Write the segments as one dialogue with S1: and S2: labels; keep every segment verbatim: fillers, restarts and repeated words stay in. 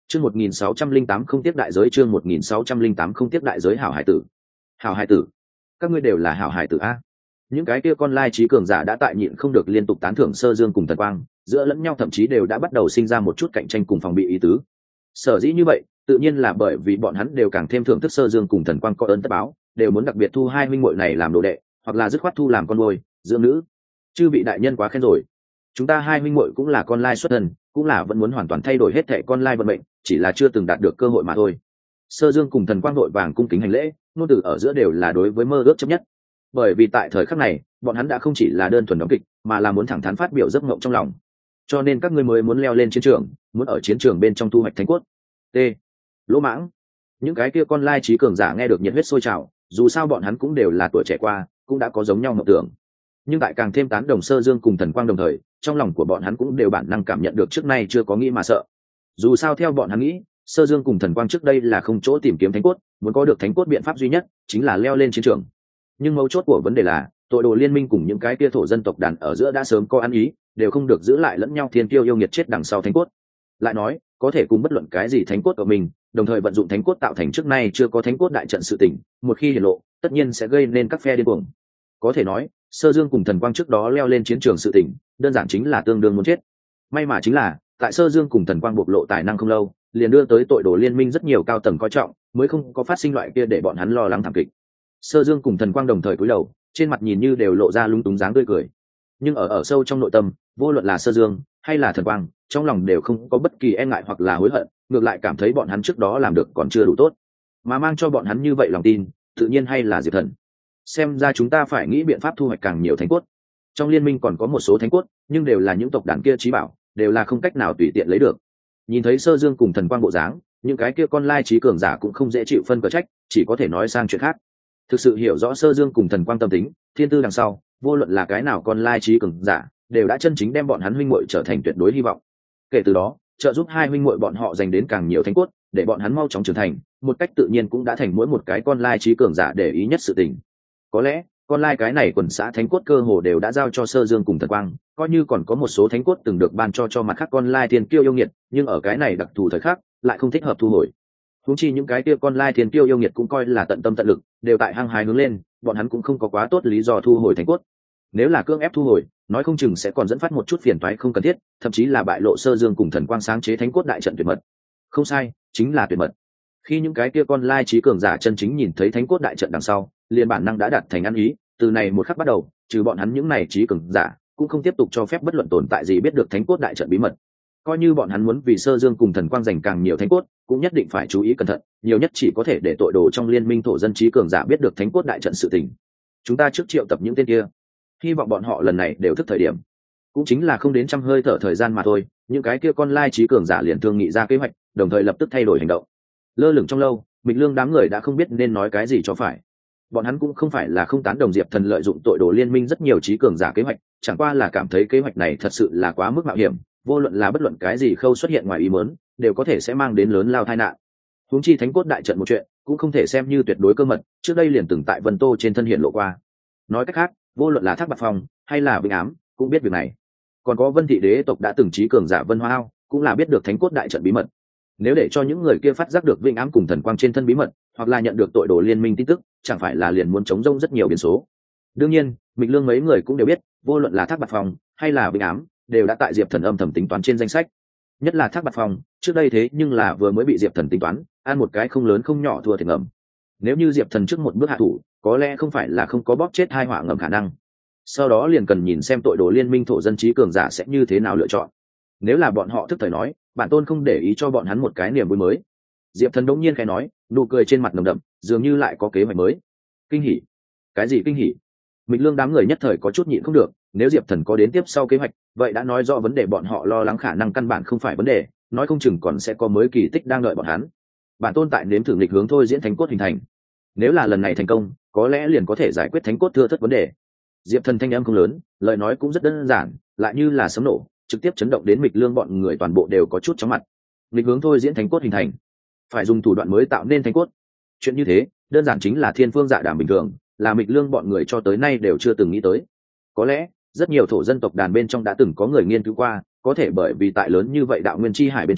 S1: Chương một nghìn sáu trăm linh tám không tiếc đại giới, chương một nghìn sáu trăm linh tám không tiếc đại giới. Hảo hải tử, hảo hải tử, các ngươi đều là hảo hải tử a. Những cái kia con lai trí cường giả đã tại nhịn không được liên tục tán thưởng Sơ Dương cùng Thần Quang, giữa lẫn nhau thậm chí đều đã bắt đầu sinh ra một chút cạnh tranh cùng phòng bị ý tứ. Sở dĩ như vậy, tự nhiên là bởi vì bọn hắn đều càng thêm thưởng thức Sơ Dương cùng Thần Quang có ơn tất báo, đều muốn đặc biệt thu hai huynh muội này làm đồ đệ, hoặc là dứt khoát thu làm con nuôi, dưỡng nữ. Chư vị đại nhân quá khen rồi. Chúng ta hai huynh muội cũng là con lai xuất thân, cũng là vẫn muốn hoàn toàn thay đổi hết thảy con lai vận mệnh, chỉ là chưa từng đạt được cơ hội mà thôi. Sơ Dương cùng Thần Quang đội vàng cung kính hành lễ, ngôn từ ở giữa đều là đối với mơ ước chấp nhất. Bởi vì tại thời khắc này, bọn hắn đã không chỉ là đơn thuần đóng kịch, mà là muốn thẳng thắn phát biểu giấc mộng trong lòng. Cho nên các ngươi mới muốn leo lên chiến trường, muốn ở chiến trường bên trong thu hoạch thánh cốt. T. Lỗ mãng. Những cái kia con lai trí cường giả nghe được nhiệt huyết sôi trào, dù sao bọn hắn cũng đều là tuổi trẻ qua, cũng đã có giống nhau mộng tưởng. Nhưng tại càng thêm tán đồng Sơ Dương cùng Thần Quang đồng thời, trong lòng của bọn hắn cũng đều bản năng cảm nhận được trước nay chưa có nghĩ mà sợ. Dù sao theo bọn hắn nghĩ, Sơ Dương cùng Thần Quang trước đây là không chỗ tìm kiếm thánh cốt, muốn có được thánh cốt biện pháp duy nhất chính là leo lên chiến trường. Nhưng mấu chốt của vấn đề là, tội đồ liên minh cùng những cái kia thổ dân tộc đàn ở giữa đã sớm có ăn ý, đều không được giữ lại lẫn nhau thiên kiêu yêu nghiệt chết đằng sau thánh cốt. Lại nói, có thể cùng bất luận cái gì thánh cốt của mình, đồng thời vận dụng thánh cốt tạo thành trước nay chưa có thánh cốt đại trận sự tình, một khi hiển lộ, tất nhiên sẽ gây nên các phe điên cuồng. Có thể nói, Sơ Dương cùng Thần Quang trước đó leo lên chiến trường sự tình, đơn giản chính là tương đương muốn chết. May mà chính là, tại Sơ Dương cùng Thần Quang bộc lộ tài năng không lâu, liền đưa tới tội đồ liên minh rất nhiều cao tầng coi trọng, mới không có phát sinh loại kia để bọn hắn lo lắng thảm kịch. Sơ Dương cùng Thần Quang đồng thời cúi đầu, trên mặt nhìn như đều lộ ra lúng túng dáng tươi cười. Nhưng ở ở sâu trong nội tâm, vô luận là Sơ Dương hay là Thần Quang, trong lòng đều không có bất kỳ e ngại hoặc là hối hận, ngược lại cảm thấy bọn hắn trước đó làm được còn chưa đủ tốt, mà mang cho bọn hắn như vậy lòng tin, tự nhiên hay là Diệp Thần. Xem ra chúng ta phải nghĩ biện pháp thu hoạch càng nhiều thánh cốt. Trong liên minh còn có một số thánh cốt, nhưng đều là những tộc đàn kia trí bảo, đều là không cách nào tùy tiện lấy được. Nhìn thấy Sơ Dương cùng Thần Quang bộ dáng, những cái kia con lai trí cường giả cũng không dễ chịu phân cờ trách, chỉ có thể nói sang chuyện khác. Thực sự hiểu rõ Sơ Dương cùng Thần Quang tâm tính, thiên tư đằng sau, vô luận là cái nào con lai trí cường giả, đều đã chân chính đem bọn hắn huynh muội trở thành tuyệt đối hy vọng. Kể từ đó, trợ giúp hai huynh muội bọn họ giành đến càng nhiều thánh cốt, để bọn hắn mau chóng trưởng thành, một cách tự nhiên cũng đã thành mỗi một cái con lai trí cường giả để ý nhất sự tình. Có lẽ, con lai cái này quần xã thánh cốt cơ hồ đều đã giao cho Sơ Dương cùng Thần Quang, coi như còn có một số thánh cốt từng được ban cho cho mặt khác con lai thiên kiêu yêu nghiệt, nhưng ở cái này đặc thù thời khắc, lại không thích hợp thu hồi. Huống chi những cái kia con lai thiên kiêu yêu nghiệt cũng coi là tận tâm tận lực, đều tại hăng hái hướng lên, bọn hắn cũng không có quá tốt lý do thu hồi thánh cốt. Nếu là cưỡng ép thu hồi, nói không chừng sẽ còn dẫn phát một chút phiền toái không cần thiết, thậm chí là bại lộ Sơ Dương cùng Thần Quang sáng chế thánh cốt đại trận tuyệt mật. Không sai, chính là tuyệt mật. Khi những cái kia con lai trí cường giả chân chính nhìn thấy thánh cốt đại trận đằng sau, liền bản năng đã đặt thành ăn ý, từ này một khắc bắt đầu, trừ bọn hắn những này trí cường giả, cũng không tiếp tục cho phép bất luận tồn tại gì biết được thánh cốt đại trận bí mật. Coi như bọn hắn muốn vì Sơ Dương cùng Thần Quang giành càng nhiều thánh cốt, cũng nhất định phải chú ý cẩn thận, nhiều nhất chỉ có thể để tội đồ trong liên minh thổ dân trí cường giả biết được thánh cốt đại trận sự tình. Chúng ta trước triệu tập những tên kia, hy vọng bọn họ lần này đều thức thời điểm. Cũng chính là không đến trăm hơi thở thời gian mà thôi, những cái kia con lai trí cường giả liền thương nghị ra kế hoạch, đồng thời lập tức thay đổi hành động. Lơ lửng trong lâu, Mịch Lương đám người đã không biết nên nói cái gì cho phải. Bọn hắn cũng không phải là không tán đồng Diệp Thần lợi dụng tội đồ liên minh rất nhiều trí cường giả kế hoạch, chẳng qua là cảm thấy kế hoạch này thật sự là quá mức mạo hiểm, vô luận là bất luận cái gì khâu xuất hiện ngoài ý muốn, đều có thể sẽ mang đến lớn lao tai nạn. Huống chi thánh cốt đại trận một chuyện, cũng không thể xem như tuyệt đối cơ mật, trước đây liền từng tại Vân Tô trên thân hiện lộ qua. Nói cách khác, vô luận là Thác Bạt Phong hay là Vinh Ám, cũng biết việc này. Còn có Vân Thị đế tộc đã từng trí cường giả Vân Hoa Ao, cũng là biết được thánh cốt đại trận bí mật. Nếu để cho những người kia phát giác được Vinh Ám cùng Thần Quang trên thân bí mật, hoặc là nhận được tội đồ liên minh tin tức, chẳng phải là liền muốn chống rông rất nhiều biến số. Đương nhiên, Mịch Lương mấy người cũng đều biết, vô luận là Thác Bạt Phong hay là Vinh Ám, đều đã tại Diệp Thần âm thầm tính toán trên danh sách. Nhất là Thác Bạt Phong, trước đây thế nhưng là vừa mới bị Diệp Thần tính toán, ăn một cái không lớn không nhỏ thua thiệt ngầm. Nếu như Diệp Thần trước một bước hạ thủ, có lẽ không phải là không có bóp chết hai họa ngầm khả năng. Sau đó liền cần nhìn xem tội đồ liên minh thổ dân trí cường giả sẽ như thế nào lựa chọn. Nếu là bọn họ thức thời nói, bản tôn không để ý cho bọn hắn một cái niềm vui mới. Diệp Thần đống nhiên khẽ nói, nụ cười trên mặt nồng đậm, dường như lại có kế hoạch mới. Kinh hỉ? Cái gì kinh hỉ? Mịch Lương đám người nhất thời có chút nhịn không được, nếu Diệp Thần có đến tiếp sau kế hoạch, vậy đã nói rõ vấn đề bọn họ lo lắng khả năng căn bản không phải vấn đề, nói không chừng còn sẽ có mới kỳ tích đang đợi bọn hắn. Bản tôn tại nếm thử nghịch hướng thôi diễn thánh cốt hình thành. Nếu là lần này thành công, có lẽ liền có thể giải quyết thánh cốt thưa thất vấn đề. Diệp Thần thanh âm không lớn, lời nói cũng rất đơn giản, lại như là sấm nổ, trực tiếp chấn động đến Mịch Lương bọn người toàn bộ đều có chút chóng mặt. Nghịch hướng thôi diễn thánh cốt hình thành, phải dùng thủ đoạn mới tạo nên thánh cốt. Chuyện như thế, đơn giản chính là thiên phương dạ đàm bình thường, là Mịch Lương bọn người cho tới nay đều chưa từng nghĩ tới. Có lẽ, rất nhiều thổ dân tộc đàn bên trong đã từng có người nghiên cứu qua, có thể bởi vì tại lớn như vậy đạo nguyên chi hải bên trong,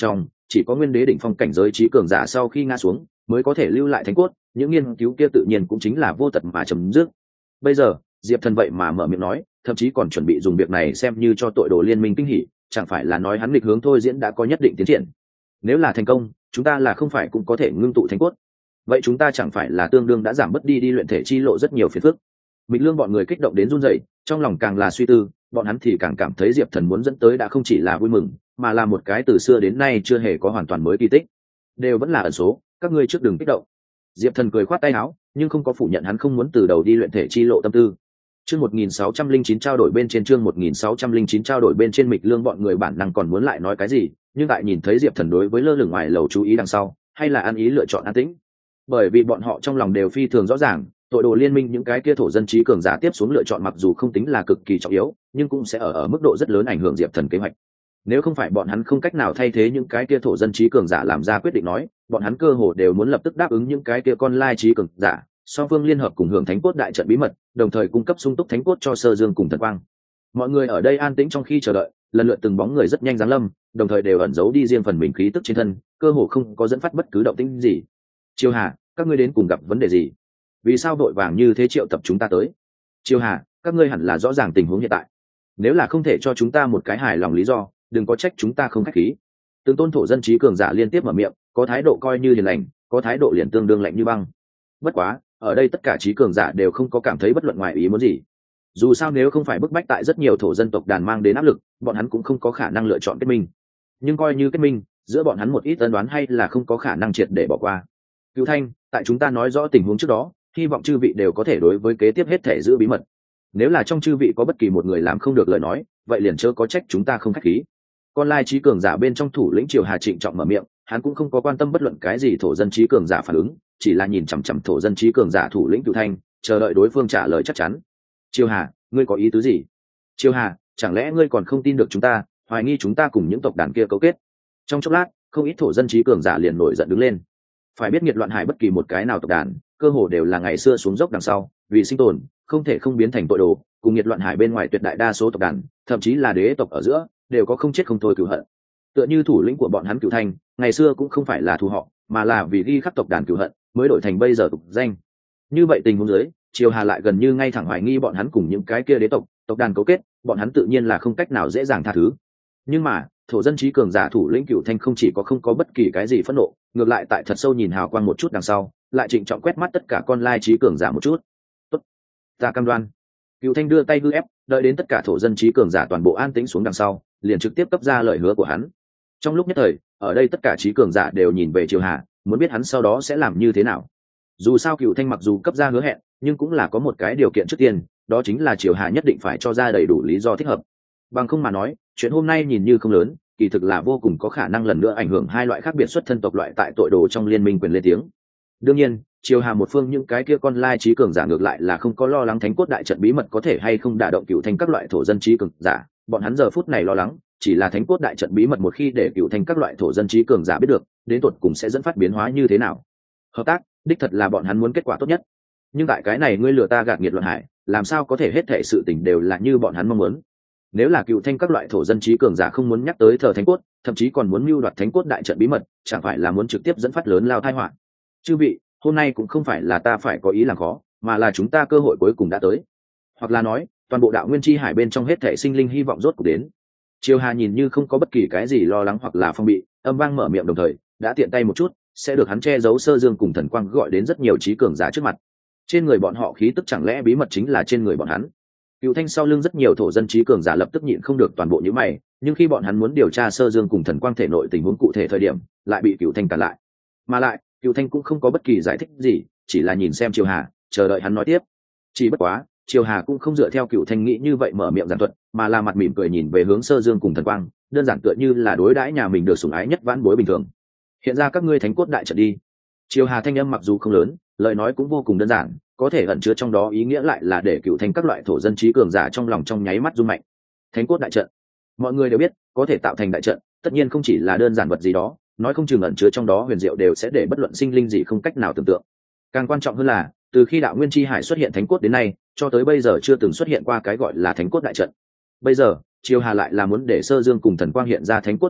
S1: chỉ có nguyên đế đỉnh phong cảnh giới trí cường giả sau khi ngã xuống mới có thể lưu lại thánh cốt, những nghiên cứu kia tự nhiên cũng chính là vô tật mà chấm dứt. Bây giờ Diệp Thần vậy mà mở miệng nói, thậm chí còn chuẩn bị dùng việc này xem như cho tội đồ liên minh kinh hỉ, chẳng phải là nói hắn nghịch hướng thôi diễn đã có nhất định tiến triển. Nếu là thành công, chúng ta là không phải cũng có thể ngưng tụ thánh cốt, vậy chúng ta chẳng phải là tương đương đã giảm bớt đi đi luyện thể chi lộ rất nhiều phiền phức. Mịch Lương bọn người kích động đến run rẩy, trong lòng càng là suy tư, bọn hắn thì càng cảm thấy Diệp Thần muốn dẫn tới đã không chỉ là vui mừng, mà là một cái từ xưa đến nay chưa hề có hoàn toàn mới kỳ tích. Đều vẫn là ẩn số, các ngươi trước đừng kích động. Diệp Thần cười khoát tay áo, nhưng không có phủ nhận hắn không muốn từ đầu đi luyện thể chi lộ tâm tư. Chương một nghìn sáu trăm lẻ chín trao đổi bên trên chương một nghìn sáu trăm lẻ chín trao đổi bên trên Mịch Lương bọn người bản năng còn muốn lại nói cái gì, nhưng tại nhìn thấy Diệp Thần đối với lơ lửng ngoài lầu chú ý đằng sau, hay là ăn ý lựa chọn an tĩnh. Bởi vì bọn họ trong lòng đều phi thường rõ ràng, tội đồ liên minh những cái kia thổ dân trí cường giả tiếp xuống lựa chọn mặc dù không tính là cực kỳ trọng yếu, nhưng cũng sẽ ở ở mức độ rất lớn ảnh hưởng Diệp Thần kế hoạch. Nếu không phải bọn hắn không cách nào thay thế những cái kia thổ dân trí cường giả làm ra quyết định nói, bọn hắn cơ hồ đều muốn lập tức đáp ứng những cái kia con lai trí cường giả, song phương liên hợp cùng hưởng thánh cốt đại trận bí mật, đồng thời cung cấp sung túc thánh cốt cho Sơ Dương cùng Thần Quang. Mọi người ở đây an tĩnh trong khi chờ đợi, lần lượt từng bóng người rất nhanh giáng lâm, đồng thời đều ẩn giấu đi riêng phần mình khí tức trên thân, cơ hồ không có dẫn phát bất cứ động tĩnh gì. Triều Hà, các ngươi đến cùng gặp vấn đề gì? Vì sao đội vàng như thế triệu tập chúng ta tới? Triều Hà, các ngươi hẳn là rõ ràng tình huống hiện tại. Nếu là không thể cho chúng ta một cái hài lòng lý do, đừng có trách chúng ta không khách khí. Từng tôn thổ dân trí cường giả liên tiếp mở miệng, có thái độ coi như hiền lành, có thái độ liền tương đương lạnh như băng. Bất quá, ở đây tất cả trí cường giả đều không có cảm thấy bất luận ngoài ý muốn gì. Dù sao nếu không phải bức bách tại rất nhiều thổ dân tộc đàn mang đến áp lực, bọn hắn cũng không có khả năng lựa chọn kết minh. Nhưng coi như kết minh, giữa bọn hắn một ít ân đoán hay là không có khả năng triệt để bỏ qua. Cửu Thanh, tại chúng ta nói rõ tình huống trước đó, hy vọng chư vị đều có thể đối với kế tiếp hết thể giữ bí mật. Nếu là trong chư vị có bất kỳ một người làm không được lời nói, vậy liền chớ có trách chúng ta không khách khí. Con lai trí cường giả bên trong thủ lĩnh Triều Hà trịnh trọng mở miệng, hắn cũng không có quan tâm bất luận cái gì thổ dân trí cường giả phản ứng, chỉ là nhìn chằm chằm thổ dân trí cường giả thủ lĩnh Cửu Thanh, chờ đợi đối phương trả lời chắc chắn. Triều Hà, ngươi có ý tứ gì? Triều Hà, chẳng lẽ ngươi còn không tin được chúng ta, hoài nghi chúng ta cùng những tộc đàn kia cấu kết? Trong chốc lát, không ít thổ dân trí cường giả liền nổi giận đứng lên. Phải biết nghiệt loạn hải bất kỳ một cái nào tộc đàn, cơ hồ đều là ngày xưa xuống dốc đằng sau, vì sinh tồn, không thể không biến thành tội đồ, cùng nghiệt loạn hải bên ngoài tuyệt đại đa số tộc đàn, thậm chí là đế tộc ở giữa, đều có không chết không thôi cửu hận. Tựa như thủ lĩnh của bọn hắn Cửu Thanh, ngày xưa cũng không phải là thù họ, mà là vì ghi khắc tộc đàn cửu hận, mới đổi thành bây giờ tục danh. Như vậy tình huống dưới, Triều Hà lại gần như ngay thẳng hoài nghi bọn hắn cùng những cái kia đế tộc, tộc đàn cấu kết, bọn hắn tự nhiên là không cách nào dễ dàng tha thứ. Nhưng mà, thổ dân trí cường giả thủ lĩnh Cửu Thanh không chỉ có không có bất kỳ cái gì phẫn nộ, ngược lại tại thật sâu nhìn hào quang một chút đằng sau, lại trịnh trọng quét mắt tất cả con lai trí cường giả một chút. Tốt, ta cam đoan. Cửu Thanh đưa tay hư ép, đợi đến tất cả thổ dân trí cường giả toàn bộ an tĩnh xuống đằng sau, liền trực tiếp cấp ra lời hứa của hắn. Trong lúc nhất thời, ở đây tất cả trí cường giả đều nhìn về Triều Hà, muốn biết hắn sau đó sẽ làm như thế nào. Dù sao Cửu Thanh mặc dù cấp ra hứa hẹn, nhưng cũng là có một cái điều kiện trước tiên, đó chính là Triều Hà nhất định phải cho ra đầy đủ lý do thích hợp. Bằng không mà nói, chuyện hôm nay nhìn như không lớn, kỳ thực là vô cùng có khả năng lần nữa ảnh hưởng hai loại khác biệt xuất thân tộc loại tại tội đồ trong liên minh quyền lên tiếng. Đương nhiên, Triều Hà một phương những cái kia con lai trí cường giả ngược lại là không có lo lắng thánh cốt đại trận bí mật có thể hay không đả động Cửu Thanh các loại thổ dân trí cường giả, bọn hắn giờ phút này lo lắng chỉ là thánh cốt đại trận bí mật một khi để Cửu Thanh các loại thổ dân trí cường giả biết được, đến tột cùng sẽ dẫn phát biến hóa như thế nào. Hợp tác, đích thật là bọn hắn muốn kết quả tốt nhất. Nhưng tại cái này ngươi lừa ta gạt nghiệt loạn hải, làm sao có thể hết thảy sự tình đều là như bọn hắn mong muốn. Nếu là Cửu Thanh các loại thổ dân trí cường giả không muốn nhắc tới thờ thánh cốt, thậm chí còn muốn mưu đoạt thánh cốt đại trận bí mật, chẳng phải là muốn trực tiếp dẫn phát lớn lao tai họa. Chư vị, hôm nay cũng không phải là ta phải có ý làm khó, mà là chúng ta cơ hội cuối cùng đã tới. Hoặc là nói, toàn bộ đạo nguyên chi hải bên trong hết thảy sinh linh hy vọng rốt cuộc đến. Triều Hà nhìn như không có bất kỳ cái gì lo lắng hoặc là phong bị, âm vang mở miệng đồng thời, đã tiện tay một chút, sẽ được hắn che giấu Sơ Dương cùng Thần Quang gọi đến rất nhiều trí cường giả trước mặt. Trên người bọn họ khí tức chẳng lẽ bí mật chính là trên người bọn hắn? Cửu Thanh sau lưng rất nhiều thổ dân trí cường giả lập tức nhịn không được toàn bộ những mày, nhưng khi bọn hắn muốn điều tra Sơ Dương cùng Thần Quang thể nội tình huống cụ thể thời điểm, lại bị Cửu Thanh cản lại. Mà lại, Cửu Thanh cũng không có bất kỳ giải thích gì, chỉ là nhìn xem Triều Hà, chờ đợi hắn nói tiếp. Chỉ bất quá, Triều Hà cũng không dựa theo Cửu Thanh nghĩ như vậy mở miệng giảng thuật, mà là mặt mỉm cười nhìn về hướng Sơ Dương cùng Thần Quang, đơn giản tựa như là đối đãi nhà mình được sủng ái nhất vãn bối bình thường. Hiện ra các ngươi thánh cốt đại trận đi. Triều Hà thanh âm mặc dù không lớn, lời nói cũng vô cùng đơn giản, có thể ẩn chứa trong đó ý nghĩa lại là để Cửu Thanh các loại thổ dân trí cường giả trong lòng trong nháy mắt rung mạnh. Thánh cốt đại trận, mọi người đều biết, có thể tạo thành đại trận, tất nhiên không chỉ là đơn giản vật gì đó, nói không chừng ẩn chứa trong đó huyền diệu đều sẽ để bất luận sinh linh gì không cách nào tưởng tượng. Càng quan trọng hơn là, từ khi đạo nguyên chi hải xuất hiện thánh cốt đến nay, cho tới bây giờ chưa từng xuất hiện qua cái gọi là thánh cốt đại trận. Bây giờ, Triều Hà lại là muốn để Sơ Dương cùng Thần Quang hiện ra thánh cốt đại trận,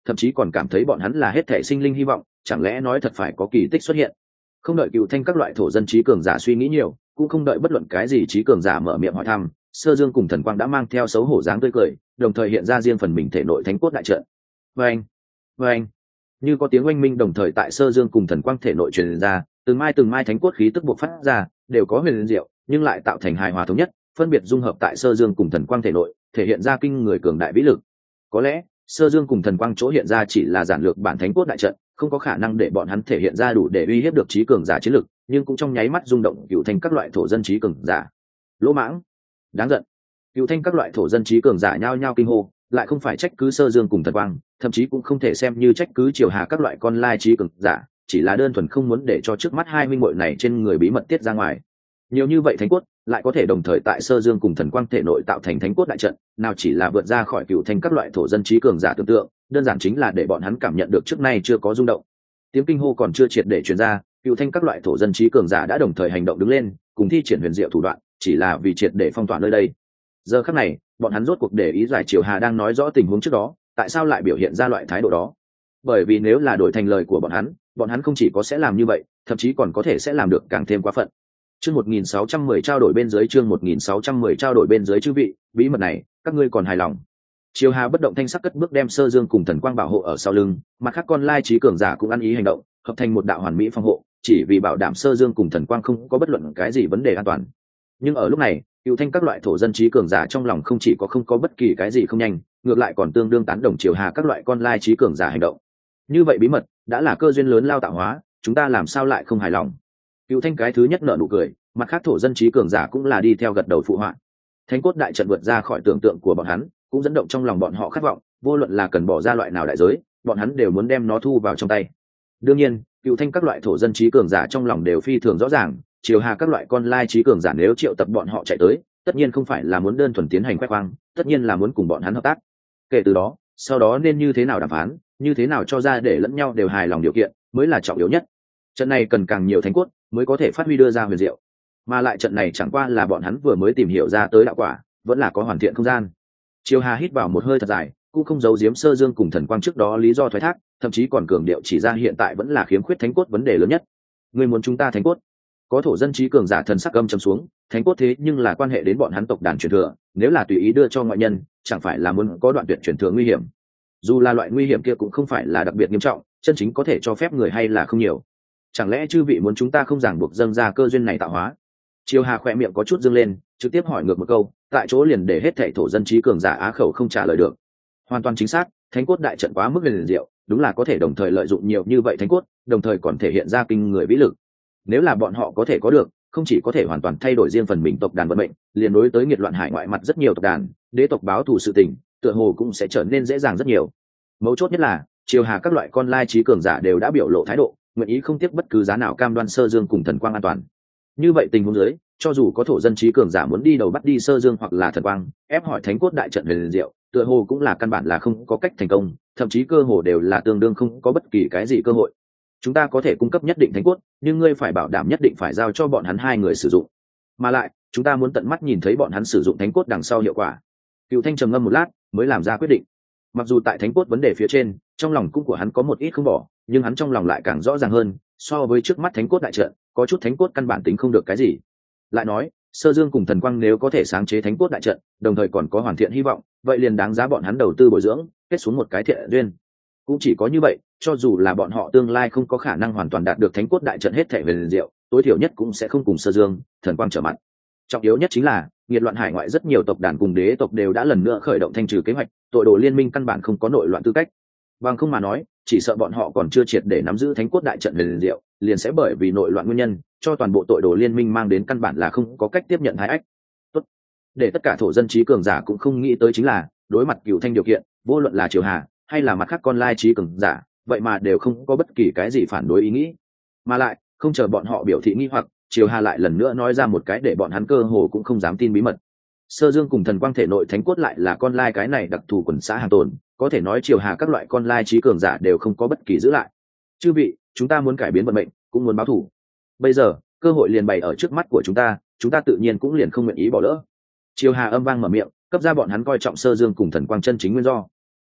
S1: thậm chí còn cảm thấy bọn hắn là hết thể sinh linh hy vọng, chẳng lẽ nói thật phải có kỳ tích xuất hiện. Không đợi Cựu Thanh các loại thổ dân trí cường giả suy nghĩ nhiều, cũng không đợi bất luận cái gì trí cường giả mở miệng hỏi thăm, Sơ Dương cùng Thần Quang đã mang theo xấu hổ dáng tươi cười, đồng thời hiện ra riêng phần mình thể nội thánh cốt đại trận. Vâng, vâng, như có tiếng oanh minh đồng thời tại Sơ Dương cùng Thần Quang thể nội truyền ra, từng mai từng mai thánh cốt khí tức bộc phát ra, đều có huyền diệu, nhưng lại tạo thành hài hòa thống nhất, phân biệt dung hợp tại Sơ Dương cùng Thần Quang thể nội, thể hiện ra kinh người cường đại vĩ lực. Có lẽ Sơ Dương cùng Thần Quang chỗ hiện ra chỉ là giản lược bản thánh cốt đại trận, không có khả năng để bọn hắn thể hiện ra đủ để uy hiếp được trí cường giả chiến lực, nhưng cũng trong nháy mắt rung động Cựu Thanh các loại thổ dân trí cường giả. Lỗ mãng, đáng giận. Cựu Thanh các loại thổ dân trí cường giả nhao nhao kinh hô, lại không phải trách cứ Sơ Dương cùng Thần Quang, thậm chí cũng không thể xem như trách cứ Triều Hà các loại con lai trí cường giả, chỉ là đơn thuần không muốn để cho trước mắt hai minh muội này trên người bí mật tiết ra ngoài. Nhiều như vậy thánh cốt lại có thể đồng thời tại Sơ Dương cùng Thần Quang thể nội tạo thành thánh cốt đại trận, nào chỉ là vượt ra khỏi Cựu Thanh các loại thổ dân trí cường giả tưởng tượng, đơn giản chính là để bọn hắn cảm nhận được trước nay chưa có rung động. Tiếng kinh hô còn chưa triệt để truyền ra, Cựu Thanh các loại thổ dân trí cường giả đã đồng thời hành động đứng lên, cùng thi triển huyền diệu thủ đoạn, chỉ là vì triệt để phong tỏa nơi đây. Giờ khắc này, bọn hắn rốt cuộc để ý giải Triều Hà đang nói rõ tình huống trước đó, tại sao lại biểu hiện ra loại thái độ đó. Bởi vì nếu là đổi thành lời của bọn hắn, bọn hắn không chỉ có sẽ làm như vậy, thậm chí còn có thể sẽ làm được càng thêm quá phận. Chương một nghìn sáu trăm mười trao đổi bên dưới chương một nghìn sáu trăm mười trao đổi bên dưới chư vị, bí mật này, các ngươi còn hài lòng? Triều Hà bất động thanh sắc cất bước đem Sơ Dương cùng Thần Quang bảo hộ ở sau lưng, mặt khác con lai trí cường giả cũng ăn ý hành động, hợp thành một đạo hoàn mỹ phòng hộ, chỉ vì bảo đảm Sơ Dương cùng Thần Quang không có bất luận cái gì vấn đề an toàn. Nhưng ở lúc này, Cựu Thanh các loại thổ dân trí cường giả trong lòng không chỉ có không có bất kỳ cái gì không nhanh, ngược lại còn tương đương tán đồng Triều Hà các loại con lai trí cường giả hành động. Như vậy bí mật đã là cơ duyên lớn lao tạo hóa, chúng ta làm sao lại không hài lòng? Cựu Thanh cái thứ nhất nở nụ cười, mặt khác thổ dân trí cường giả cũng là đi theo gật đầu phụ họa. Thánh cốt đại trận vượt ra khỏi tưởng tượng của bọn hắn, cũng dẫn động trong lòng bọn họ khát vọng, vô luận là cần bỏ ra loại nào đại giới, bọn hắn đều muốn đem nó thu vào trong tay. Đương nhiên, Cựu Thanh các loại thổ dân trí cường giả trong lòng đều phi thường rõ ràng, Triều Hà các loại con lai trí cường giả nếu triệu tập bọn họ chạy tới, tất nhiên không phải là muốn đơn thuần tiến hành khoe khoang, tất nhiên là muốn cùng bọn hắn hợp tác. Kể từ đó, sau đó nên như thế nào đàm phán, như thế nào cho ra để lẫn nhau đều hài lòng điều kiện, mới là trọng yếu nhất. Trận này cần càng nhiều thánh cốt mới có thể phát huy đưa ra huyền diệu, mà lại trận này chẳng qua là bọn hắn vừa mới tìm hiểu ra tới đạo quả, vẫn là có hoàn thiện không gian. Triều Hà hít vào một hơi thật dài, cũng không giấu giếm Sơ Dương cùng Thần Quang trước đó lý do thoái thác, thậm chí còn cường điệu chỉ ra hiện tại vẫn là khiếm khuyết thánh cốt vấn đề lớn nhất. Người muốn chúng ta thánh cốt? Có thổ dân trí cường giả thần sắc âm trầm xuống, thánh cốt thế nhưng là quan hệ đến bọn hắn tộc đàn truyền thừa, nếu là tùy ý đưa cho ngoại nhân, chẳng phải là muốn có đoạn tuyệt truyền thừa nguy hiểm. Dù là loại nguy hiểm kia cũng không phải là đặc biệt nghiêm trọng, chân chính có thể cho phép người hay là không nhiều. Chẳng lẽ chư vị muốn chúng ta không ràng buộc dâng ra cơ duyên này tạo hóa? Triều Hà khỏe miệng có chút dương lên, trực tiếp hỏi ngược một câu, tại chỗ liền để hết thảy thổ dân trí cường giả á khẩu không trả lời được. Hoàn toàn chính xác, thánh cốt đại trận quá mức liền diệu, đúng là có thể đồng thời lợi dụng nhiều như vậy thánh cốt, đồng thời còn thể hiện ra kinh người vĩ lực. Nếu là bọn họ có thể có được, không chỉ có thể hoàn toàn thay đổi riêng phần mình tộc đàn vận mệnh, liền đối tới nghiệt loạn hải ngoại mặt rất nhiều tộc đàn, đế tộc báo thù sự tình, tựa hồ cũng sẽ trở nên dễ dàng rất nhiều. Mấu chốt nhất là, Triều Hà các loại con lai trí cường giả đều đã biểu lộ thái độ, nguyện ý không tiếc bất cứ giá nào cam đoan Sơ Dương cùng Thần Quang an toàn. Như vậy tình huống dưới, cho dù có thổ dân trí cường giả muốn đi đầu bắt đi Sơ Dương hoặc là Thần Quang, ép hỏi thánh cốt đại trận về liền diệu, tựa hồ cũng là căn bản là không có cách thành công, thậm chí cơ hồ đều là tương đương không có bất kỳ cái gì cơ hội. Chúng ta có thể cung cấp nhất định thánh cốt, nhưng ngươi phải bảo đảm nhất định phải giao cho bọn hắn hai người sử dụng, mà lại chúng ta muốn tận mắt nhìn thấy bọn hắn sử dụng thánh cốt đằng sau hiệu quả. Cựu Thanh trầm ngâm một lát, mới làm ra quyết định. Mặc dù tại thánh cốt vấn đề phía trên, trong lòng cũng của hắn có một ít không bỏ, nhưng hắn trong lòng lại càng rõ ràng hơn, so với trước mắt thánh cốt đại trận, có chút thánh cốt căn bản tính không được cái gì. Lại nói, Sơ Dương cùng Thần Quang nếu có thể sáng chế thánh cốt đại trận, đồng thời còn có hoàn thiện hy vọng, vậy liền đáng giá bọn hắn đầu tư bồi dưỡng, kết xuống một cái thiện duyên. Cũng chỉ có như vậy, cho dù là bọn họ tương lai không có khả năng hoàn toàn đạt được thánh cốt đại trận hết thảy về liền diệu, tối thiểu nhất cũng sẽ không cùng Sơ Dương, Thần Quang trở mặt. Trọng yếu nhất chính là, nghiệt loạn hải ngoại rất nhiều tộc đàn cùng đế tộc đều đã lần nữa khởi động thanh trừ kế hoạch, tội đồ liên minh căn bản không có nội loạn tư cách. Bằng không mà nói, chỉ sợ bọn họ còn chưa triệt để nắm giữ thánh cốt đại trận về liền diệu, liền sẽ bởi vì nội loạn nguyên nhân, cho toàn bộ tội đồ liên minh mang đến căn bản là không có cách tiếp nhận thái ách. Tốt. Để tất cả thổ dân trí cường giả cũng không nghĩ tới chính là, đối mặt Cựu Thanh điều kiện, vô luận là Triều Hà hay là mặt khác con lai trí cường giả, vậy mà đều không có bất kỳ cái gì phản đối ý nghĩ. Mà lại, không chờ bọn họ biểu thị nghi hoặc, Triều Hà lại lần nữa nói ra một cái để bọn hắn cơ hồ cũng không dám tin bí mật. Sơ Dương cùng Thần Quang thể nội thánh cốt lại là con lai cái này đặc thù quần xã hàng tồn, có thể nói Triều Hà các loại con lai trí cường giả đều không có bất kỳ giữ lại. Chư vị, chúng ta muốn cải biến vận mệnh, cũng muốn báo thù. Bây giờ, cơ hội liền bày ở trước mắt của chúng ta, chúng ta tự nhiên cũng liền không nguyện ý bỏ lỡ. Triều Hà âm vang mở miệng, cấp ra bọn hắn coi trọng Sơ Dương cùng Thần Quang chân chính nguyên do.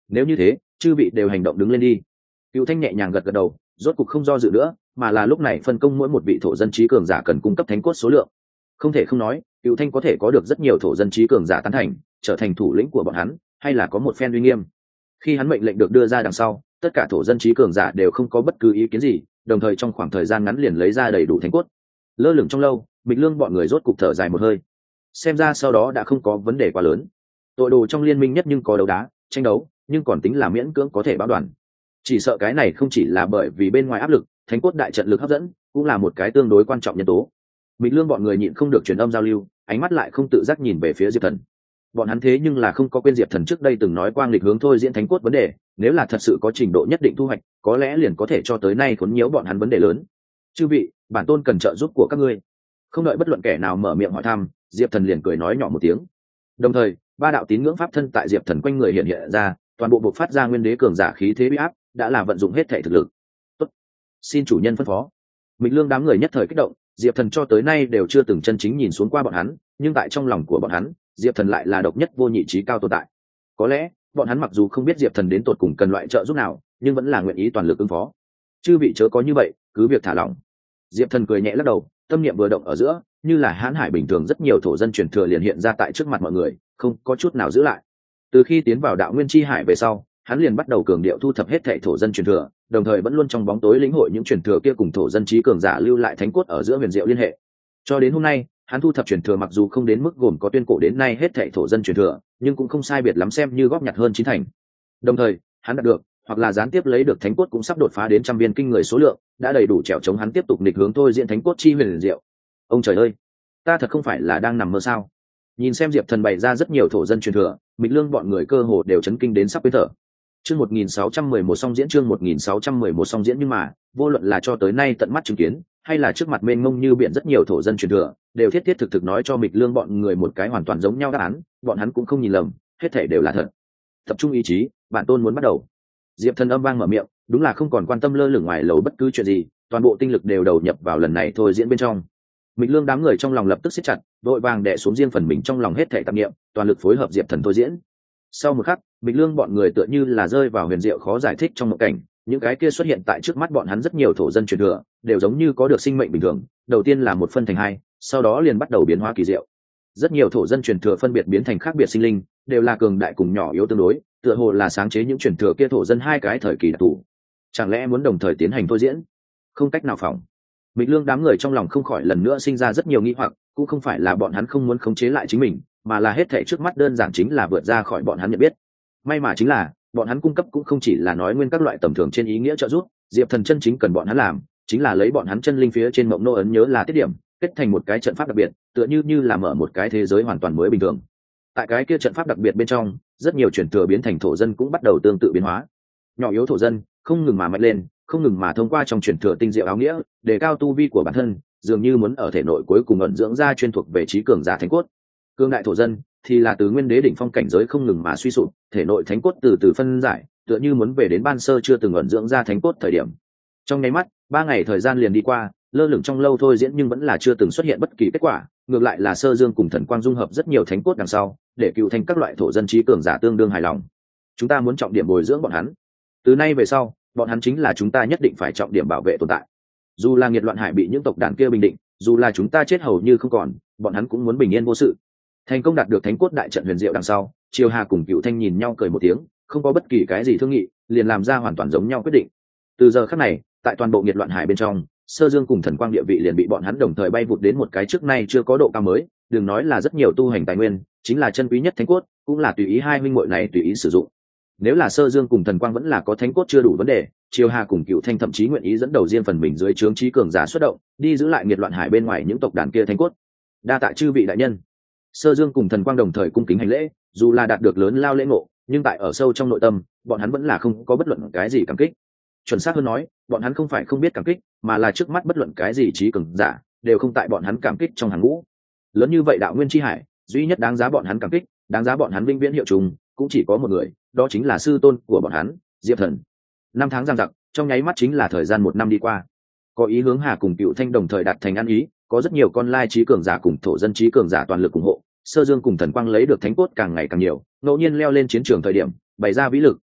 S1: nếu như thế chư vị đều hành động đứng lên đi. Cựu Thanh nhẹ nhàng gật gật đầu, rốt cục không do dự nữa, mà là lúc này phân công mỗi một vị thổ dân trí cường giả cần cung cấp thánh cốt số lượng. Không thể không nói, Cựu Thanh có thể có được rất nhiều thổ dân trí cường giả tán thành, trở thành thủ lĩnh của bọn hắn, hay là có một phen uy nghiêm. Khi hắn mệnh lệnh được đưa ra đằng sau, tất cả thổ dân trí cường giả đều không có bất cứ ý kiến gì, đồng thời trong khoảng thời gian ngắn liền lấy ra đầy đủ thánh cốt. Lơ lửng trong lâu, Mịch Lương bọn người rốt cục thở dài một hơi. Xem ra sau đó đã không có vấn đề quá lớn. Tội đồ trong liên minh nhất nhưng có đấu đá, tranh đấu, nhưng còn tính là miễn cưỡng có thể báo đoàn. Chỉ sợ cái này không chỉ là bởi vì bên ngoài áp lực, thánh cốt đại trận lực hấp dẫn cũng là một cái tương đối quan trọng nhân tố. Mịch Lương bọn người nhịn không được truyền âm giao lưu, ánh mắt lại không tự giác nhìn về phía Diệp Thần. Bọn hắn thế nhưng là không có quên Diệp Thần trước đây từng nói quang lịch hướng thôi diễn thánh cốt vấn đề, nếu là thật sự có trình độ nhất định thu hoạch, có lẽ liền có thể cho tới nay cuốn nhiễu bọn hắn vấn đề lớn. Chư vị, bản tôn cần trợ giúp của các ngươi. Không đợi bất luận kẻ nào mở miệng hỏi thăm, Diệp Thần liền cười nói nhỏ một tiếng. Đồng thời, ba đạo tín ngưỡng pháp thân tại Diệp Thần quanh người hiện hiện ra, toàn bộ bộc phát ra nguyên đế cường giả khí thế uy áp, đã là vận dụng hết thể thực lực. Tốt, xin chủ nhân phân phó. Mịch Lương đám người nhất thời kích động, Diệp Thần cho tới nay đều chưa từng chân chính nhìn xuống qua bọn hắn, nhưng tại trong lòng của bọn hắn, Diệp Thần lại là độc nhất vô nhị trí cao tồn tại. Có lẽ, bọn hắn mặc dù không biết Diệp Thần đến tột cùng cần loại trợ giúp nào, nhưng vẫn là nguyện ý toàn lực ứng phó. Chư vị chớ có như vậy, cứ việc thả lỏng. Diệp Thần cười nhẹ lắc đầu, tâm niệm vừa động ở giữa, như là hãn hải bình thường rất nhiều thổ dân truyền thừa liền hiện ra tại trước mặt mọi người, không có chút nào giữ lại. Từ khi tiến vào đạo nguyên chi hải về sau, hắn liền bắt đầu cường điệu thu thập hết thảy thổ dân truyền thừa, đồng thời vẫn luôn trong bóng tối lĩnh hội những truyền thừa kia cùng thổ dân trí cường giả lưu lại thánh cốt ở giữa huyền diệu liên hệ. Cho đến hôm nay, hắn thu thập truyền thừa mặc dù không đến mức gồm có tuyên cổ đến nay hết thảy thổ dân truyền thừa, nhưng cũng không sai biệt lắm xem như góp nhặt hơn chín thành. Đồng thời, hắn đạt được hoặc là gián tiếp lấy được thánh cốt cũng sắp đột phá đến trăm viên kinh người số lượng, đã đầy đủ trèo chống hắn tiếp tục nghịch hướng thôi diễn thánh cốt chi huyền diệu. Ông trời ơi, ta thật không phải là đang nằm mơ sao? Nhìn xem Diệp Thần bày ra rất nhiều thổ dân truyền thừa, Mịch Lương bọn người cơ hồ đều chấn kinh đến sắp quên thở. Chương một nghìn sáu trăm mười một song diễn chương một nghìn sáu trăm mười một song diễn nhưng mà, vô luận là cho tới nay tận mắt chứng kiến, hay là trước mặt mênh mông như biển rất nhiều thổ dân truyền thừa, đều thiết thiết thực thực nói cho Mịch Lương bọn người một cái hoàn toàn giống nhau đáp án, bọn hắn cũng không nhìn lầm, hết thảy đều là thật. Tập trung ý chí, bản tôn muốn bắt đầu. Diệp Thần âm vang mở miệng, đúng là không còn quan tâm lơ lửng ngoài lầu bất cứ chuyện gì, toàn bộ tinh lực đều đầu nhập vào lần này thôi diễn bên trong. Mịch Lương đám người trong lòng lập tức siết chặt, đội vàng đè xuống riêng phần mình trong lòng hết thảy tạp niệm, toàn lực phối hợp Diệp Thần thôi diễn. Sau một khắc, Mịch Lương bọn người tựa như là rơi vào huyền diệu khó giải thích trong mộng cảnh, những cái kia xuất hiện tại trước mắt bọn hắn rất nhiều thổ dân truyền thừa, đều giống như có được sinh mệnh bình thường, đầu tiên là một phân thành hai, sau đó liền bắt đầu biến hóa kỳ diệu. Rất nhiều thổ dân truyền thừa phân biệt biến thành khác biệt sinh linh, đều là cường đại cùng nhỏ yếu tương đối, tựa hồ là sáng chế những truyền thừa kia thổ dân hai cái thời kỳ đặc thù. Chẳng lẽ muốn đồng thời tiến hành thôi diễn? Không cách nào phòng. Mịch Lương đám người trong lòng không khỏi lần nữa sinh ra rất nhiều nghi hoặc, cũng không phải là bọn hắn không muốn khống chế lại chính mình, mà là hết thảy trước mắt đơn giản chính là vượt ra khỏi bọn hắn nhận biết. May mà chính là, bọn hắn cung cấp cũng không chỉ là nói nguyên các loại tầm thường trên ý nghĩa trợ giúp, Diệp Thần chân chính cần bọn hắn làm, chính là lấy bọn hắn chân linh phía trên mộng nô ấn nhớ là tiết điểm, kết thành một cái trận pháp đặc biệt, tựa như như là mở một cái thế giới hoàn toàn mới bình thường. Tại cái kia trận pháp đặc biệt bên trong, rất nhiều truyền thừa biến thành thổ dân cũng bắt đầu tương tự biến hóa. Nhỏ yếu thổ dân, không ngừng mà mạnh lên, không ngừng mà thông qua trong truyền thừa tinh diệu áo nghĩa, đề cao tu vi của bản thân, dường như muốn ở thể nội cuối cùng ẩn dưỡng ra chuyên thuộc về trí cường giả thánh cốt. Cương đại thổ dân thì là từ nguyên đế đỉnh phong cảnh giới không ngừng mà suy sụp, thể nội thánh cốt từ từ phân giải, tựa như muốn về đến ban sơ chưa từng ẩn dưỡng ra thánh cốt thời điểm. Trong nháy mắt, ba ngày thời gian liền đi qua, lơ lửng trong lâu thôi diễn nhưng vẫn là chưa từng xuất hiện bất kỳ kết quả, ngược lại là Sơ Dương cùng Thần Quang dung hợp rất nhiều thánh cốt đằng sau, để cựu thành các loại thổ dân trí cường giả tương đương hài lòng. Chúng ta muốn trọng điểm bồi dưỡng bọn hắn. Từ nay về sau, bọn hắn chính là chúng ta nhất định phải trọng điểm bảo vệ tồn tại. Dù là nghiệt loạn hải bị những tộc đàn kia bình định, dù là chúng ta chết hầu như không còn, bọn hắn cũng muốn bình yên vô sự. Thành công đạt được thánh cốt đại trận huyền diệu đằng sau, Triều Hà cùng Cựu Thanh nhìn nhau cười một tiếng, không có bất kỳ cái gì thương nghị, liền làm ra hoàn toàn giống nhau quyết định. Từ giờ khắc này, tại toàn bộ nghiệt loạn hải bên trong, Sơ Dương cùng Thần Quang địa vị liền bị bọn hắn đồng thời bay vụt đến một cái trước nay chưa có độ cao mới, đừng nói là rất nhiều tu hành tài nguyên, chính là chân quý nhất thánh cốt, cũng là tùy ý hai huynh muội này tùy ý sử dụng. Nếu là Sơ Dương cùng Thần Quang vẫn là có thánh cốt chưa đủ vấn đề, Triều Hà cùng Cựu Thanh thậm chí nguyện ý dẫn đầu riêng phần mình dưới trướng trí cường giả xuất động, đi giữ lại nghiệt loạn hải bên ngoài những tộc đàn kia thánh cốt. Đa tạ chư vị đại nhân. Sơ Dương cùng Thần Quang đồng thời cung kính hành lễ, dù là đạt được lớn lao lễ ngộ, nhưng tại ở sâu trong nội tâm, bọn hắn vẫn là không có bất luận cái gì cảm kích. Chuẩn xác hơn nói, bọn hắn không phải không biết cảm kích, mà là trước mắt bất luận cái gì trí cường giả đều không tại bọn hắn cảm kích trong hàng ngũ. Lớn như vậy đạo nguyên chi hải, duy nhất đáng giá bọn hắn cảm kích, đáng giá bọn hắn vinh viễn hiệu trùng, cũng chỉ có một người, đó chính là sư tôn của bọn hắn, Diệp Thần. Năm tháng giang dặc, trong nháy mắt chính là thời gian một năm đi qua. Có ý hướng Hà cùng Cựu Thanh đồng thời đạt thành ăn ý, có rất nhiều con lai trí cường giả cùng thổ dân trí cường giả toàn lực ủng hộ. Sơ Dương cùng Thần Quang lấy được thánh cốt càng ngày càng nhiều, ngẫu nhiên leo lên chiến trường thời điểm, bày ra vĩ lực,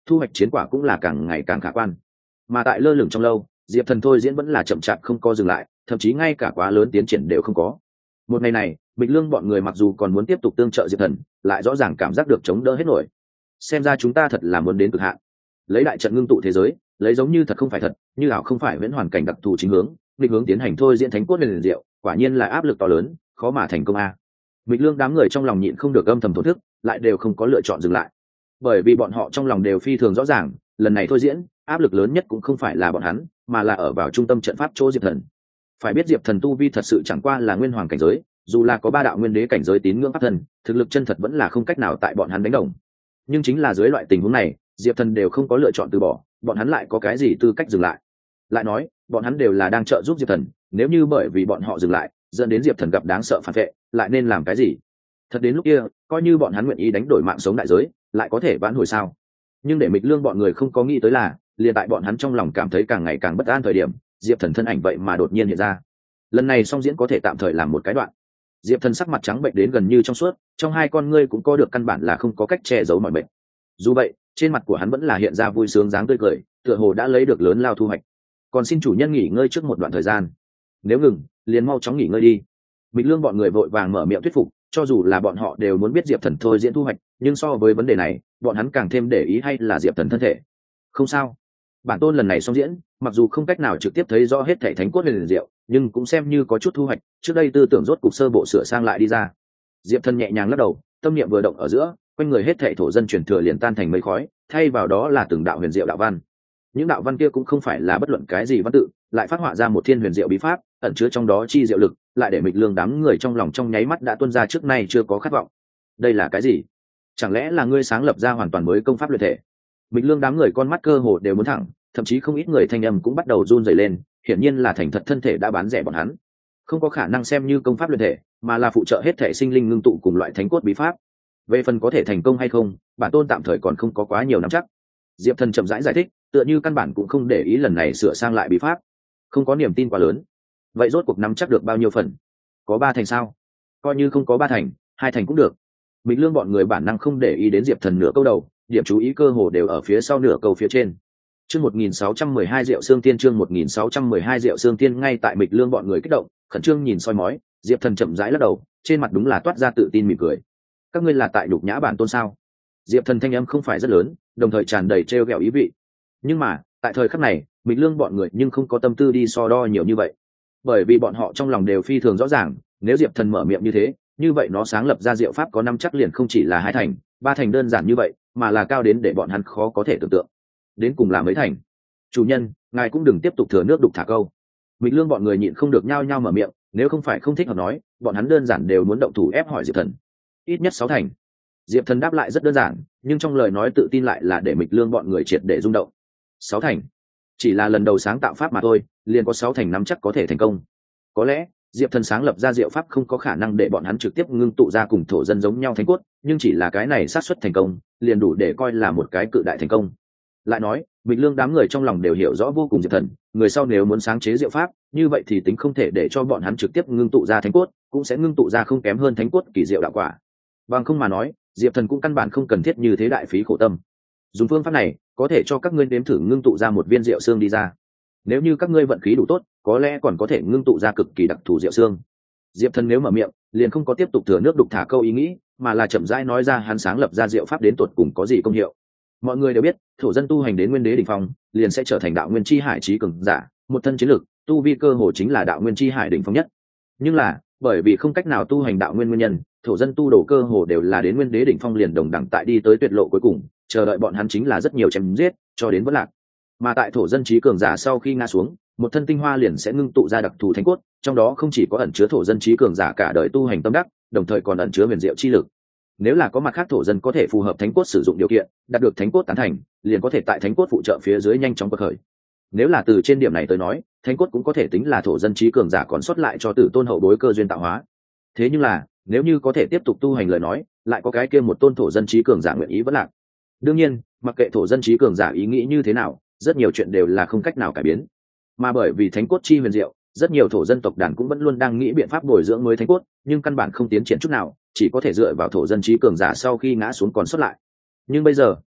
S1: thu hoạch chiến quả cũng là càng ngày càng khả quan. Mà tại lơ lửng trong lâu, diệp thần thôi diễn vẫn là chậm chạp không co dừng lại, thậm chí ngay cả quá lớn tiến triển đều không có. Một ngày này, Bịch Lương bọn người mặc dù còn muốn tiếp tục tương trợ diệp thần, lại rõ ràng cảm giác được chống đỡ hết nổi. Xem ra chúng ta thật là muốn đến cực hạn. Lấy đại trận ngưng tụ thế giới, lấy giống như thật không phải thật, như ảo không phải viễn hoàn cảnh đặc thù chính hướng, định hướng tiến hành thôi diễn thánh cốt liền diệu, quả nhiên là áp lực to lớn, khó mà thành công a. Bịch Lương đám người trong lòng nhịn không được âm thầm thổn thức, lại đều không có lựa chọn dừng lại, bởi vì bọn họ trong lòng đều phi thường rõ ràng, lần này thôi diễn áp lực lớn nhất cũng không phải là bọn hắn, mà là ở vào trung tâm trận pháp chỗ diệp thần. Phải biết diệp thần tu vi thật sự chẳng qua là nguyên hoàng cảnh giới, dù là có ba đạo nguyên đế cảnh giới tín ngưỡng pháp thần, thực lực chân thật vẫn là không cách nào tại bọn hắn đánh đồng. Nhưng chính là dưới loại tình huống này, diệp thần đều không có lựa chọn từ bỏ, bọn hắn lại có cái gì tư cách dừng lại? Lại nói, bọn hắn đều là đang trợ giúp diệp thần, nếu như bởi vì bọn họ dừng lại, dẫn đến diệp thần gặp đáng sợ phản vệ, lại nên làm cái gì? Thật đến lúc kia, coi như bọn hắn nguyện ý đánh đổi mạng sống đại giới, lại có thể vãn hồi sao? Nhưng để Mịch Lương bọn người không có nghĩ tới là, liền tại bọn hắn trong lòng cảm thấy càng ngày càng bất an thời điểm, diệp thần thân ảnh vậy mà đột nhiên hiện ra. Lần này song diễn có thể tạm thời làm một cái đoạn. Diệp thần sắc mặt trắng bệnh đến gần như trong suốt, trong hai con ngươi cũng có được căn bản là không có cách che giấu mọi bệnh. Dù vậy, trên mặt của hắn vẫn là hiện ra vui sướng dáng tươi cười, tựa hồ đã lấy được lớn lao thu hoạch. Còn xin chủ nhân nghỉ ngơi trước một đoạn thời gian. Nếu ngừng, liền mau chóng nghỉ ngơi đi. Mịch Lương bọn người vội vàng mở miệng thuyết phục, cho dù là bọn họ đều muốn biết diệp thần thôi diễn thu hoạch, nhưng so với vấn đề này, bọn hắn càng thêm để ý hay là diệp thần thân thể. Không sao, bản tôn lần này song diễn, mặc dù không cách nào trực tiếp thấy rõ hết thảy thánh cốt huyền diệu, nhưng cũng xem như có chút thu hoạch. Trước đây tư tưởng rốt cục sơ bộ sửa sang lại đi ra. Diệp thần nhẹ nhàng lắc đầu, tâm niệm vừa động ở giữa, quanh người hết thảy thổ dân truyền thừa liền tan thành mây khói, thay vào đó là từng đạo huyền diệu đạo văn. Những đạo văn kia cũng không phải là bất luận cái gì văn tự, lại phát họa ra một thiên huyền diệu bí pháp, ẩn chứa trong đó chi diệu lực, lại để Mịch Lương đám người trong lòng trong nháy mắt đã tuôn ra trước nay chưa có khát vọng. Đây là cái gì? Chẳng lẽ là ngươi sáng lập ra hoàn toàn mới công pháp luyện thể? Mịch Lương đám người con mắt cơ hồ đều muốn thẳng, thậm chí không ít người thanh âm cũng bắt đầu run rẩy lên, hiển nhiên là thành thật thân thể đã bán rẻ bọn hắn. Không có khả năng xem như công pháp luyện thể, mà là phụ trợ hết thể sinh linh ngưng tụ cùng loại thánh cốt bí pháp. Về phần có thể thành công hay không, bản tôn tạm thời còn không có quá nhiều nắm chắc. Diệp thần chậm rãi giải thích, tựa như căn bản cũng không để ý lần này sửa sang lại bí pháp, không có niềm tin quá lớn. Vậy rốt cuộc nắm chắc được bao nhiêu phần? Có ba thành sao? Coi như không có ba thành, hai thành cũng được. Mịch Lương bọn người bản năng không để ý đến diệp thần nửa câu đầu, điểm chú ý cơ hồ đều ở phía sau nửa câu phía trên. Chương một nghìn sáu trăm mười hai Diệu Xương Tiên, chương một nghìn sáu trăm mười hai Diệu Xương Tiên. Ngay tại Mịch Lương bọn người kích động, khẩn trương nhìn soi mói, diệp thần chậm rãi lắc đầu, trên mặt đúng là toát ra tự tin mỉm cười. Các ngươi là tại nhục nhã bản tôn sao? Diệp thần thanh âm không phải rất lớn, đồng thời tràn đầy trêu ghẹo ý vị. Nhưng mà tại thời khắc này, Mịch Lương bọn người nhưng không có tâm tư đi so đo nhiều như vậy, bởi vì bọn họ trong lòng đều phi thường rõ ràng, nếu diệp thần mở miệng như thế, như vậy nó sáng lập ra diệu pháp có năm chắc liền không chỉ là hai thành, ba thành đơn giản như vậy, mà là cao đến để bọn hắn khó có thể tưởng tượng. Đến cùng là mấy thành? Chủ nhân, ngài cũng đừng tiếp tục thừa nước đục thả câu. Mịch Lương bọn người nhịn không được nhao nhao mở miệng, nếu không phải không thích hợp nói, bọn hắn đơn giản đều muốn động thủ ép hỏi diệp thần. Ít nhất sáu thành. Diệp thần đáp lại rất đơn giản, nhưng trong lời nói tự tin lại là để Mịch Lương bọn người triệt để rung động. Sáu thành? Chỉ là lần đầu sáng tạo pháp mà thôi, liền có sáu thành nắm chắc có thể thành công. Có lẽ diệp thần sáng lập ra diệu pháp không có khả năng để bọn hắn trực tiếp ngưng tụ ra cùng thổ dân giống nhau thánh cốt, nhưng chỉ là cái này xác suất thành công liền đủ để coi là một cái cự đại thành công. Lại nói, Mịch Lương đám người trong lòng đều hiểu rõ vô cùng diệp thần, người sau nếu muốn sáng chế diệu pháp, như vậy thì tính không thể để cho bọn hắn trực tiếp ngưng tụ ra thánh cốt, cũng sẽ ngưng tụ ra không kém hơn thánh cốt kỳ diệu đạo quả. Bằng không mà nói, diệp thần cũng căn bản không cần thiết như thế đại phí khổ tâm. Dùng phương pháp này có thể cho các ngươi nếm thử ngưng tụ ra một viên diệu xương đi ra. Nếu như các ngươi vận khí đủ tốt, có lẽ còn có thể ngưng tụ ra cực kỳ đặc thù diệu xương. Diệp thần nếu mở miệng, liền không có tiếp tục thừa nước đục thả câu ý nghĩ, mà là chậm rãi nói ra hắn sáng lập ra diệu pháp đến tột cùng có gì công hiệu. Mọi người đều biết, thổ dân tu hành đến nguyên đế đỉnh phong, liền sẽ trở thành đạo nguyên chi hải chí cường giả, một thân chiến lực, tu vi cơ hồ chính là đạo nguyên chi hải đỉnh phong nhất. Nhưng là, bởi vì không cách nào tu hành đạo nguyên nguyên nhân, thổ dân tu đồ cơ hồ đều là đến nguyên đế đỉnh phong liền đồng đẳng tại đi tới tuyệt lộ cuối cùng, chờ đợi bọn hắn chính là rất nhiều chém giết, cho đến vỡ lạc. Mà tại thổ dân chí cường giả sau khi ngã xuống, một thân tinh hoa liền sẽ ngưng tụ ra đặc thù thánh cốt, trong đó không chỉ có ẩn chứa thổ dân chí cường giả cả đời tu hành tâm đắc, đồng thời còn ẩn chứa huyền diệu chi lực. Nếu là có mặt khác thổ dân có thể phù hợp thánh cốt sử dụng điều kiện, đạt được thánh cốt tán thành, liền có thể tại thánh cốt phụ trợ phía dưới nhanh chóng bật khởi. Nếu là từ trên điểm này tới nói, thánh cốt cũng có thể tính là thổ dân chí cường giả còn sót lại cho tử tôn hậu bối cơ duyên tạo hóa. Thế nhưng là, nếu như có thể tiếp tục tu hành lời nói, lại có cái kia một tôn thổ dân chí cường giả nguyện ý vẫn lạc. Đương nhiên, mặc kệ thổ dân chí cường giả ý nghĩ như thế nào, rất nhiều chuyện đều là không cách nào cải biến. Mà bởi vì thánh cốt chi huyền diệu, rất nhiều thổ dân tộc đàn cũng vẫn luôn đang nghĩ biện pháp bồi dưỡng mới thánh cốt, nhưng căn bản không tiến triển chút nào, chỉ có thể dựa vào thổ dân chí cường giả sau khi ngã xuống còn sót lại. Nhưng bây giờ,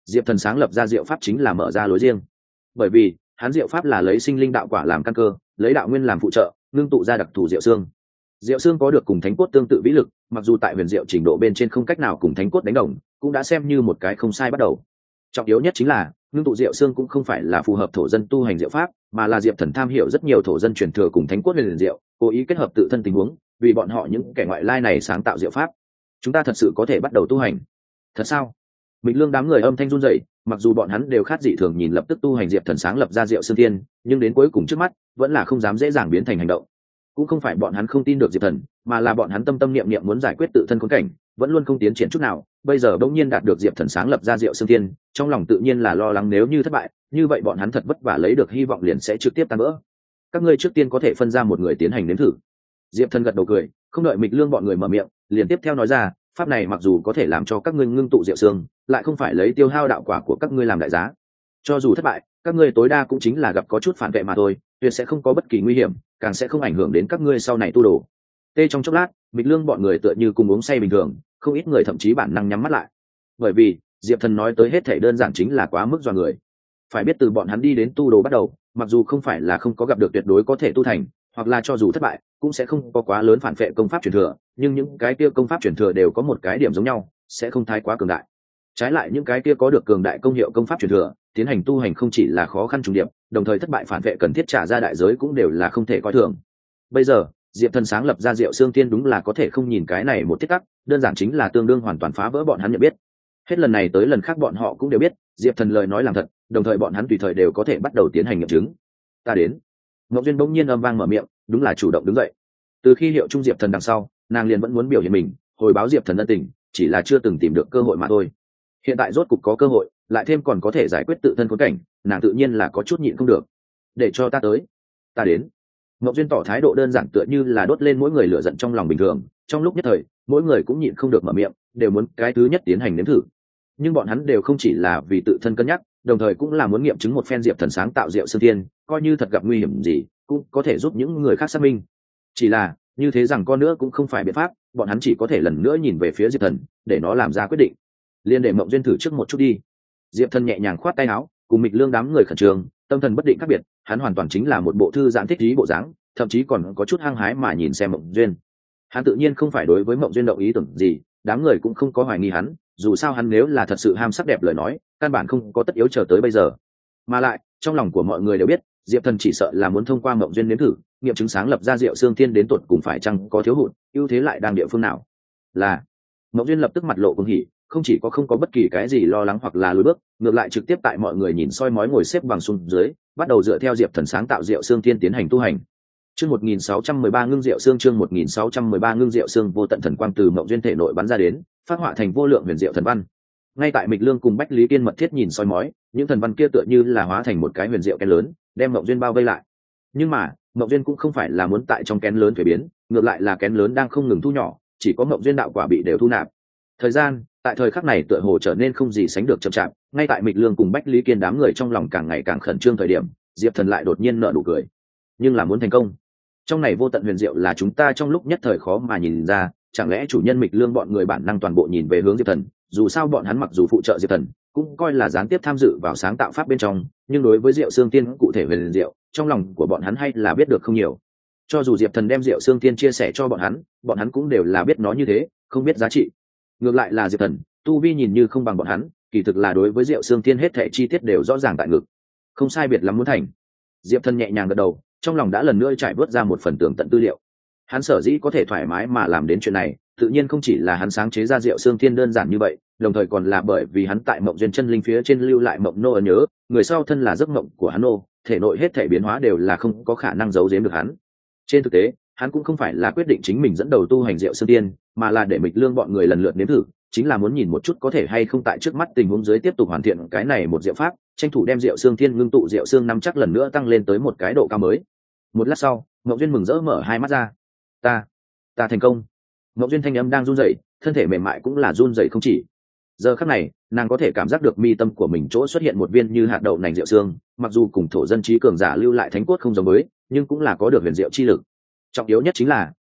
S1: diệp thần sáng lập ra diệu pháp chính là mở ra lối riêng. Bởi vì hắn diệu pháp là lấy sinh linh đạo quả làm căn cơ, lấy đạo nguyên làm phụ trợ, ngưng tụ ra đặc thù diệu xương. Diệu xương có được cùng thánh cốt tương tự vĩ lực, mặc dù tại huyền diệu trình độ bên trên không cách nào cùng thánh cốt đánh đồng, cũng đã xem như một cái không sai bắt đầu. Trọng yếu nhất chính là ngưng tụ diệu xương cũng không phải là phù hợp thổ dân tu hành diệu pháp, mà là diệp thần tham hiểu rất nhiều thổ dân truyền thừa cùng thánh cốt huyền diệu, cố ý kết hợp tự thân tình huống, vì bọn họ những kẻ ngoại lai này sáng tạo diệu pháp. Chúng ta thật sự có thể bắt đầu tu hành. Thật sao? Mịch Lương đám người âm thanh run rẩy, mặc dù bọn hắn đều khát dị thường nhìn lập tức tu hành diệp thần sáng lập ra diệu xương tiên, nhưng đến cuối cùng trước mắt vẫn là không dám dễ dàng biến thành hành động. Cũng không phải bọn hắn không tin được diệp thần, mà là bọn hắn tâm tâm niệm niệm muốn giải quyết tự thân khốn cảnh, vẫn luôn không tiến triển chút nào. Bây giờ bỗng nhiên đạt được diệp thần sáng lập ra diệu xương tiên, trong lòng tự nhiên là lo lắng nếu như thất bại, như vậy bọn hắn thật vất vả lấy được hy vọng liền sẽ trực tiếp tan vỡ. Các ngươi trước tiên có thể phân ra một người tiến hành nếm thử. Diệp thần gật đầu cười, không đợi Mịch Lương bọn người mở miệng, liền tiếp theo nói ra, pháp này mặc dù có thể làm cho các ngươi ngưng tụ diệu xương, lại không phải lấy tiêu hao đạo quả của các ngươi làm đại giá. Cho dù thất bại, các ngươi tối đa cũng chính là gặp có chút phản vệ mà thôi, tuyệt sẽ không có bất kỳ nguy hiểm, càng sẽ không ảnh hưởng đến các ngươi sau này tu đồ. Tê trong chốc lát, Mịch Lương bọn người tựa như cùng uống say bình thường, không ít người thậm chí bản năng nhắm mắt lại. Bởi vì Diệp thần nói tới hết thảy đơn giản chính là quá mức dọa người. Phải biết từ bọn hắn đi đến tu đồ bắt đầu, mặc dù không phải là không có gặp được tuyệt đối có thể tu thành, hoặc là cho dù thất bại cũng sẽ không có quá lớn phản vệ công pháp truyền thừa, nhưng những cái kia công pháp truyền thừa đều có một cái điểm giống nhau, sẽ không thái quá cường đại. Trái lại những cái kia có được cường đại công hiệu công pháp truyền thừa, tiến hành tu hành không chỉ là khó khăn trùng điệp, đồng thời thất bại phản vệ cần thiết trả ra đại giới cũng đều là không thể coi thường. Bây giờ diệp thần sáng lập ra diệu xương tiên đúng là có thể không nhìn cái này một thiết tắc, đơn giản chính là tương đương hoàn toàn phá vỡ bọn hắn nhận biết. Hết lần này tới lần khác bọn họ cũng đều biết diệp thần lời nói làm thật, đồng thời bọn hắn tùy thời đều có thể bắt đầu tiến hành nghiệm chứng. Ta đến. Ngọc Duyên bỗng nhiên âm vang mở miệng, đúng là chủ động đứng dậy. Từ khi hiệu trung diệp thần đằng sau, nàng liền vẫn muốn biểu hiện mình, hồi báo diệp thần ân tình, chỉ là chưa từng tìm được cơ hội mà thôi. Hiện tại rốt cục có cơ hội, lại thêm còn có thể giải quyết tự thân khốn cảnh, nàng tự nhiên là có chút nhịn không được. Để cho ta tới. Ta đến. Ngọc Duyên tỏ thái độ đơn giản tựa như là đốt lên mỗi người lửa giận trong lòng bình thường, trong lúc nhất thời, mỗi người cũng nhịn không được mở miệng, đều muốn cái thứ nhất tiến hành nếm thử. Nhưng bọn hắn đều không chỉ là vì tự thân cân nhắc, đồng thời cũng là muốn nghiệm chứng một phen diệp thần sáng tạo diệu xương tiên, coi như thật gặp nguy hiểm gì, cũng có thể giúp những người khác xác minh. Chỉ là như thế rằng con nữa cũng không phải biện pháp, bọn hắn chỉ có thể lần nữa nhìn về phía diệp thần, để nó làm ra quyết định. Liên để Mộng Duyên thử trước một chút đi. Diệp thần nhẹ nhàng khoát tay áo, cùng Mịch Lương đám người khẩn trương, tâm thần bất định khác biệt, hắn hoàn toàn chính là một bộ thư giãn thích ý bộ dáng, thậm chí còn có chút hăng hái mà nhìn xem Mộng Duyên. Hắn tự nhiên không phải đối với Mộng Duyên động ý tưởng gì, đám người cũng không có hoài nghi hắn, dù sao hắn nếu là thật sự ham sắc đẹp lời nói, căn bản không có tất yếu chờ tới bây giờ. Mà lại trong lòng của mọi người đều biết, diệp thần chỉ sợ là muốn thông qua Mộng Duyên nếm thử nghiệm chứng sáng lập ra diệu xương thiên đến tột cùng phải chăng có thiếu hụt, ưu thế lại đang địa phương nào. Là Mộng Duyên lập tức mặt lộ cuồng hỉ, không chỉ có không có bất kỳ cái gì lo lắng hoặc là lùi bước, ngược lại trực tiếp tại mọi người nhìn soi mói ngồi xếp bằng xuống dưới, bắt đầu dựa theo diệp thần sáng tạo diệu xương thiên tiến hành tu hành. Chương một nghìn sáu trăm mười ba ngưng diệu xương chương một nghìn sáu trăm mười ba ngưng diệu xương vô tận thần quang từ Mộng Duyên thể nội bắn ra đến, phát họa thành vô lượng huyền diệu thần văn. Ngay tại Mịch Lương cùng Bách Lý Kiên mật thiết nhìn soi mói, những thần văn kia tựa như là hóa thành một cái huyền diệu kén lớn, đem Mộng Duyên bao vây lại. Nhưng mà Mộng Duyên cũng không phải là muốn tại trong kén lớn thuế biến, ngược lại là kén lớn đang không ngừng thu nhỏ, chỉ có Mộng Duyên đạo quả bị đều thu nạp. Thời gian tại thời khắc này tựa hồ trở nên không gì sánh được chậm chạp. Ngay tại Mịch Lương cùng Bách Lý Kiên đám người trong lòng càng ngày càng khẩn trương thời điểm, diệp thần lại đột nhiên nở nụ cười. Nhưng là muốn thành công, trong này vô tận huyền diệu là chúng ta trong lúc nhất thời khó mà nhìn ra, chẳng lẽ chủ nhân Mịch Lương bọn người bản năng toàn bộ nhìn về hướng diệp thần, dù sao bọn hắn mặc dù phụ trợ diệp thần, cũng coi là gián tiếp tham dự vào sáng tạo pháp bên trong, nhưng đối với diệu xương tiên cụ thể huyền diệu, trong lòng của bọn hắn hay là biết được không nhiều. Cho dù diệp thần đem diệu xương tiên chia sẻ cho bọn hắn, bọn hắn cũng đều là biết nó như thế, không biết giá trị. Ngược lại là diệp thần, tu vi nhìn như không bằng bọn hắn, kỳ thực là đối với diệu xương tiên hết thảy chi tiết đều rõ ràng tại ngực, không sai biệt lắm muốn thành. Diệp thần nhẹ nhàng gật đầu, trong lòng đã lần nữa trải vớt ra một phần tường tận tư liệu. Hắn sở dĩ có thể thoải mái mà làm đến chuyện này, tự nhiên không chỉ là hắn sáng chế ra diệu xương thiên đơn giản như vậy, đồng thời còn là bởi vì hắn tại Mộng Duyên chân linh phía trên lưu lại mộng nô ấn nhớ, người sau thân là giấc mộng của hắn nô, thể nội hết thể biến hóa đều là không có khả năng giấu giếm được hắn. Trên thực tế, hắn cũng không phải là quyết định chính mình dẫn đầu tu hành diệu xương tiên, mà là để Mịch Lương bọn người lần lượt nếm thử, chính là muốn nhìn một chút có thể hay không tại trước mắt tình huống dưới tiếp tục hoàn thiện cái này một diệu pháp, tranh thủ đem diệu xương thiên ngưng tụ diệu xương năm chắc lần nữa tăng lên tới một cái độ cao mới. Một lát sau, Mộng Duyên mừng rỡ mở hai mắt ra. Ta, ta thành công. Mộng Duyên thanh âm đang run rẩy, thân thể mềm mại cũng là run rẩy không chỉ. Giờ khắc này, nàng có thể cảm giác được mi tâm của mình chỗ xuất hiện một viên như hạt đậu nành diệu xương, mặc dù cùng thổ dân trí cường giả lưu lại thánh cốt không giống với, nhưng cũng là có được huyền diệu chi lực. Trọng yếu nhất chính là,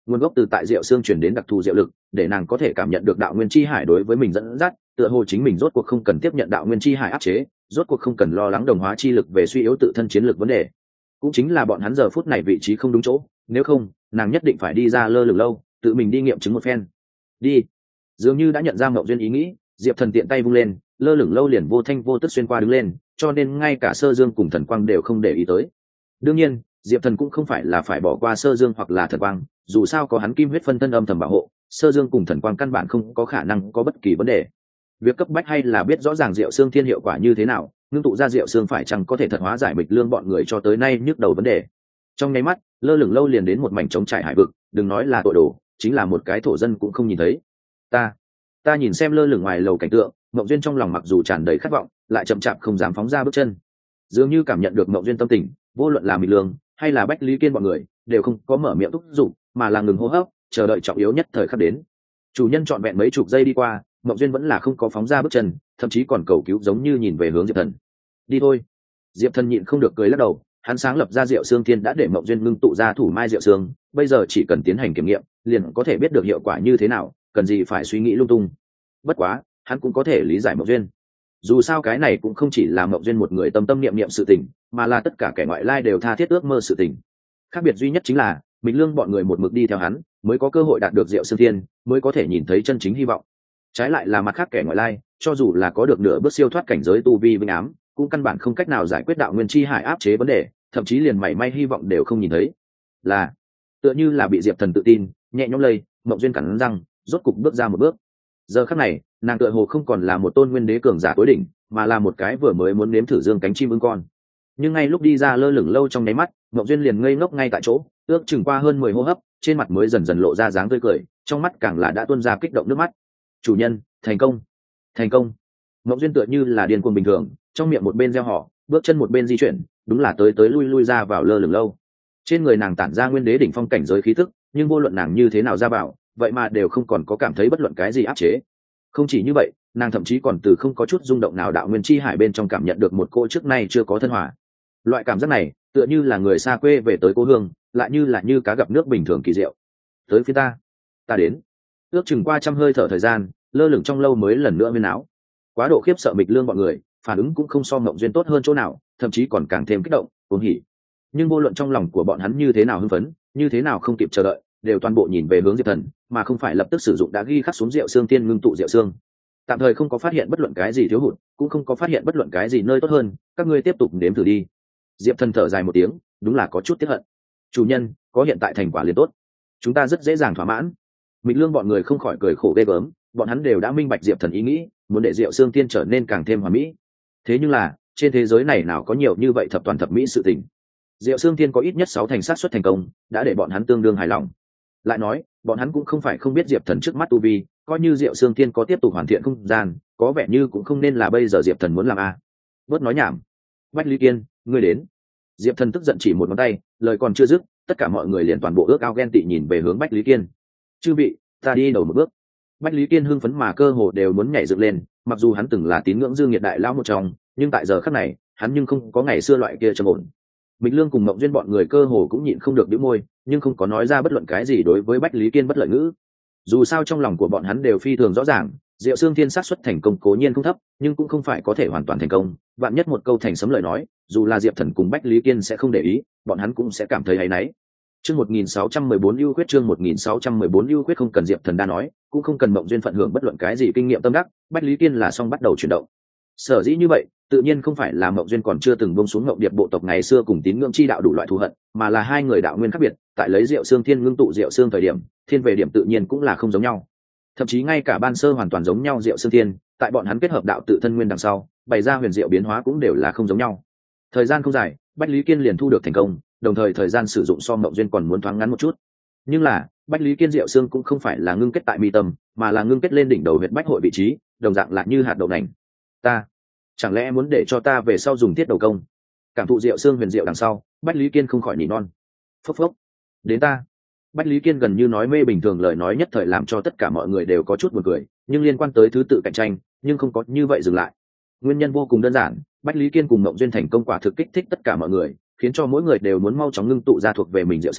S1: nguồn gốc từ tại Diệu Xương truyền đến đặc thù diệu lực, để nàng có thể cảm nhận được đạo nguyên chi hải đối với mình dẫn dắt, tựa hồ chính mình rốt cuộc không cần tiếp nhận đạo nguyên chi hải áp chế, rốt cuộc không cần lo lắng đồng hóa chi lực về suy yếu tự thân chiến lực vấn đề. Cũng chính là bọn hắn giờ phút này vị trí không đúng chỗ, nếu không, nàng nhất định phải đi ra lơ lửng lâu, tự mình đi nghiệm chứng một phen. Đi. Dường như đã nhận ra Mộng Duyên ý nghĩ, Diệp Thần tiện tay vung lên, lơ lửng lâu liền vô thanh vô tức xuyên qua đứng lên, cho nên ngay cả Sơ Dương cùng Thần Quang đều không để ý tới. Đương nhiên, Diệp Thần cũng không phải là phải bỏ qua Sơ Dương hoặc là Thần Quang, dù sao có hắn kim huyết phân thân âm thầm bảo hộ, Sơ Dương cùng Thần Quang căn bản không có khả năng có bất kỳ vấn đề. Việc cấp bách hay là biết rõ ràng Diệu Xương Thiên hiệu quả như thế nào, ngưng tụ ra Diệu Xương phải chăng có thể thật hóa giải Mịch Lương bọn người cho tới nay nhức đầu vấn đề. Trong nháy mắt, lơ lửng lâu liền đến một mảnh trống trải hải vực, đừng nói là tội đồ, chính là một cái thổ dân cũng không nhìn thấy. Ta, ta nhìn xem lơ lửng ngoài lầu cảnh tượng, Mộng Duyên trong lòng mặc dù tràn đầy khát vọng, lại chậm chạp không dám phóng ra bước chân. Dường như cảm nhận được Mộng Duyên tâm tình, vô luận là Mịch Lương hay là Bách Lý Kiên bọn người, đều không có mở miệng thúc giục, mà là ngừng hô hấp, chờ đợi trọng yếu nhất thời khắc đến. Chủ nhân trọn vẹn mấy chục giây đi qua, Mộng Duyên vẫn là không có phóng ra bước chân, thậm chí còn cầu cứu giống như nhìn về hướng Diệp Thần. Đi thôi. Diệp Thần nhịn không được cười lắc đầu, hắn sáng lập ra Diệu Xương Thiên đã để Mộng Duyên ngưng tụ ra thủ mai Diệu Xương, bây giờ chỉ cần tiến hành kiểm nghiệm, liền có thể biết được hiệu quả như thế nào, cần gì phải suy nghĩ lung tung. Bất quá, hắn cũng có thể lý giải Mộng Duyên. Dù sao cái này cũng không chỉ là Mộng Duyên một người tâm tâm niệm niệm sự tình, mà là tất cả kẻ ngoại lai đều tha thiết ước mơ sự tình. Khác biệt duy nhất chính là, Mịch Lương bọn người một mực đi theo hắn, mới có cơ hội đạt được Diệu Xương Thiên, mới có thể nhìn thấy chân chính hy vọng. Trái lại là mặt khác kẻ ngoại lai, cho dù là có được nửa bước siêu thoát cảnh giới tu vi vinh ám, cũng căn bản không cách nào giải quyết đạo nguyên chi hải áp chế vấn đề, thậm chí liền mảy may hy vọng đều không nhìn thấy. Là, tựa như là bị Diệp Thần tự tin, nhẹ nhõm lây, Mộng Duyên cắn răng, rốt cục bước ra một bước. Giờ khắc này, nàng tựa hồ không còn là một tôn nguyên đế cường giả tối đỉnh, mà là một cái vừa mới muốn nếm thử dương cánh chim ưng con. Nhưng ngay lúc đi ra lơ lửng lâu trong nháy mắt, Mộng Duyên liền ngây ngốc ngay tại chỗ, ước chừng qua hơn mười hô hấp, trên mặt mới dần dần lộ ra dáng tươi cười, trong mắt càng là đã tuôn ra kích động nước mắt. Chủ nhân, thành công, thành công. Mộng Duyên tựa như là điên cuồng bình thường, trong miệng một bên reo hò, bước chân một bên di chuyển, đúng là tới tới lui lui ra vào lơ lửng lâu. Trên người nàng tản ra nguyên đế đỉnh phong cảnh giới khí tức, nhưng vô luận nàng như thế nào ra vào, vậy mà đều không còn có cảm thấy bất luận cái gì áp chế. Không chỉ như vậy, nàng thậm chí còn từ không có chút rung động nào đạo nguyên chi hải bên trong cảm nhận được một cô trước nay chưa có thân hòa. Loại cảm giác này, tựa như là người xa quê về tới cố hương, lại như là như cá gặp nước bình thường kỳ diệu. Tới phía ta, ta đến. Ước chừng qua trăm hơi thở thời gian, lơ lửng trong lâu mới lần nữa huyên áo. Quá độ khiếp sợ Mịch Lương bọn người, phản ứng cũng không so Mộng Duyên tốt hơn chỗ nào, thậm chí còn càng thêm kích động, cuồng hỉ. Nhưng vô luận trong lòng của bọn hắn như thế nào hưng phấn, như thế nào không kịp chờ đợi, đều toàn bộ nhìn về hướng Diệp Thần, mà không phải lập tức sử dụng đã ghi khắc xuống Diệu Xương Thiên ngưng tụ Diệu Xương. Tạm thời không có phát hiện bất luận cái gì thiếu hụt, cũng không có phát hiện bất luận cái gì nơi tốt hơn, các ngươi tiếp tục nếm thử đi. Diệp Thần thở dài một tiếng, đúng là có chút tiếc hận. Chủ nhân, có hiện tại thành quả liền tốt, chúng ta rất dễ dàng thỏa mãn. Mịch Lương bọn người không khỏi cười khổ ghê gớm, bọn hắn đều đã minh bạch Diệp Thần ý nghĩ, muốn để Diệu Xương Thiên trở nên càng thêm hoàn mỹ. Thế nhưng là, trên thế giới này nào có nhiều như vậy thập toàn thập mỹ sự tình. Diệu Xương Thiên có ít nhất sáu thành sát suất thành công, đã để bọn hắn tương đương hài lòng. Lại nói, bọn hắn cũng không phải không biết Diệp Thần trước mắt tu vi, coi như Diệu Xương Thiên có tiếp tục hoàn thiện không gian, có vẻ như cũng không nên là bây giờ Diệp Thần muốn làm a. À. Bớt nói nhảm. Bách Lý Kiên, ngươi đến. Diệp Thần tức giận chỉ một ngón tay, lời còn chưa dứt, tất cả mọi người liền toàn bộ ước ao ghen tị nhìn về hướng Bách Lý Kiên. Chư vị, ta đi đầu một bước. Bách Lý Kiên hưng phấn mà cơ hồ đều muốn nhảy dựng lên, mặc dù hắn từng là tín ngưỡng Dương Nhiệt đại lão một trong, nhưng tại giờ khắc này, hắn nhưng không có ngày xưa loại kia trầm ổn. Mịch Lương cùng Mộng Duyên bọn người cơ hồ cũng nhịn không được bĩu môi, nhưng không có nói ra bất luận cái gì đối với Bách Lý Kiên bất lợi ngữ. Dù sao trong lòng của bọn hắn đều phi thường rõ ràng, Diệu Xương Thiên xác suất thành công cố nhiên không thấp, nhưng cũng không phải có thể hoàn toàn thành công. Vạn nhất một câu thành sấm lời nói, dù là Diệp Thần cùng Bách Lý Kiên sẽ không để ý, bọn hắn cũng sẽ cảm thấy áy náy. Chương một nghìn sáu trăm mười bốn ưu quyết chương một nghìn sáu trăm mười bốn ưu quyết không cần Diệp Thần đa nói, cũng không cần Mộng Duyên phận hưởng bất luận cái gì kinh nghiệm tâm đắc, Bách Lý Kiên là xong bắt đầu chuyển động. Sở dĩ như vậy, tự nhiên không phải là Mộng Duyên còn chưa từng buông xuống Ngộng Điệp bộ tộc ngày xưa cùng tín ngưỡng chi đạo đủ loại thù hận, mà là hai người đạo nguyên khác biệt, tại lấy Diệu Xương Thiên ngưng tụ Diệu Xương thời điểm, thiên về điểm tự nhiên cũng là không giống nhau. Thậm chí ngay cả ban sơ hoàn toàn giống nhau Diệu Xương Thiên, tại bọn hắn kết hợp đạo tự thân nguyên đằng sau, bày ra huyền diệu biến hóa cũng đều là không giống nhau. Thời gian không dài, Bách Lý Kiên liền thu được thành công, đồng thời thời gian sử dụng so Mộng Duyên còn muốn thoáng ngắn một chút. Nhưng là, Bách Lý Kiên Diệu Xương cũng không phải là ngưng kết tại mi tâm, mà là ngưng kết lên đỉnh đầu huyệt bách hội vị trí, đồng dạng là như hạt đậu nành. Ta, chẳng lẽ muốn để cho ta về sau dùng tiết đầu công? Cảm thụ Diệu Xương huyền diệu đằng sau, Bách Lý Kiên không khỏi nỉ non. Phốc phốc. Đến ta. Bách Lý Kiên gần như nói mê bình thường lời nói nhất thời làm cho tất cả mọi người đều có chút buồn cười, nhưng liên quan tới thứ tự cạnh tranh, nhưng không có như vậy dừng lại. Nguyên nhân vô cùng đơn giản, Bách Lý Kiên cùng Mộng Duyên thành công quả thực kích thích tất cả mọi người, khiến cho mỗi người đều muốn mau chóng ngưng tụ ra thuộc về mình Diệu Xương,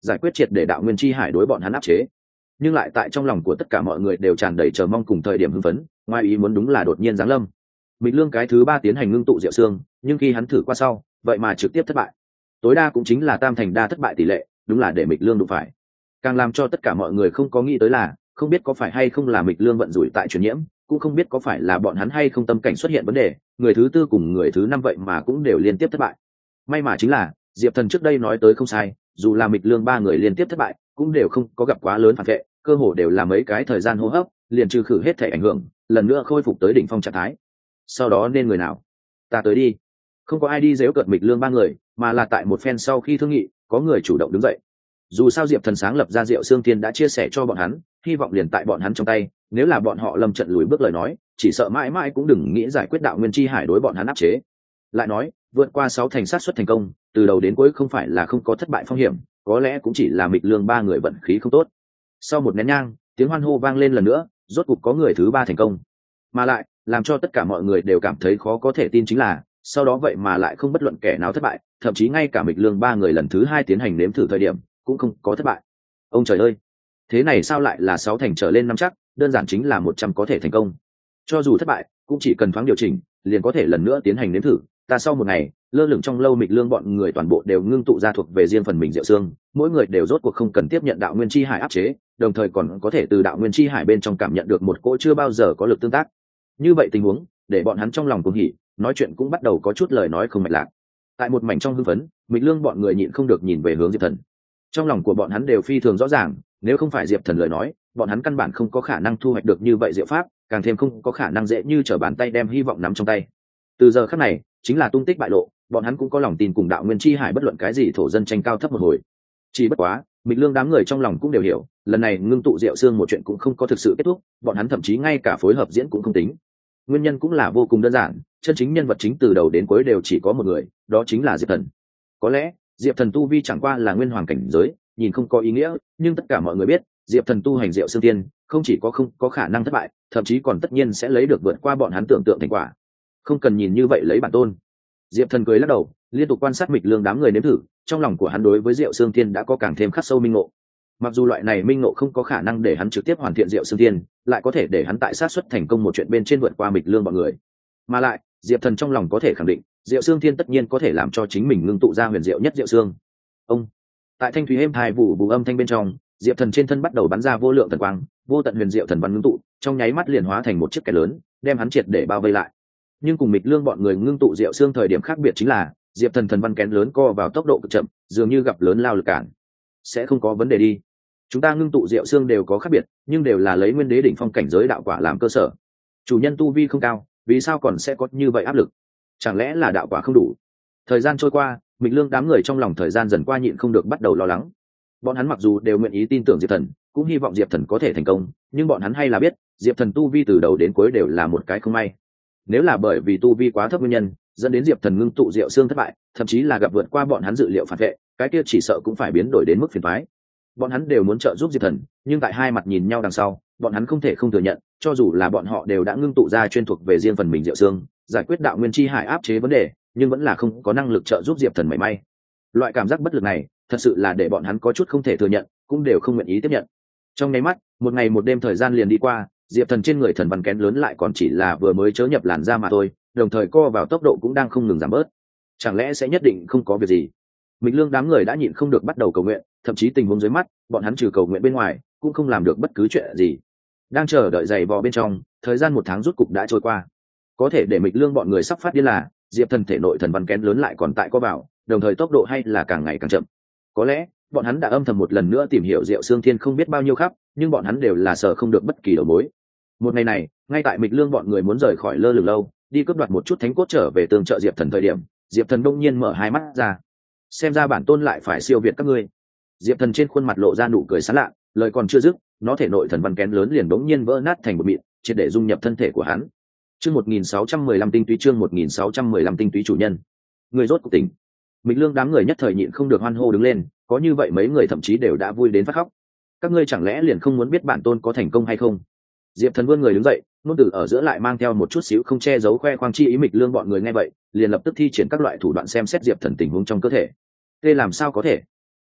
S1: giải quyết triệt để đạo nguyên chi hải đối bọn hắn áp chế. Nhưng lại tại trong lòng của tất cả mọi người đều tràn đầy chờ mong cùng thời điểm hưng phấn, ngoài ý muốn đúng là đột nhiên giáng lâm. Mịch Lương cái thứ ba tiến hành ngưng tụ diệu xương, nhưng khi hắn thử qua sau, vậy mà trực tiếp thất bại. Tối đa cũng chính là tam thành đa thất bại tỷ lệ, đúng là để Mịch Lương đụng phải. Càng làm cho tất cả mọi người không có nghĩ tới là, không biết có phải hay không là Mịch Lương vận rủi tại truyền nhiễm, cũng không biết có phải là bọn hắn hay không tâm cảnh xuất hiện vấn đề, người thứ tư cùng người thứ năm vậy mà cũng đều liên tiếp thất bại. May mà chính là, Diệp Thần trước đây nói tới không sai, dù là Mịch Lương ba người liên tiếp thất bại, cũng đều không có gặp quá lớn phản vệ, cơ hồ đều là mấy cái thời gian hô hấp, liền trừ khử hết thể ảnh hưởng, lần nữa khôi phục tới đỉnh phong trạng thái. Sau đó nên người nào? Ta tới đi. Không có ai đi giễu cợt Mịch Lương ba người, mà là tại một phen sau khi thương nghị, có người chủ động đứng dậy. Dù sao Diệp Thần sáng lập ra Diệu Xương Thiên đã chia sẻ cho bọn hắn, hy vọng liền tại bọn hắn trong tay, nếu là bọn họ lâm trận lùi bước lời nói, chỉ sợ mãi mãi cũng đừng nghĩ giải quyết đạo nguyên chi hải đối bọn hắn áp chế. Lại nói, vượt qua sáu thành sát suất thành công, từ đầu đến cuối không phải là không có thất bại phong hiểm, có lẽ cũng chỉ là Mịch Lương ba người vận khí không tốt. Sau một nén nhang, tiếng hoan hô vang lên lần nữa, rốt cục có người thứ ba thành công. Mà lại, làm cho tất cả mọi người đều cảm thấy khó có thể tin chính là, sau đó vậy mà lại không bất luận kẻ nào thất bại, thậm chí ngay cả Mịch Lương ba người lần thứ hai tiến hành nếm thử thời điểm, cũng không có thất bại. Ông trời ơi, thế này sao lại là sáu thành trở lên năm chắc, đơn giản chính là một trăm có thể thành công. Cho dù thất bại, cũng chỉ cần thoáng điều chỉnh, liền có thể lần nữa tiến hành nếm thử. Ta sau một ngày, lơ lửng trong lâu Mịch Lương bọn người toàn bộ đều ngưng tụ ra thuộc về riêng phần mình diệu xương, mỗi người đều rốt cuộc không cần tiếp nhận đạo nguyên chi hải áp chế, đồng thời còn có thể từ đạo nguyên chi hải bên trong cảm nhận được một cỗ chưa bao giờ có lực tương tác. Như vậy tình huống, để bọn hắn trong lòng cuồng hỉ, nói chuyện cũng bắt đầu có chút lời nói không mạch lạc. Tại một mảnh trong hưng phấn, Mịch Lương bọn người nhịn không được nhìn về hướng Diệp Thần. Trong lòng của bọn hắn đều phi thường rõ ràng, nếu không phải Diệp Thần lời nói, bọn hắn căn bản không có khả năng thu hoạch được như vậy diệu pháp, càng thêm không có khả năng dễ như trở bàn tay đem hy vọng nắm trong tay. Từ giờ khắc này, chính là tung tích bại lộ, bọn hắn cũng có lòng tin cùng đạo nguyên chi hải bất luận cái gì thổ dân tranh cao thấp một hồi. Chỉ bất quá, Mịch Lương đám người trong lòng cũng đều hiểu, lần này ngưng tụ diệu xương một chuyện cũng không có thực sự kết thúc, bọn hắn thậm chí ngay cả phối hợp diễn cũng không tính. Nguyên nhân cũng là vô cùng đơn giản, chân chính nhân vật chính từ đầu đến cuối đều chỉ có một người, đó chính là Diệp Thần. Có lẽ, Diệp Thần tu vi chẳng qua là nguyên hoàng cảnh giới, nhìn không có ý nghĩa, nhưng tất cả mọi người biết, Diệp Thần tu hành Diệu Xương Tiên, không chỉ có không có khả năng thất bại, thậm chí còn tất nhiên sẽ lấy được vượt qua bọn hắn tưởng tượng thành quả. Không cần nhìn như vậy lấy bản tôn. Diệp Thần cười lắc đầu, liên tục quan sát Mịch Lương đám người nếm thử, trong lòng của hắn đối với Diệu Xương Tiên đã có càng thêm khắc sâu minh ngộ. Mặc dù loại này minh ngộ không có khả năng để hắn trực tiếp hoàn thiện Diệu Xương Tiên, lại có thể để hắn tại sát suất thành công một chuyện bên trên vượt qua Mịch Lương bọn người. Mà lại, Diệp Thần trong lòng có thể khẳng định, Diệu Xương Tiên tất nhiên có thể làm cho chính mình ngưng tụ ra huyền diệu nhất Diệu Xương. Ông, tại thanh thúy êm hai vụ vụ âm thanh bên trong, Diệp Thần trên thân bắt đầu bắn ra vô lượng thần quang, vô tận huyền diệu thần văn ngưng tụ, trong nháy mắt liền hóa thành một chiếc kén lớn, đem hắn triệt để bao vây lại. Nhưng cùng Mịch Lương bọn người ngưng tụ Diệu Xương thời điểm khác biệt chính là, Diệp Thần thần văn kén lớn co vào tốc độ cực chậm, dường như gặp lớn lao lực cản. Sẽ không có vấn đề đi. Chúng ta ngưng tụ Diệu Xương đều có khác biệt, nhưng đều là lấy nguyên đế đỉnh phong cảnh giới đạo quả làm cơ sở. Chủ nhân tu vi không cao, vì sao còn sẽ có như vậy áp lực? Chẳng lẽ là đạo quả không đủ? Thời gian trôi qua, Mịch Lương đám người trong lòng thời gian dần qua nhịn không được bắt đầu lo lắng. Bọn hắn mặc dù đều nguyện ý tin tưởng Diệp Thần, cũng hy vọng Diệp Thần có thể thành công, nhưng bọn hắn hay là biết, Diệp Thần tu vi từ đầu đến cuối đều là một cái không may. Nếu là bởi vì tu vi quá thấp nguyên nhân, dẫn đến Diệp Thần ngưng tụ Diệu Xương thất bại, thậm chí là gặp vượt qua bọn hắn dự liệu phản vệ, cái kia chỉ sợ cũng phải biến đổi đến mức phiền toái. Bọn hắn đều muốn trợ giúp Diệp Thần, nhưng tại hai mặt nhìn nhau đằng sau, bọn hắn không thể không thừa nhận, cho dù là bọn họ đều đã ngưng tụ ra chuyên thuộc về riêng phần mình Diệu Xương, giải quyết đạo nguyên chi hải áp chế vấn đề, nhưng vẫn là không có năng lực trợ giúp Diệp Thần mảy may. Loại cảm giác bất lực này, thật sự là để bọn hắn có chút không thể thừa nhận, cũng đều không nguyện ý tiếp nhận. Trong nháy mắt, một ngày một đêm thời gian liền đi qua, Diệp Thần trên người thần văn kén lớn lại còn chỉ là vừa mới chớ nhập làn da mà thôi, đồng thời co vào tốc độ cũng đang không ngừng giảm bớt. Chẳng lẽ sẽ nhất định không có việc gì? Mịch Lương đám người đã nhịn không được bắt đầu cầu nguyện, thậm chí tình huống dưới mắt, bọn hắn trừ cầu nguyện bên ngoài, cũng không làm được bất cứ chuyện gì. Đang chờ đợi giày vò bên trong, thời gian một tháng rút cục đã trôi qua. Có thể để Mịch Lương bọn người sắp phát điên là, Diệp Thần thể nội thần văn kén lớn lại còn tại co vào, đồng thời tốc độ hay là càng ngày càng chậm. Có lẽ, bọn hắn đã âm thầm một lần nữa tìm hiểu Diệu Xương Thiên không biết bao nhiêu khắp, nhưng bọn hắn đều là sợ không được bất kỳ đầu mối. Một ngày này, ngay tại Mịch Lương bọn người muốn rời khỏi lơ lửng lâu, đi cướp đoạt một chút thánh cốt trở về tương trợ Diệp Thần thời điểm, Diệp Thần đông nhiên mở hai mắt ra. Xem ra bản tôn lại phải siêu việt các ngươi. Diệp Thần trên khuôn mặt lộ ra nụ cười sán lạ, lời còn chưa dứt, nó thể nội thần văn kén lớn liền đống nhiên vỡ nát thành một mịn, triệt để dung nhập thân thể của hắn. Chương một nghìn sáu trăm mười lăm tinh túy chương một nghìn sáu trăm mười lăm tinh túy chủ nhân. Người rốt cuộc tỉnh. Mịch Lương đám người nhất thời nhịn không được hoan hô đứng lên, có như vậy mấy người thậm chí đều đã vui đến phát khóc. Các ngươi chẳng lẽ liền không muốn biết bản tôn có thành công hay không? Diệp Thần vươn người đứng dậy, nôn từ ở giữa lại mang theo một chút xíu không che giấu khoe khoang chi ý. Mịch Lương bọn người nghe vậy, liền lập tức thi triển các loại thủ đoạn xem xét Diệp Thần tình huống trong cơ thể. Tê làm sao có thể?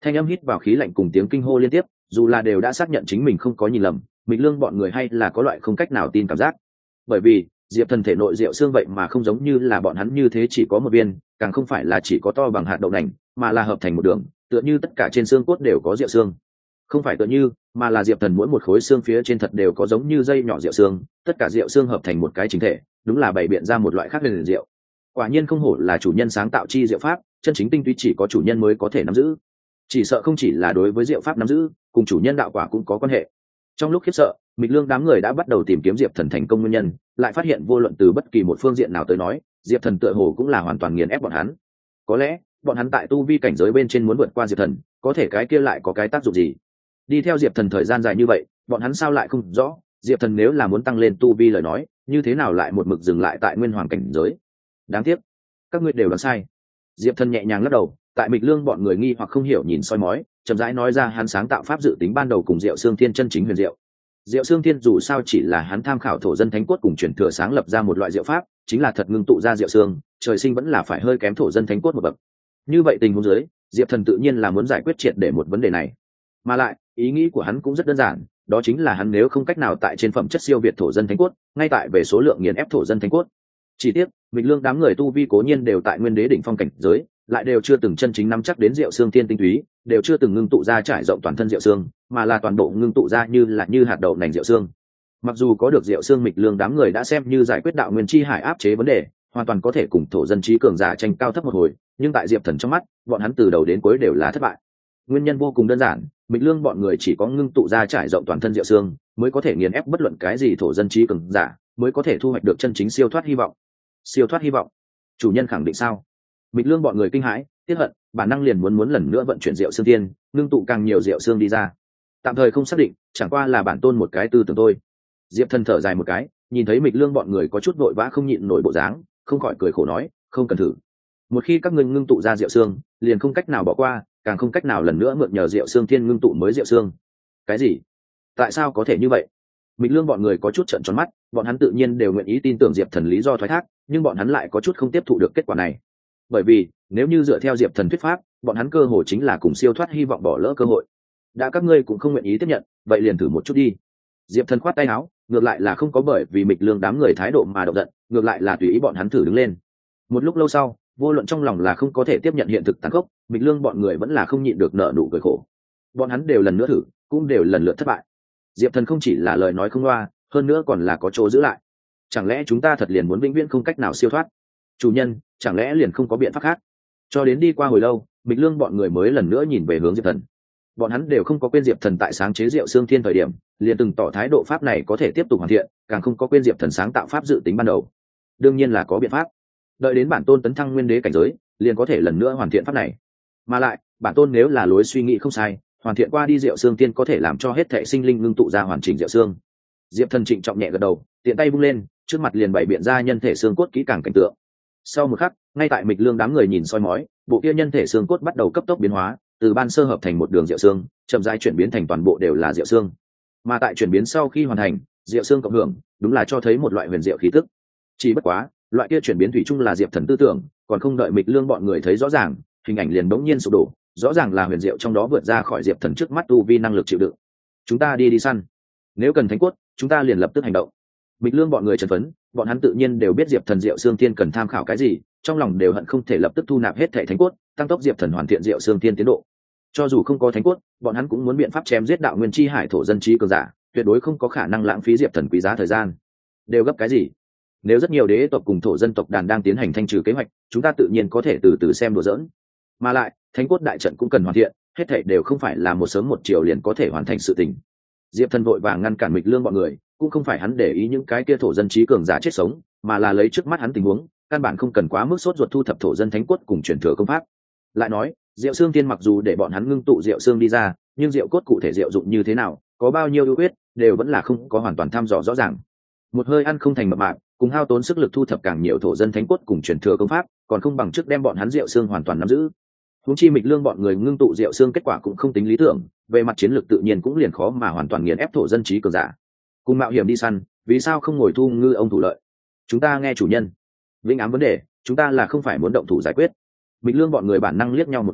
S1: Thanh âm hít vào khí lạnh cùng tiếng kinh hô liên tiếp, dù là đều đã xác nhận chính mình không có nhìn lầm, Mịch Lương bọn người hay là có loại không cách nào tin cảm giác. Bởi vì Diệp Thần thể nội rượu xương vậy mà không giống như là bọn hắn như thế chỉ có một viên, càng không phải là chỉ có to bằng hạt đậu nành, mà là hợp thành một đường, tựa như tất cả trên xương cốt đều có rượu xương. Không phải tựa như, mà là Diệp Thần mỗi một khối xương phía trên thật đều có giống như dây nhỏ rượu xương, tất cả rượu xương hợp thành một cái chính thể, đúng là bày biện ra một loại khác liền rượu. Quả nhiên không hổ là chủ nhân sáng tạo chi diệu pháp, chân chính tinh túy chỉ có chủ nhân mới có thể nắm giữ. Chỉ sợ không chỉ là đối với diệu pháp nắm giữ, cùng chủ nhân đạo quả cũng có quan hệ. Trong lúc khiếp sợ, Mịch Lương đám người đã bắt đầu tìm kiếm Diệp Thần thành công nguyên nhân, lại phát hiện vô luận từ bất kỳ một phương diện nào tới nói, Diệp Thần tựa hồ cũng là hoàn toàn nghiền ép bọn hắn. Có lẽ bọn hắn tại tu vi cảnh giới bên trên muốn vượt qua Diệp Thần, có thể cái kia lại có cái tác dụng gì? Đi theo Diệp Thần thời gian dài như vậy, bọn hắn sao lại không rõ, Diệp Thần nếu là muốn tăng lên tu vi lời nói, như thế nào lại một mực dừng lại tại nguyên hoàng cảnh giới? Đáng tiếc, các ngươi đều đoán sai. Diệp Thần nhẹ nhàng lắc đầu, tại Mịch Lương bọn người nghi hoặc không hiểu nhìn soi mói, chậm rãi nói ra hắn sáng tạo pháp dự tính ban đầu cùng Diệu Xương Thiên chân chính huyền diệu. Diệu Xương Thiên dù sao chỉ là hắn tham khảo thổ dân thánh cốt cùng truyền thừa sáng lập ra một loại diệu pháp, chính là thật ngưng tụ ra diệu xương, trời sinh vẫn là phải hơi kém thổ dân thánh cốt một bậc. Như vậy tình huống dưới, Diệp Thần tự nhiên là muốn giải quyết triệt để một vấn đề này. Mà lại, ý nghĩ của hắn cũng rất đơn giản, đó chính là hắn nếu không cách nào tại trên phẩm chất siêu việt thổ dân thánh cốt, ngay tại về số lượng nghiền ép thổ dân thánh cốt. Chỉ tiếc, Mịch Lương đám người tu vi cố nhiên đều tại nguyên đế đỉnh phong cảnh giới, lại đều chưa từng chân chính nắm chắc đến Diệu Xương Thiên tinh túy, đều chưa từng ngưng tụ ra trải rộng toàn thân Diệu Xương, mà là toàn bộ ngưng tụ ra như là như hạt đậu nành Diệu Xương. Mặc dù có được Diệu Xương, Mịch Lương đám người đã xem như giải quyết đạo nguyên chi hải áp chế vấn đề, hoàn toàn có thể cùng thổ dân trí cường giả tranh cao thấp một hồi, nhưng tại Diệp Thần trong mắt, bọn hắn từ đầu đến cuối đều là thất bại. Nguyên nhân vô cùng đơn giản, Mịch Lương bọn người chỉ có ngưng tụ ra trải rộng toàn thân Diệu Xương, mới có thể nghiền ép bất luận cái gì thổ dân trí cường giả, mới có thể thu hoạch được chân chính siêu thoát hy vọng. Siêu thoát hy vọng? Chủ nhân khẳng định sao? Mịch Lương bọn người kinh hãi, tiếc hận, bản năng liền muốn muốn lần nữa vận chuyển Diệu Xương Tiên, ngưng tụ càng nhiều Diệu Xương đi ra. Tạm thời không xác định, chẳng qua là bản tôn một cái tư tưởng thôi. Diệp Thần thở dài một cái, nhìn thấy Mịch Lương bọn người có chút vội vã không nhịn nổi bộ dáng, không khỏi cười khổ nói, không cần thử. Một khi các ngươi ngưng tụ ra Diệu Xương, liền không cách nào bỏ qua, càng không cách nào lần nữa mượn nhờ Diệu Xương Thiên ngưng tụ mới Diệu Xương. Cái gì? Tại sao có thể như vậy? Mịch Lương bọn người có chút trợn tròn mắt, bọn hắn tự nhiên đều nguyện ý tin tưởng Diệp Thần lý do thoái thác, nhưng bọn hắn lại có chút không tiếp thụ được kết quả này. Bởi vì, nếu như dựa theo Diệp Thần thuyết pháp, bọn hắn cơ hội chính là cùng siêu thoát hy vọng bỏ lỡ cơ hội. Đã các ngươi cũng không nguyện ý tiếp nhận, vậy liền thử một chút đi. Diệp Thần khoát tay áo, ngược lại là không có bởi vì Mịch Lương đám người thái độ mà động giận, ngược lại là tùy ý bọn hắn thử đứng lên. Một lúc lâu sau, vô luận trong lòng là không có thể tiếp nhận hiện thực tàn khốc, Mịch Lương bọn người vẫn là không nhịn được nở nụ cười khổ. Bọn hắn đều lần nữa thử, cũng đều lần lượt thất bại. Diệp Thần không chỉ là lời nói không loa, hơn nữa còn là có chỗ giữ lại. Chẳng lẽ chúng ta thật liền muốn vĩnh viễn không cách nào siêu thoát? Chủ nhân, chẳng lẽ liền không có biện pháp khác? Cho đến đi qua hồi lâu, Mịch Lương bọn người mới lần nữa nhìn về hướng Diệp Thần. Bọn hắn đều không có quên Diệp Thần tại sáng chế Diệu Xương Thiên thời điểm, liền từng tỏ thái độ pháp này có thể tiếp tục hoàn thiện, càng không có quên Diệp Thần sáng tạo pháp dự tính ban đầu. Đương nhiên là có biện pháp. Đợi đến bản tôn tấn thăng nguyên đế cảnh giới, liền có thể lần nữa hoàn thiện pháp này. Mà lại, bản tôn nếu là lối suy nghĩ không sai, hoàn thiện qua đi Diệu Xương Thiên có thể làm cho hết thảy sinh linh ngưng tụ ra hoàn chỉnh Diệu Xương. Diệp Thần trịnh trọng nhẹ gật đầu, tiện tay vung lên, trước mặt liền bày biện ra nhân thể xương cốt kỹ càng cảnh tượng. Sau một khắc, ngay tại Mịch Lương đám người nhìn soi mói, bộ kia nhân thể xương cốt bắt đầu cấp tốc biến hóa, từ ban sơ hợp thành một đường diệu xương, chậm rãi chuyển biến thành toàn bộ đều là diệu xương. Mà tại chuyển biến sau khi hoàn thành, diệu xương cộng hưởng, đúng là cho thấy một loại huyền diệu khí tức. Chỉ bất quá, loại kia chuyển biến thủy chung là Diệp Thần tư tưởng, còn không đợi Mịch Lương bọn người thấy rõ ràng, hình ảnh liền bỗng nhiên sụp đổ, rõ ràng là huyền diệu trong đó vượt ra khỏi Diệp Thần trước mắt tu vi năng lực chịu đựng. Chúng ta đi đi săn, nếu cần thánh cốt, chúng ta liền lập tức hành động. Mịch Lương bọn người chấn phấn, bọn hắn tự nhiên đều biết Diệp Thần Diệu Xương Thiên cần tham khảo cái gì, trong lòng đều hận không thể lập tức thu nạp hết thảy thánh cốt, tăng tốc Diệp Thần hoàn thiện Diệu Xương Thiên tiến độ. Cho dù không có thánh cốt, bọn hắn cũng muốn biện pháp chém giết đạo nguyên chi hải thổ dân trí cường giả, tuyệt đối không có khả năng lãng phí Diệp Thần quý giá thời gian. Đều gấp cái gì? Nếu rất nhiều đế tộc cùng thổ dân tộc đàn đang tiến hành thanh trừ kế hoạch, chúng ta tự nhiên có thể từ từ xem đùa giỡn. Mà lại, thánh cốt đại trận cũng cần hoàn thiện, hết thảy đều không phải là một sớm một chiều liền có thể hoàn thành sự tình. Diệp Thần vội vàng ngăn cản Mịch Lương bọn người, cũng không phải hắn để ý những cái kia thổ dân trí cường giả chết sống, mà là lấy trước mắt hắn tình huống, căn bản không cần quá mức sốt ruột thu thập thổ dân thánh cốt cùng truyền thừa công pháp. Lại nói, Diệu Xương Thiên mặc dù để bọn hắn ngưng tụ Diệu Xương đi ra, nhưng Diệu cốt cụ thể diệu dụng như thế nào, có bao nhiêu ưu quyết, đều vẫn là không có hoàn toàn thăm dò rõ ràng. Một hơi ăn không thành mập mạp, cùng hao tốn sức lực thu thập càng nhiều thổ dân thánh cốt cùng truyền thừa công pháp, còn không bằng trước đem bọn hắn Diệu Xương hoàn toàn nắm giữ. Huống chi Mịch Lương bọn người ngưng tụ Diệu Xương kết quả cũng không tính lý tưởng, về mặt chiến lược tự nhiên cũng liền khó mà hoàn toàn nghiền ép thổ dân trí cường giả. Cùng mạo hiểm đi săn, vì sao không ngồi thu ngư ông thủ lợi? Chúng ta nghe chủ nhân. Vĩnh ám vấn đề, chúng ta là không phải muốn động thủ giải quyết. Mịch Lương bọn người bản năng liếc nhau một cái,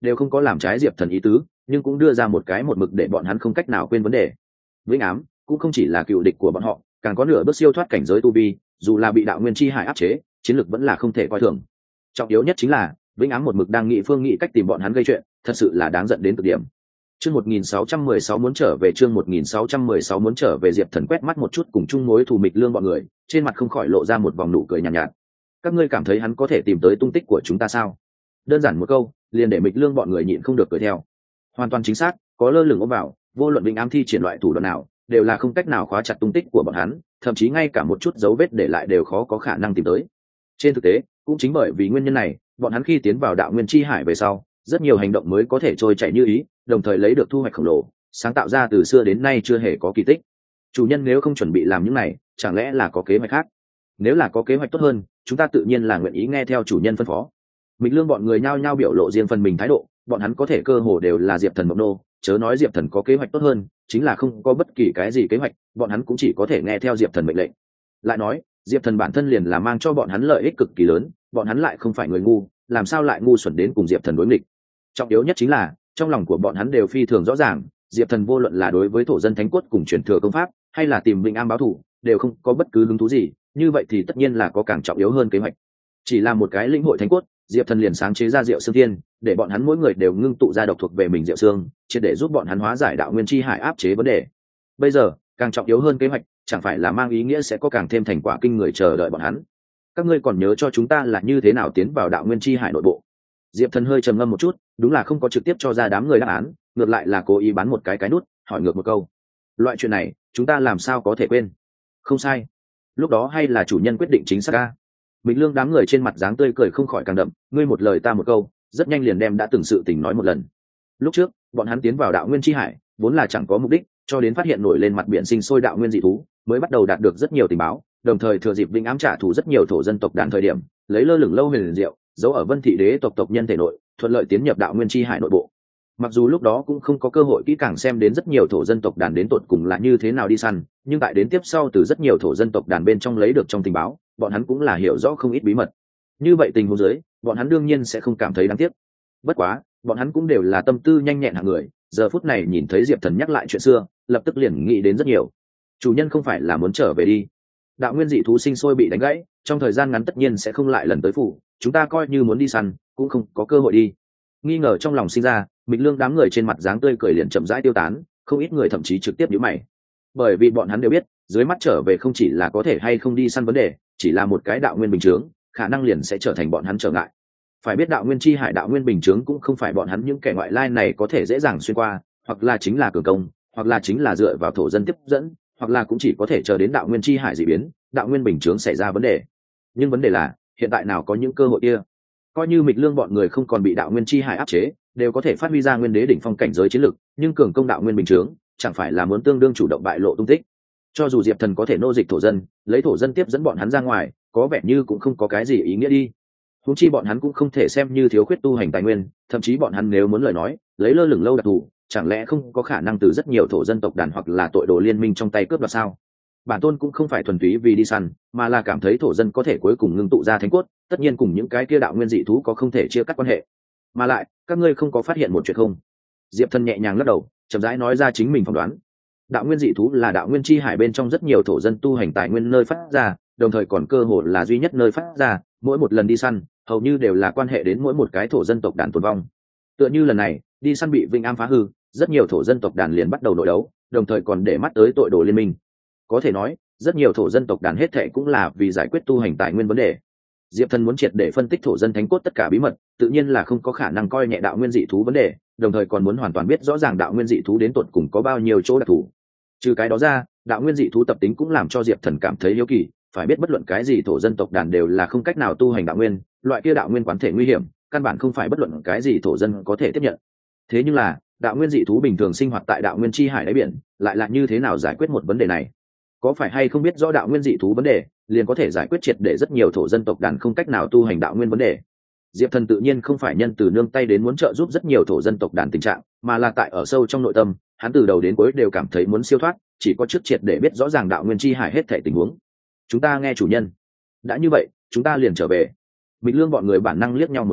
S1: đều không có làm trái diệp thần ý tứ, nhưng cũng đưa ra một cái một mực để bọn hắn không cách nào quên vấn đề. Vĩnh ám cũng không chỉ là cựu địch của bọn họ, càng có nửa bước siêu thoát cảnh giới tu vi, dù là bị đạo nguyên chi hải áp chế, chiến lược vẫn là không thể coi thường. Trọng yếu nhất chính là Vĩnh ám một mực đang nghị phương nghị cách tìm bọn hắn gây chuyện, thật sự là đáng giận đến cực điểm. Chương một nghìn sáu trăm mười sáu muốn trở về chương một nghìn sáu trăm mười sáu muốn trở về Diệp Thần quét mắt một chút cùng chung mối thù Mịch Lương bọn người, trên mặt không khỏi lộ ra một vòng nụ cười nhàn nhạt, nhạt. Các ngươi cảm thấy hắn có thể tìm tới tung tích của chúng ta sao? Đơn giản một câu, liền để Mịch Lương bọn người nhịn không được cười theo. Hoàn toàn chính xác, có lơ lửng ôm vào, vô luận Vĩnh ám thi triển loại thủ đoạn nào, đều là không cách nào khóa chặt tung tích của bọn hắn, thậm chí ngay cả một chút dấu vết để lại đều khó có khả năng tìm tới. Trên thực tế, cũng chính bởi vì nguyên nhân này, bọn hắn khi tiến vào đạo nguyên chi hải về sau, rất nhiều hành động mới có thể trôi chảy như ý, đồng thời lấy được thu hoạch khổng lồ, sáng tạo ra từ xưa đến nay chưa hề có kỳ tích. Chủ nhân nếu không chuẩn bị làm những này, chẳng lẽ là có kế hoạch khác? Nếu là có kế hoạch tốt hơn, chúng ta tự nhiên là nguyện ý nghe theo chủ nhân phân phó. Mịch Lương bọn người nhao nhao biểu lộ riêng phần mình thái độ, bọn hắn có thể cơ hồ đều là Diệp Thần mộng nô, chớ nói Diệp Thần có kế hoạch tốt hơn, chính là không có bất kỳ cái gì kế hoạch, bọn hắn cũng chỉ có thể nghe theo Diệp Thần mệnh lệnh. Lại nói, Diệp Thần bản thân liền là mang cho bọn hắn lợi ích cực kỳ lớn, bọn hắn lại không phải người ngu, làm sao lại ngu xuẩn đến cùng Diệp Thần đối nghịch? Trọng yếu nhất chính là, trong lòng của bọn hắn đều phi thường rõ ràng, Diệp Thần vô luận là đối với thổ dân thánh cốt cùng truyền thừa công pháp, hay là tìm Vĩnh Am báo thù, đều không có bất cứ hứng thú gì, như vậy thì tất nhiên là có càng trọng yếu hơn kế hoạch. Chỉ là một cái lĩnh hội thánh cốt, Diệp Thần liền sáng chế ra Diệu Xương Thiên, để bọn hắn mỗi người đều ngưng tụ ra độc thuộc về mình Diệu Xương, chỉ để giúp bọn hắn hóa giải đạo nguyên chi hải áp chế vấn đề. Bây giờ, càng trọng yếu hơn kế hoạch, chẳng phải là mang ý nghĩa sẽ có càng thêm thành quả kinh người chờ đợi bọn hắn. Các ngươi còn nhớ cho chúng ta là như thế nào tiến vào đạo nguyên chi hải nội bộ? Diệp Thần hơi trầm ngâm một chút, đúng là không có trực tiếp cho ra đám người đáp án, ngược lại là cố ý bán một cái cái nút, hỏi ngược một câu. Loại chuyện này, chúng ta làm sao có thể quên? Không sai. Lúc đó hay là chủ nhân quyết định chính xác ca. Mịch Lương đám người trên mặt dáng tươi cười không khỏi càng đậm, ngươi một lời ta một câu, rất nhanh liền đem đã từng sự tình nói một lần. Lúc trước, bọn hắn tiến vào đạo nguyên chi hải, vốn là chẳng có mục đích, cho đến phát hiện nổi lên mặt biển sinh sôi đạo nguyên dị thú, mới bắt đầu đạt được rất nhiều tình báo, đồng thời thừa dịp Vĩnh Ám trả thù rất nhiều thổ dân tộc đàn thời điểm, lấy lơ lửng lâu huyền diệu, giấu ở Vân Thị Đế tộc tộc nhân thể nội, thuận lợi tiến nhập đạo nguyên chi hải nội bộ. Mặc dù lúc đó cũng không có cơ hội kỹ càng xem đến rất nhiều thổ dân tộc đàn đến tột cùng là như thế nào đi săn, nhưng tại đến tiếp sau từ rất nhiều thổ dân tộc đàn bên trong lấy được trong tình báo, bọn hắn cũng là hiểu rõ không ít bí mật. Như vậy tình huống dưới, bọn hắn đương nhiên sẽ không cảm thấy đáng tiếc. Bất quá, bọn hắn cũng đều là tâm tư nhanh nhẹn hạng người, giờ phút này nhìn thấy Diệp Thần nhắc lại chuyện xưa, lập tức liền nghĩ đến rất nhiều. Chủ nhân không phải là muốn trở về đi? Đạo nguyên dị thú sinh sôi bị đánh gãy, trong thời gian ngắn tất nhiên sẽ không lại lần tới phủ, chúng ta coi như muốn đi săn, cũng không có cơ hội đi. Nghi ngờ trong lòng sinh ra, Mịch Lương đám người trên mặt dáng tươi cười liền chậm rãi tiêu tán, không ít người thậm chí trực tiếp nhíu mày. Bởi vì bọn hắn đều biết, dưới mắt trở về không chỉ là có thể hay không đi săn vấn đề, chỉ là một cái đạo nguyên bình chướng, khả năng liền sẽ trở thành bọn hắn trở ngại. Phải biết đạo nguyên chi hải đạo nguyên bình chướng cũng không phải bọn hắn những kẻ ngoại lai này có thể dễ dàng xuyên qua, hoặc là chính là cường công, hoặc là chính là dựa vào thổ dân tiếp dẫn, hoặc là cũng chỉ có thể chờ đến đạo nguyên chi hải dị biến, đạo nguyên bình chướng xảy ra vấn đề. Nhưng vấn đề là, hiện tại nào có những cơ hội kia? Coi như Mịch Lương bọn người không còn bị đạo nguyên chi hải áp chế, đều có thể phát huy ra nguyên đế đỉnh phong cảnh giới chiến lực, nhưng cường công đạo nguyên bình chướng, chẳng phải là muốn tương đương chủ động bại lộ tung tích. Cho dù Diệp Thần có thể nô dịch thổ dân, lấy thổ dân tiếp dẫn bọn hắn ra ngoài, có vẻ như cũng không có cái gì ý nghĩa đi. Huống chi bọn hắn cũng không thể xem như thiếu khuyết tu hành tài nguyên, thậm chí bọn hắn nếu muốn lời nói, lấy lơ lửng lâu đặc thù, chẳng lẽ không có khả năng từ rất nhiều thổ dân tộc đàn hoặc là tội đồ liên minh trong tay cướp đoạt sao? Bản tôn cũng không phải thuần túy vì đi săn, mà là cảm thấy thổ dân có thể cuối cùng ngưng tụ ra thánh cốt, tất nhiên cùng những cái kia đạo nguyên dị thú có không thể chia cắt quan hệ. Mà lại, các ngươi không có phát hiện một chuyện không? Diệp Thần nhẹ nhàng lắc đầu, chậm rãi nói ra chính mình phỏng đoán. Đạo nguyên dị thú là đạo nguyên chi hải bên trong rất nhiều thổ dân tu hành tài nguyên nơi phát ra, đồng thời còn cơ hội là duy nhất nơi phát ra, mỗi một lần đi săn, hầu như đều là quan hệ đến mỗi một cái thổ dân tộc đàn tồn vong. Tựa như lần này, đi săn bị Vĩnh Am phá hư, rất nhiều thổ dân tộc đàn liền bắt đầu nội đấu, đồng thời còn để mắt tới tội đồ liên minh. Có thể nói, rất nhiều thổ dân tộc đàn hết thệ cũng là vì giải quyết tu hành tài nguyên vấn đề. Diệp Thần muốn triệt để phân tích thổ dân thánh cốt tất cả bí mật, tự nhiên là không có khả năng coi nhẹ đạo nguyên dị thú vấn đề, đồng thời còn muốn hoàn toàn biết rõ ràng đạo nguyên dị thú đến tột cùng có bao nhiêu chỗ đặc thù. Trừ cái đó ra, đạo nguyên dị thú tập tính cũng làm cho Diệp Thần cảm thấy hiếu kỳ, phải biết bất luận cái gì thổ dân tộc đàn đều là không cách nào tu hành đạo nguyên, loại kia đạo nguyên quán thể nguy hiểm, căn bản không phải bất luận cái gì thổ dân có thể tiếp nhận. Thế nhưng là, đạo nguyên dị thú bình thường sinh hoạt tại đạo nguyên chi hải đáy biển, lại là như thế nào giải quyết một vấn đề này? Có phải hay không biết rõ đạo nguyên dị thú vấn đề, liền có thể giải quyết triệt để rất nhiều thổ dân tộc đàn không cách nào tu hành đạo nguyên vấn đề? Diệp Thần tự nhiên không phải nhân từ nương tay đến muốn trợ giúp rất nhiều thổ dân tộc đàn tình trạng, mà là tại ở sâu trong nội tâm, hắn từ đầu đến cuối đều cảm thấy muốn siêu thoát, chỉ có trước triệt để biết rõ ràng đạo nguyên chi hải hết thảy tình huống. Chúng ta nghe chủ nhân. Đã như vậy, chúng ta liền trở về. Mịch Lương bọn người bản năng liếc nhau một cái,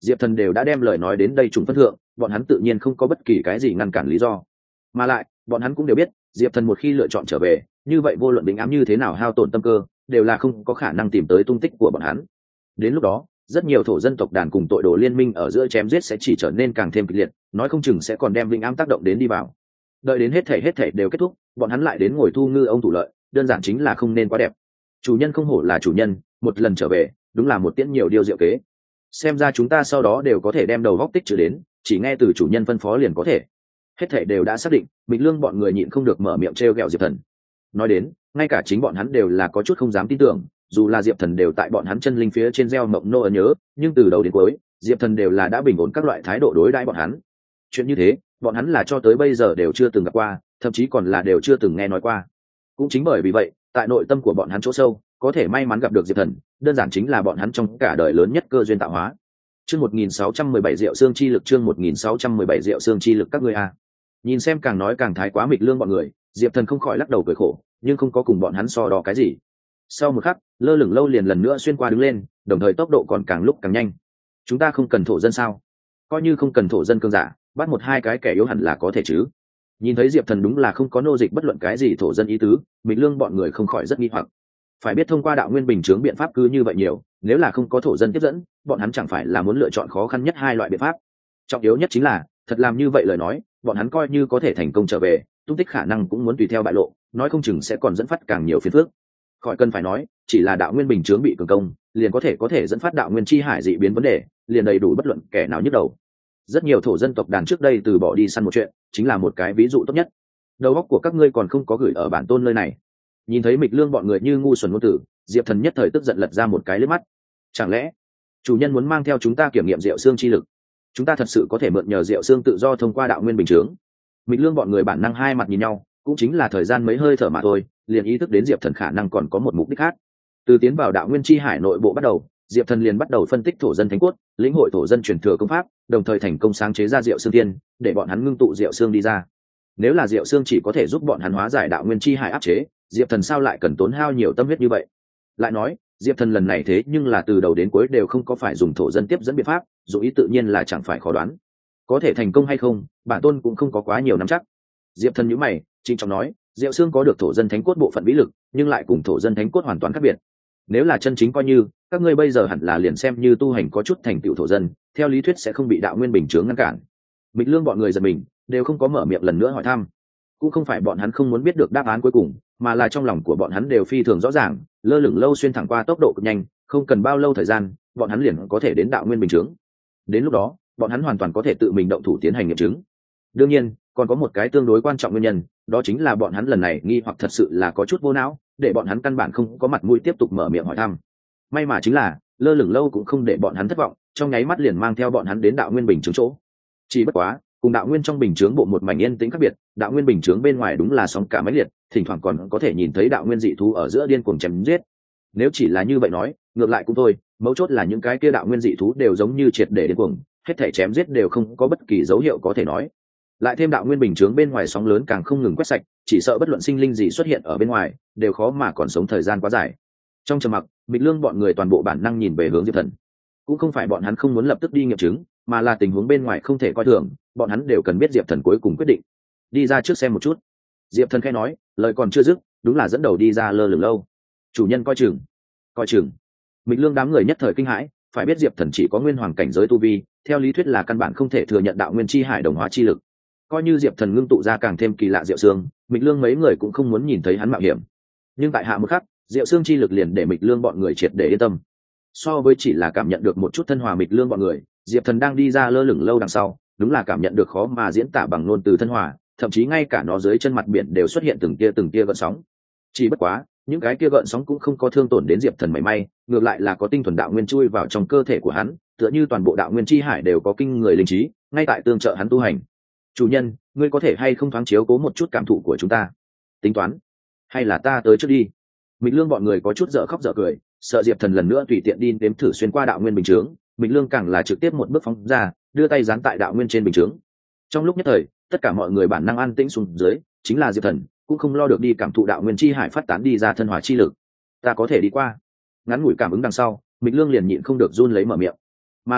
S1: diệp thần đều đã đem lời nói đến đây trùng phân thượng, bọn hắn tự nhiên không có bất kỳ cái gì ngăn cản lý do. Mà lại bọn hắn cũng đều biết diệp thần một khi lựa chọn trở về, như vậy vô luận Bính Ám như thế nào hao tổn tâm cơ, đều là không có khả năng tìm tới tung tích của bọn hắn. Đến lúc đó rất nhiều thổ dân tộc đàn cùng tội đồ liên minh ở giữa chém giết sẽ chỉ trở nên càng thêm kịch liệt, nói không chừng sẽ còn đem Bính Ám tác động đến đi vào. Đợi đến hết thể hết thể đều kết thúc, bọn hắn lại đến ngồi thu ngư ông thủ lợi, đơn giản chính là không nên quá đẹp. Chủ nhân không hổ là chủ nhân, một lần trở về đúng là một tiễn nhiều điều diệu kế. Xem ra chúng ta sau đó đều có thể đem đầu góc tích trữ đến, chỉ nghe từ chủ nhân phân phó liền có thể. Hết thể đều đã xác định, Mịch Lương bọn người nhịn không được mở miệng trêu ghẹo Diệp Thần. Nói đến ngay cả chính bọn hắn đều là có chút không dám tin tưởng, dù là Diệp Thần đều tại bọn hắn chân linh phía trên gieo mộng nô ấn nhớ, nhưng từ đầu đến cuối Diệp Thần đều là đã bình ổn các loại thái độ đối đãi bọn hắn. Chuyện như thế bọn hắn là cho tới bây giờ đều chưa từng gặp qua, thậm chí còn là đều chưa từng nghe nói qua. Cũng chính bởi vì vậy, tại nội tâm của bọn hắn chỗ sâu có thể may mắn gặp được Diệp Thần, đơn giản chính là bọn hắn trong cả đời lớn nhất cơ duyên tạo hóa. Chương một nghìn sáu trăm mười bảy Diệu Xương chi lực, chương một nghìn sáu trăm mười bảy Diệu Xương chi lực các ngươi a. Nhìn xem càng nói càng thái quá Mịch Lương bọn người, Diệp Thần không khỏi lắc đầu cười khổ, nhưng không có cùng bọn hắn so đo cái gì. Sau một khắc, lơ lửng lâu liền lần nữa xuyên qua đứng lên, đồng thời tốc độ còn càng lúc càng nhanh. Chúng ta không cần thổ dân sao? Coi như không cần thổ dân cương giả, bắt một hai cái kẻ yếu hẳn là có thể chứ. Nhìn thấy Diệp Thần đúng là không có nô dịch bất luận cái gì thổ dân ý tứ, Mịch Lương bọn người không khỏi rất nghi hoặc. Phải biết thông qua đạo nguyên bình chướng biện pháp cứ như vậy nhiều, nếu là không có thổ dân tiếp dẫn, bọn hắn chẳng phải là muốn lựa chọn khó khăn nhất hai loại biện pháp. Trọng yếu nhất chính là, thật làm như vậy lời nói, bọn hắn coi như có thể thành công trở về, tung tích khả năng cũng muốn tùy theo bại lộ, nói không chừng sẽ còn dẫn phát càng nhiều phiền phức. Khỏi cần phải nói, chỉ là đạo nguyên bình chướng bị cường công, liền có thể có thể dẫn phát đạo nguyên chi hải dị biến vấn đề, liền đầy đủ bất luận kẻ nào nhức đầu. Rất nhiều thổ dân tộc đàn trước đây từ bỏ đi săn một chuyện, chính là một cái ví dụ tốt nhất. Đầu óc của các ngươi còn không có gửi ở bản tôn nơi này. Nhìn thấy Mịch Lương bọn người như ngu xuẩn ngôn tử, Diệp Thần nhất thời tức giận lật ra một cái liếc mắt. Chẳng lẽ chủ nhân muốn mang theo chúng ta kiểm nghiệm Diệu Xương chi lực? Chúng ta thật sự có thể mượn nhờ Diệu Xương tự do thông qua đạo nguyên bình chướng? Mịch Lương bọn người bản năng hai mặt nhìn nhau, cũng chính là thời gian mấy hơi thở mà thôi, liền ý thức đến Diệp Thần khả năng còn có một mục đích khác. Từ tiến vào đạo nguyên chi hải nội bộ bắt đầu, Diệp Thần liền bắt đầu phân tích thổ dân thánh cốt, lĩnh hội thổ dân truyền thừa công pháp, đồng thời thành công sáng chế ra Diệu Xương Tiên, để bọn hắn ngưng tụ Diệu Xương đi ra. Nếu là Diệu Xương chỉ có thể giúp bọn hắn hóa giải đạo nguyên chi hải áp chế, Diệp Thần sao lại cần tốn hao nhiều tâm huyết như vậy? Lại nói, Diệp Thần lần này thế nhưng là từ đầu đến cuối đều không có phải dùng thổ dân tiếp dẫn biện pháp, dù ý tự nhiên là chẳng phải khó đoán. Có thể thành công hay không, bản tôn cũng không có quá nhiều nắm chắc. Diệp Thần nhíu mày, trịnh trọng nói, Diệu Xương có được thổ dân thánh cốt bộ phận vĩ lực, nhưng lại cùng thổ dân thánh cốt hoàn toàn khác biệt. Nếu là chân chính coi như, các ngươi bây giờ hẳn là liền xem như tu hành có chút thành tựu thổ dân, theo lý thuyết sẽ không bị đạo nguyên bình chướng ngăn cản. Mịch Lương bọn người giật mình, đều không có mở miệng lần nữa hỏi thăm. Cũng không phải bọn hắn không muốn biết được đáp án cuối cùng, mà là trong lòng của bọn hắn đều phi thường rõ ràng, lơ lửng lâu xuyên thẳng qua tốc độ cực nhanh, không cần bao lâu thời gian, bọn hắn liền có thể đến đạo nguyên bình chướng. Đến lúc đó, bọn hắn hoàn toàn có thể tự mình động thủ tiến hành nghiệm chứng. Đương nhiên, còn có một cái tương đối quan trọng nguyên nhân, đó chính là bọn hắn lần này nghi hoặc thật sự là có chút vô não, để bọn hắn căn bản không có mặt mũi tiếp tục mở miệng hỏi thăm. May mà chính là, lơ lửng lâu cũng không để bọn hắn thất vọng, trong nháy mắt liền mang theo bọn hắn đến đạo nguyên bình chướng chỗ. Chỉ bất quá, cùng đạo nguyên trong bình chướng bộ một mảnh yên tĩnh khác biệt, đạo nguyên bình chướng bên ngoài đúng là sóng cả mấy liệt, thỉnh thoảng còn có thể nhìn thấy đạo nguyên dị thú ở giữa điên cuồng chém giết. Nếu chỉ là như vậy nói, ngược lại cũng thôi, mấu chốt là những cái kia đạo nguyên dị thú đều giống như triệt để điên cuồng, hết thảy chém giết đều không có bất kỳ dấu hiệu có thể nói. Lại thêm đạo nguyên bình chướng bên ngoài sóng lớn càng không ngừng quét sạch, chỉ sợ bất luận sinh linh gì xuất hiện ở bên ngoài, đều khó mà còn sống thời gian quá dài. Trong trầm mặc, Mịch Lương bọn người toàn bộ bản năng nhìn về hướng Diệp Thần. Cũng không phải bọn hắn không muốn lập tức đi nghiệm chứng, mà là tình huống bên ngoài không thể coi thường, bọn hắn đều cần biết Diệp Thần cuối cùng quyết định. Đi ra trước xem một chút. Diệp Thần khẽ nói, lời còn chưa dứt, đúng là dẫn đầu đi ra lơ lửng lâu. Chủ nhân coi chừng, coi chừng. Mịch Lương đám người nhất thời kinh hãi, phải biết Diệp Thần chỉ có nguyên hoàng cảnh giới tu vi, theo lý thuyết là căn bản không thể thừa nhận đạo nguyên chi hải đồng hóa chi lực. Coi như Diệp Thần ngưng tụ ra càng thêm kỳ lạ Diệu Xương, Mịch Lương mấy người cũng không muốn nhìn thấy hắn mạo hiểm. Nhưng tại hạ một khắc, Diệu Xương chi lực liền để Mịch Lương bọn người triệt để yên tâm. So với chỉ là cảm nhận được một chút thân hòa Mịch Lương bọn người, Diệp Thần đang đi ra lơ lửng lâu đằng sau, đúng là cảm nhận được khó mà diễn tả bằng ngôn từ thân hòa, thậm chí ngay cả nó dưới chân mặt biển đều xuất hiện từng tia từng tia gợn sóng. Chỉ bất quá, những cái kia gợn sóng cũng không có thương tổn đến Diệp Thần mảy may, ngược lại là có tinh thuần đạo nguyên chui vào trong cơ thể của hắn, tựa như toàn bộ đạo nguyên chi hải đều có kinh người linh trí, ngay tại tương trợ hắn tu hành. Chủ nhân, ngươi có thể hay không thoáng chiếu cố một chút cảm thụ của chúng ta? Tính toán, hay là ta tới trước đi? Mịch Lương bọn người có chút dở khóc dở cười, sợ Diệp Thần lần nữa tùy tiện đi đếm thử xuyên qua đạo nguyên bình chướng. Mịch Lương càng là trực tiếp một bước phóng ra, đưa tay dán tại đạo nguyên trên bình chướng. Trong lúc nhất thời, tất cả mọi người bản năng an tĩnh xuống dưới, chính là Diệp Thần cũng không lo được đi cảm thụ đạo nguyên chi hải phát tán đi ra thân hỏa chi lực. Ta có thể đi qua. Ngắn ngủi cảm ứng đằng sau, Mịch Lương liền nhịn không được run lấy mở miệng. Mà lại,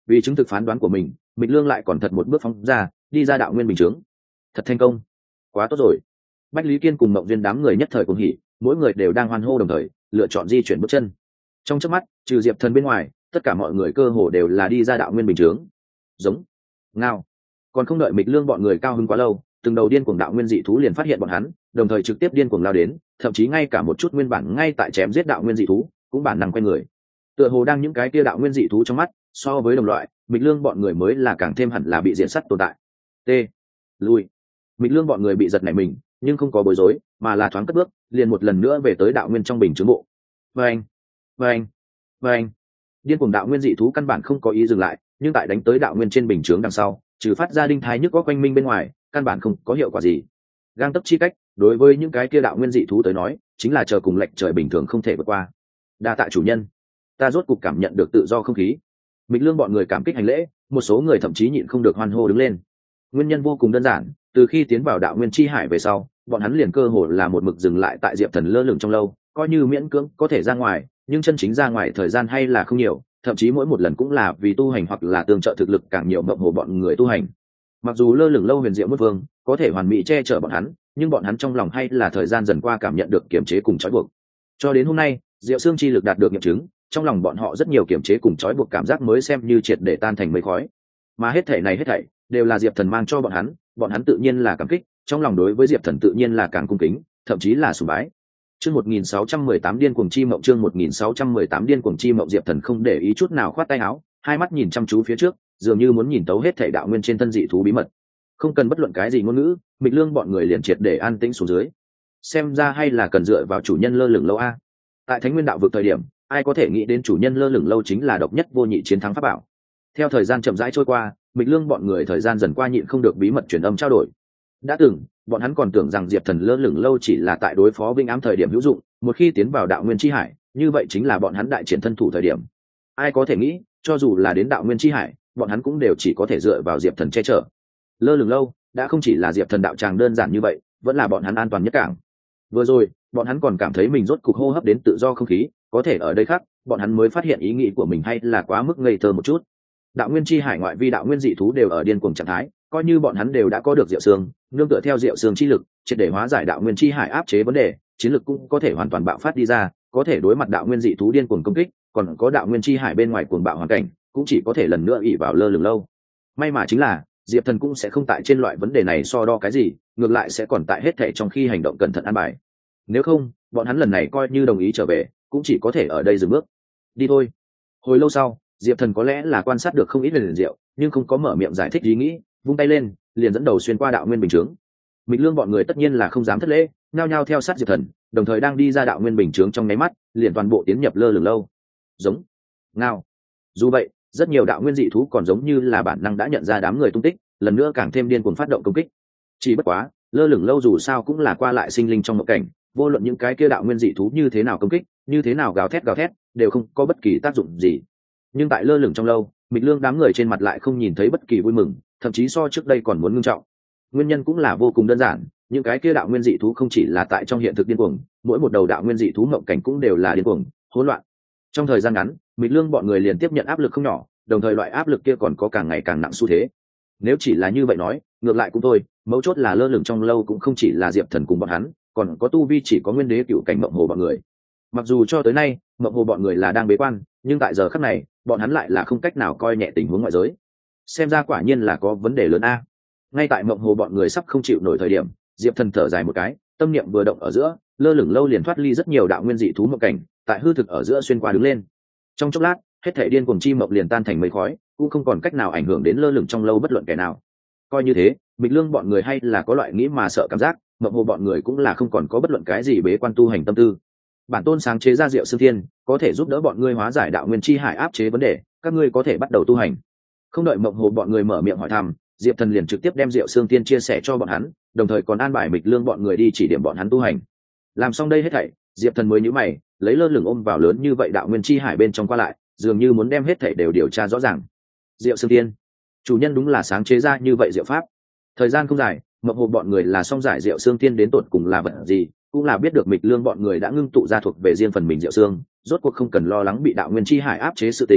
S1: Vì chứng thực phán đoán của mình, Mịch Lương lại còn thật một bước phóng ra, đi ra đạo nguyên bình chướng. Thật thành công, quá tốt rồi. Bách Lý Kiên cùng Mộng Duyên đám người nhất thời cuồng hỉ, mỗi người đều đang hoan hô đồng thời lựa chọn di chuyển bước chân. Trong chớp mắt, trừ Diệp Thần bên ngoài, tất cả mọi người cơ hồ đều là đi ra đạo nguyên bình chướng. Giống, ngao. Còn không đợi Mịch Lương bọn người cao hứng quá lâu, từng đầu điên cuồng đạo nguyên dị thú liền phát hiện bọn hắn, đồng thời trực tiếp điên cuồng lao đến, thậm chí ngay cả một chút nguyên bản ngay tại chém giết đạo nguyên dị thú cũng bản năng quay người. Tựa hồ đang những cái kia đạo nguyên dị thú trong mắt, so với đồng loại, Mịch Lương bọn người mới là càng thêm hẳn là bị diện sắt tồn tại. T. Lui. Mịch Lương bọn người bị giật nảy mình, nhưng không có bối rối, mà là thoáng cất bước, liền một lần nữa về tới đạo nguyên trong bình chướng bộ. Vâng, vâng, vâng. Điên cuồng đạo nguyên dị thú căn bản không có ý dừng lại, nhưng tại đánh tới đạo nguyên trên bình chướng đằng sau, trừ phát ra đinh thái nhức có quanh minh bên ngoài, căn bản không có hiệu quả gì. Gang tấc chi cách, đối với những cái kia đạo nguyên dị thú tới nói, chính là chờ cùng lệnh trời bình thường không thể vượt qua. Đa tạ chủ nhân, ta rốt cục cảm nhận được tự do không khí. Mịch Lương bọn người cảm kích hành lễ, một số người thậm chí nhịn không được hoan hô đứng lên. Nguyên nhân vô cùng đơn giản, từ khi tiến vào đạo nguyên chi hải về sau, bọn hắn liền cơ hồ là một mực dừng lại tại Diệp Thần lơ lửng trong lâu, coi như miễn cưỡng có thể ra ngoài, nhưng chân chính ra ngoài thời gian hay là không nhiều, thậm chí mỗi một lần cũng là vì tu hành hoặc là tương trợ thực lực càng nhiều mộng hồ bọn người tu hành. Mặc dù lơ lửng lâu huyền diệu muôn vương có thể hoàn mỹ che chở bọn hắn, nhưng bọn hắn trong lòng hay là thời gian dần qua cảm nhận được kiềm chế cùng trói buộc. Cho đến hôm nay, Diệu Xương chi lực đạt được nghiệm chứng, trong lòng bọn họ rất nhiều kiềm chế cùng trói buộc cảm giác mới xem như triệt để tan thành mây khói. Mà hết thảy này hết thảy đều là Diệp Thần mang cho bọn hắn, bọn hắn tự nhiên là cảm kích, trong lòng đối với Diệp Thần tự nhiên là càng cung kính, thậm chí là sùng bái. Chương một nghìn sáu trăm mười tám điên cuồng chi mộng, chương một nghìn sáu trăm mười tám điên cuồng chi mộng. Diệp Thần không để ý chút nào khoát tay áo, hai mắt nhìn chăm chú phía trước, dường như muốn nhìn tấu hết thảy đạo nguyên trên thân dị thú bí mật. Không cần bất luận cái gì ngôn ngữ, Mịch Lương bọn người liền triệt để an tĩnh xuống dưới. Xem ra hay là cần dựa vào chủ nhân lơ lửng lâu a. Tại Thánh Nguyên đạo vực thời điểm, ai có thể nghĩ đến chủ nhân lơ lửng lâu chính là độc nhất vô nhị chiến thắng pháp bảo. Theo thời gian chậm rãi trôi qua, Mịch Lương bọn người thời gian dần qua nhịn không được bí mật truyền âm trao đổi. Đã từng, bọn hắn còn tưởng rằng Diệp Thần lơ lửng lâu chỉ là tại đối phó Vinh Ám thời điểm hữu dụng, một khi tiến vào đạo nguyên chi hải, như vậy chính là bọn hắn đại triển thân thủ thời điểm. Ai có thể nghĩ, cho dù là đến đạo nguyên chi hải, bọn hắn cũng đều chỉ có thể dựa vào Diệp Thần che chở. Lơ lửng lâu đã không chỉ là Diệp Thần đạo tràng đơn giản như vậy, vẫn là bọn hắn an toàn nhất cảng. Vừa rồi, bọn hắn còn cảm thấy mình rốt cục hô hấp đến tự do không khí, có thể ở đây khác, bọn hắn mới phát hiện ý nghĩ của mình hay là quá mức ngây thơ một chút. Đạo nguyên chi hải ngoại vi đạo nguyên dị thú đều ở điên cuồng trạng thái, coi như bọn hắn đều đã có được Diệu Xương, nương tựa theo Diệu Xương chi lực, triệt để hóa giải đạo nguyên chi hải áp chế vấn đề, chiến lực cũng có thể hoàn toàn bạo phát đi ra, có thể đối mặt đạo nguyên dị thú điên cuồng công kích, còn có đạo nguyên chi hải bên ngoài cuồng bạo hoàn cảnh, cũng chỉ có thể lần nữa ỷ vào lơ lửng lâu. May mà chính là, Diệp Thần cũng sẽ không tại trên loại vấn đề này so đo cái gì, ngược lại sẽ còn tại hết thảy trong khi hành động cẩn thận an bài. Nếu không, bọn hắn lần này coi như đồng ý trở về, cũng chỉ có thể ở đây dừng bước. Đi thôi. Hồi lâu sau, Diệp Thần có lẽ là quan sát được không ít về liền diệu, nhưng không có mở miệng giải thích ý nghĩ, vung tay lên, liền dẫn đầu xuyên qua đạo nguyên bình chướng. Mịch Lương bọn người tất nhiên là không dám thất lễ, nhao nhao theo sát Diệp Thần, đồng thời đang đi ra đạo nguyên bình chướng trong nháy mắt, liền toàn bộ tiến nhập lơ lửng lâu. Giống, ngao. Dù vậy, rất nhiều đạo nguyên dị thú còn giống như là bản năng đã nhận ra đám người tung tích, lần nữa càng thêm điên cuồng phát động công kích. Chỉ bất quá, lơ lửng lâu dù sao cũng là qua lại sinh linh trong mộng cảnh, vô luận những cái kia đạo nguyên dị thú như thế nào công kích, như thế nào gào thét gào thét, đều không có bất kỳ tác dụng gì. Nhưng tại lơ lửng trong lâu, Mịch Lương đám người trên mặt lại không nhìn thấy bất kỳ vui mừng, thậm chí so trước đây còn muốn ngưng trọng. Nguyên nhân cũng là vô cùng đơn giản, những cái kia đạo nguyên dị thú không chỉ là tại trong hiện thực điên cuồng, mỗi một đầu đạo nguyên dị thú mộng cảnh cũng đều là điên cuồng, hỗn loạn. Trong thời gian ngắn, Mịch Lương bọn người liền tiếp nhận áp lực không nhỏ, đồng thời loại áp lực kia còn có càng ngày càng nặng xu thế. Nếu chỉ là như vậy nói, ngược lại cũng thôi, mấu chốt là lơ lửng trong lâu cũng không chỉ là Diệp Thần cùng bọn hắn, còn có tu vi chỉ có nguyên đế cựu cảnh mộng hồ bọn người. Mặc dù cho tới nay, mộng hồ bọn người là đang bế quan, nhưng tại giờ khắc này, bọn hắn lại là không cách nào coi nhẹ tình huống ngoại giới. Xem ra quả nhiên là có vấn đề lớn a. Ngay tại mộng hồ bọn người sắp không chịu nổi thời điểm, Diệp Thần thở dài một cái, tâm niệm vừa động ở giữa, lơ lửng lâu liền thoát ly rất nhiều đạo nguyên dị thú mộng cảnh, tại hư thực ở giữa xuyên qua đứng lên. Trong chốc lát, hết thảy điên cuồng chi mộng liền tan thành mây khói, cũng không còn cách nào ảnh hưởng đến lơ lửng trong lâu bất luận kẻ nào. Coi như thế, Mịch Lương bọn người hay là có loại nghĩ mà sợ cảm giác, mộng hồ bọn người cũng là không còn có bất luận cái gì bế quan tu hành tâm tư. Bản tôn sáng chế ra Diệu Xương Thiên, có thể giúp đỡ bọn ngươi hóa giải đạo nguyên chi hải áp chế vấn đề, các ngươi có thể bắt đầu tu hành. Không đợi mộng hồ bọn người mở miệng hỏi thăm, Diệp Thần liền trực tiếp đem Diệu Xương Thiên chia sẻ cho bọn hắn, đồng thời còn an bài Mịch Lương bọn người đi chỉ điểm bọn hắn tu hành. Làm xong đây hết thảy, Diệp Thần mới nhíu mày, lấy lơ lửng ôm vào lớn như vậy đạo nguyên chi hải bên trong qua lại, dường như muốn đem hết thảy đều điều tra rõ ràng. Diệu Xương Thiên, chủ nhân đúng là sáng chế ra như vậy diệu pháp. Thời gian không dài, mộng hồ bọn người là xong giải Diệu Xương Thiên đến tột cùng là vật gì, cũng là biết được Mịch Lương bọn người đã ngưng tụ ra thuộc về riêng phần mình Diệu Xương, rốt cuộc không cần lo lắng bị đạo nguyên chi hải áp chế sự tình,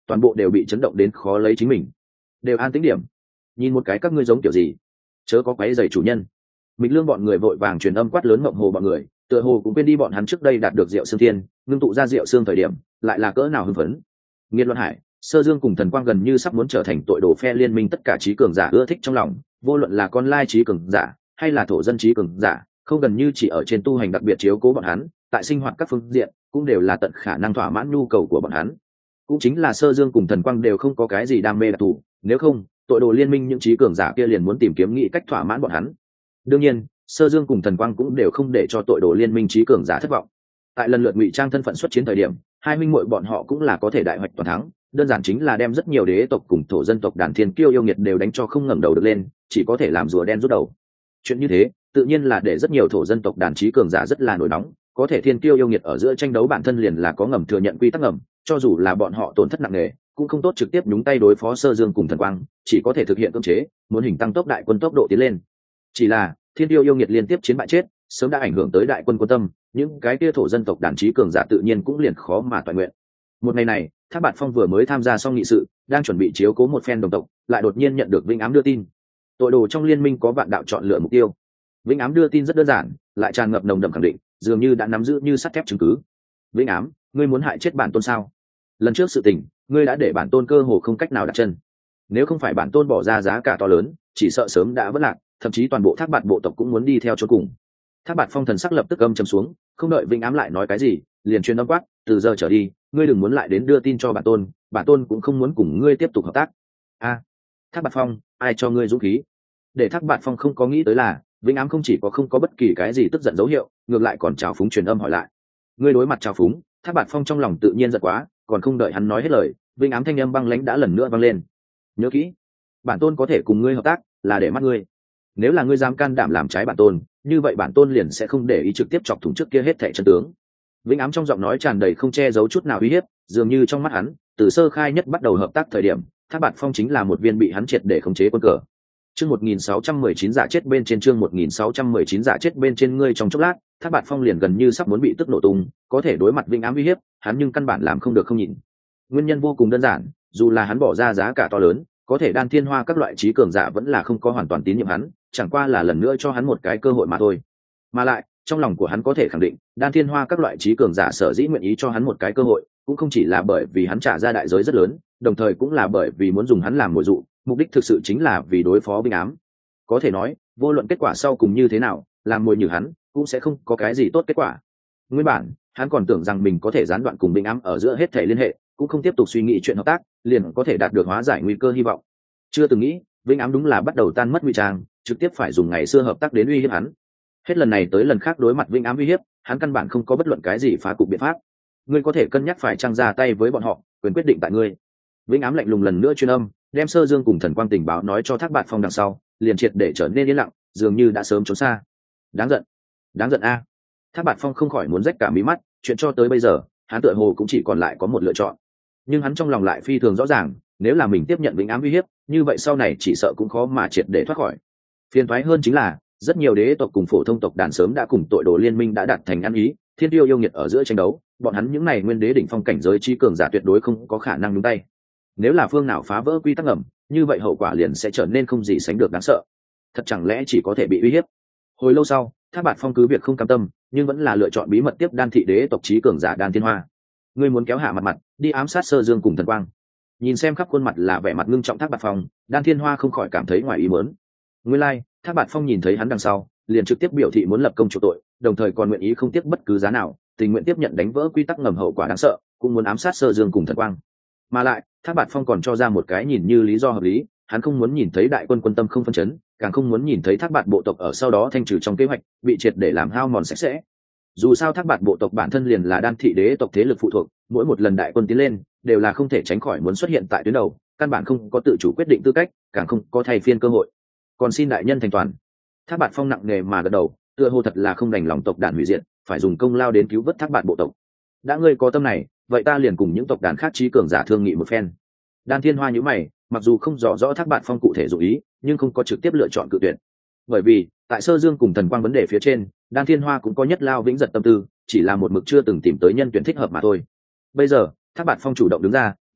S1: toàn bộ đều bị chấn động đến khó lấy chính mình. Đều an tĩnh điểm, nhìn một cái các ngươi giống kiểu gì, chớ có quấy rầy chủ nhân. Mịch Lương bọn người vội vàng truyền âm quát lớn Mộng Hồ bọn người, tựa hồ cũng quên đi bọn hắn trước đây đạt được Diệu Xương Thiên, ngưng tụ ra Diệu Xương thời điểm, lại là cỡ nào hưng phấn. Nghiệt Luân Hải, Sơ Dương cùng Thần Quang gần như sắp muốn trở thành tội đồ phe liên minh tất cả trí cường giả ưa thích trong lòng, vô luận là con lai trí cường giả hay là thổ dân trí cường giả, không gần như chỉ ở trên tu hành đặc biệt chiếu cố bọn hắn, tại sinh hoạt các phương diện cũng đều là tận khả năng thỏa mãn nhu cầu của bọn hắn. Cũng chính là Sơ Dương cùng Thần Quang đều không có cái gì đam mê đặc thù, nếu không, tội đồ liên minh những trí cường giả kia liền muốn tìm kiếm nghĩ cách thỏa mãn bọn hắn. Đương nhiên, Sơ Dương cùng Thần Quang cũng đều không để cho tội đồ liên minh trí cường giả thất vọng. Tại lần lượt ngụy trang thân phận xuất chiến thời điểm, hai huynh muội bọn họ cũng là có thể đại hoạch toàn thắng, đơn giản chính là đem rất nhiều đế tộc cùng thổ dân tộc đàn thiên kiêu yêu nghiệt đều đánh cho không ngẩng đầu được lên, chỉ có thể làm rùa đen rút đầu. Chuyện như thế, tự nhiên là để rất nhiều thổ dân tộc đàn trí cường giả rất là nổi nóng, có thể thiên kiêu yêu nghiệt ở giữa tranh đấu bản thân liền là có ngầm thừa nhận quy tắc ngầm, cho dù là bọn họ tổn thất nặng nề, cũng không tốt trực tiếp nhúng tay đối phó Sơ Dương cùng Thần Quang, chỉ có thể thực hiện cưỡng chế, muốn hình tăng tốc đại quân tốc độ tiến lên. Chỉ là thiên kiêu yêu nghiệt liên tiếp chiến bại chết, sớm đã ảnh hưởng tới đại quân quân tâm, những cái kia thổ dân tộc đàn trí cường giả tự nhiên cũng liền khó mà toàn nguyện. Một ngày này, Thác Bạt Phong vừa mới tham gia xong nghị sự, đang chuẩn bị chiếu cố một phen đồng tộc, lại đột nhiên nhận được Vĩnh Ám đưa tin. Tội đồ trong liên minh có vạn đạo chọn lựa mục tiêu. Vĩnh Ám đưa tin rất đơn giản, lại tràn ngập nồng đậm khẳng định, dường như đã nắm giữ như sắt thép chứng cứ. Vĩnh Ám, ngươi muốn hại chết bản tôn sao? Lần trước sự tình, ngươi đã để bản tôn cơ hồ không cách nào đặt chân. Nếu không phải bản tôn bỏ ra giá cả to lớn, chỉ sợ sớm đã vỡ lạc, thậm chí toàn bộ Thác Bạt bộ tộc cũng muốn đi theo chỗ cùng. Thác Bạt Phong thần sắc lập tức âm trầm xuống, không đợi Vĩnh Ám lại nói cái gì, liền truyền âm quát, từ giờ trở đi, ngươi đừng muốn lại đến đưa tin cho bản tôn, bản tôn cũng không muốn cùng ngươi tiếp tục hợp tác. A, à, Thác Bạt Phong, ai cho ngươi dũng khí? Để Thác Bạt Phong không có nghĩ tới là, Vĩnh Ám không chỉ có không có bất kỳ cái gì tức giận dấu hiệu, ngược lại còn trào phúng truyền âm hỏi lại. Ngươi đối mặt trào phúng, Thác Bạt Phong trong lòng tự nhiên giận quá, còn không đợi hắn nói hết lời, Vĩnh Ám thanh âm băng lãnh đã lần nữa vang lên. Nhớ kỹ, bản tôn có thể cùng ngươi hợp tác, là để mắt ngươi. Nếu là ngươi dám can đảm làm trái bản tôn, như vậy bản tôn liền sẽ không để ý trực tiếp chọc thủng trước kia hết thảy chân tướng. Vĩnh Ám trong giọng nói tràn đầy không che giấu chút nào uy hiếp, dường như trong mắt hắn, từ sơ khai nhất bắt đầu hợp tác thời điểm, Thác Bạt Phong chính là một viên bị hắn triệt để khống chế quân cờ. Chương một nghìn sáu trăm mười chín giả chết bên trên chương một nghìn sáu trăm mười chín giả chết bên trên ngươi trong chốc lát, Thác Bạt Phong liền gần như sắp muốn bị tức nổ tung, có thể đối mặt Vĩnh Ám uy hiếp, hắn nhưng căn bản làm không được không nhìn. Nguyên nhân vô cùng đơn giản, dù là hắn bỏ ra giá cả to lớn, có thể Đan Thiên Hoa các loại trí cường giả vẫn là không có hoàn toàn tín nhiệm hắn, chẳng qua là lần nữa cho hắn một cái cơ hội mà thôi. Mà lại, trong lòng của hắn có thể khẳng định, Đan Thiên Hoa các loại trí cường giả sở dĩ nguyện ý cho hắn một cái cơ hội, cũng không chỉ là bởi vì hắn trả ra đại giới rất lớn, đồng thời cũng là bởi vì muốn dùng hắn làm mồi dụ, mục đích thực sự chính là vì đối phó Vĩnh Ám. Có thể nói, vô luận kết quả sau cùng như thế nào, làm mồi nhử hắn, cũng sẽ không có cái gì tốt kết quả. Nguyên bản, hắn còn tưởng rằng mình có thể gián đoạn cùng Vĩnh Ám ở giữa hết thảy liên hệ, cũng không tiếp tục suy nghĩ chuyện hợp tác, liền có thể đạt được hóa giải nguy cơ hy vọng. Chưa từng nghĩ, Vĩnh Ám đúng là bắt đầu tan mất nguy trang, trực tiếp phải dùng ngày xưa hợp tác đến uy hiếp hắn. Hết lần này tới lần khác đối mặt Vĩnh Ám uy hiếp, hắn căn bản không có bất luận cái gì phá cục biện pháp. Ngươi có thể cân nhắc phải trang ra tay với bọn họ, quyền quyết định tại ngươi. Vĩnh Ám lạnh lùng lần nữa truyền âm, đem Sơ Dương cùng Thần Quang tình báo nói cho Thác Bạt Phong đằng sau, liền triệt để trở nên yên lặng, dường như đã sớm trốn xa. Đáng giận, đáng giận a! Thác Bạt Phong không khỏi muốn rách cả mí mắt, chuyện cho tới bây giờ, hắn tựa hồ cũng chỉ còn lại có một lựa chọn. Nhưng hắn trong lòng lại phi thường rõ ràng, nếu là mình tiếp nhận Vĩnh Ám uy hiếp, như vậy sau này chỉ sợ cũng khó mà triệt để thoát khỏi. Phiền toái hơn chính là, rất nhiều đế tộc cùng phổ thông tộc đàn sớm đã cùng tội đồ liên minh đã đạt thành ăn ý, thiên tiêu yêu nghiệt ở giữa tranh đấu, bọn hắn những này nguyên đế đỉnh phong cảnh giới chi cường giả tuyệt đối không có khả năng nhúng tay. Nếu là phương nào phá vỡ quy tắc ngầm, như vậy hậu quả liền sẽ trở nên không gì sánh được đáng sợ. Thật chẳng lẽ chỉ có thể bị uy hiếp? Hồi lâu sau, Thác Bạt Phong cứ việc không cam tâm, nhưng vẫn là lựa chọn bí mật tiếp Đan thị đế tộc chí cường giả Đan Thiên Hoa. Ngươi muốn kéo hạ mặt mặt, đi ám sát Sơ Dương cùng Thần Quang. Nhìn xem khắp khuôn mặt là vẻ mặt ngưng trọng Thác Bạt Phong, Đan Thiên Hoa không khỏi cảm thấy ngoài ý muốn. Nguyên lai, like, Thác Bạt Phong nhìn thấy hắn đằng sau, liền trực tiếp biểu thị muốn lập công chuộc tội, đồng thời còn nguyện ý không tiếc bất cứ giá nào, tình nguyện tiếp nhận đánh vỡ quy tắc ngầm hậu quả đáng sợ, cũng muốn ám sát Sơ Dương cùng Thần Quang. Mà lại, Thác Bạt Phong còn cho ra một cái nhìn như lý do hợp lý, hắn không muốn nhìn thấy đại quân quân tâm không phân chấn, càng không muốn nhìn thấy Thác Bạt bộ tộc ở sau đó thanh trừ trong kế hoạch, bị triệt để làm hao mòn sạch sẽ. Dù sao Thác Bạt bộ tộc bản thân liền là Đan thị đế tộc thế lực phụ thuộc, mỗi một lần đại quân tiến lên, đều là không thể tránh khỏi muốn xuất hiện tại tuyến đầu, căn bản không có tự chủ quyết định tư cách, càng không có thay phiên cơ hội. Còn xin đại nhân thành toàn. Thác Bạt Phong nặng nề mà gật đầu, tựa hồ thật là không đành lòng tộc đàn hủy diệt, phải dùng công lao đến cứu vớt Thác Bạt bộ tộc. Đã ngươi có tâm này, vậy ta liền cùng những tộc đàn khác trí cường giả thương nghị một phen. Đan Thiên Hoa nhíu mày, mặc dù không rõ rõ Thác Bạt Phong cụ thể dụng ý, nhưng không có trực tiếp lựa chọn cự tuyệt. Bởi vì, tại Sơ Dương cùng Thần Quang vấn đề phía trên, Đan Thiên Hoa cũng có nhất lao vĩnh giật tâm tư, chỉ là một mực chưa từng tìm tới nhân tuyển thích hợp mà thôi. Bây giờ, Thác Bạt Phong chủ động đứng ra,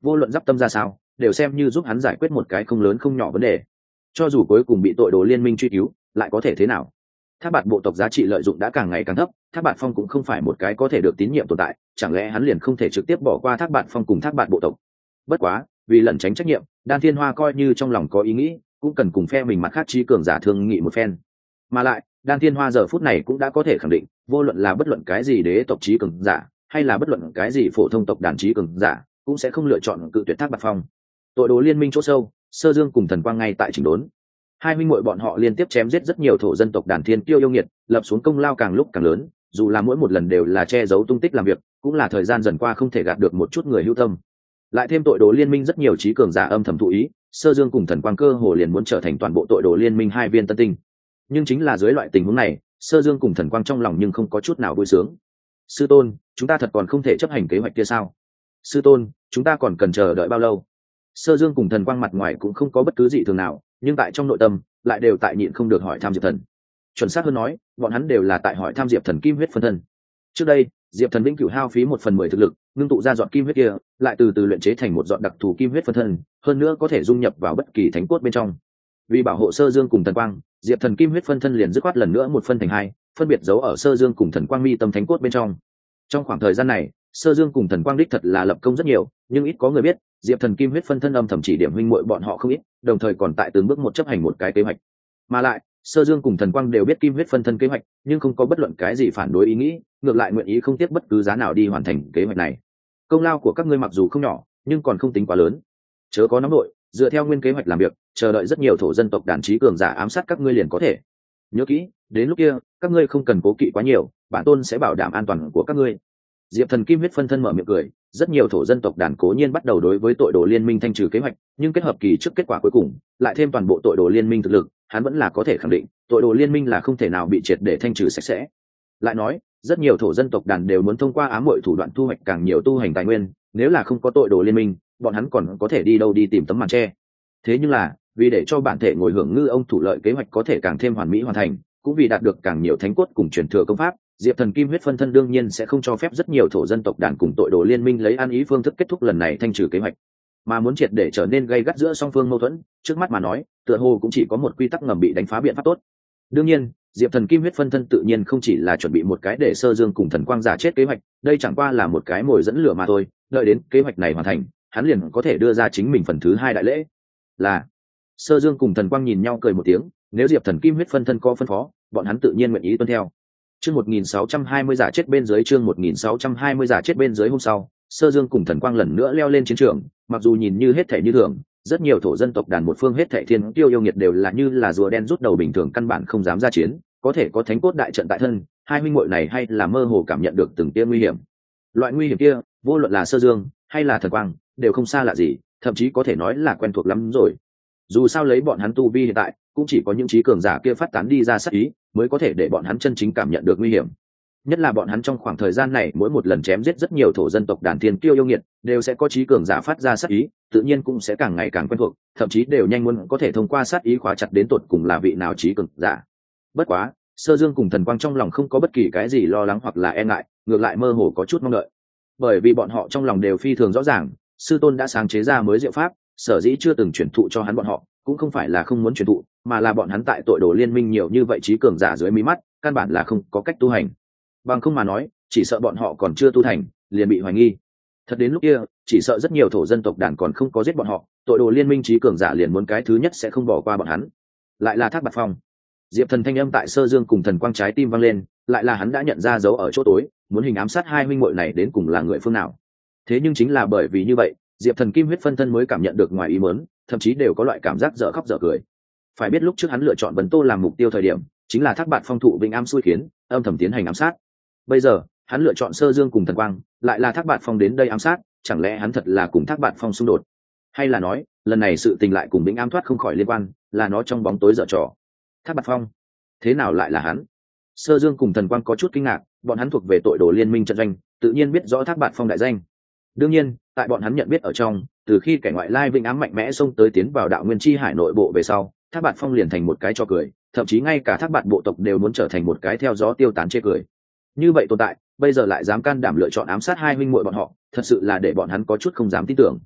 S1: vô luận giáp tâm ra sao đều xem như giúp hắn giải quyết một cái không lớn không nhỏ vấn đề. Cho dù cuối cùng bị tội đồ liên minh truy cứu lại có thể thế nào? Thác Bạt bộ tộc giá trị lợi dụng đã càng ngày càng thấp, Thác Bạt Phong cũng không phải một cái có thể được tín nhiệm tồn tại, chẳng lẽ hắn liền không thể trực tiếp bỏ qua Thác Bạt Phong cùng Thác Bạt bộ tộc? Bất quá, vì lẩn tránh trách nhiệm, Đan Thiên Hoa coi như trong lòng có ý nghĩ, cũng cần cùng phe mình mặt khác trí cường giả thương nghị một phen. Mà lại, Đan Thiên Hoa giờ phút này cũng đã có thể khẳng định, vô luận là bất luận cái gì đế tộc trí cường giả, hay là bất luận cái gì phổ thông tộc đàn trí cường giả, cũng sẽ không lựa chọn cự tuyệt Thác Bạt Phong. Tội đồ liên minh chỗ sâu, Sơ Dương cùng Thần Quang ngay tại chỉnh đốn. Hai huynh muội bọn họ liên tiếp chém giết rất nhiều thổ dân tộc đàn thiên kiêu yêu nghiệt, lập xuống công lao càng lúc càng lớn, dù là mỗi một lần đều là che giấu tung tích làm việc, cũng là thời gian dần qua không thể gạt được một chút người hữu tâm. Lại thêm tội đồ liên minh rất nhiều trí cường giả âm thầm thụ ý, Sơ Dương cùng Thần Quang cơ hồ liền muốn trở thành toàn bộ tội đồ liên minh hai viên tân tinh. Nhưng chính là dưới loại tình huống này, Sơ Dương cùng Thần Quang trong lòng nhưng không có chút nào vui sướng. Sư tôn, chúng ta thật còn không thể chấp hành kế hoạch kia sao? Sư tôn, chúng ta còn cần chờ đợi bao lâu? Sơ Dương cùng Thần Quang mặt ngoài cũng không có bất cứ gì thường nào, nhưng tại trong nội tâm lại đều tại nhịn không được hỏi thăm Diệp Thần. Chuẩn xác hơn nói, bọn hắn đều là tại hỏi thăm Diệp Thần kim huyết phân thân. Trước đây, Diệp Thần vĩnh cửu hao phí một phần mười thực lực, ngưng tụ ra giọt kim huyết kia, lại từ từ luyện chế thành một giọt đặc thù kim huyết phân thân, hơn nữa có thể dung nhập vào bất kỳ thánh cốt bên trong. Vì bảo hộ Sơ Dương cùng Thần Quang, Diệp Thần kim huyết phân thân liền dứt khoát lần nữa một phân thành hai, phân biệt giấu ở Sơ Dương cùng Thần Quang mi tâm thánh cốt bên trong. Trong khoảng thời gian này, Sơ Dương cùng Thần Quang đích thật là lập công rất nhiều, nhưng ít có người biết, Diệp Thần kim huyết phân thân âm thầm chỉ điểm huynh muội bọn họ không ít, đồng thời còn tại từng bước một chấp hành một cái kế hoạch. Mà lại, Sơ Dương cùng Thần Quang đều biết kim huyết phân thân kế hoạch, nhưng không có bất luận cái gì phản đối ý nghĩ, ngược lại nguyện ý không tiếc bất cứ giá nào đi hoàn thành kế hoạch này. Công lao của các ngươi mặc dù không nhỏ, nhưng còn không tính quá lớn. Chớ có nóng nội, dựa theo nguyên kế hoạch làm việc, chờ đợi rất nhiều thổ dân tộc đàn trí cường giả ám sát các ngươi liền có thể. Nhớ kỹ, đến lúc kia, các ngươi không cần cố kỵ quá nhiều, bản tôn sẽ bảo đảm an toàn của các ngươi. Diệp Thần kim huyết phân thân mở miệng cười, rất nhiều thổ dân tộc đàn cố nhiên bắt đầu đối với tội đồ liên minh thanh trừ kế hoạch, nhưng kết hợp kỳ trước kết quả cuối cùng, lại thêm toàn bộ tội đồ liên minh thực lực, hắn vẫn là có thể khẳng định, tội đồ liên minh là không thể nào bị triệt để thanh trừ sạch sẽ. Lại nói, rất nhiều thổ dân tộc đàn đều muốn thông qua ám muội thủ đoạn thu hoạch càng nhiều tu hành tài nguyên, nếu là không có tội đồ liên minh, bọn hắn còn có thể đi đâu đi tìm tấm màn che. Thế nhưng là, vì để cho bản thể ngồi hưởng ngư ông thủ lợi kế hoạch có thể càng thêm hoàn mỹ hoàn thành, cũng vì đạt được càng nhiều thánh cốt cùng truyền thừa công pháp, Diệp Thần kim huyết phân thân đương nhiên sẽ không cho phép rất nhiều thổ dân tộc đàn cùng tội đồ liên minh lấy ăn ý phương thức kết thúc lần này thanh trừ kế hoạch, mà muốn triệt để trở nên gây gắt giữa song phương mâu thuẫn, trước mắt mà nói, tựa hồ cũng chỉ có một quy tắc ngầm bị đánh phá biện pháp tốt. Đương nhiên, Diệp Thần kim huyết phân thân tự nhiên không chỉ là chuẩn bị một cái để Sơ Dương cùng Thần Quang giả chết kế hoạch, đây chẳng qua là một cái mồi dẫn lửa mà thôi, đợi đến kế hoạch này hoàn thành, hắn liền có thể đưa ra chính mình phần thứ hai đại lễ. Là Sơ Dương cùng Thần Quang nhìn nhau cười một tiếng, nếu Diệp Thần kim huyết phân thân có phân phó, bọn hắn tự nhiên nguyện ý tuân theo. Chương một nghìn sáu trăm hai mươi giả chết bên dưới chương một nghìn sáu trăm hai mươi giả chết bên dưới hôm sau, Sơ Dương cùng Thần Quang lần nữa leo lên chiến trường, mặc dù nhìn như hết thảy như thường, rất nhiều thổ dân tộc đàn một phương hết thảy thiên tiêu yêu nghiệt đều là như là rùa đen rút đầu bình thường căn bản không dám ra chiến, có thể có thánh cốt đại trận tại thân, hai huynh muội này hay là mơ hồ cảm nhận được từng tia nguy hiểm. Loại nguy hiểm kia, vô luận là Sơ Dương hay là Thần Quang, đều không xa lạ gì, thậm chí có thể nói là quen thuộc lắm rồi. Dù sao lấy bọn hắn tu vi hiện tại, cũng chỉ có những trí cường giả kia phát tán đi ra sát ý, mới có thể để bọn hắn chân chính cảm nhận được nguy hiểm. Nhất là bọn hắn trong khoảng thời gian này mỗi một lần chém giết rất nhiều thổ dân tộc đàn thiên kiêu yêu nghiệt, đều sẽ có trí cường giả phát ra sát ý, tự nhiên cũng sẽ càng ngày càng quen thuộc, thậm chí đều nhanh muốn có thể thông qua sát ý khóa chặt đến tột cùng là vị nào trí cường giả. Bất quá, Sơ Dương cùng Thần Quang trong lòng không có bất kỳ cái gì lo lắng hoặc là e ngại, ngược lại mơ hồ có chút mong đợi. Bởi vì bọn họ trong lòng đều phi thường rõ ràng, sư tôn đã sáng chế ra mới diệu pháp, sở dĩ chưa từng truyền thụ cho hắn bọn họ, cũng không phải là không muốn truyền thụ, mà là bọn hắn tại tội đồ liên minh nhiều như vậy trí cường giả dưới mí mắt, căn bản là không có cách tu hành. Bằng không mà nói, chỉ sợ bọn họ còn chưa tu thành, liền bị hoài nghi. Thật đến lúc kia, chỉ sợ rất nhiều thổ dân tộc đàn còn không có giết bọn họ, tội đồ liên minh trí cường giả liền muốn cái thứ nhất sẽ không bỏ qua bọn hắn. Lại là Thác Bạt Phong. Diệp Thần thanh âm tại Sơ Dương cùng Thần Quang trái tim vang lên, lại là hắn đã nhận ra dấu ở chỗ tối, muốn hình ám sát hai huynh muội này đến cùng là người phương nào. Thế nhưng chính là bởi vì như vậy, Diệp Thần kim huyết phân thân mới cảm nhận được ngoài ý muốn, thậm chí đều có loại cảm giác dở khóc dở cười. Phải biết lúc trước hắn lựa chọn Bần Tô làm mục tiêu thời điểm, chính là Thác Bạt Phong thụ vinh am xui khiến, âm thầm tiến hành ám sát. Bây giờ, hắn lựa chọn Sơ Dương cùng Thần Quang, lại là Thác Bạt Phong đến đây ám sát, chẳng lẽ hắn thật là cùng Thác Bạt Phong xung đột? Hay là nói, lần này sự tình lại cùng Vĩnh Am thoát không khỏi liên quan, là nó trong bóng tối dở trò? Thác Bạt Phong, thế nào lại là hắn? Sơ Dương cùng Thần Quang có chút kinh ngạc, bọn hắn thuộc về tội đồ liên minh trận doanh, tự nhiên biết rõ Thác Bạt Phong đại danh. Đương nhiên, tại bọn hắn nhận biết ở trong, từ khi kẻ ngoại lai Vĩnh Ám mạnh mẽ xông tới tiến vào đạo nguyên chi hải nội bộ về sau, Thác Bạt Phong liền thành một cái trò cười, thậm chí ngay cả Thác Bạt bộ tộc đều muốn trở thành một cái theo gió tiêu tán chê cười. Như vậy tồn tại, bây giờ lại dám can đảm lựa chọn ám sát hai huynh muội bọn họ, thật sự là để bọn hắn có chút không dám tin tưởng.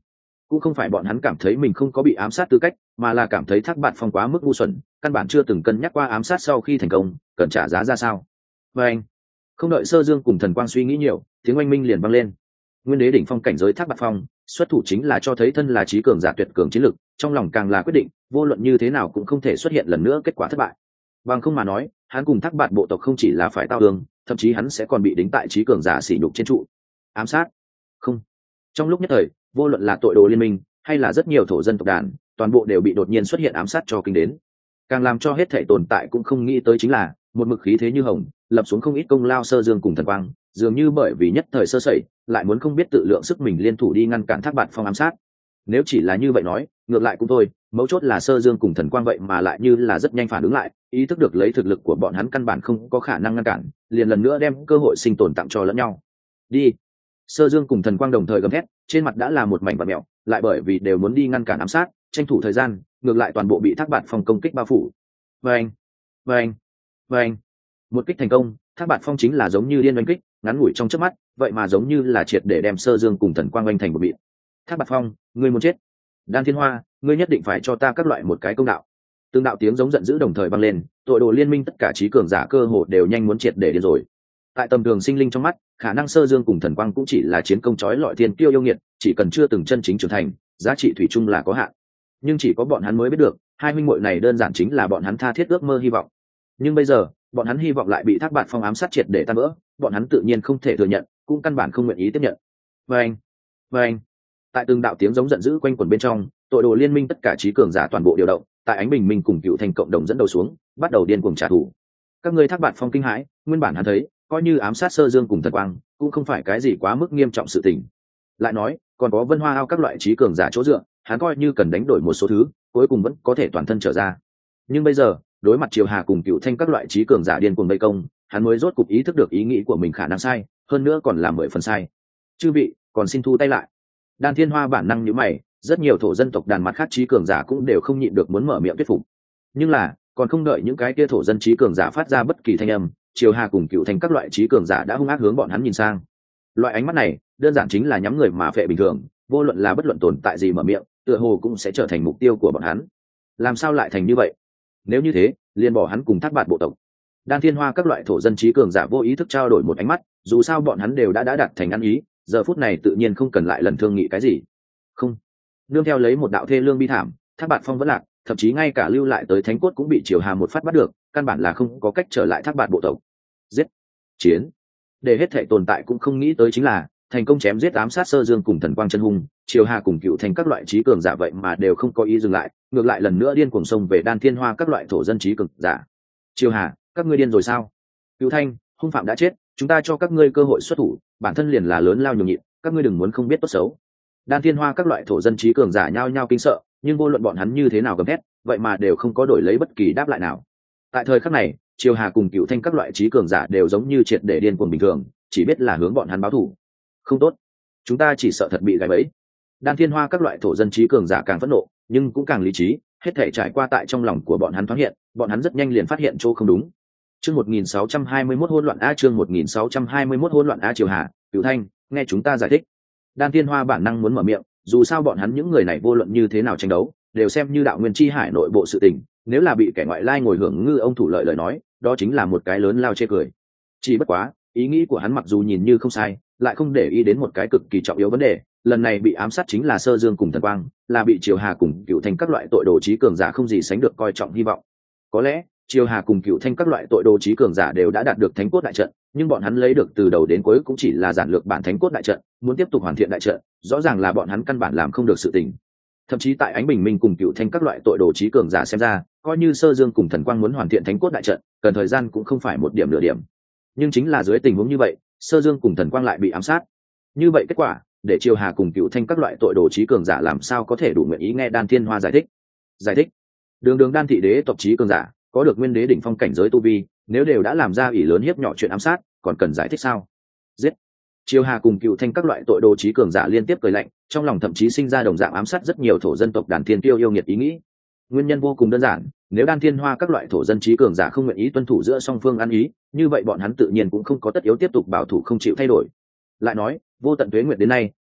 S1: cũng không phải bọn hắn cảm thấy mình không có bị ám sát tư cách, mà là cảm thấy Thác Bạt Phong quá mức ngu xuẩn, căn bản chưa từng cân nhắc qua ám sát sau khi thành công cần trả giá ra sao. Và anh không đợi Sơ Dương cùng Thần Quang suy nghĩ nhiều, tiếng oanh minh liền vang lên. Nguyên đế đỉnh phong cảnh giới Thác Bạt Phong xuất thủ chính là cho thấy thân là trí cường giả tuyệt cường chiến lực, trong lòng càng là quyết định vô luận như thế nào cũng không thể xuất hiện lần nữa kết quả thất bại. Bằng không mà nói, hắn cùng Thác Bạt bộ tộc không chỉ là phải tao đường, thậm chí hắn sẽ còn bị đính tại trí cường giả sỉ nhục trên trụ. Ám sát? Không. Trong lúc nhất thời, vô luận là tội đồ liên minh hay là rất nhiều thổ dân tộc đàn, toàn bộ đều bị đột nhiên xuất hiện ám sát cho kinh đến. Càng làm cho hết thảy tồn tại cũng không nghĩ tới chính là một mực khí thế như hồng, lập xuống không ít công lao Sơ Dương cùng Thần Quang, dường như bởi vì nhất thời sơ sẩy, lại muốn không biết tự lượng sức mình liên thủ đi ngăn cản Thác Bạt Phong ám sát. Nếu chỉ là như vậy nói, ngược lại cũng thôi, mấu chốt là Sơ Dương cùng Thần Quang vậy mà lại như là rất nhanh phản ứng lại, ý thức được lấy thực lực của bọn hắn căn bản không có khả năng ngăn cản, liền lần nữa đem cơ hội sinh tồn tặng cho lẫn nhau. Đi. Sơ Dương cùng Thần Quang đồng thời gầm thét, trên mặt đã là một mảnh vặn mèo, lại bởi vì đều muốn đi ngăn cản ám sát, tranh thủ thời gian, ngược lại toàn bộ bị Thác Bạt Phong công kích bao phủ. Vâng, vâng, vâng. Một kích thành công, Thác Bạt Phong chính là giống như điên oanh kích, ngắn ngủi trong chớp mắt, vậy mà giống như là triệt để đem Sơ Dương cùng Thần Quang oanh thành một bịt. Thác Bạt Phong, ngươi muốn chết. Đan Thiên Hoa, ngươi nhất định phải cho ta các loại một cái công đạo. Từng đạo tiếng giống giận dữ đồng thời vang lên, tội đồ liên minh tất cả trí cường giả cơ hồ đều nhanh muốn triệt để điên rồi. Tại tầm thường sinh linh trong mắt, khả năng Sơ Dương cùng Thần Quang cũng chỉ là chiến công chói lọi thiên kiêu yêu nghiệt, chỉ cần chưa từng chân chính trưởng thành, giá trị thủy chung là có hạn. Nhưng chỉ có bọn hắn mới biết được, hai huynh muội này đơn giản chính là bọn hắn tha thiết ước mơ hy vọng. Nhưng bây giờ, bọn hắn hy vọng lại bị Thác Bạt Phong ám sát triệt để tan vỡ, bọn hắn tự nhiên không thể thừa nhận, cũng căn bản không nguyện ý tiếp nhận. Vâng, vâng. Tại từng đạo tiếng giống giận dữ quanh quẩn bên trong, tội đồ liên minh tất cả trí cường giả toàn bộ điều động, tại ánh bình minh cùng Cựu Thành cộng đồng dẫn đầu xuống, bắt đầu điên cuồng trả thù. Các ngươi Thác Bạt Phong kinh hãi, nguyên bản hắn thấy, coi như ám sát Sơ Dương cùng Thần Quang, cũng không phải cái gì quá mức nghiêm trọng sự tình. Lại nói, còn có Vân Hoa Ao các loại trí cường giả chỗ dựa, hắn coi như cần đánh đổi một số thứ, cuối cùng vẫn có thể toàn thân trở ra. Nhưng bây giờ, đối mặt Triều Hà cùng Cựu Thanh các loại trí cường giả điên cuồng vây công, hắn mới rốt cục ý thức được ý nghĩ của mình khả năng sai, hơn nữa còn là mười phần sai. Chư vị, còn xin thu tay lại. Đan Thiên Hoa bản năng nhíu mày, rất nhiều thổ dân tộc đàn mặt khác trí cường giả cũng đều không nhịn được muốn mở miệng thuyết phục. Nhưng là, còn không đợi những cái kia thổ dân trí cường giả phát ra bất kỳ thanh âm, Triều Hà cùng Cựu Thanh các loại trí cường giả đã hung ác hướng bọn hắn nhìn sang. Loại ánh mắt này, đơn giản chính là nhắm người mà phệ bình thường, vô luận là bất luận tồn tại gì mở miệng, tựa hồ cũng sẽ trở thành mục tiêu của bọn hắn. Làm sao lại thành như vậy? Nếu như thế, liền bỏ hắn cùng Thác Bạt bộ tộc. Đan Thiên Hoa các loại thổ dân trí cường giả vô ý thức trao đổi một ánh mắt, dù sao bọn hắn đều đã đã đạt thành ăn ý, giờ phút này tự nhiên không cần lại lần thương nghị cái gì. Không. Nương theo lấy một đạo thê lương bi thảm, Thác Bạt Phong vẫn lạc, thậm chí ngay cả lưu lại tới thánh cốt cũng bị Triều Hà một phát bắt được, căn bản là không có cách trở lại Thác Bạt bộ tộc. Giết, chiến. Để hết thảy tồn tại cũng không nghĩ tới chính là, thành công chém giết ám sát Sơ Dương cùng Thần Quang chân hung, Triều Hà cùng Cựu Thành các loại trí cường giả vậy mà đều không có ý dừng lại, ngược lại lần nữa điên cuồng xông về Đan Thiên Hoa các loại thổ dân trí cường giả. Triều Hà, các ngươi điên rồi sao? Cựu Thanh, hung phạm đã chết, chúng ta cho các ngươi cơ hội xuất thủ, bản thân liền là lớn lao nhường nhịn, các ngươi đừng muốn không biết tốt xấu. Đan Thiên Hoa các loại thổ dân trí cường giả nhao nhao kinh sợ, nhưng vô luận bọn hắn như thế nào gầm thét, vậy mà đều không có đổi lấy bất kỳ đáp lại nào. Tại thời khắc này, Triều Hà cùng Cựu Thanh các loại trí cường giả đều giống như triệt để điên cuồng bình thường, chỉ biết là hướng bọn hắn báo thù. Không tốt, chúng ta chỉ sợ thật bị gài bẫy. Đan Thiên Hoa các loại thổ dân trí cường giả càng phẫn nộ, nhưng cũng càng lý trí, hết thể trải qua tại trong lòng của bọn hắn thoáng hiện, bọn hắn rất nhanh liền phát hiện chỗ không đúng. Chương một nghìn sáu trăm hai mươi mốt hỗn loạn a chương một nghìn sáu trăm hai mươi mốt hỗn loạn a Triều Hà, Cựu Thanh, nghe chúng ta giải thích. Đan Thiên Hoa bản năng muốn mở miệng, dù sao bọn hắn những người này vô luận như thế nào tranh đấu, đều xem như đạo nguyên chi hải nội bộ sự tình, nếu là bị kẻ ngoại lai ngồi hưởng ngư ông thủ lợi lời nói, đó chính là một cái lớn lao chê cười. Chỉ bất quá, ý nghĩ của hắn mặc dù nhìn như không sai, lại không để ý đến một cái cực kỳ trọng yếu vấn đề, lần này bị ám sát chính là Sơ Dương cùng Thần Quang, là bị Triều Hà cùng Cựu Thanh các loại tội đồ trí cường giả không gì sánh được coi trọng hy vọng. Có lẽ, Triều Hà cùng Cựu Thanh các loại tội đồ trí cường giả đều đã đạt được thánh cốt đại trận, nhưng bọn hắn lấy được từ đầu đến cuối cũng chỉ là giản lược bản thánh cốt đại trận, muốn tiếp tục hoàn thiện đại trận, rõ ràng là bọn hắn căn bản làm không được sự tình. Thậm chí tại ánh bình minh cùng Cựu Thanh các loại tội đồ trí cường giả xem ra, coi như Sơ Dương cùng Thần Quang muốn hoàn thiện thánh cốt đại trận, cần thời gian cũng không phải một điểm nửa điểm. Nhưng chính là dưới tình huống như vậy, Sơ Dương cùng Thần Quang lại bị ám sát. Như vậy kết quả, để Triều Hà cùng Cựu Thanh các loại tội đồ trí cường giả làm sao có thể đủ nguyện ý nghe Đan Thiên Hoa giải thích. Giải thích? Đường đường Đan thị đế tộc trí cường giả, có được nguyên đế đỉnh phong cảnh giới tu vi, nếu đều đã làm ra ủy lớn hiếp nhỏ chuyện ám sát, còn cần giải thích sao? Giết. Triều Hà cùng Cựu Thanh các loại tội đồ trí cường giả liên tiếp cười lạnh, trong lòng thậm chí sinh ra đồng dạng ám sát rất nhiều thổ dân tộc đàn thiên tiêu yêu nghiệt ý nghĩ. Nguyên nhân vô cùng đơn giản, nếu Đan Thiên Hoa các loại thổ dân trí cường giả không nguyện ý tuân thủ giữa song phương ăn ý, như vậy bọn hắn tự nhiên cũng không có tất yếu tiếp tục bảo thủ không chịu thay đổi. Lại nói, vô tận tuế nguyệt đến nay,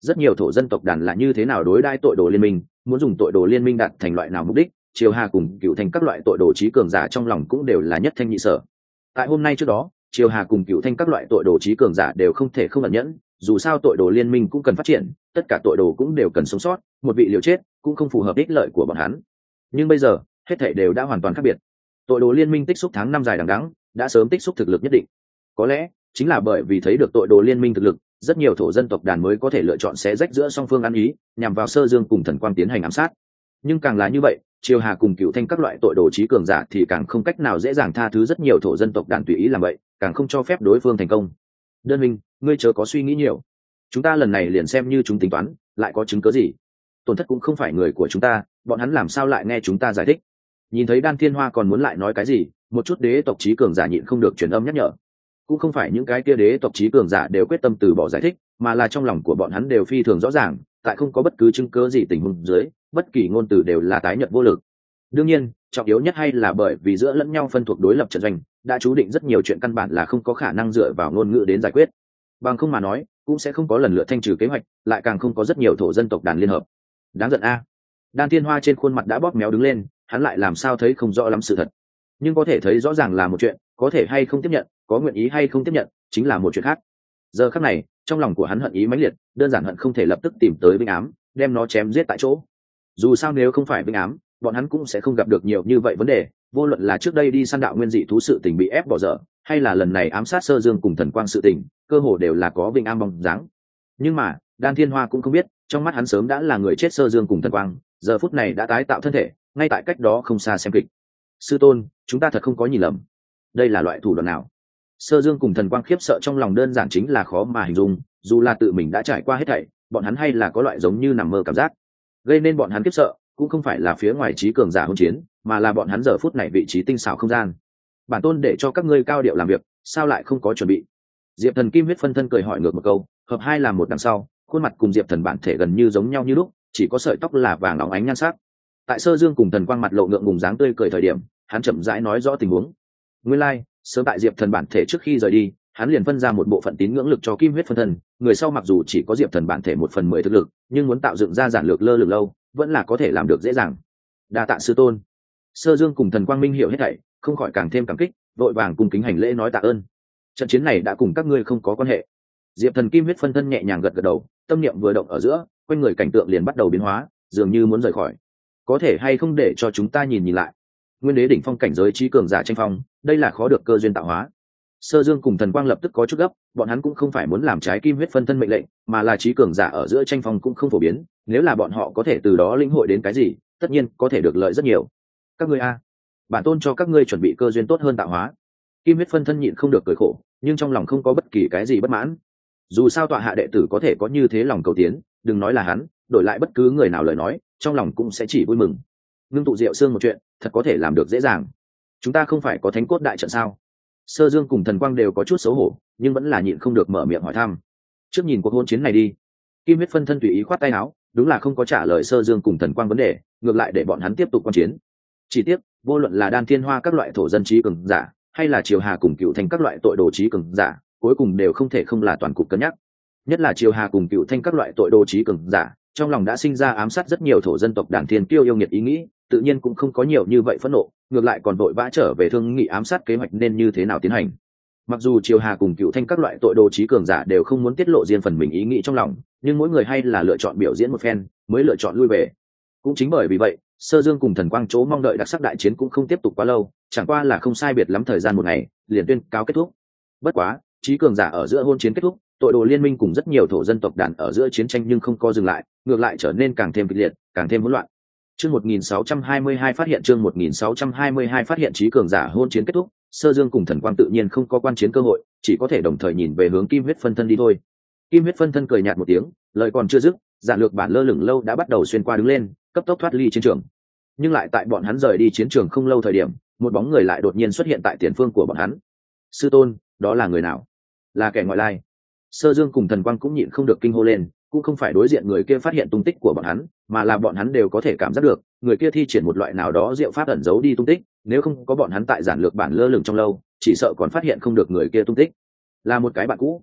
S1: rất nhiều thổ dân tộc đàn là như thế nào đối đãi tội đồ liên minh, muốn dùng tội đồ liên minh đạt thành loại nào mục đích. Triều Hà cùng Cựu Thanh các loại tội đồ trí cường giả trong lòng cũng đều là nhất thanh nhị sở. Tại hôm nay trước đó, Triều Hà cùng Cựu Thanh các loại tội đồ trí cường giả đều không thể không ẩn nhẫn, dù sao tội đồ liên minh cũng cần phát triển, tất cả tội đồ cũng đều cần sống sót, một vị liều chết cũng không phù hợp ích lợi của bọn hắn. Nhưng bây giờ, hết thảy đều đã hoàn toàn khác biệt. Tội đồ liên minh tích xúc tháng năm dài đằng đẵng, đã sớm tích xúc thực lực nhất định. Có lẽ chính là bởi vì thấy được tội đồ liên minh thực lực, rất nhiều thổ dân tộc đàn mới có thể lựa chọn xé rách giữa song phương ăn ý, nhằm vào Sơ Dương cùng Thần Quang tiến hành ám sát. Nhưng càng là như vậy, Triều Hà cùng Cựu Thanh các loại tội đồ trí cường giả thì càng không cách nào dễ dàng tha thứ rất nhiều thổ dân tộc đàn tùy ý làm vậy, càng không cho phép đối phương thành công. Đơn Minh, ngươi chớ có suy nghĩ nhiều. Chúng ta lần này liền xem như chúng tính toán, lại có chứng cứ gì? Tổn thất cũng không phải người của chúng ta, bọn hắn làm sao lại nghe chúng ta giải thích? Nhìn thấy Đan Thiên Hoa còn muốn lại nói cái gì, một chút đế tộc trí cường giả nhịn không được truyền âm nhắc nhở. Cũng không phải những cái kia đế tộc trí cường giả đều quyết tâm từ bỏ giải thích, mà là trong lòng của bọn hắn đều phi thường rõ ràng, tại không có bất cứ chứng cứ gì tình huống dưới, bất kỳ ngôn từ đều là tái nhợt vô lực. Đương nhiên, trọng yếu nhất hay là bởi vì giữa lẫn nhau phân thuộc đối lập trận doanh, đã chú định rất nhiều chuyện căn bản là không có khả năng dựa vào ngôn ngữ đến giải quyết. Bằng không mà nói, cũng sẽ không có lần lượt thanh trừ kế hoạch, lại càng không có rất nhiều thổ dân tộc đàn liên hợp. Đáng giận a. Đan Thiên Hoa trên khuôn mặt đã bóp méo đứng lên, hắn lại làm sao thấy không rõ lắm sự thật. Nhưng có thể thấy rõ ràng là một chuyện, có thể hay không tiếp nhận, có nguyện ý hay không tiếp nhận, chính là một chuyện khác. Giờ khắc này, trong lòng của hắn hận ý mãnh liệt, đơn giản hận không thể lập tức tìm tới Vinh Ám, đem nó chém giết tại chỗ. Dù sao nếu không phải Vinh Ám, bọn hắn cũng sẽ không gặp được nhiều như vậy vấn đề, vô luận là trước đây đi săn đạo nguyên dị thú sự tình bị ép bỏ dở, hay là lần này ám sát Sơ Dương cùng Thần Quang sự tình, cơ hồ đều là có Vinh Ám bóng dáng. Nhưng mà, Đan Thiên Hoa cũng không biết, trong mắt hắn sớm đã là người chết Sơ Dương cùng Thần Quang, giờ phút này đã tái tạo thân thể, ngay tại cách đó không xa xem kịch. Sư tôn, chúng ta thật không có nhìn lầm. Đây là loại thủ đoạn nào? Sơ Dương cùng Thần Quang khiếp sợ trong lòng đơn giản chính là khó mà hình dung, dù là tự mình đã trải qua hết thảy, bọn hắn hay là có loại giống như nằm mơ cảm giác. Gây nên bọn hắn khiếp sợ, cũng không phải là phía ngoài trí cường giả hỗn chiến, mà là bọn hắn giờ phút này vị trí tinh xảo không gian. Bản tôn để cho các ngươi cao điệu làm việc, sao lại không có chuẩn bị? Diệp Thần Kim huyết phân thân cười hỏi ngược một câu, hợp hai làm một đằng sau, khuôn mặt cùng Diệp Thần bản thể gần như giống nhau như lúc, chỉ có sợi tóc là vàng óng ánh nhan sắc. Tại Sơ Dương cùng Thần Quang mặt lộ ngượng ngùng dáng tươi cười thời điểm, hắn chậm rãi nói rõ tình huống. Nguyên lai, like, sớm tại Diệp Thần bản thể trước khi rời đi, hắn liền phân ra một bộ phận tín ngưỡng lực cho Kim huyết phân thân, người sau mặc dù chỉ có Diệp Thần bản thể một phần mười thực lực, nhưng muốn tạo dựng ra giản lược lơ lửng lâu, vẫn là có thể làm được dễ dàng. Đa tạ sư tôn. Sơ Dương cùng Thần Quang minh hiểu hết thảy, không khỏi càng thêm cảm kích, vội vàng cung kính hành lễ nói tạ ơn. Trận chiến này đã cùng các ngươi không có quan hệ. Diệp Thần Kim huyết phân thân nhẹ nhàng gật gật đầu, tâm niệm vừa động ở giữa, quanh người cảnh tượng liền bắt đầu biến hóa, dường như muốn rời khỏi. Có thể hay không để cho chúng ta nhìn nhìn lại? Nguyên đế đỉnh phong cảnh giới trí cường giả tranh phong, đây là khó được cơ duyên tạo hóa. Sơ Dương cùng Thần Quang lập tức có chút gấp, bọn hắn cũng không phải muốn làm trái Kim huyết phân thân mệnh lệnh, mà là trí cường giả ở giữa tranh phong cũng không phổ biến, nếu là bọn họ có thể từ đó lĩnh hội đến cái gì, tất nhiên có thể được lợi rất nhiều. Các ngươi a, bản tôn cho các ngươi chuẩn bị cơ duyên tốt hơn tạo hóa. Kim huyết phân thân nhịn không được cười khổ, nhưng trong lòng không có bất kỳ cái gì bất mãn. Dù sao tọa hạ đệ tử có thể có như thế lòng cầu tiến, đừng nói là hắn, đổi lại bất cứ người nào lời nói, trong lòng cũng sẽ chỉ vui mừng. Ngưng tụ Diệu Xương một chuyện, thật có thể làm được dễ dàng. Chúng ta không phải có Thánh Cốt đại trận sao? Sơ Dương cùng Thần Quang đều có chút xấu hổ, nhưng vẫn là nhịn không được mở miệng hỏi thăm. Trước nhìn cuộc hôn chiến này đi. Kim huyết phân thân tùy ý khoát tay áo, đúng là không có trả lời Sơ Dương cùng Thần Quang vấn đề, ngược lại để bọn hắn tiếp tục quan chiến. Chỉ tiếc, vô luận là Đan Thiên Hoa các loại thổ dân trí cường giả, hay là Triều Hà cùng Cựu Thanh các loại tội đồ trí cường giả, cuối cùng đều không thể không là toàn cục cân nhắc. Nhất là Triều Hà cùng Cựu Thanh các loại tội đồ trí cường giả, trong lòng đã sinh ra ám sát rất nhiều thổ dân tộc đàn thiên kiêu yêu nghiệt ý nghĩ, tự nhiên cũng không có nhiều như vậy phẫn nộ, ngược lại còn vội vã trở về thương nghị ám sát kế hoạch nên như thế nào tiến hành. Mặc dù Triều Hà cùng Cựu Thanh các loại tội đồ trí cường giả đều không muốn tiết lộ riêng phần mình ý nghĩ trong lòng, nhưng mỗi người hay là lựa chọn biểu diễn một phen, mới lựa chọn lui về. Cũng chính bởi vì vậy, Sơ Dương cùng Thần Quang chỗ mong đợi đặc sắc đại chiến cũng không tiếp tục quá lâu, chẳng qua là không sai biệt lắm thời gian một ngày, liền tuyên cáo kết thúc. Bất quá, trí cường giả ở giữa hôn chiến kết thúc, tội đồ liên minh cùng rất nhiều thổ dân tộc đàn ở giữa chiến tranh nhưng không có dừng lại, ngược lại trở nên càng thêm kịch liệt, càng thêm hỗn loạn. Chương một nghìn sáu trăm hai mươi hai phát hiện chương một nghìn sáu trăm hai mươi hai phát hiện trí cường giả hôn chiến kết thúc, Sơ Dương cùng Thần Quang tự nhiên không có quan chiến cơ hội, chỉ có thể đồng thời nhìn về hướng Kim huyết phân thân đi thôi. Kim huyết phân thân cười nhạt một tiếng, lời còn chưa dứt, giản lược bản lơ lửng lâu đã bắt đầu xuyên qua đứng lên, cấp tốc thoát ly chiến trường. Nhưng lại tại bọn hắn rời đi chiến trường không lâu thời điểm, một bóng người lại đột nhiên xuất hiện tại tiền phương của bọn hắn. Sư tôn, đó là người nào? Là kẻ ngoại lai. Sơ Dương cùng Thần Quang cũng nhịn không được kinh hô lên, cũng không phải đối diện người kia phát hiện tung tích của bọn hắn, mà là bọn hắn đều có thể cảm giác được, người kia thi triển một loại nào đó diệu pháp ẩn giấu đi tung tích, nếu không có bọn hắn tại giản lược bản lơ lửng trong lâu, chỉ sợ còn phát hiện không được người kia tung tích. Là một cái bạn cũ.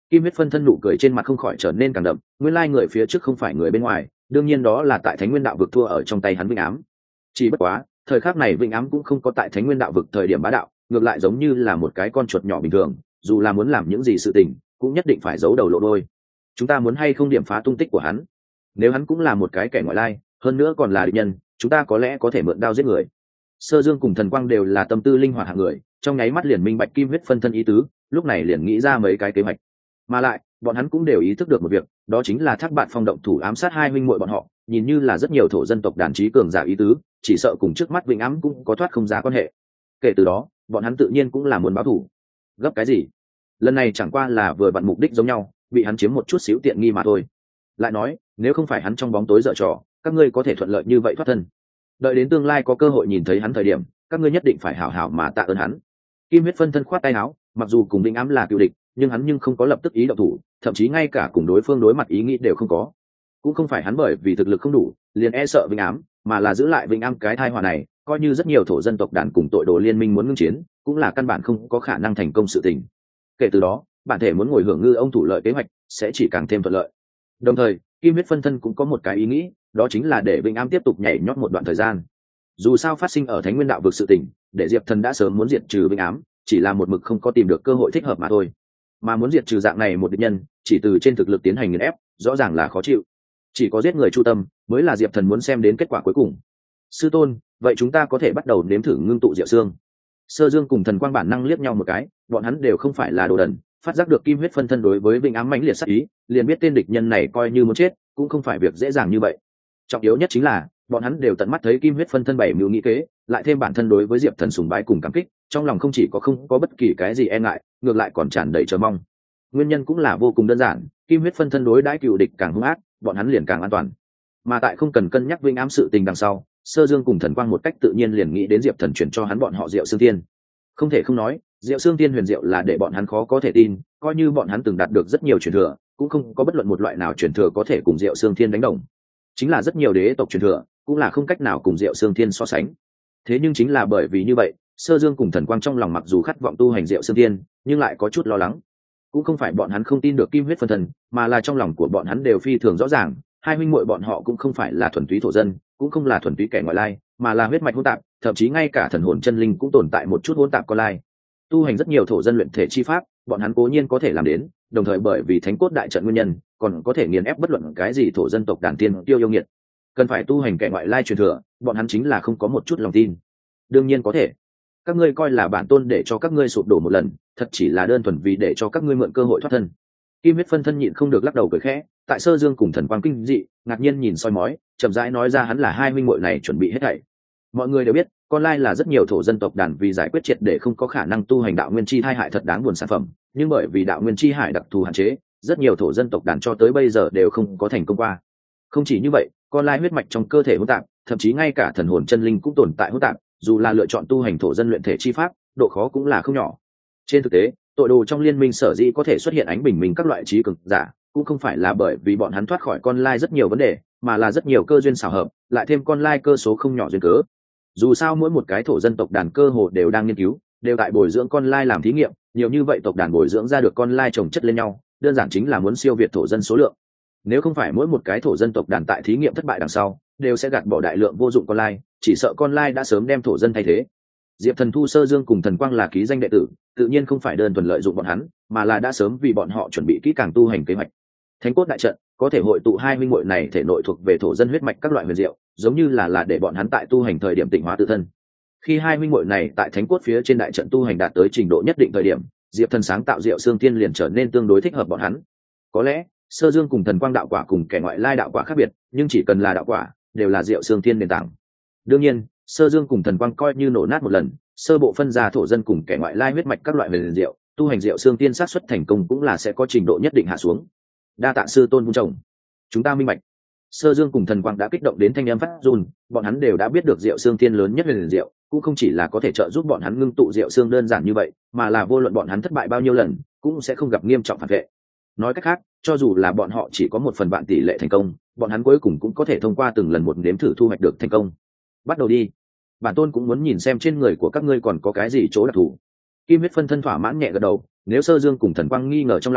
S1: Kim huyết phân thân nụ cười trên mặt không khỏi trở nên càng đậm, nguyên lai người phía trước không phải người bên ngoài, đương nhiên đó là tại Thánh Nguyên đạo vực thua ở trong tay hắn Vĩnh Ám. Chỉ bất quá, thời khắc này Vĩnh Ám cũng không có tại Thánh Nguyên đạo vực thời điểm bá đạo, ngược lại giống như là một cái con chuột nhỏ bình thường, dù là muốn làm những gì sự tình, cũng nhất định phải giấu đầu lộ đôi. Chúng ta muốn hay không điểm phá tung tích của hắn? Nếu hắn cũng là một cái kẻ ngoại lai, hơn nữa còn là địch nhân, chúng ta có lẽ có thể mượn đao giết người. Sơ Dương cùng Thần Quang đều là tâm tư linh hoạt hạng người, trong nháy mắt liền minh bạch Kim huyết phân thân ý tứ, lúc này liền nghĩ ra mấy cái kế hoạch. Mà lại, bọn hắn cũng đều ý thức được một việc, đó chính là Thác Bạn Phong động thủ ám sát hai huynh muội bọn họ, nhìn như là rất nhiều thổ dân tộc đàn trí cường giả ý tứ, chỉ sợ cùng trước mắt Vĩnh Ám cũng có thoát không ra quan hệ. Kể từ đó, bọn hắn tự nhiên cũng là muốn báo thù. Gấp cái gì? Lần này chẳng qua là vừa vặn mục đích giống nhau, bị hắn chiếm một chút xíu tiện nghi mà thôi. Lại nói, nếu không phải hắn trong bóng tối dở trò, các ngươi có thể thuận lợi như vậy thoát thân. Đợi đến tương lai có cơ hội nhìn thấy hắn thời điểm, các ngươi nhất định phải hảo hảo mà tạ ơn hắn. Kim huyết phân thân khoát tay áo, mặc dù cùng Vĩnh Ám là cựu địch, nhưng hắn nhưng không có lập tức ý động thủ, thậm chí ngay cả cùng đối phương đối mặt ý nghĩ đều không có. Cũng không phải hắn bởi vì thực lực không đủ, liền e sợ Vĩnh Ám, mà là giữ lại Vĩnh Ám cái tai họa này, coi như rất nhiều thổ dân tộc đàn cùng tội đồ liên minh muốn ngưng chiến, cũng là căn bản không có khả năng thành công sự tình. Kể từ đó, bản thể muốn ngồi hưởng ngư ông thủ lợi kế hoạch sẽ chỉ càng thêm thuận lợi. Đồng thời, Kim huyết phân thân cũng có một cái ý nghĩ, đó chính là để Vĩnh Ám tiếp tục nhảy nhót một đoạn thời gian. Dù sao phát sinh ở Thánh Nguyên đạo vực sự tình, để Diệp Thần đã sớm muốn diệt trừ Vĩnh Ám, chỉ là một mực không có tìm được cơ hội thích hợp mà thôi. Mà muốn diệt trừ dạng này một địch nhân, chỉ từ trên thực lực tiến hành nghiền ép, rõ ràng là khó chịu. Chỉ có giết người chu tâm, mới là Diệp Thần muốn xem đến kết quả cuối cùng. Sư tôn, vậy chúng ta có thể bắt đầu nếm thử ngưng tụ Diệu Xương. Sơ Dương cùng Thần Quang bản năng liếc nhau một cái, bọn hắn đều không phải là đồ đần, phát giác được Kim huyết phân thân đối với Vĩnh Ám mãnh liệt sát ý, liền biết tên địch nhân này coi như muốn chết, cũng không phải việc dễ dàng như vậy. Trọng yếu nhất chính là, bọn hắn đều tận mắt thấy Kim huyết phân thân bảy mưu nghĩ kế, lại thêm bản thân đối với Diệp Thần sùng bái cùng cảm kích, trong lòng không chỉ có không có bất kỳ cái gì e ngại, ngược lại còn tràn đầy chờ mong. Nguyên nhân cũng là vô cùng đơn giản, Kim huyết phân thân đối đãi cựu địch càng hung ác, bọn hắn liền càng an toàn. Mà tại không cần cân nhắc Vĩnh Ám sự tình đằng sau, Sơ Dương cùng Thần Quang một cách tự nhiên liền nghĩ đến Diệp Thần chuyển cho hắn bọn họ Diệu Xương Tiên. Không thể không nói, Diệu Xương Tiên huyền diệu là để bọn hắn khó có thể tin, coi như bọn hắn từng đạt được rất nhiều truyền thừa, cũng không có bất luận một loại nào truyền thừa có thể cùng Diệu Xương Tiên đánh đồng. Chính là rất nhiều đế tộc truyền thừa, cũng là không cách nào cùng Diệu Xương Tiên so sánh. Thế nhưng chính là bởi vì như vậy, Sơ Dương cùng Thần Quang trong lòng mặc dù khát vọng tu hành Diệu Xương Tiên, nhưng lại có chút lo lắng. Cũng không phải bọn hắn không tin được Kim huyết phân thân, mà là trong lòng của bọn hắn đều phi thường rõ ràng, hai huynh muội bọn họ cũng không phải là thuần túy thổ dân, cũng không là thuần túy kẻ ngoại lai, mà là huyết mạch hỗn tạp, thậm chí ngay cả thần hồn chân linh cũng tồn tại một chút hỗn tạp con lai. Tu hành rất nhiều thổ dân luyện thể chi pháp, bọn hắn cố nhiên có thể làm đến, đồng thời bởi vì thánh cốt đại trận nguyên nhân, còn có thể nghiền ép bất luận cái gì thổ dân tộc đàn tiên tiêu yêu nghiệt. Cần phải tu hành kẻ ngoại lai truyền thừa, bọn hắn chính là không có một chút lòng tin. Đương nhiên có thể. Các ngươi coi là bản tôn để cho các ngươi sụp đổ một lần, thật chỉ là đơn thuần vì để cho các ngươi mượn cơ hội thoát thân. Kim huyết phân thân nhịn không được lắc đầu cười khẽ, tại Sơ Dương cùng Thần Quang kinh dị, ngạc nhiên nhìn soi mói, chậm rãi nói ra hắn là hai huynh muội này chuẩn bị hết thảy. Mọi người đều biết, con lai là rất nhiều thổ dân tộc đàn vì giải quyết triệt để không có khả năng tu hành đạo nguyên chi thai hại thật đáng buồn sản phẩm, nhưng bởi vì đạo nguyên chi hải đặc thù hạn chế, rất nhiều thổ dân tộc đàn cho tới bây giờ đều không có thành công qua. Không chỉ như vậy, con lai huyết mạch trong cơ thể hỗn tạp, thậm chí ngay cả thần hồn chân linh cũng tồn tại hỗn tạp, dù là lựa chọn tu hành thổ dân luyện thể chi pháp, độ khó cũng là không nhỏ. Trên thực tế, tội đồ trong liên minh sở dĩ có thể xuất hiện ánh bình minh các loại trí cực giả, cũng không phải là bởi vì bọn hắn thoát khỏi con lai rất nhiều vấn đề, mà là rất nhiều cơ duyên xảo hợp, lại thêm con lai cơ số không nhỏ duyên cớ. Dù sao mỗi một cái thổ dân tộc đàn cơ hồ đều đang nghiên cứu, đều tại bồi dưỡng con lai làm thí nghiệm, nhiều như vậy tộc đàn bồi dưỡng ra được con lai chồng chất lên nhau, đơn giản chính là muốn siêu việt thổ dân số lượng. Nếu không phải mỗi một cái thổ dân tộc đàn tại thí nghiệm thất bại đằng sau, đều sẽ gạt bỏ đại lượng vô dụng con lai, chỉ sợ con lai đã sớm đem thổ dân thay thế. Diệp Thần thu Sơ Dương cùng Thần Quang là ký danh đệ tử, tự nhiên không phải đơn thuần lợi dụng bọn hắn, mà là đã sớm vì bọn họ chuẩn bị kỹ càng tu hành kế hoạch. Thánh cốt đại trận có thể hội tụ hai minh muội này thể nội thuộc về thổ dân huyết mạch các loại huyền diệu, giống như là là để bọn hắn tại tu hành thời điểm tịnh hóa tự thân. Khi hai minh muội này tại thánh cốt phía trên đại trận tu hành đạt tới trình độ nhất định thời điểm, Diệp Thần sáng tạo Diệu Xương Thiên liền trở nên tương đối thích hợp bọn hắn. Có lẽ Sơ Dương cùng Thần Quang đạo quả cùng kẻ ngoại lai đạo quả khác biệt, nhưng chỉ cần là đạo quả, đều là Diệu Xương Thiên nền tảng. Đương nhiên, Sơ Dương cùng Thần Quang coi như nổ nát một lần, sơ bộ phân ra thổ dân cùng kẻ ngoại lai huyết mạch các loại huyền diệu, tu hành Diệu Xương Tiên xác suất thành công cũng là sẽ có trình độ nhất định hạ xuống. Đa tạ sư tôn vun trồng, chúng ta minh bạch. Sơ Dương cùng Thần Quang đã kích động đến thanh âm phát run, bọn hắn đều đã biết được Diệu Xương Tiên lớn nhất huyền diệu, cũng không chỉ là có thể trợ giúp bọn hắn ngưng tụ Diệu Xương đơn giản như vậy, mà là vô luận bọn hắn thất bại bao nhiêu lần, cũng sẽ không gặp nghiêm trọng phản vệ. Nói cách khác, cho dù là bọn họ chỉ có một phần vạn tỷ lệ thành công, bọn hắn cuối cùng cũng có thể thông qua từng lần một nếm thử thu hoạch được thành công. Bắt đầu đi. Bản tôn cũng muốn nhìn xem trên người của các ngươi còn có cái gì chỗ đặc thù. Kim huyết phân thân thỏa mãn nhẹ gật đầu, nếu Sơ Dương cùng Thần Quang nghi ngờ trong lòng,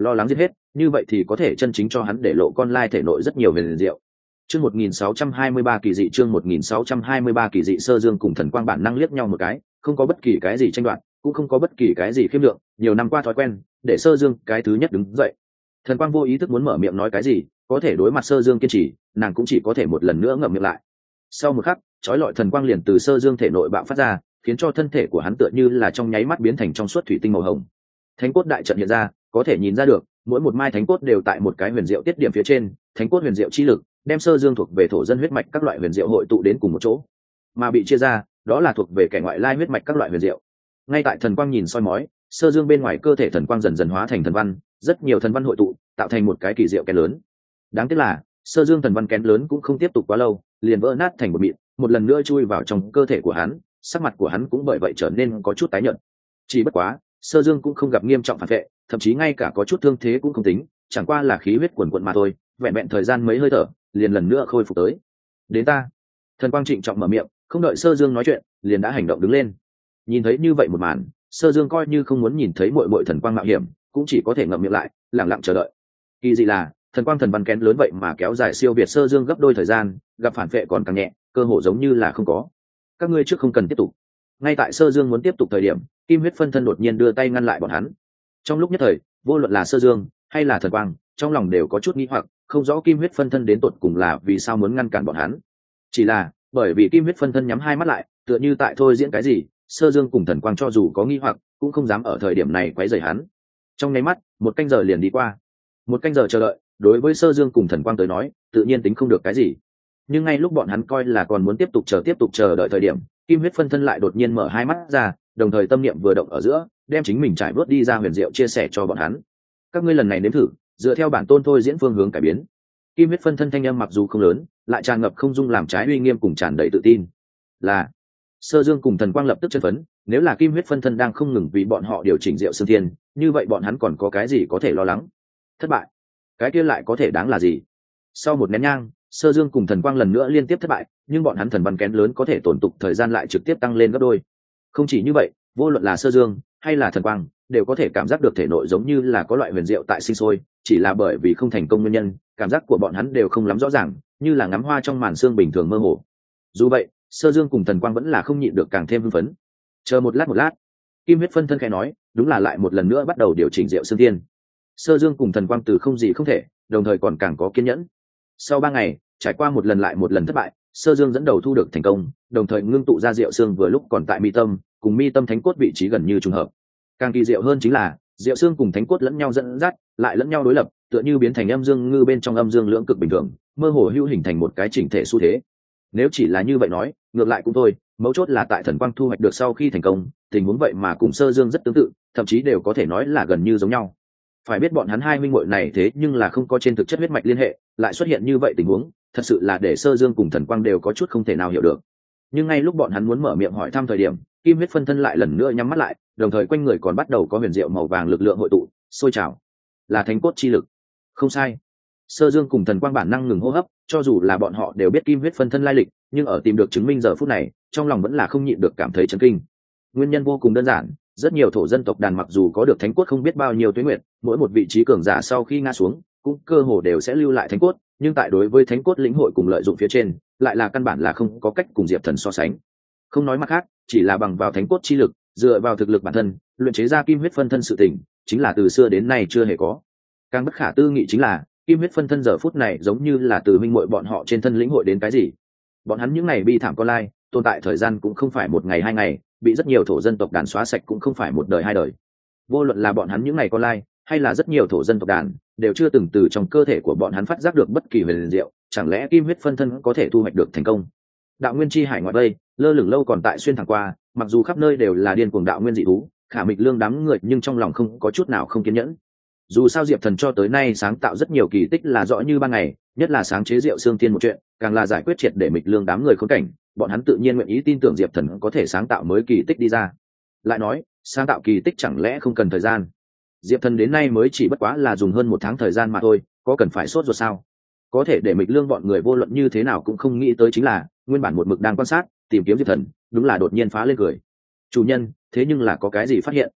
S1: lo lắng giết hết, như vậy thì có thể chân chính cho hắn để lộ con lai thể nội rất nhiều huyền diệu. Chương một nghìn sáu trăm hai mươi ba kỳ dị chương một nghìn sáu trăm hai mươi ba kỳ dị Sơ Dương cùng Thần Quang bản năng liếc nhau một cái, không có bất kỳ cái gì tranh đoạt, cũng không có bất kỳ cái gì khiêm lượng, nhiều năm qua thói quen, để Sơ Dương cái thứ nhất đứng dậy. Thần Quang vô ý thức muốn mở miệng nói cái gì, có thể đối mặt Sơ Dương kiên trì, nàng cũng chỉ có thể một lần nữa ngậm miệng lại. Sau một khắc, chói lọi thần quang liền từ Sơ Dương thể nội bạo phát ra, khiến cho thân thể của hắn tựa như là trong nháy mắt biến thành trong suốt thủy tinh màu hồng. Thánh cốt đại trận hiện ra, có thể nhìn ra được, mỗi một mai thánh cốt đều tại một cái huyền diệu tiết điểm phía trên, thánh cốt huyền diệu chi lực, đem Sơ Dương thuộc về thổ dân huyết mạch các loại huyền diệu hội tụ đến cùng một chỗ, mà bị chia ra, đó là thuộc về kẻ ngoại lai huyết mạch các loại huyền diệu. Ngay tại thần quang nhìn soi mói, Sơ Dương bên ngoài cơ thể thần quang dần dần hóa thành thần văn, rất nhiều thần văn hội tụ, tạo thành một cái kỳ diệu kén lớn. Đáng tiếc là, Sơ Dương thần văn kén lớn cũng không tiếp tục quá lâu, liền vỡ nát thành một mịn, một lần nữa chui vào trong cơ thể của hắn, sắc mặt của hắn cũng bởi vậy trở nên có chút tái nhợt. Chỉ bất quá, Sơ Dương cũng không gặp nghiêm trọng phản vệ, thậm chí ngay cả có chút thương thế cũng không tính, chẳng qua là khí huyết cuồn cuộn mà thôi, vẹn vẹn thời gian mấy hơi thở, liền lần nữa khôi phục tới. Đến ta. Thần quang trịnh trọng mở miệng, không đợi Sơ Dương nói chuyện, liền đã hành động đứng lên. Nhìn thấy như vậy một màn, Sơ Dương coi như không muốn nhìn thấy muội muội thần quang mạo hiểm, cũng chỉ có thể ngậm miệng lại, lặng lặng chờ đợi. Kỳ dị là, thần quang thần văn kén lớn vậy mà kéo dài siêu việt Sơ Dương gấp đôi thời gian, gặp phản vệ còn càng nhẹ, cơ hồ giống như là không có. Các ngươi trước không cần tiếp tục. Ngay tại Sơ Dương muốn tiếp tục thời điểm, kim huyết phân thân đột nhiên đưa tay ngăn lại bọn hắn. Trong lúc nhất thời, vô luận là Sơ Dương hay là thần quang, trong lòng đều có chút nghi hoặc, không rõ kim huyết phân thân đến tột cùng là vì sao muốn ngăn cản bọn hắn. Chỉ là bởi vì kim huyết phân thân nhắm hai mắt lại, tựa như tại thôi diễn cái gì, Sơ Dương cùng thần quang cho dù có nghi hoặc, cũng không dám ở thời điểm này quấy rầy hắn. Trong nháy mắt, một canh giờ liền đi qua. Một canh giờ chờ đợi, đối với Sơ Dương cùng thần quang tới nói, tự nhiên tính không được cái gì. Nhưng ngay lúc bọn hắn coi là còn muốn tiếp tục chờ tiếp tục chờ đợi thời điểm, kim huyết phân thân lại đột nhiên mở hai mắt ra, đồng thời tâm niệm vừa động ở giữa, đem chính mình trải bớt đi ra huyền diệu chia sẻ cho bọn hắn. Các ngươi lần này nếm thử, dựa theo bản tôn thôi diễn phương hướng cải biến. Kim huyết phân thân thanh âm mặc dù không lớn, lại tràn ngập không dung làm trái uy nghiêm cùng tràn đầy tự tin. Là Sơ Dương cùng thần quang lập tức chân phấn, nếu là kim huyết phân thân đang không ngừng vì bọn họ điều chỉnh diệu xương thiên, như vậy bọn hắn còn có cái gì có thể lo lắng? Thất bại, cái kia lại có thể đáng là gì? Sau một nén nhang, Sơ Dương cùng thần quang lần nữa liên tiếp thất bại, nhưng bọn hắn thần văn kén lớn có thể tồn tục thời gian lại trực tiếp tăng lên gấp đôi. Không chỉ như vậy, vô luận là Sơ Dương hay là thần quang, đều có thể cảm giác được thể nội giống như là có loại huyền diệu tại sinh sôi, chỉ là bởi vì không thành công nguyên nhân, cảm giác của bọn hắn đều không lắm rõ ràng, như là ngắm hoa trong màn sương bình thường mơ hồ. Dù vậy, Sơ Dương cùng thần quang vẫn là không nhịn được càng thêm hưng phấn. Chờ một lát một lát, kim huyết phân thân khẽ nói, đúng là lại một lần nữa bắt đầu điều chỉnh diệu xương thiên. Sơ Dương cùng thần quang từ không gì không thể, đồng thời còn càng có kiên nhẫn. Sau ba ngày, trải qua một lần lại một lần thất bại, Sơ Dương dẫn đầu thu được thành công, đồng thời ngưng tụ ra diệu xương vừa lúc còn tại mi tâm, cùng mi tâm thánh cốt vị trí gần như trùng hợp. Càng kỳ diệu hơn chính là, diệu xương cùng thánh cốt lẫn nhau dẫn dắt, lại lẫn nhau đối lập, tựa như biến thành âm dương ngư bên trong âm dương lưỡng cực bình thường, mơ hồ hữu hình thành một cái chỉnh thể xu thế. Nếu chỉ là như vậy nói, ngược lại cũng thôi, mấu chốt là tại thần quang thu hoạch được sau khi thành công, tình huống vậy mà cùng Sơ Dương rất tương tự, thậm chí đều có thể nói là gần như giống nhau. Phải biết bọn hắn hai minh muội này thế nhưng là không có trên thực chất huyết mạch liên hệ, lại xuất hiện như vậy tình huống, thật sự là để Sơ Dương cùng thần quang đều có chút không thể nào hiểu được. Nhưng ngay lúc bọn hắn muốn mở miệng hỏi thăm thời điểm, kim huyết phân thân lại lần nữa nhắm mắt lại, đồng thời quanh người còn bắt đầu có huyền diệu màu vàng lực lượng hội tụ, sôi trào, là thánh cốt chi lực. Không sai. Sơ Dương cùng thần quang bản năng ngừng hô hấp, cho dù là bọn họ đều biết kim huyết phân thân lai lịch, nhưng ở tìm được chứng minh giờ phút này, trong lòng vẫn là không nhịn được cảm thấy chấn kinh. Nguyên nhân vô cùng đơn giản, rất nhiều thổ dân tộc đàn mặc dù có được thánh cốt không biết bao nhiêu tuế nguyệt, mỗi một vị trí cường giả sau khi ngã xuống, cũng cơ hồ đều sẽ lưu lại thánh cốt, nhưng tại đối với thánh cốt lĩnh hội cùng lợi dụng phía trên, lại là căn bản là không có cách cùng Diệp Thần so sánh. Không nói mặt khác, chỉ là bằng vào thánh cốt chi lực, dựa vào thực lực bản thân, luyện chế ra kim huyết phân thân sự tình, chính là từ xưa đến nay chưa hề có. Càng bất khả tư nghị chính là, kim huyết phân thân giờ phút này giống như là từ minh muội bọn họ trên thân lĩnh hội đến cái gì. Bọn hắn những ngày bi thảm con lai, tồn tại thời gian cũng không phải một ngày hai ngày, bị rất nhiều thổ dân tộc đàn xóa sạch cũng không phải một đời hai đời. Vô luận là bọn hắn những ngày con lai, hay là rất nhiều thổ dân tộc đàn, đều chưa từng từ trong cơ thể của bọn hắn phát giác được bất kỳ huyền diệu, chẳng lẽ kim huyết phân thân có thể thu hoạch được thành công? Đạo nguyên chi hải ngoại vây, lơ lửng lâu còn tại xuyên thẳng qua, mặc dù khắp nơi đều là điên cuồng đạo nguyên dị thú, Khả Mịch Lương đám người, nhưng trong lòng không có chút nào không kiên nhẫn. Dù sao Diệp Thần cho tới nay sáng tạo rất nhiều kỳ tích là rõ như ban ngày, nhất là sáng chế rượu xương tiên một chuyện, càng là giải quyết triệt để Mịch Lương đám người khốn cảnh, bọn hắn tự nhiên nguyện ý tin tưởng Diệp Thần có thể sáng tạo mới kỳ tích đi ra. Lại nói, sáng tạo kỳ tích chẳng lẽ không cần thời gian? Diệp Thần đến nay mới chỉ bất quá là dùng hơn một tháng thời gian mà thôi, có cần phải sốt ruột sao? Có thể để Mịch Lương bọn người vô luận như thế nào cũng không nghĩ tới chính là, nguyên bản một mực đang quan sát, tìm kiếm Diệp Thần, đúng là đột nhiên phá lên cười. Chủ nhân, thế nhưng là có cái gì phát hiện?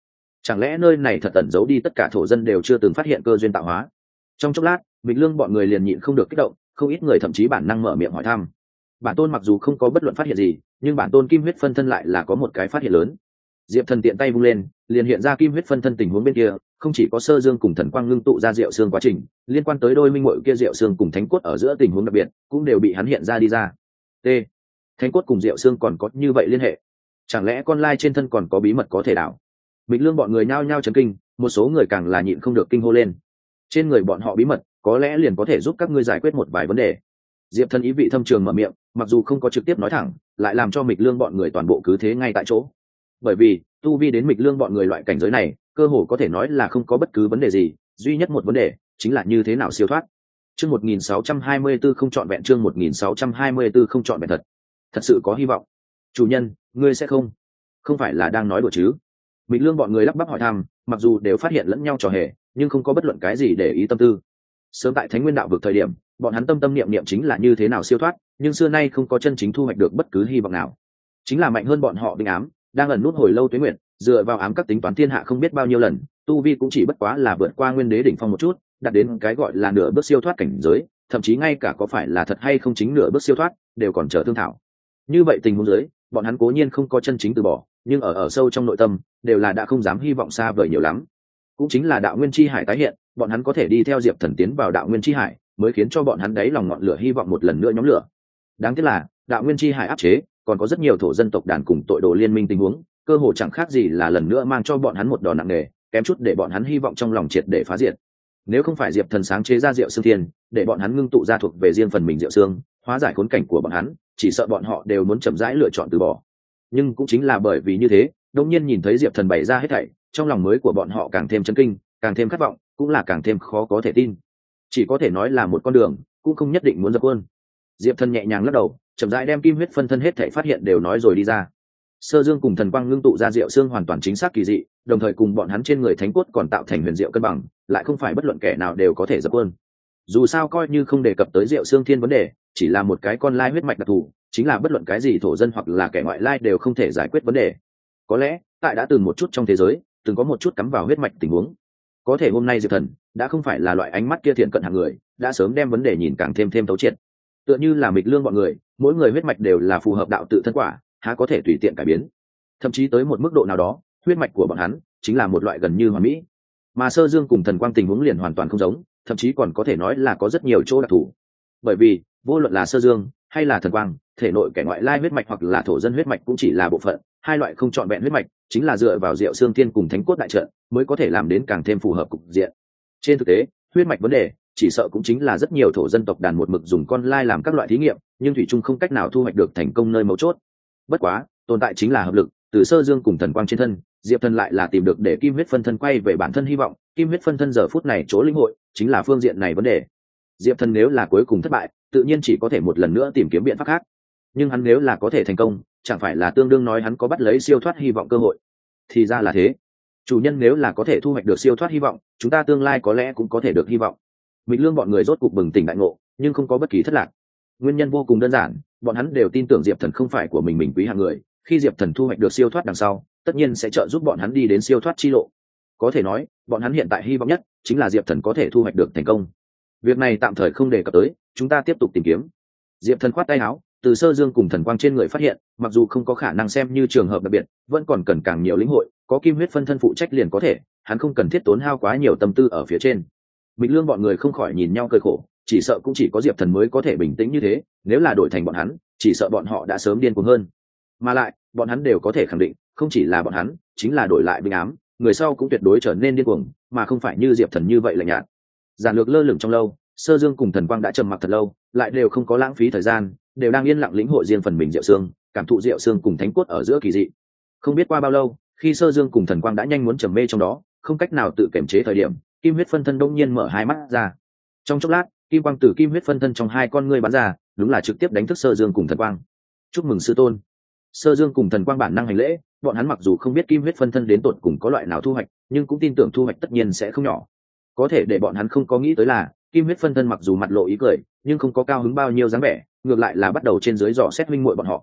S1: Chẳng lẽ nơi này thật ẩn giấu đi tất cả thổ dân đều chưa từng phát hiện cơ duyên tạo hóa? Trong chốc lát Mịch Lương bọn người liền nhịn không được kích động, không ít người thậm chí bản năng mở miệng hỏi thăm. Bản tôn mặc dù không có bất luận phát hiện gì, nhưng bản tôn kim huyết phân thân lại là có một cái phát hiện lớn. Diệp Thần tiện tay vung lên, liền hiện ra kim huyết phân thân tình huống bên kia, không chỉ có Sơ Dương cùng thần quang ngưng tụ ra diệu xương quá trình, liên quan tới đôi minh muội kia diệu xương cùng thánh cốt ở giữa tình huống đặc biệt, cũng đều bị hắn hiện ra đi ra. T. Thánh cốt cùng diệu xương còn có như vậy liên hệ? Chẳng lẽ con lai trên thân còn có bí mật có thể đảo? Mịch Lương bọn người nhao nhao chấn kinh, một số người càng là nhịn không được kinh hô lên. Trên người bọn họ bí mật, có lẽ liền có thể giúp các ngươi giải quyết một vài vấn đề. Diệp Thần ý vị thâm trường mở miệng, mặc dù không có trực tiếp nói thẳng, lại làm cho Mịch Lương bọn người toàn bộ cứ thế ngay tại chỗ. Bởi vì tu vi đến Mịch Lương bọn người loại cảnh giới này, cơ hồ có thể nói là không có bất cứ vấn đề gì, duy nhất một vấn đề chính là như thế nào siêu thoát. Chương một nghìn sáu trăm hai mươi tư không chọn vẹn, chương một nghìn sáu trăm hai mươi tư không chọn vẹn thật. Thật sự có hy vọng. Chủ nhân, ngươi sẽ không, không phải là đang nói đùa chứ? Mịch Lương bọn người lắp bắp hỏi thăm, mặc dù đều phát hiện lẫn nhau trò hề, nhưng không có bất luận cái gì để ý tâm tư. Sớm tại Thánh Nguyên đạo vực thời điểm, bọn hắn tâm tâm niệm niệm chính là như thế nào siêu thoát, nhưng xưa nay không có chân chính thu hoạch được bất cứ hy vọng nào. Chính là mạnh hơn bọn họ binh ám, đang ẩn nút hồi lâu tuế nguyện, dựa vào ám các tính toán thiên hạ không biết bao nhiêu lần, tu vi cũng chỉ bất quá là vượt qua nguyên đế đỉnh phong một chút, đạt đến cái gọi là nửa bước siêu thoát cảnh giới, thậm chí ngay cả có phải là thật hay không chính nửa bước siêu thoát, đều còn chờ thương thảo. Như vậy tình huống dưới, bọn hắn cố nhiên không có chân chính từ bỏ, nhưng ở ở sâu trong nội tâm, đều là đã không dám hy vọng xa vời nhiều lắm. Cũng chính là đạo nguyên chi hải tái hiện, bọn hắn có thể đi theo Diệp Thần tiến vào đạo nguyên chi hải, mới khiến cho bọn hắn đáy lòng ngọn lửa hy vọng một lần nữa nhóm lửa. Đáng tiếc là đạo nguyên chi hải áp chế, còn có rất nhiều thổ dân tộc đàn cùng tội đồ liên minh tình huống, cơ hồ chẳng khác gì là lần nữa mang cho bọn hắn một đòn nặng nề, kém chút để bọn hắn hy vọng trong lòng triệt để phá diệt. Nếu không phải Diệp Thần sáng chế ra Diệu Xương Thiên, để bọn hắn ngưng tụ ra thuộc về riêng phần mình Diệu Xương, hóa giải khốn cảnh của bọn hắn, chỉ sợ bọn họ đều muốn chậm rãi lựa chọn từ bỏ. Nhưng cũng chính là bởi vì như thế, đột nhiên nhìn thấy Diệp Thần bày ra hết thảy, trong lòng mới của bọn họ càng thêm chấn kinh, càng thêm khát vọng, cũng là càng thêm khó có thể tin. Chỉ có thể nói là một con đường, cũng không nhất định muốn dập khuôn. Diệp Thần nhẹ nhàng lắc đầu, chậm rãi đem kim huyết phân thân hết thảy phát hiện đều nói rồi đi ra. Sơ Dương cùng thần quang ngưng tụ ra diệu xương hoàn toàn chính xác kỳ dị, đồng thời cùng bọn hắn trên người thánh cốt còn tạo thành huyền diệu cân bằng, lại không phải bất luận kẻ nào đều có thể dập khuôn. Dù sao coi như không đề cập tới diệu xương thiên vấn đề, chỉ là một cái con lai huyết mạch đặc thù, chính là bất luận cái gì thổ dân hoặc là kẻ ngoại lai đều không thể giải quyết vấn đề. Có lẽ tại đã từng một chút trong thế giới, từng có một chút cắm vào huyết mạch tình huống. Có thể hôm nay Diệp Thần đã không phải là loại ánh mắt kia thiện cận hạng người, đã sớm đem vấn đề nhìn càng thêm thêm thấu triệt. Tựa như là Mịch Lương bọn người, mỗi người huyết mạch đều là phù hợp đạo tự thân quả, há có thể tùy tiện cải biến. Thậm chí tới một mức độ nào đó, huyết mạch của bọn hắn chính là một loại gần như hoàn mỹ. Mà Sơ Dương cùng thần quang tình huống liền hoàn toàn không giống, thậm chí còn có thể nói là có rất nhiều chỗ đặc thù. Bởi vì, vô luận là Sơ Dương hay là thần quang, thể nội kẻ ngoại lai huyết mạch hoặc là thổ dân huyết mạch cũng chỉ là bộ phận, hai loại không trọn vẹn huyết mạch, chính là dựa vào Diệu Xương Thiên cùng Thánh Cốt đại trận mới có thể làm đến càng thêm phù hợp cục diện. Trên thực tế, huyết mạch vấn đề, chỉ sợ cũng chính là rất nhiều thổ dân tộc đàn một mực dùng con lai làm các loại thí nghiệm, nhưng thủy chung không cách nào thu hoạch được thành công nơi mấu chốt. Bất quá, tồn tại chính là hợp lực, từ Sơ Dương cùng thần quang trên thân, Diệp Thần lại là tìm được để kim huyết phân thân quay về bản thân hy vọng, kim huyết phân thân giờ phút này chỗ linh hội, chính là phương diện này vấn đề. Diệp Thần nếu là cuối cùng thất bại, tự nhiên chỉ có thể một lần nữa tìm kiếm biện pháp khác. Nhưng hắn nếu là có thể thành công, chẳng phải là tương đương nói hắn có bắt lấy siêu thoát hy vọng cơ hội. Thì ra là thế. Chủ nhân nếu là có thể thu hoạch được siêu thoát hy vọng, chúng ta tương lai có lẽ cũng có thể được hy vọng. Mịch Lương bọn người rốt cục bừng tỉnh đại ngộ, nhưng không có bất kỳ thất lạc. Nguyên nhân vô cùng đơn giản, bọn hắn đều tin tưởng Diệp Thần không phải của mình mình quý hạng người, khi Diệp Thần thu hoạch được siêu thoát đằng sau, tất nhiên sẽ trợ giúp bọn hắn đi đến siêu thoát chi lộ. Có thể nói, bọn hắn hiện tại hy vọng nhất chính là Diệp Thần có thể thu hoạch được thành công. Việc này tạm thời không đề cập tới, chúng ta tiếp tục tìm kiếm. Diệp Thần khoát tay áo, từ Sơ Dương cùng thần quang trên người phát hiện, mặc dù không có khả năng xem như trường hợp đặc biệt, vẫn còn cần càng nhiều lĩnh hội, có kim huyết phân thân phụ trách liền có thể, hắn không cần thiết tốn hao quá nhiều tâm tư ở phía trên. Mịch Lương bọn người không khỏi nhìn nhau cười khổ, chỉ sợ cũng chỉ có Diệp Thần mới có thể bình tĩnh như thế, nếu là đổi thành bọn hắn, chỉ sợ bọn họ đã sớm điên cuồng hơn. Mà lại, bọn hắn đều có thể khẳng định, không chỉ là bọn hắn, chính là đổi lại binh ám, người sau cũng tuyệt đối trở nên điên cuồng, mà không phải như Diệp Thần như vậy lạnh nhạt. Giản lược lơ lửng trong lâu, Sơ Dương cùng thần quang đã trầm mặc thật lâu, lại đều không có lãng phí thời gian, đều đang yên lặng lĩnh hội riêng phần mình diệu xương, cảm thụ diệu xương cùng thánh cốt ở giữa kỳ dị. Không biết qua bao lâu, khi Sơ Dương cùng thần quang đã nhanh muốn trầm mê trong đó, không cách nào tự kiềm chế thời điểm, kim huyết phân thân đông nhiên mở hai mắt ra. Trong chốc lát, kim quang từ kim huyết phân thân trong hai con ngươi bắn ra, đúng là trực tiếp đánh thức Sơ Dương cùng thần quang. Chúc mừng sư tôn. Sơ Dương cùng thần quang bản năng hành lễ, bọn hắn mặc dù không biết kim huyết phân thân đến tột cùng có loại nào thu hoạch, nhưng cũng tin tưởng thu hoạch tất nhiên sẽ không nhỏ. Có thể để bọn hắn không có nghĩ tới là, kim huyết phân thân mặc dù mặt lộ ý cười, nhưng không có cao hứng bao nhiêu dáng vẻ, ngược lại là bắt đầu trên dưới dò xét minh muội bọn họ.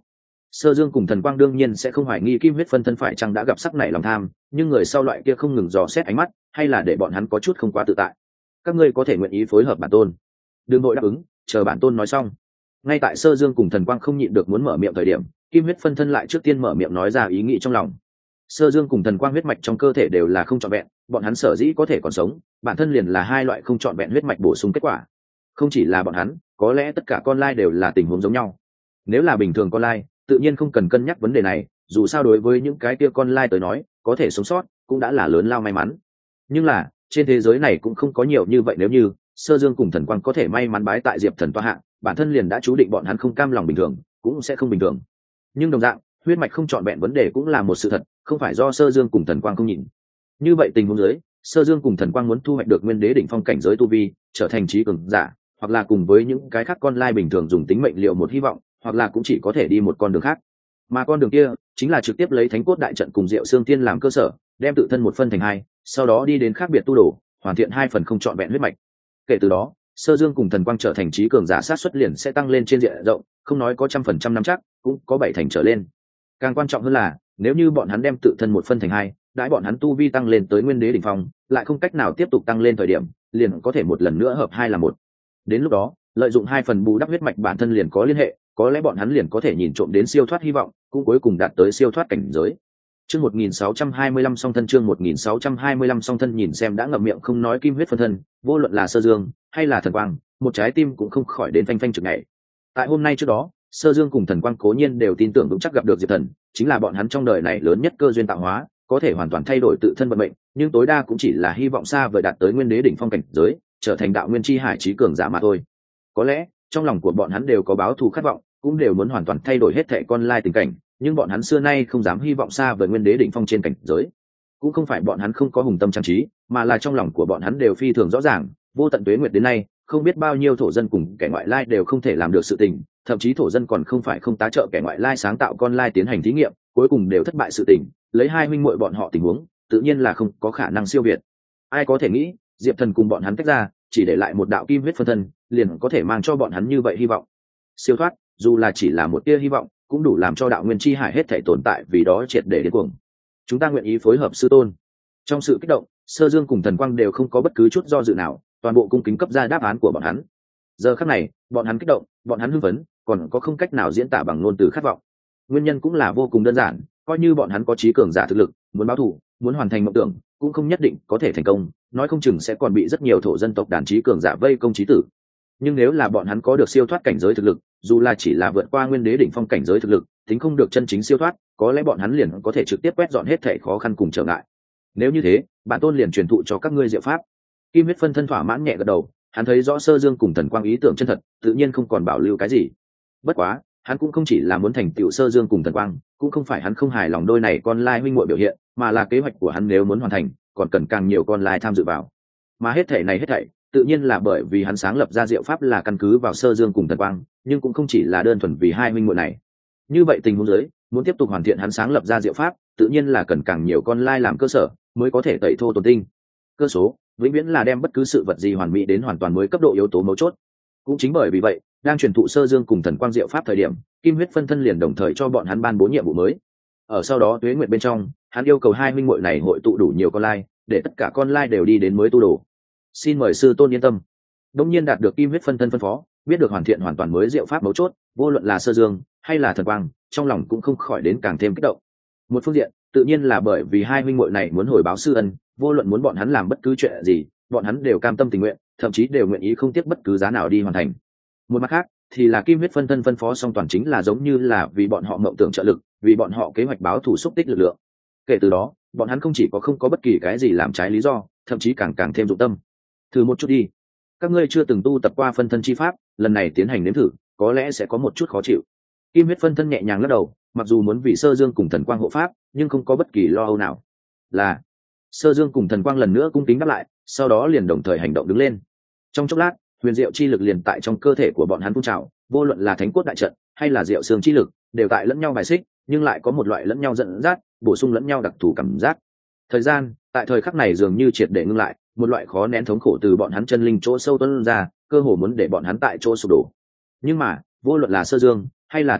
S1: Sơ Dương cùng Thần Quang đương nhiên sẽ không hoài nghi kim huyết phân thân phải chăng đã gặp sắc này lòng tham, nhưng người sau loại kia không ngừng dò xét ánh mắt, hay là để bọn hắn có chút không quá tự tại. Các ngươi có thể nguyện ý phối hợp bản tôn, đừng vội đáp ứng, chờ bản tôn nói xong. Ngay tại Sơ Dương cùng Thần Quang không nhịn được muốn mở miệng thời điểm, kim huyết phân thân lại trước tiên mở miệng nói ra ý nghĩ trong lòng. Sơ Dương cùng Thần Quang huyết mạch trong cơ thể đều là không trọn vẹn, bọn hắn sở dĩ có thể còn sống, bản thân liền là hai loại không trọn vẹn huyết mạch bổ sung kết quả. Không chỉ là bọn hắn, có lẽ tất cả con lai đều là tình huống giống nhau. Nếu là bình thường con lai, tự nhiên không cần cân nhắc vấn đề này, dù sao đối với những cái kia con lai tới nói, có thể sống sót cũng đã là lớn lao may mắn. Nhưng là, trên thế giới này cũng không có nhiều như vậy, nếu như Sơ Dương cùng Thần Quang có thể may mắn bái tại Diệp Thần toa hạ, bản thân liền đã chú định bọn hắn không cam lòng bình thường, cũng sẽ không bình thường. Nhưng đồng dạng, huyết mạch không trọn vẹn vấn đề cũng là một sự thật, không phải do Sơ Dương cùng Thần Quang không nhìn. Như vậy tình huống dưới, Sơ Dương cùng Thần Quang muốn thu hoạch được nguyên đế đỉnh phong cảnh giới tu vi, trở thành trí cường giả, hoặc là cùng với những cái khác con lai bình thường dùng tính mệnh liệu một hy vọng, hoặc là cũng chỉ có thể đi một con đường khác. Mà con đường kia chính là trực tiếp lấy Thánh Cốt đại trận cùng Diệu Xương Tiên làm cơ sở, đem tự thân một phân thành hai, sau đó đi đến khác biệt tu đồ, hoàn thiện hai phần không trọn vẹn huyết mạch. Kể từ đó, Sơ Dương cùng Thần Quang trở thành trí cường giả sát xuất liền sẽ tăng lên trên diện rộng, không nói có trăm phần trăm nắm chắc, cũng có bảy thành trở lên. Càng quan trọng hơn là, nếu như bọn hắn đem tự thân một phân thành hai, đãi bọn hắn tu vi tăng lên tới nguyên đế đỉnh phong, lại không cách nào tiếp tục tăng lên thời điểm, liền có thể một lần nữa hợp hai là một. Đến lúc đó, lợi dụng hai phần bù đắp huyết mạch bản thân liền có liên hệ, có lẽ bọn hắn liền có thể nhìn trộm đến siêu thoát hy vọng, cũng cuối cùng đạt tới siêu thoát cảnh giới. Chương một nghìn sáu trăm hai mươi lăm song thân chương một nghìn sáu trăm hai mươi lăm song thân nhìn xem đã ngậm miệng không nói kim huyết phân thân, vô luận là Sơ Dương hay là Thần Quang, một trái tim cũng không khỏi đến phanh phanh trực nhảy. Tại hôm nay trước đó, Sơ Dương cùng Thần Quang cố nhiên đều tin tưởng vững chắc gặp được Diệp Thần, chính là bọn hắn trong đời này lớn nhất cơ duyên tạo hóa, có thể hoàn toàn thay đổi tự thân vận mệnh, nhưng tối đa cũng chỉ là hy vọng xa vời đạt tới nguyên đế đỉnh phong cảnh giới, trở thành đạo nguyên chi hải chí cường giả mà thôi. Có lẽ, trong lòng của bọn hắn đều có báo thù khát vọng, cũng đều muốn hoàn toàn thay đổi hết thảy con lai tình cảnh, nhưng bọn hắn xưa nay không dám hy vọng xa vời nguyên đế đỉnh phong trên cảnh giới. Cũng không phải bọn hắn không có hùng tâm trang trí, mà là trong lòng của bọn hắn đều phi thường rõ ràng, vô tận tuế nguyệt đến nay, không biết bao nhiêu thổ dân cùng kẻ ngoại lai đều không thể làm được sự tình, thậm chí thổ dân còn không phải không tá trợ kẻ ngoại lai sáng tạo con lai tiến hành thí nghiệm, cuối cùng đều thất bại sự tình, lấy hai huynh muội bọn họ tình huống, tự nhiên là không có khả năng siêu việt. Ai có thể nghĩ, Diệp Thần cùng bọn hắn tách ra, chỉ để lại một đạo kim huyết phân thân, liền có thể mang cho bọn hắn như vậy hy vọng. Siêu thoát, dù là chỉ là một tia hy vọng, cũng đủ làm cho đạo nguyên chi hải hết thảy tồn tại vì đó triệt để điên cuồng. Chúng ta nguyện ý phối hợp sư tôn. Trong sự kích động, Sơ Dương cùng Thần Quang đều không có bất cứ chút do dự nào, toàn bộ cung kính cấp ra đáp án của bọn hắn. Giờ khắc này, bọn hắn kích động, bọn hắn hưng phấn, còn có không cách nào diễn tả bằng ngôn từ khát vọng. Nguyên nhân cũng là vô cùng đơn giản, coi như bọn hắn có trí cường giả thực lực, muốn báo thù, muốn hoàn thành mộng tưởng, cũng không nhất định có thể thành công, nói không chừng sẽ còn bị rất nhiều thổ dân tộc đàn trí cường giả vây công chí tử. Nhưng nếu là bọn hắn có được siêu thoát cảnh giới thực lực, dù là chỉ là vượt qua nguyên đế đỉnh phong cảnh giới thực lực, tính không được chân chính siêu thoát, có lẽ bọn hắn liền có thể trực tiếp quét dọn hết thảy khó khăn cùng trở ngại. Nếu như thế, bản tôn liền truyền thụ cho các ngươi diệu pháp. Kim huyết phân thân thỏa mãn nhẹ gật đầu, hắn thấy rõ Sơ Dương cùng Thần Quang ý tưởng chân thật, tự nhiên không còn bảo lưu cái gì. Bất quá, hắn cũng không chỉ là muốn thành tựu Sơ Dương cùng Thần Quang, cũng không phải hắn không hài lòng đôi này con lai huynh muội biểu hiện, mà là kế hoạch của hắn nếu muốn hoàn thành, còn cần càng nhiều con lai tham dự vào. Mà hết thảy này hết thảy, tự nhiên là bởi vì hắn sáng lập ra diệu pháp là căn cứ vào Sơ Dương cùng Thần Quang, nhưng cũng không chỉ là đơn thuần vì hai huynh muội này. Như vậy tình huống dưới, muốn tiếp tục hoàn thiện hắn sáng lập ra diệu pháp, tự nhiên là cần càng nhiều con lai làm cơ sở, mới có thể tẩy thô tồn tinh. Cơ số vĩnh viễn là đem bất cứ sự vật gì hoàn mỹ đến hoàn toàn mới cấp độ yếu tố mấu chốt. Cũng chính bởi vì vậy, đang truyền thụ Sơ Dương cùng Thần Quang diệu pháp thời điểm, Kim huyết phân thân liền đồng thời cho bọn hắn ban bố nhiệm vụ mới. Ở sau đó tuế nguyệt bên trong, hắn yêu cầu hai huynh muội này hội tụ đủ nhiều con lai, để tất cả con lai đều đi đến mới tu đồ. Xin mời sư tôn yên tâm. Đông nhiên đạt được Kim huyết phân thân phân phó, biết được hoàn thiện hoàn toàn mới diệu pháp mấu chốt, vô luận là Sơ Dương hay là Thần Quang, trong lòng cũng không khỏi đến càng thêm kích động. Một phương diện, tự nhiên là bởi vì hai huynh muội này muốn hồi báo sư ân, vô luận muốn bọn hắn làm bất cứ chuyện gì, bọn hắn đều cam tâm tình nguyện, thậm chí đều nguyện ý không tiếc bất cứ giá nào đi hoàn thành. Một mặt khác, thì là Kim huyết phân thân phân phó song toàn chính là giống như là vì bọn họ mộng tưởng trợ lực, vì bọn họ kế hoạch báo thù xúc tích lực lượng. Kể từ đó, bọn hắn không chỉ có không có bất kỳ cái gì làm trái lý do, thậm chí càng càng thêm dụng tâm. Thử một chút đi. Các ngươi chưa từng tu tập qua phân thân chi pháp, lần này tiến hành nếm thử, có lẽ sẽ có một chút khó chịu. Kim huyết phân thân nhẹ nhàng lắc đầu, mặc dù muốn vì Sơ Dương cùng Thần Quang hộ pháp, nhưng không có bất kỳ lo âu nào. Là Sơ Dương cùng Thần Quang lần nữa cung kính đáp lại, sau đó liền đồng thời hành động đứng lên. Trong chốc lát, huyền diệu chi lực liền tại trong cơ thể của bọn hắn phun trào, vô luận là Thánh Cốt đại trận hay là diệu xương chi lực, đều tại lẫn nhau bài xích, nhưng lại có một loại lẫn nhau dẫn dắt, bổ sung lẫn nhau đặc thù cảm giác. Thời gian, tại thời khắc này dường như triệt để ngưng lại, một loại khó nén thống khổ từ bọn hắn chân linh chỗ sâu tuôn ra, cơ hồ muốn để bọn hắn tại chỗ sụp đổ. Nhưng mà, vô luận là Sơ Dương hay là Thần Quang,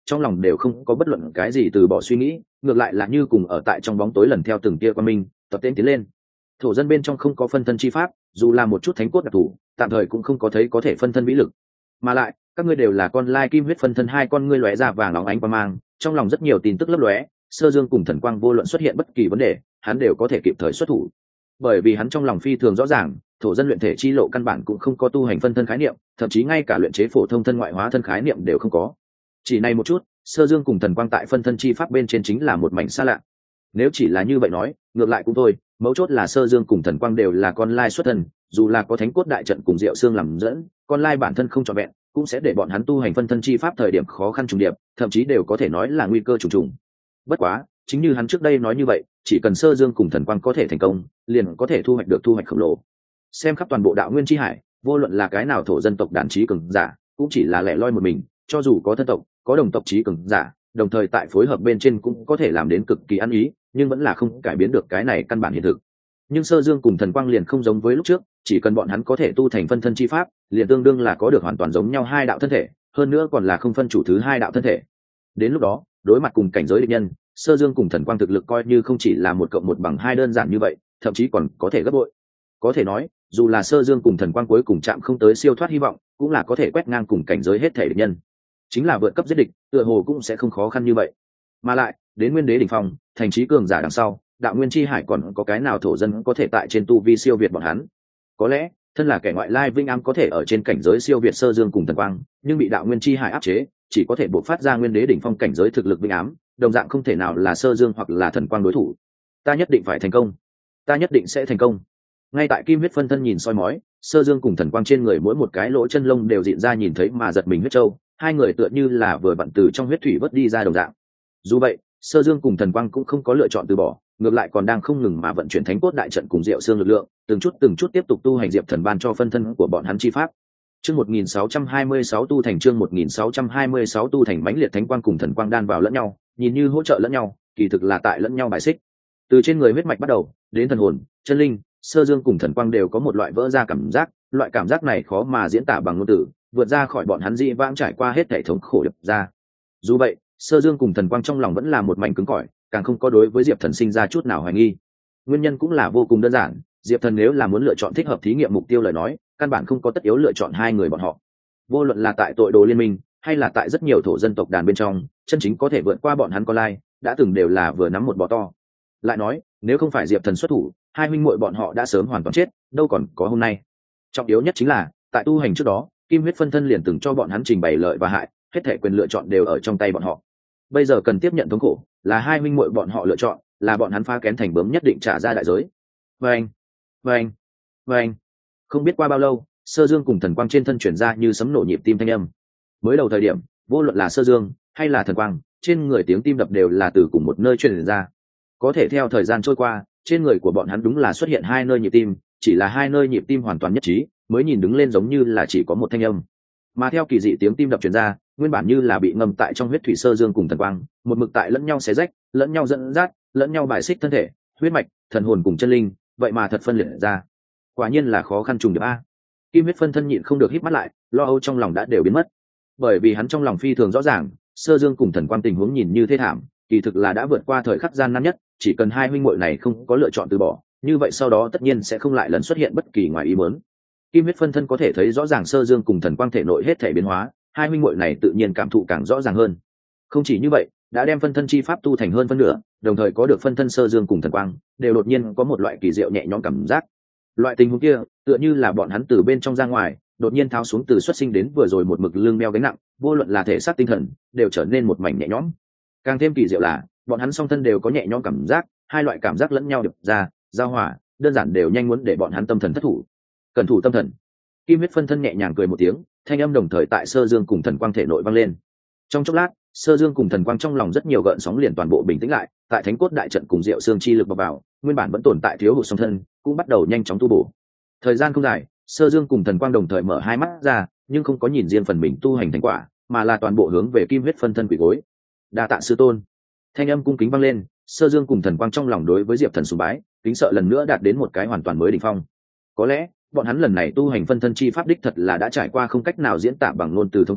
S1: trong lòng đều không có bất luận cái gì từ bỏ suy nghĩ, ngược lại là như cùng ở tại trong bóng tối lần theo từng tia qua minh tập tên tiến lên. Thổ dân bên trong không có phân thân chi pháp, dù là một chút thánh cốt đặc thù, tạm thời cũng không có thấy có thể phân thân vĩ lực. Mà lại các ngươi đều là con lai kim huyết phân thân, hai con ngươi lóe ra vàng óng ánh quang mang, trong lòng rất nhiều tin tức lấp lóe. Sơ Dương cùng Thần Quang vô luận xuất hiện bất kỳ vấn đề, hắn đều có thể kịp thời xuất thủ, bởi vì hắn trong lòng phi thường rõ ràng, thổ dân luyện thể chi lộ căn bản cũng không có tu hành phân thân khái niệm, thậm chí ngay cả luyện chế phổ thông thân ngoại hóa thân khái niệm đều không có. Chỉ này một chút, Sơ Dương cùng Thần Quang tại phân thân chi pháp bên trên chính là một mảnh xa lạ. Nếu chỉ là như vậy nói, ngược lại cũng thôi, mấu chốt là Sơ Dương cùng Thần Quang đều là con lai xuất thân, dù là có thánh cốt đại trận cùng Diệu Xương làm dẫn, con lai bản thân không trọn vẹn, cũng sẽ để bọn hắn tu hành phân thân chi pháp thời điểm khó khăn trùng điệp, thậm chí đều có thể nói là nguy cơ trùng trùng. Bất quá, chính như hắn trước đây nói như vậy, chỉ cần Sơ Dương cùng Thần Quang có thể thành công, liền có thể thu hoạch được thu hoạch khổng lồ. Xem khắp toàn bộ đạo nguyên chi hải, vô luận là cái nào thổ dân tộc đàn trí cường giả, cũng chỉ là lẻ loi một mình, cho dù có thân tộc, có đồng tộc trí cường giả, đồng thời tại phối hợp bên trên cũng có thể làm đến cực kỳ ăn ý, nhưng vẫn là không cải biến được cái này căn bản hiện thực. Nhưng Sơ Dương cùng Thần Quang liền không giống với lúc trước, chỉ cần bọn hắn có thể tu thành phân thân chi pháp, liền tương đương là có được hoàn toàn giống nhau hai đạo thân thể, hơn nữa còn là không phân chủ thứ hai đạo thân thể. Đến lúc đó, đối mặt cùng cảnh giới địch nhân, Sơ Dương cùng Thần Quang thực lực coi như không chỉ là một cộng một bằng hai đơn giản như vậy, thậm chí còn có thể gấp bội. Có thể nói, dù là Sơ Dương cùng Thần Quang cuối cùng chạm không tới siêu thoát hy vọng, cũng là có thể quét ngang cùng cảnh giới hết thể địch nhân. Chính là vượt cấp giết địch, tựa hồ cũng sẽ không khó khăn như vậy. Mà lại, đến Nguyên Đế đỉnh phong, thành trí cường giả đằng sau, đạo nguyên chi hải còn có cái nào thổ dân có thể tại trên tu vi siêu việt bọn hắn? Có lẽ, thân là kẻ ngoại lai Vinh Am có thể ở trên cảnh giới siêu việt Sơ Dương cùng Thần Quang, nhưng bị đạo nguyên chi hải áp chế, chỉ có thể bộc phát ra Nguyên Đế đỉnh phong cảnh giới thực lực Vinh Ám, đồng dạng không thể nào là Sơ Dương hoặc là Thần Quang đối thủ. Ta nhất định phải thành công, ta nhất định sẽ thành công. Ngay tại kim huyết phân thân nhìn soi mói, Sơ Dương cùng Thần Quang trên người mỗi một cái lỗ chân lông đều dịn ra nhìn thấy mà giật mình huyết châu, hai người tựa như là vừa vặn từ trong huyết thủy vớt đi ra đồng dạng. Dù vậy, Sơ Dương cùng Thần Quang cũng không có lựa chọn từ bỏ, ngược lại còn đang không ngừng mà vận chuyển thánh cốt đại trận cùng Diệu Xương lực lượng, từng chút từng chút tiếp tục tu hành Diệp Thần ban cho phân thân của bọn hắn chi pháp. Chương một nghìn sáu trăm hai mươi sáu tu thành chương một nghìn sáu trăm hai mươi sáu tu thành mãnh liệt thánh quang cùng thần quang đan vào lẫn nhau, nhìn như hỗ trợ lẫn nhau, kỳ thực là tại lẫn nhau bài xích. Từ trên người huyết mạch bắt đầu, đến thần hồn, chân linh, Sơ Dương cùng Thần Quang đều có một loại vỡ ra cảm giác, loại cảm giác này khó mà diễn tả bằng ngôn từ, vượt ra khỏi bọn hắn dị vãng trải qua hết hệ thống khổ đập ra. Dù vậy, Sơ Dương cùng Thần Quang trong lòng vẫn là một mảnh cứng cỏi, càng không có đối với Diệp Thần sinh ra chút nào hoài nghi. Nguyên nhân cũng là vô cùng đơn giản, Diệp Thần nếu là muốn lựa chọn thích hợp thí nghiệm mục tiêu lời nói, căn bản không có tất yếu lựa chọn hai người bọn họ. Vô luận là tại tội đồ liên minh, hay là tại rất nhiều thổ dân tộc đàn bên trong, chân chính có thể vượt qua bọn hắn con lai, đã từng đều là vừa nắm một bò to. Lại nói, nếu không phải Diệp Thần xuất thủ, hai huynh muội bọn họ đã sớm hoàn toàn chết, đâu còn có hôm nay. Trọng yếu nhất chính là, tại tu hành trước đó, kim huyết phân thân liền từng cho bọn hắn trình bày lợi và hại, hết thảy quyền lựa chọn đều ở trong tay bọn họ. Bây giờ cần tiếp nhận thống khổ, là hai huynh muội bọn họ lựa chọn, là bọn hắn phá kén thành bướm nhất định trả ra đại giới. Vâng, vâng, vâng. Không biết qua bao lâu, Sơ Dương cùng Thần Quang trên thân chuyển ra như sấm nổ nhịp tim thanh âm. Mới đầu thời điểm, vô luận là Sơ Dương hay là Thần Quang, trên người tiếng tim đập đều là từ cùng một nơi truyền ra. Có thể theo thời gian trôi qua, trên người của bọn hắn đúng là xuất hiện hai nơi nhịp tim, chỉ là hai nơi nhịp tim hoàn toàn nhất trí, mới nhìn đứng lên giống như là chỉ có một thanh âm. Mà theo kỳ dị tiếng tim đập truyền ra, nguyên bản như là bị ngâm tại trong huyết thủy Sơ Dương cùng Thần Quang, một mực tại lẫn nhau xé rách, lẫn nhau dẫn dắt, lẫn nhau bài xích thân thể, huyết mạch, thần hồn cùng chân linh, vậy mà thật phân liệt ra. Quả nhiên là khó khăn trùng điệp a. Kim huyết phân thân nhịn không được hít mắt lại, lo âu trong lòng đã đều biến mất. Bởi vì hắn trong lòng phi thường rõ ràng, Sơ Dương cùng Thần Quang tình huống nhìn như thế thảm, kỳ thực là đã vượt qua thời khắc gian nan nhất, chỉ cần hai huynh muội này không có lựa chọn từ bỏ, như vậy sau đó tất nhiên sẽ không lại lần xuất hiện bất kỳ ngoài ý muốn. Kim huyết phân thân có thể thấy rõ ràng Sơ Dương cùng Thần Quang thể nội hết thể biến hóa, hai huynh muội này tự nhiên cảm thụ càng rõ ràng hơn. Không chỉ như vậy, đã đem phân thân chi pháp tu thành hơn phân nửa, đồng thời có được phân thân Sơ Dương cùng Thần Quang, đều đột nhiên có một loại kỳ diệu nhẹ nhõm cảm giác. Loại tình huống kia, tựa như là bọn hắn từ bên trong ra ngoài, đột nhiên tháo xuống từ xuất sinh đến vừa rồi một mực lưng đeo gánh nặng, vô luận là thể xác tinh thần, đều trở nên một mảnh nhẹ nhõm. Càng thêm kỳ diệu là, bọn hắn song thân đều có nhẹ nhõm cảm giác, hai loại cảm giác lẫn nhau điệp ra, giao hòa, đơn giản đều nhanh muốn để bọn hắn tâm thần thất thủ. Cẩn thủ tâm thần. Kim huyết phân thân nhẹ nhàng cười một tiếng, thanh âm đồng thời tại Sơ Dương cùng Thần Quang thể nội vang lên. Trong chốc lát, Sơ Dương cùng Thần Quang trong lòng rất nhiều gợn sóng liền toàn bộ bình tĩnh lại, tại thánh cốt đại trận cùng Diệu Xương chi lực bộc vào, nguyên bản vẫn tồn tại thiếu hụt song thân, cũng bắt đầu nhanh chóng tu bổ. Thời gian không dài, Sơ Dương cùng Thần Quang đồng thời mở hai mắt ra, nhưng không có nhìn riêng phần mình tu hành thành quả, mà là toàn bộ hướng về kim huyết phân thân quỳ gối. Đa tạ sư tôn. Thanh âm cung kính vang lên, Sơ Dương cùng Thần Quang trong lòng đối với Diệp Thần sùng bái, kính sợ lần nữa đạt đến một cái hoàn toàn mới đỉnh phong. Có lẽ, bọn hắn lần này tu hành phân thân chi pháp đích thật là đã trải qua không cách nào diễn tả bằng ngôn từ thống khổ,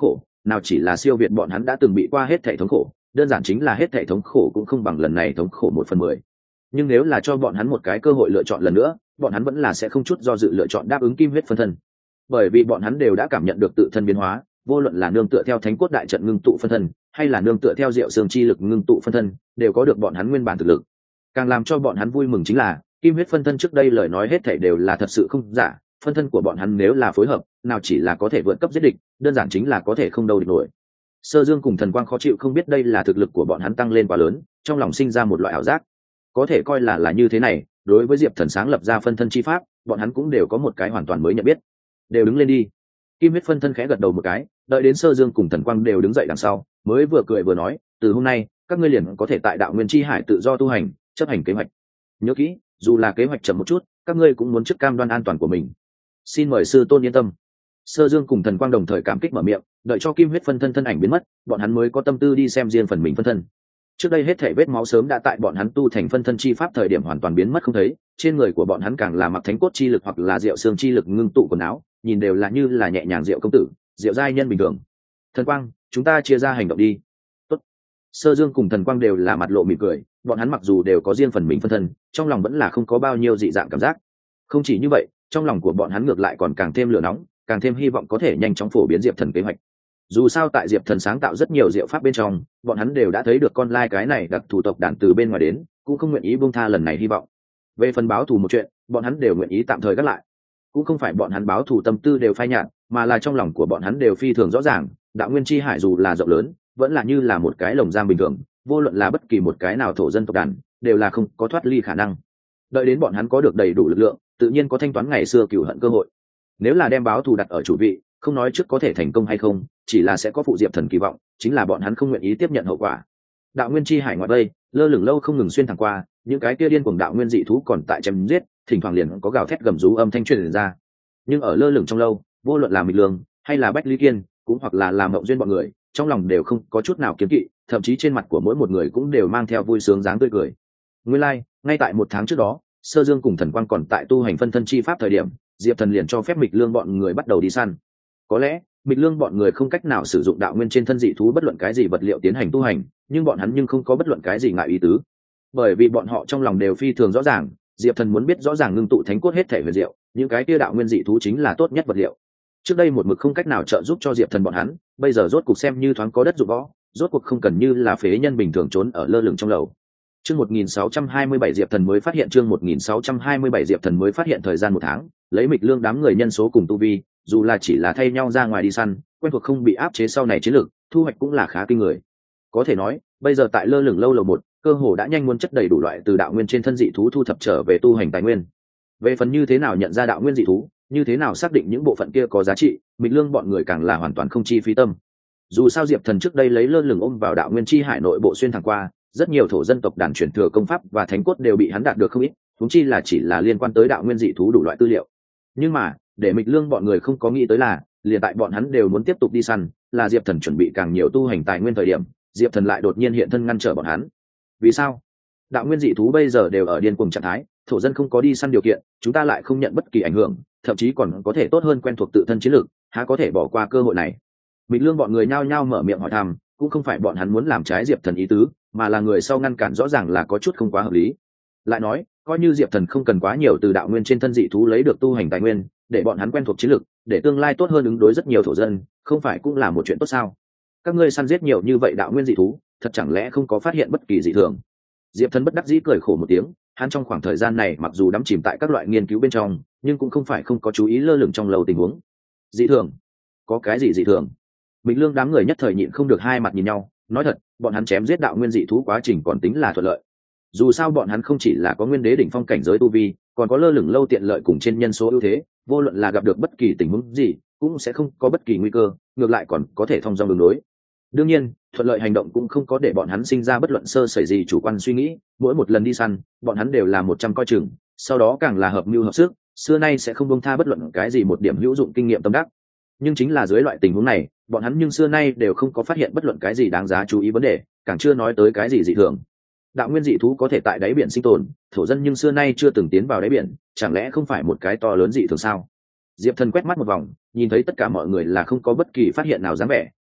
S1: nào chỉ là siêu việt bọn hắn đã từng bị qua hết thể thống khổ, đơn giản chính là hết thể thống khổ cũng không bằng lần này thống khổ một phần mười. Nhưng nếu là cho bọn hắn một cái cơ hội lựa chọn lần nữa, bọn hắn vẫn là sẽ không chút do dự lựa chọn đáp ứng kim huyết phân thân, bởi vì bọn hắn đều đã cảm nhận được tự thân biến hóa, vô luận là nương tựa theo thánh cốt đại trận ngưng tụ phân thân, hay là nương tựa theo diệu xương chi lực ngưng tụ phân thân, đều có được bọn hắn nguyên bản thực lực. Càng làm cho bọn hắn vui mừng chính là kim huyết phân thân trước đây lời nói hết thảy đều là thật sự không giả, phân thân của bọn hắn nếu là phối hợp, nào chỉ là có thể vượt cấp giết địch, đơn giản chính là có thể không đâu địch nổi. Sơ Dương cùng Thần Quang khó chịu không biết đây là thực lực của bọn hắn tăng lên quá lớn, trong lòng sinh ra một loại ảo giác. Có thể coi là là như thế này, đối với Diệp Thần sáng lập ra phân thân chi pháp, bọn hắn cũng đều có một cái hoàn toàn mới nhận biết. Đều đứng lên đi. Kim huyết phân thân khẽ gật đầu một cái, đợi đến Sơ Dương cùng Thần Quang đều đứng dậy đằng sau, mới vừa cười vừa nói, từ hôm nay, các ngươi liền có thể tại Đạo Nguyên Chi Hải tự do tu hành, chấp hành kế hoạch. Nhớ kỹ, dù là kế hoạch chậm một chút, các ngươi cũng muốn trước cam đoan an toàn của mình. Xin mời sư tôn yên tâm. Sơ Dương cùng Thần Quang đồng thời cảm kích mở miệng, đợi cho kim huyết phân thân thân ảnh biến mất, bọn hắn mới có tâm tư đi xem riêng phần mình phân thân. Trước đây hết thảy vết máu sớm đã tại bọn hắn tu thành phân thân chi pháp thời điểm hoàn toàn biến mất không thấy, trên người của bọn hắn càng là mặc thánh cốt chi lực hoặc là diệu xương chi lực ngưng tụ quần áo, nhìn đều là như là nhẹ nhàng diệu công tử, diệu giai nhân bình thường. Thần Quang, chúng ta chia ra hành động đi. Tốt. Sơ Dương cùng Thần Quang đều là mặt lộ mỉm cười, bọn hắn mặc dù đều có riêng phần mình phân thân, trong lòng vẫn là không có bao nhiêu dị dạng cảm giác. Không chỉ như vậy, trong lòng của bọn hắn ngược lại còn càng thêm lửa nóng, càng thêm hy vọng có thể nhanh chóng phổ biến Diệp Thần kế hoạch. Dù sao tại Diệp Thần sáng tạo rất nhiều diệu pháp bên trong, bọn hắn đều đã thấy được con lai cái này đặc thủ tộc đàn từ bên ngoài đến, cũng không nguyện ý buông tha lần này hy vọng. Về phần báo thù một chuyện, bọn hắn đều nguyện ý tạm thời gác lại. Cũng không phải bọn hắn báo thù tâm tư đều phai nhạt, mà là trong lòng của bọn hắn đều phi thường rõ ràng, Đạo Nguyên Chi Hải dù là rộng lớn, vẫn là như là một cái lồng giam bình thường, vô luận là bất kỳ một cái nào thổ dân tộc đàn, đều là không có thoát ly khả năng. Đợi đến bọn hắn có được đầy đủ lực lượng, tự nhiên có thanh toán ngày xưa cửu hận cơ hội. Nếu là đem báo thù đặt ở chủ vị, không nói trước có thể thành công hay không, chỉ là sẽ có phụ Diệp Thần kỳ vọng, chính là bọn hắn không nguyện ý tiếp nhận hậu quả. Đạo Nguyên Chi Hải ngoại vây, lơ lửng lâu không ngừng xuyên thẳng qua, những cái kia điên cuồng đạo nguyên dị thú còn tại chém giết, thỉnh thoảng liền có gào thét gầm rú âm thanh truyền ra. Nhưng ở lơ lửng trong lâu, vô luận là Mịch Lương hay là Bách Lý Kiên, cũng hoặc là làm Mộng Duyên bọn người, trong lòng đều không có chút nào kiêng kỵ, thậm chí trên mặt của mỗi một người cũng đều mang theo vui sướng dáng tươi cười. Nguyên lai, like, ngay tại một tháng trước đó, Sơ Dương cùng Thần Quang còn tại tu hành phân thân chi pháp thời điểm, Diệp Thần liền cho phép Mịch Lương bọn người bắt đầu đi săn. Có lẽ Mịch Lương bọn người không cách nào sử dụng đạo nguyên trên thân dị thú bất luận cái gì vật liệu tiến hành tu hành, nhưng bọn hắn nhưng không có bất luận cái gì ngại ý tứ, bởi vì bọn họ trong lòng đều phi thường rõ ràng, Diệp Thần muốn biết rõ ràng ngưng tụ thánh cốt hết thể huyền diệu, những cái kia đạo nguyên dị thú chính là tốt nhất vật liệu. Trước đây một mực không cách nào trợ giúp cho Diệp Thần bọn hắn, bây giờ rốt cuộc xem như thoáng có đất dụng võ, rốt cuộc không cần như là phế nhân bình thường trốn ở lơ lửng trong lầu. Chương một nghìn sáu trăm hai mươi bảy Diệp Thần mới phát hiện chương một nghìn sáu trăm hai mươi bảy Diệp Thần mới phát hiện thời gian một tháng, lấy Mịch Lương đám người nhân số cùng tu vi, dù là chỉ là thay nhau ra ngoài đi săn, quen thuộc không bị áp chế sau này chiến lược, thu hoạch cũng là khá kinh người. Có thể nói, bây giờ tại lơ lửng lâu lầu một, cơ hồ đã nhanh muốn chất đầy đủ loại từ đạo nguyên trên thân dị thú thu thập trở về tu hành tài nguyên. Về phần như thế nào nhận ra đạo nguyên dị thú, như thế nào xác định những bộ phận kia có giá trị, Mịch Lương bọn người càng là hoàn toàn không chi phí tâm. Dù sao Diệp Thần trước đây lấy lơ lửng ôm vào đạo nguyên chi hải nội bộ xuyên thẳng qua, rất nhiều thổ dân tộc đàn truyền thừa công pháp và thánh cốt đều bị hắn đạt được không ít, huống chi là chỉ là liên quan tới đạo nguyên dị thú đủ loại tư liệu. Nhưng mà, để Mịch Lương bọn người không có nghĩ tới là, liền tại bọn hắn đều muốn tiếp tục đi săn, là Diệp Thần chuẩn bị càng nhiều tu hành tài nguyên thời điểm, Diệp Thần lại đột nhiên hiện thân ngăn trở bọn hắn. Vì sao? Đạo nguyên dị thú bây giờ đều ở điên cuồng trạng thái, thổ dân không có đi săn điều kiện, chúng ta lại không nhận bất kỳ ảnh hưởng, thậm chí còn có thể tốt hơn quen thuộc tự thân chiến lược, há có thể bỏ qua cơ hội này? Mịch Lương bọn người nhao nhao mở miệng hỏi thăm, cũng không phải bọn hắn muốn làm trái Diệp Thần ý tứ, mà là người sau ngăn cản rõ ràng là có chút không quá hợp lý. Lại nói, coi như Diệp Thần không cần quá nhiều từ đạo nguyên trên thân dị thú lấy được tu hành tài nguyên, để bọn hắn quen thuộc chiến lược, để tương lai tốt hơn ứng đối rất nhiều thổ dân, không phải cũng là một chuyện tốt sao? Các ngươi săn giết nhiều như vậy đạo nguyên dị thú, thật chẳng lẽ không có phát hiện bất kỳ dị thường? Diệp Thần bất đắc dĩ cười khổ một tiếng, hắn trong khoảng thời gian này mặc dù đắm chìm tại các loại nghiên cứu bên trong, nhưng cũng không phải không có chú ý lơ lửng trong lầu tình huống. Dị thường? Có cái gì dị thường? Mịch Lương đám người nhất thời nhịn không được hai mặt nhìn nhau, nói thật, bọn hắn chém giết đạo nguyên dị thú quá trình còn tính là thuận lợi. Dù sao bọn hắn không chỉ là có nguyên đế đỉnh phong cảnh giới tu vi, còn có lơ lửng lâu tiện lợi cùng trên nhân số ưu thế, vô luận là gặp được bất kỳ tình huống gì, cũng sẽ không có bất kỳ nguy cơ, ngược lại còn có thể thông dong đường đối. Đương nhiên, thuận lợi hành động cũng không có để bọn hắn sinh ra bất luận sơ sẩy gì chủ quan suy nghĩ, mỗi một lần đi săn, bọn hắn đều là một trăm coi chừng, sau đó càng là hợp mưu hợp sức, xưa nay sẽ không buông tha bất luận cái gì một điểm hữu dụng kinh nghiệm tâm đắc. Nhưng chính là dưới loại tình huống này, bọn hắn nhưng xưa nay đều không có phát hiện bất luận cái gì đáng giá chú ý vấn đề, càng chưa nói tới cái gì dị thường. Đạo nguyên dị thú có thể tại đáy biển sinh tồn, thổ dân nhưng xưa nay chưa từng tiến vào đáy biển, chẳng lẽ không phải một cái to lớn dị thường sao? Diệp Thần quét mắt một vòng, nhìn thấy tất cả mọi người là không có bất kỳ phát hiện nào dáng vẻ,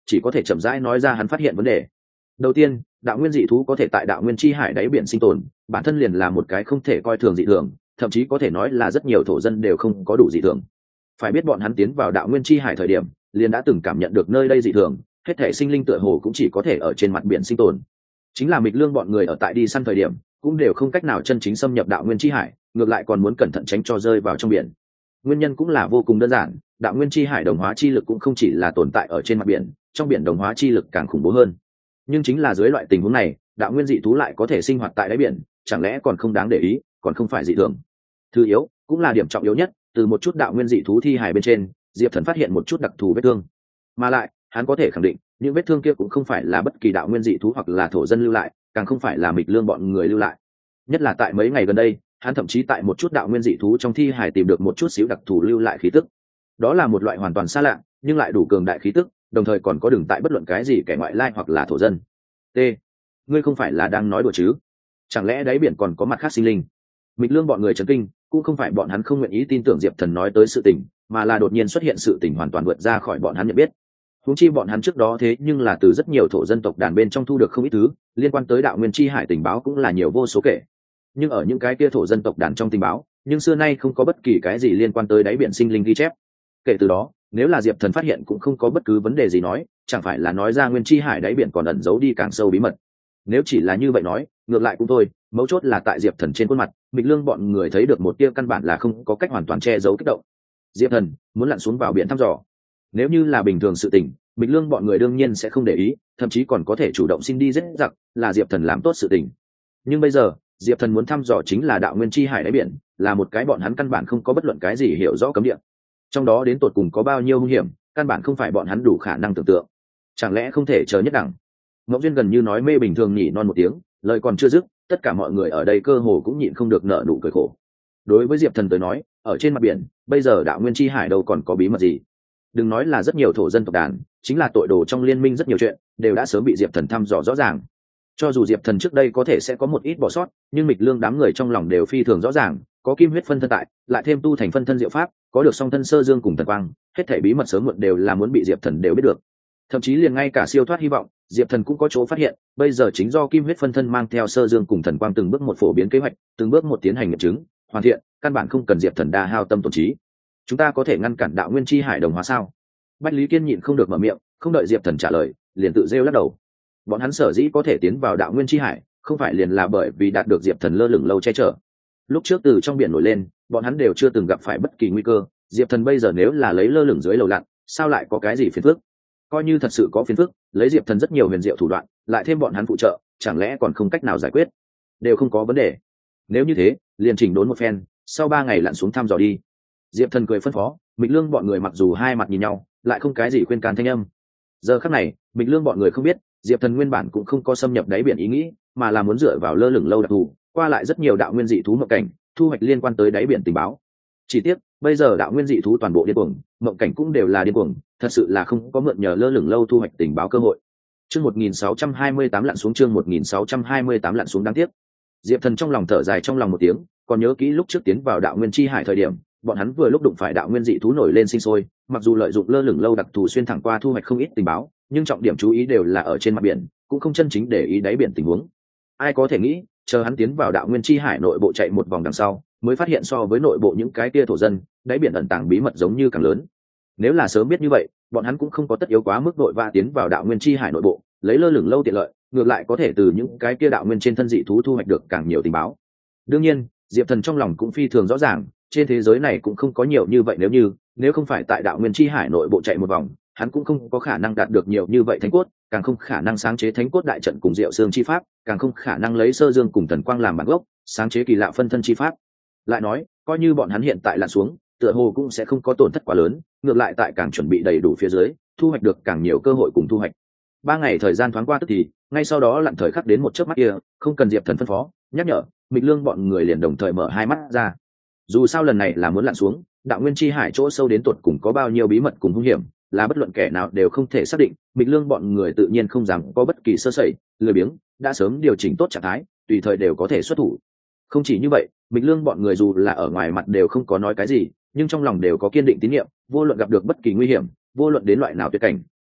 S1: chỉ có thể chậm rãi nói ra hắn phát hiện vấn đề. Đầu tiên, đạo nguyên dị thú có thể tại đạo nguyên chi hải đáy biển sinh tồn, bản thân liền là một cái không thể coi thường dị thường, thậm chí có thể nói là rất nhiều thổ dân đều không có đủ dị thường. Phải biết bọn hắn tiến vào đạo nguyên chi hải thời điểm, liền đã từng cảm nhận được nơi đây dị thường, hết thể sinh linh tựa hồ cũng chỉ có thể ở trên mặt biển sinh tồn. Chính là Mịch Lương bọn người ở tại đi săn thời điểm, cũng đều không cách nào chân chính xâm nhập đạo nguyên chi hải, ngược lại còn muốn cẩn thận tránh cho rơi vào trong biển. Nguyên nhân cũng là vô cùng đơn giản, đạo nguyên chi hải đồng hóa chi lực cũng không chỉ là tồn tại ở trên mặt biển, trong biển đồng hóa chi lực càng khủng bố hơn. Nhưng chính là dưới loại tình huống này, đạo nguyên dị thú lại có thể sinh hoạt tại đáy biển, chẳng lẽ còn không đáng để ý, còn không phải dị thường. Thứ yếu, cũng là điểm trọng yếu nhất, từ một chút đạo nguyên dị thú thi hài bên trên, Diệp Thần phát hiện một chút đặc thù vết thương, mà lại hắn có thể khẳng định những vết thương kia cũng không phải là bất kỳ đạo nguyên dị thú hoặc là thổ dân lưu lại, càng không phải là Mịch Lương bọn người lưu lại. Nhất là tại mấy ngày gần đây, hắn thậm chí tại một chút đạo nguyên dị thú trong thi hài tìm được một chút xíu đặc thù lưu lại khí tức. Đó là một loại hoàn toàn xa lạ nhưng lại đủ cường đại khí tức, đồng thời còn có đường tại bất luận cái gì kẻ ngoại lai hoặc là thổ dân. T, ngươi không phải là đang nói đùa chứ? Chẳng lẽ đáy biển còn có mặt khác sinh linh? Mịch Lương bọn người chấn kinh, cũng không phải bọn hắn không nguyện ý tin tưởng Diệp Thần nói tới sự tình, mà là đột nhiên xuất hiện sự tình hoàn toàn vượt ra khỏi bọn hắn nhận biết. Huống chi bọn hắn trước đó thế nhưng là từ rất nhiều thổ dân tộc đàn bên trong thu được không ít thứ, liên quan tới đạo nguyên chi hải tình báo cũng là nhiều vô số kể. Nhưng ở những cái kia thổ dân tộc đàn trong tình báo, nhưng xưa nay không có bất kỳ cái gì liên quan tới đáy biển sinh linh ghi chép. Kể từ đó, nếu là Diệp Thần phát hiện cũng không có bất cứ vấn đề gì nói, chẳng phải là nói ra nguyên chi hải đáy biển còn ẩn giấu đi càng sâu bí mật. Nếu chỉ là như vậy nói, ngược lại cũng thôi, mấu chốt là tại Diệp Thần trên khuôn mặt, Mịch Lương bọn người thấy được một tia căn bản là không có cách hoàn toàn che giấu kích động. Diệp Thần muốn lặn xuống vào biển thăm dò. Nếu như là bình thường sự tình, Mịch Lương bọn người đương nhiên sẽ không để ý, thậm chí còn có thể chủ động xin đi giết giặc, là Diệp Thần làm tốt sự tình. Nhưng bây giờ, Diệp Thần muốn thăm dò chính là đạo nguyên chi hải đáy biển, là một cái bọn hắn căn bản không có bất luận cái gì hiểu rõ cấm địa. Trong đó đến tột cùng có bao nhiêu hung hiểm, căn bản không phải bọn hắn đủ khả năng tưởng tượng. Chẳng lẽ không thể chờ nhất đẳng? Ngọc Duyên gần như nói mê bình thường nhỉ non một tiếng, lời còn chưa dứt, tất cả mọi người ở đây cơ hồ cũng nhịn không được nở nụ cười khổ. Đối với Diệp Thần tới nói, ở trên mặt biển, bây giờ đạo nguyên chi hải đâu còn có bí mật gì? Đừng nói là rất nhiều thổ dân tộc đàn, chính là tội đồ trong liên minh rất nhiều chuyện, đều đã sớm bị Diệp Thần thăm dò rõ ràng. Cho dù Diệp Thần trước đây có thể sẽ có một ít bỏ sót, nhưng Mịch Lương đám người trong lòng đều phi thường rõ ràng, có kim huyết phân thân tại, lại thêm tu thành phân thân diệu pháp, có được song thân sơ dương cùng thần quang, hết thảy bí mật sớm muộn đều là muốn bị Diệp Thần đều biết được. Thậm chí liền ngay cả siêu thoát hy vọng, Diệp Thần cũng có chỗ phát hiện, bây giờ chính do kim huyết phân thân mang theo sơ dương cùng thần quang từng bước một phổ biến kế hoạch, từng bước một tiến hành nghiệm chứng, hoàn thiện, căn bản không cần Diệp Thần đa hao tâm tổn trí. Chúng ta có thể ngăn cản đạo nguyên chi hải đồng hóa sao? Bách Lý Kiên nhịn không được mở miệng, không đợi Diệp Thần trả lời, liền tự rêu lắc đầu. Bọn hắn sở dĩ có thể tiến vào đạo nguyên chi hải, không phải liền là bởi vì đạt được Diệp Thần lơ lửng lâu che chở. Lúc trước từ trong biển nổi lên, bọn hắn đều chưa từng gặp phải bất kỳ nguy cơ, Diệp Thần bây giờ nếu là lấy lơ lửng dưới lầu lặn, sao lại có cái gì phiền phức? Coi như thật sự có phiền phức, lấy Diệp Thần rất nhiều huyền diệu thủ đoạn, lại thêm bọn hắn phụ trợ, chẳng lẽ còn không cách nào giải quyết? Đều không có vấn đề. Nếu như thế, liền chỉnh đốn một phen, sau ba ngày lặn xuống thăm dò đi. Diệp Thần cười phân phó, Mịch Lương bọn người mặc dù hai mặt nhìn nhau, lại không cái gì khuyên can thanh âm. Giờ khắc này, Mịch Lương bọn người không biết, Diệp Thần nguyên bản cũng không có xâm nhập đáy biển ý nghĩ, mà là muốn dựa vào lơ lửng lâu đặc thù, qua lại rất nhiều đạo nguyên dị thú mộng cảnh, thu hoạch liên quan tới đáy biển tình báo. Chỉ tiếc, bây giờ đạo nguyên dị thú toàn bộ điên cuồng, mộng cảnh cũng đều là điên cuồng, thật sự là không có mượn nhờ lơ lửng lâu thu hoạch tình báo cơ hội. Chương một nghìn sáu trăm hai mươi tám lặn xuống chương một nghìn sáu trăm hai mươi tám lặn xuống đáng tiếc. Diệp Thần trong lòng thở dài trong lòng một tiếng, còn nhớ kỹ lúc trước tiến vào đạo nguyên chi hải thời điểm, bọn hắn vừa lúc đụng phải đạo nguyên dị thú nổi lên sinh sôi, mặc dù lợi dụng lơ lửng lâu đặc thù xuyên thẳng qua thu hoạch không ít tình báo, nhưng trọng điểm chú ý đều là ở trên mặt biển, cũng không chân chính để ý đáy biển tình huống. Ai có thể nghĩ, chờ hắn tiến vào đạo nguyên chi hải nội bộ chạy một vòng đằng sau, mới phát hiện so với nội bộ những cái kia thổ dân, đáy biển ẩn tàng bí mật giống như càng lớn. Nếu là sớm biết như vậy, bọn hắn cũng không có tất yếu quá mức đội va tiến vào đạo nguyên chi hải nội bộ, lấy lơ lửng lâu tiện lợi, ngược lại có thể từ những cái kia đạo nguyên trên thân dị thú thu hoạch được càng nhiều tình báo. Đương nhiên, Diệp Thần trong lòng cũng phi thường rõ ràng, trên thế giới này cũng không có nhiều như vậy, nếu như nếu không phải tại đạo nguyên chi hải nội bộ chạy một vòng, hắn cũng không có khả năng đạt được nhiều như vậy thánh cốt, càng không khả năng sáng chế thánh cốt đại trận cùng diệu xương chi pháp, càng không khả năng lấy sơ dương cùng thần quang làm bản gốc, sáng chế kỳ lạ phân thân chi pháp. Lại nói, coi như bọn hắn hiện tại lặn xuống, tựa hồ cũng sẽ không có tổn thất quá lớn, ngược lại tại càng chuẩn bị đầy đủ phía dưới, thu hoạch được càng nhiều cơ hội cùng thu hoạch. Ba ngày thời gian thoáng qua tức thì, ngay sau đó lặn thời khắc đến một chớp mắt kia, không cần Diệp Thần phân phó, nhắc nhở, Mịch Lương bọn người liền đồng thời mở hai mắt ra. Dù sao lần này là muốn lặn xuống, đạo nguyên chi hải chỗ sâu đến tột cùng có bao nhiêu bí mật cùng hung hiểm, là bất luận kẻ nào đều không thể xác định. Mịch Lương bọn người tự nhiên không dám có bất kỳ sơ sẩy, lười biếng, đã sớm điều chỉnh tốt trạng thái, tùy thời đều có thể xuất thủ. Không chỉ như vậy, Mịch Lương bọn người dù là ở ngoài mặt đều không có nói cái gì, nhưng trong lòng đều có kiên định tín nhiệm, vô luận gặp được bất kỳ nguy hiểm, vô luận đến loại nào tuyệt cảnh,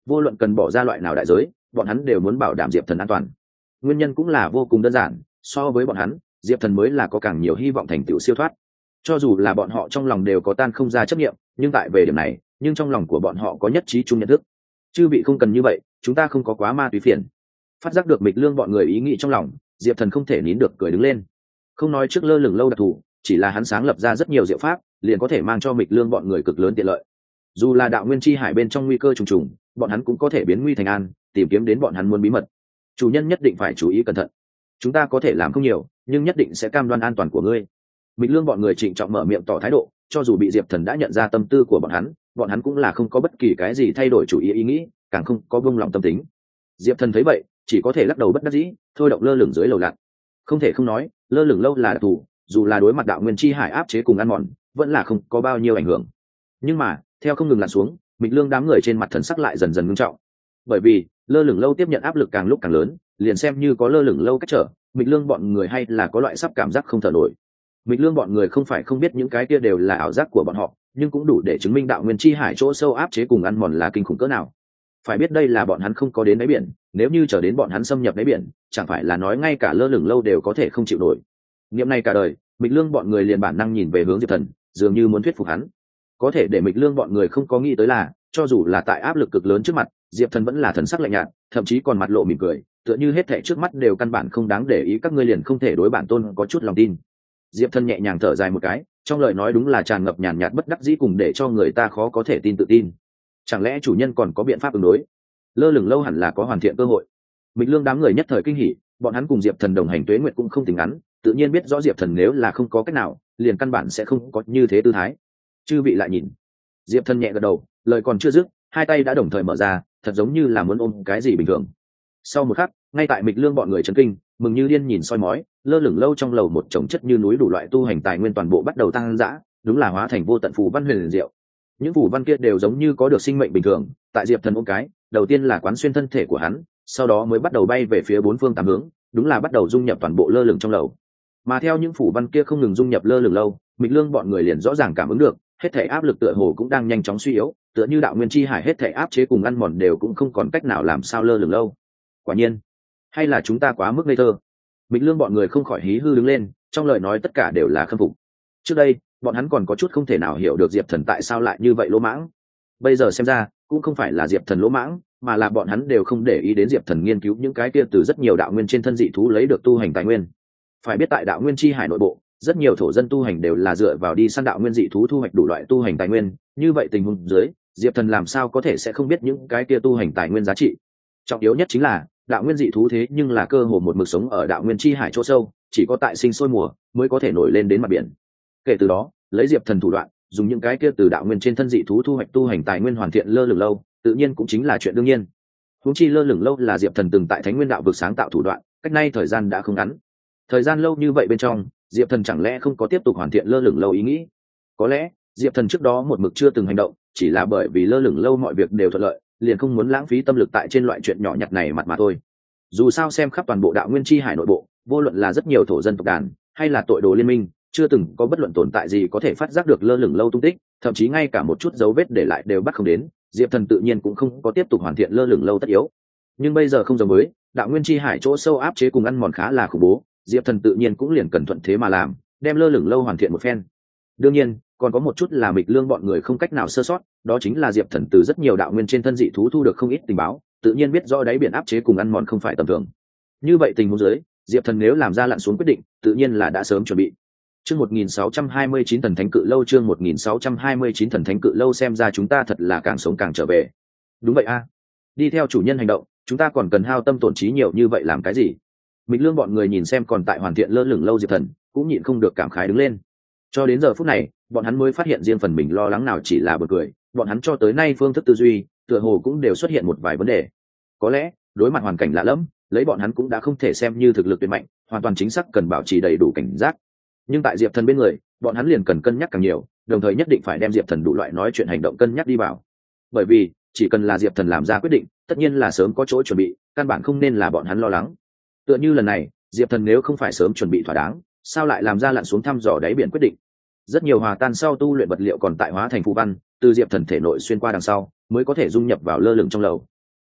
S1: vô luận cần bỏ ra loại nào đại giới, bọn hắn đều muốn bảo đảm diệp thần an toàn. Nguyên nhân cũng là vô cùng đơn giản, so với bọn hắn, diệp thần mới là có càng nhiều hy vọng thành tựu siêu thoát. Cho dù là bọn họ trong lòng đều có tan không ra chấp nghiệm, nhưng tại về điểm này, nhưng trong lòng của bọn họ có nhất trí chung nhận thức. Chư vị không cần như vậy, chúng ta không có quá ma túy phiền. Phát giác được Mịch Lương bọn người ý nghĩ trong lòng, diệp thần không thể nín được cười đứng lên. Không nói trước lơ lửng lâu đặc thù, chỉ là hắn sáng lập ra rất nhiều diệu pháp, liền có thể mang cho Mịch Lương bọn người cực lớn tiện lợi. Dù là đạo nguyên chi hải bên trong nguy cơ trùng trùng, bọn hắn cũng có thể biến nguy thành an, tìm kiếm đến bọn hắn muốn bí mật. Chủ nhân nhất định phải chú ý cẩn thận. Chúng ta có thể làm không nhiều, nhưng nhất định sẽ cam đoan an toàn của ngươi. Mịch Lương bọn người trịnh trọng mở miệng tỏ thái độ, cho dù bị diệp thần đã nhận ra tâm tư của bọn hắn, bọn hắn cũng là không có bất kỳ cái gì thay đổi chủ ý ý nghĩ, càng không có buông lòng tâm tính. Diệp thần thấy vậy, chỉ có thể lắc đầu bất đắc dĩ, thôi động lơ lửng dưới lầu lặn. Không thể không nói, lơ lửng lâu là đặc thù, dù là đối mặt đạo nguyên chi hải áp chế cùng ăn mòn, vẫn là không có bao nhiêu ảnh hưởng. Nhưng mà theo không ngừng lặn xuống, Mịch Lương đám người trên mặt thần sắc lại dần dần ngưng trọng. Bởi vì lơ lửng lâu tiếp nhận áp lực càng lúc càng lớn, liền xem như có lơ lửng lâu cách trở, Mịch Lương bọn người hay là có loại sắp cảm giác không thở nổi. Mịch Lương bọn người không phải không biết những cái kia đều là ảo giác của bọn họ, nhưng cũng đủ để chứng minh đạo nguyên chi hải chỗ sâu áp chế cùng ăn mòn là kinh khủng cỡ nào. Phải biết đây là bọn hắn không có đến đáy biển, nếu như trở đến bọn hắn xâm nhập đáy biển, chẳng phải là nói ngay cả lơ lửng lâu đều có thể không chịu nổi. Niệm này cả đời, Mịch Lương bọn người liền bản năng nhìn về hướng diệp thần, dường như muốn thuyết phục hắn. Có thể để Mịch Lương bọn người không có nghĩ tới là, cho dù là tại áp lực cực lớn trước mặt, diệp thần vẫn là thần sắc lạnh nhạt, thậm chí còn mặt lộ mỉm cười, tựa như hết thảy trước mắt đều căn bản không đáng để ý, các ngươi liền không thể đối bản tôn có chút lòng tin. Diệp thần nhẹ nhàng thở dài một cái, trong lời nói đúng là tràn ngập nhàn nhạt bất đắc dĩ cùng để cho người ta khó có thể tin tự tin. Chẳng lẽ chủ nhân còn có biện pháp ứng đối? Lơ lửng lâu hẳn là có hoàn thiện cơ hội. Mịch Lương đám người nhất thời kinh hỉ, bọn hắn cùng diệp thần đồng hành tuế nguyệt cũng không tính ngắn, tự nhiên biết rõ diệp thần nếu là không có cách nào, liền căn bản sẽ không có như thế tư thái. Chư vị lại nhìn. Diệp thần nhẹ gật đầu, lời còn chưa dứt, hai tay đã đồng thời mở ra, thật giống như là muốn ôm cái gì bình thường. Sau một khắc, ngay tại Mịch Lương bọn người chấn kinh, mừng như điên nhìn soi mói, lơ lửng lâu trong lầu một chồng chất như núi đủ loại tu hành tài nguyên toàn bộ bắt đầu tăng dã, đúng là hóa thành vô tận phù văn huyền diệu. Những phù văn kia đều giống như có được sinh mệnh bình thường, tại diệp thần ôm cái, đầu tiên là quán xuyên thân thể của hắn, sau đó mới bắt đầu bay về phía bốn phương tám hướng, đúng là bắt đầu dung nhập toàn bộ lơ lửng trong lầu. Mà theo những phù văn kia không ngừng dung nhập lơ lửng lâu, Mịch Lương bọn người liền rõ ràng cảm ứng được, hết thể áp lực tựa hồ cũng đang nhanh chóng suy yếu, tựa như đạo nguyên chi hải hết thể áp chế cùng ăn mòn đều cũng không còn cách nào làm sao lơ lửng lâu. Quả nhiên, hay là chúng ta quá mức ngây thơ? Mịch Lương bọn người không khỏi hí hư đứng lên, trong lời nói tất cả đều là khâm phục. Trước đây, bọn hắn còn có chút không thể nào hiểu được diệp thần tại sao lại như vậy lỗ mãng. Bây giờ xem ra, cũng không phải là diệp thần lỗ mãng, mà là bọn hắn đều không để ý đến diệp thần nghiên cứu những cái kia từ rất nhiều đạo nguyên trên thân dị thú lấy được tu hành tài nguyên. Phải biết tại đạo nguyên chi hải nội bộ, rất nhiều thổ dân tu hành đều là dựa vào đi săn đạo nguyên dị thú thu hoạch đủ loại tu hành tài nguyên, như vậy tình huống dưới, diệp thần làm sao có thể sẽ không biết những cái kia tu hành tài nguyên giá trị. Trọng yếu nhất chính là đạo nguyên dị thú thế nhưng là cơ hồ một mực sống ở đạo nguyên chi hải chỗ sâu, chỉ có tại sinh sôi mùa mới có thể nổi lên đến mặt biển. Kể từ đó, lấy diệp thần thủ đoạn, dùng những cái kia từ đạo nguyên trên thân dị thú thu hoạch tu hành tài nguyên hoàn thiện lơ lửng lâu, tự nhiên cũng chính là chuyện đương nhiên. Huống chi lơ lửng lâu là diệp thần từng tại thánh nguyên đạo vực sáng tạo thủ đoạn, cách nay thời gian đã không ngắn. Thời gian lâu như vậy bên trong, diệp thần chẳng lẽ không có tiếp tục hoàn thiện lơ lửng lâu ý nghĩ? Có lẽ diệp thần trước đó một mực chưa từng hành động, chỉ là bởi vì lơ lửng lâu mọi việc đều thuận lợi, liền không muốn lãng phí tâm lực tại trên loại chuyện nhỏ nhặt này mặt mà thôi. Dù sao xem khắp toàn bộ đạo nguyên chi hải nội bộ, vô luận là rất nhiều thổ dân tộc đàn hay là tội đồ liên minh, chưa từng có bất luận tồn tại gì có thể phát giác được lơ lửng lâu tung tích, thậm chí ngay cả một chút dấu vết để lại đều bắt không đến, diệp thần tự nhiên cũng không có tiếp tục hoàn thiện lơ lửng lâu tất yếu. Nhưng bây giờ không giống với, đạo nguyên chi hải chỗ sâu áp chế cùng ăn mòn khá là khủng bố, diệp thần tự nhiên cũng liền cần thuận thế mà làm, đem lơ lửng lâu hoàn thiện một phen. Đương nhiên còn có một chút là Mịch Lương bọn người không cách nào sơ sót, đó chính là diệp thần từ rất nhiều đạo nguyên trên thân dị thú thu được không ít tình báo, tự nhiên biết rõ đáy biển áp chế cùng ăn mòn không phải tầm thường. Như vậy tình huống dưới, diệp thần nếu làm ra lặn xuống quyết định, tự nhiên là đã sớm chuẩn bị. Chương một nghìn sáu trăm hai mươi chín thần thánh cự lâu, chương một nghìn sáu trăm hai mươi chín thần thánh cự lâu, xem ra chúng ta thật là càng sống càng trở về. Đúng vậy a, đi theo chủ nhân hành động, chúng ta còn cần hao tâm tổn trí nhiều như vậy làm cái gì? Mịch Lương bọn người nhìn xem còn tại hoàn thiện lơ lửng lâu diệp thần, cũng nhịn không được cảm khái đứng lên. Cho đến giờ phút này, bọn hắn mới phát hiện riêng phần mình lo lắng nào chỉ là bật cười, bọn hắn cho tới nay phương thức tư duy, tựa hồ cũng đều xuất hiện một vài vấn đề. Có lẽ, đối mặt hoàn cảnh lạ lẫm, lấy bọn hắn cũng đã không thể xem như thực lực tuyệt mạnh, hoàn toàn chính xác cần bảo trì đầy đủ cảnh giác. Nhưng tại diệp thần bên người, bọn hắn liền cần cân nhắc càng nhiều, đồng thời nhất định phải đem diệp thần đủ loại nói chuyện hành động cân nhắc đi vào. Bởi vì, chỉ cần là diệp thần làm ra quyết định, tất nhiên là sớm có chỗ chuẩn bị, căn bản không nên là bọn hắn lo lắng. Tựa như lần này, diệp thần nếu không phải sớm chuẩn bị thỏa đáng, sao lại làm ra lặn xuống thăm dò đáy biển quyết định? Rất nhiều hòa tan sau tu luyện vật liệu còn tại hóa thành phù văn, từ diệp thần thể nội xuyên qua đằng sau mới có thể dung nhập vào lơ lửng trong lầu,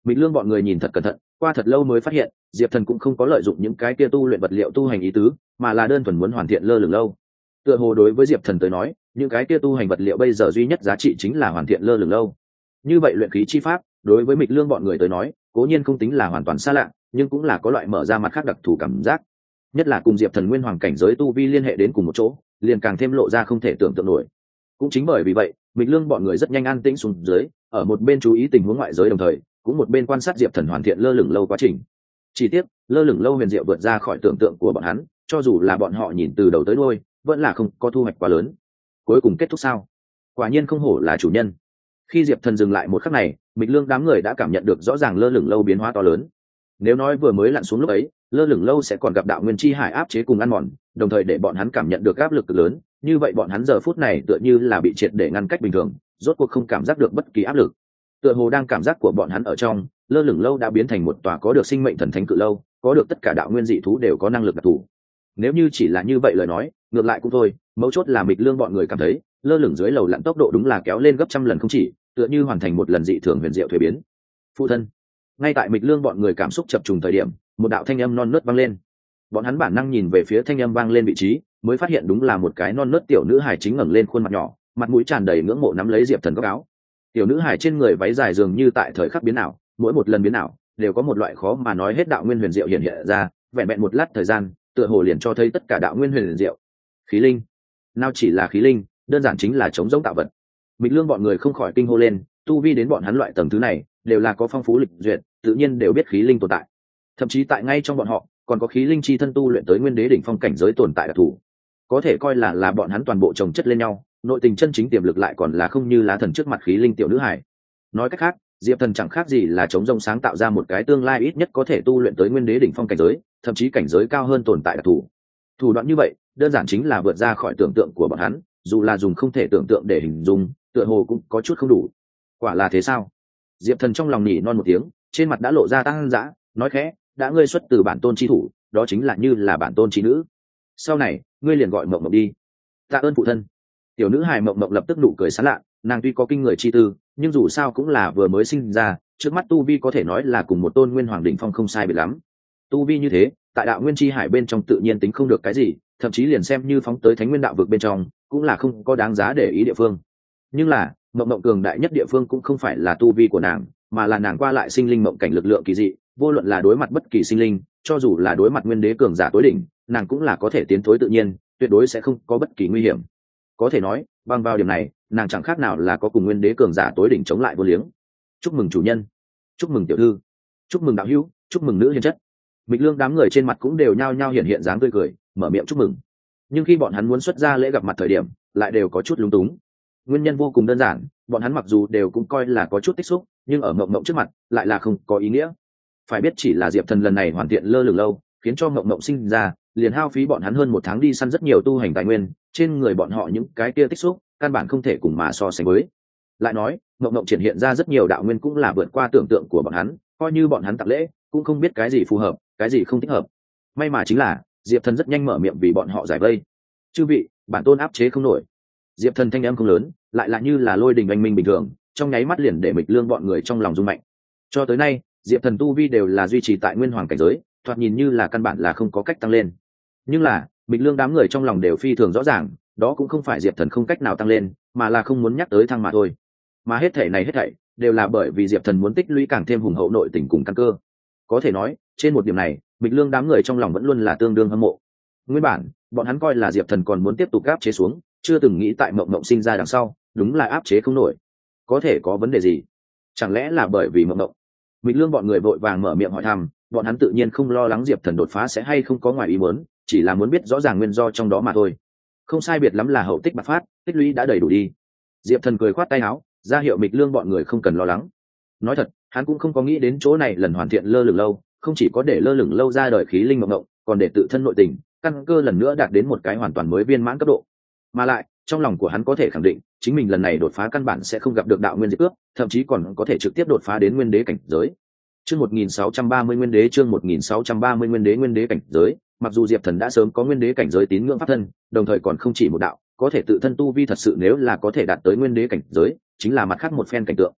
S1: Mịch Lương bọn người nhìn thật cẩn thận, qua thật lâu mới phát hiện Diệp Thần cũng không có lợi dụng những cái kia tu luyện vật liệu tu hành ý tứ, mà là đơn thuần muốn hoàn thiện lơ lửng lâu. Tựa hồ đối với Diệp Thần tới nói, những cái kia tu hành vật liệu bây giờ duy nhất giá trị chính là hoàn thiện lơ lửng lâu. Như vậy luyện khí chi pháp đối với Mịch Lương bọn người tới nói cố nhiên không tính là hoàn toàn xa lạ, nhưng cũng là có loại mở ra mặt khác đặc thù cảm giác, nhất là cùng Diệp Thần nguyên hoàng cảnh giới tu vi liên hệ đến cùng một chỗ, liền càng thêm lộ ra không thể tưởng tượng nổi. Cũng chính bởi vì vậy, Mịch Lương bọn người rất nhanh an tĩnh xuống dưới, ở một bên chú ý tình huống ngoại giới, đồng thời cũng một bên quan sát Diệp Thần hoàn thiện lơ lửng lâu quá trình. Chỉ tiếc, lơ lửng lâu huyền diệu vượt ra khỏi tưởng tượng của bọn hắn, cho dù là bọn họ nhìn từ đầu tới đuôi, vẫn là không có thu hoạch quá lớn. Cuối cùng kết thúc sao? Quả nhiên không hổ là chủ nhân. Khi Diệp Thần dừng lại một khắc này, Mịch Lương đám người đã cảm nhận được rõ ràng lơ lửng lâu biến hóa to lớn. Nếu nói vừa mới lặn xuống lúc ấy, lơ lửng lâu sẽ còn gặp đạo nguyên chi hải áp chế cùng ăn mòn, đồng thời để bọn hắn cảm nhận được áp lực cực lớn, như vậy bọn hắn giờ phút này tựa như là bị triệt để ngăn cách bình thường, rốt cuộc không cảm giác được bất kỳ áp lực. Tựa hồ đang cảm giác của bọn hắn ở trong, lơ lửng lâu đã biến thành một tòa có được sinh mệnh thần thánh cự lâu, có được tất cả đạo nguyên dị thú đều có năng lực đặc thù. Nếu như chỉ là như vậy lời nói, ngược lại cũng thôi, mấu chốt là Mịch Lương bọn người cảm thấy, lơ lửng dưới lầu lặn tốc độ đúng là kéo lên gấp trăm lần không chỉ, tựa như hoàn thành một lần dị thường huyền diệu thuế biến. Phụ thân. Ngay tại Mịch Lương bọn người cảm xúc chập trùng thời điểm, một đạo thanh âm non nớt vang lên. Bọn hắn bản năng nhìn về phía thanh âm vang lên vị trí, mới phát hiện đúng là một cái non nớt tiểu nữ hài chính ngẩng lên khuôn mặt nhỏ, mặt mũi tràn đầy ngưỡng mộ nắm lấy Diệp Thần góc áo. Tiểu nữ hài trên người váy dài dường như tại thời khắc biến ảo, mỗi một lần biến ảo đều có một loại khó mà nói hết đạo nguyên huyền diệu hiện hiện ra, vẹn vẹn một lát thời gian, tựa hồ liền cho thấy tất cả đạo nguyên huyền diệu. Khí linh? Nào chỉ là khí linh, đơn giản chính là chống giống tạo vật. Mịch Lương bọn người không khỏi kinh hô lên, tu vi đến bọn hắn loại tầng thứ này, đều là có phong phú lịch duyệt, tự nhiên đều biết khí linh tồn tại. Thậm chí tại ngay trong bọn họ, còn có khí linh chi thân tu luyện tới nguyên đế đỉnh phong cảnh giới tồn tại đặc thù, có thể coi là là bọn hắn toàn bộ chồng chất lên nhau, nội tình chân chính tiềm lực lại còn là không như lá thần trước mặt khí linh tiểu nữ hải. Nói cách khác, Diệp Thần chẳng khác gì là chống rông sáng tạo ra một cái tương lai ít nhất có thể tu luyện tới nguyên đế đỉnh phong cảnh giới, thậm chí cảnh giới cao hơn tồn tại đặc thù. Thủ đoạn như vậy, đơn giản chính là vượt ra khỏi tưởng tượng của bọn hắn, dù là dùng không thể tưởng tượng để hình dung, tựa hồ cũng có chút không đủ. Quả là thế sao? Diệp Thần trong lòng nhỉ non một tiếng, trên mặt đã lộ ra tăng dã, nói khẽ, đã ngươi xuất từ bản tôn chi thủ, đó chính là như là bản tôn chi nữ. Sau này, ngươi liền gọi Mộng Mộng đi. Tạ ơn phụ thân. Tiểu nữ hài Mộng Mộng lập tức nụ cười sán lạ, nàng tuy có kinh người chi tư, nhưng dù sao cũng là vừa mới sinh ra, trước mắt tu vi có thể nói là cùng một tôn nguyên hoàng đỉnh phong không sai biệt lắm. Tu vi như thế, tại đạo nguyên chi hải bên trong tự nhiên tính không được cái gì, thậm chí liền xem như phóng tới thánh nguyên đạo vực bên trong, cũng là không có đáng giá để ý địa phương. Nhưng là, Mộng Mộng cường đại nhất địa phương cũng không phải là tu vi của nàng, mà là nàng qua lại sinh linh mộng cảnh lực lượng kỳ dị, vô luận là đối mặt bất kỳ sinh linh, cho dù là đối mặt nguyên đế cường giả tối đỉnh, nàng cũng là có thể tiến thối tự nhiên, tuyệt đối sẽ không có bất kỳ nguy hiểm. Có thể nói, bằng vào điểm này, nàng chẳng khác nào là có cùng nguyên đế cường giả tối đỉnh chống lại vô liếng. Chúc mừng chủ nhân, chúc mừng tiểu thư, chúc mừng đạo hữu, chúc mừng nữ hiền chất. Mịch Lương đám người trên mặt cũng đều nhao nhao hiện hiện dáng tươi cười, mở miệng chúc mừng. Nhưng khi bọn hắn muốn xuất ra lễ gặp mặt thời điểm, lại đều có chút lúng túng. Nguyên nhân vô cùng đơn giản, bọn hắn mặc dù đều cũng coi là có chút tích xúc, nhưng ở Mộng Mộng trước mặt lại là không có ý nghĩa. Phải biết chỉ là Diệp Thần lần này hoàn thiện lơ lửng lâu, khiến cho Mộng Mộng sinh ra, liền hao phí bọn hắn hơn một tháng đi săn rất nhiều tu hành tài nguyên, trên người bọn họ những cái kia tích xúc, căn bản không thể cùng mà so sánh với. Lại nói, Mộng Mộng triển hiện ra rất nhiều đạo nguyên cũng là vượt qua tưởng tượng của bọn hắn, coi như bọn hắn tặng lễ, cũng không biết cái gì phù hợp, cái gì không thích hợp. May mà chính là, Diệp Thần rất nhanh mở miệng vì bọn họ giải vây. Chư vị, bản tôn áp chế không nổi. Diệp Thần thanh âm không lớn, lại là như là lôi đình oanh minh bình thường, trong nháy mắt liền để Mịch Lương bọn người trong lòng rung mạnh. Cho tới nay, Diệp Thần tu vi đều là duy trì tại nguyên hoàng cảnh giới, thoạt nhìn như là căn bản là không có cách tăng lên. Nhưng là, Mịch Lương đám người trong lòng đều phi thường rõ ràng, đó cũng không phải Diệp Thần không cách nào tăng lên, mà là không muốn nhắc tới thăng mà thôi. Mà hết thảy này hết thảy đều là bởi vì Diệp Thần muốn tích lũy càng thêm hùng hậu nội tình cùng căn cơ. Có thể nói, trên một điểm này, Mịch Lương đám người trong lòng vẫn luôn là tương đương hâm mộ. Nguyên bản, bọn hắn coi là Diệp Thần còn muốn tiếp tục áp chế xuống, chưa từng nghĩ tại Mộng Mộng sinh ra đằng sau, đúng là áp chế không nổi. Có thể có vấn đề gì? Chẳng lẽ là bởi vì Mộng Mộng? Mịch Lương bọn người vội vàng mở miệng hỏi thăm, bọn hắn tự nhiên không lo lắng Diệp Thần đột phá sẽ hay không có ngoài ý muốn, chỉ là muốn biết rõ ràng nguyên do trong đó mà thôi. Không sai biệt lắm là hậu tích bạc phát, tích lũy đã đầy đủ đi. Diệp Thần cười khoát tay áo, ra hiệu Mịch Lương bọn người không cần lo lắng. Nói thật, hắn cũng không có nghĩ đến chỗ này lần hoàn thiện lơ lửng lâu, không chỉ có để lơ lửng lâu ra đời khí linh Mộng Mộng, còn để tự thân nội tình, căn cơ lần nữa đạt đến một cái hoàn toàn mới viên mãn cấp độ. Mà lại, trong lòng của hắn có thể khẳng định, chính mình lần này đột phá căn bản sẽ không gặp được đạo nguyên diệt cướp, thậm chí còn có thể trực tiếp đột phá đến nguyên đế cảnh giới. Chương một nghìn sáu trăm ba mươi nguyên đế chương một nghìn sáu trăm ba mươi nguyên đế nguyên đế cảnh giới, mặc dù Diệp Thần đã sớm có nguyên đế cảnh giới tín ngưỡng pháp thân, đồng thời còn không chỉ một đạo, có thể tự thân tu vi thật sự nếu là có thể đạt tới nguyên đế cảnh giới, chính là mặt khác một phen cảnh tượng.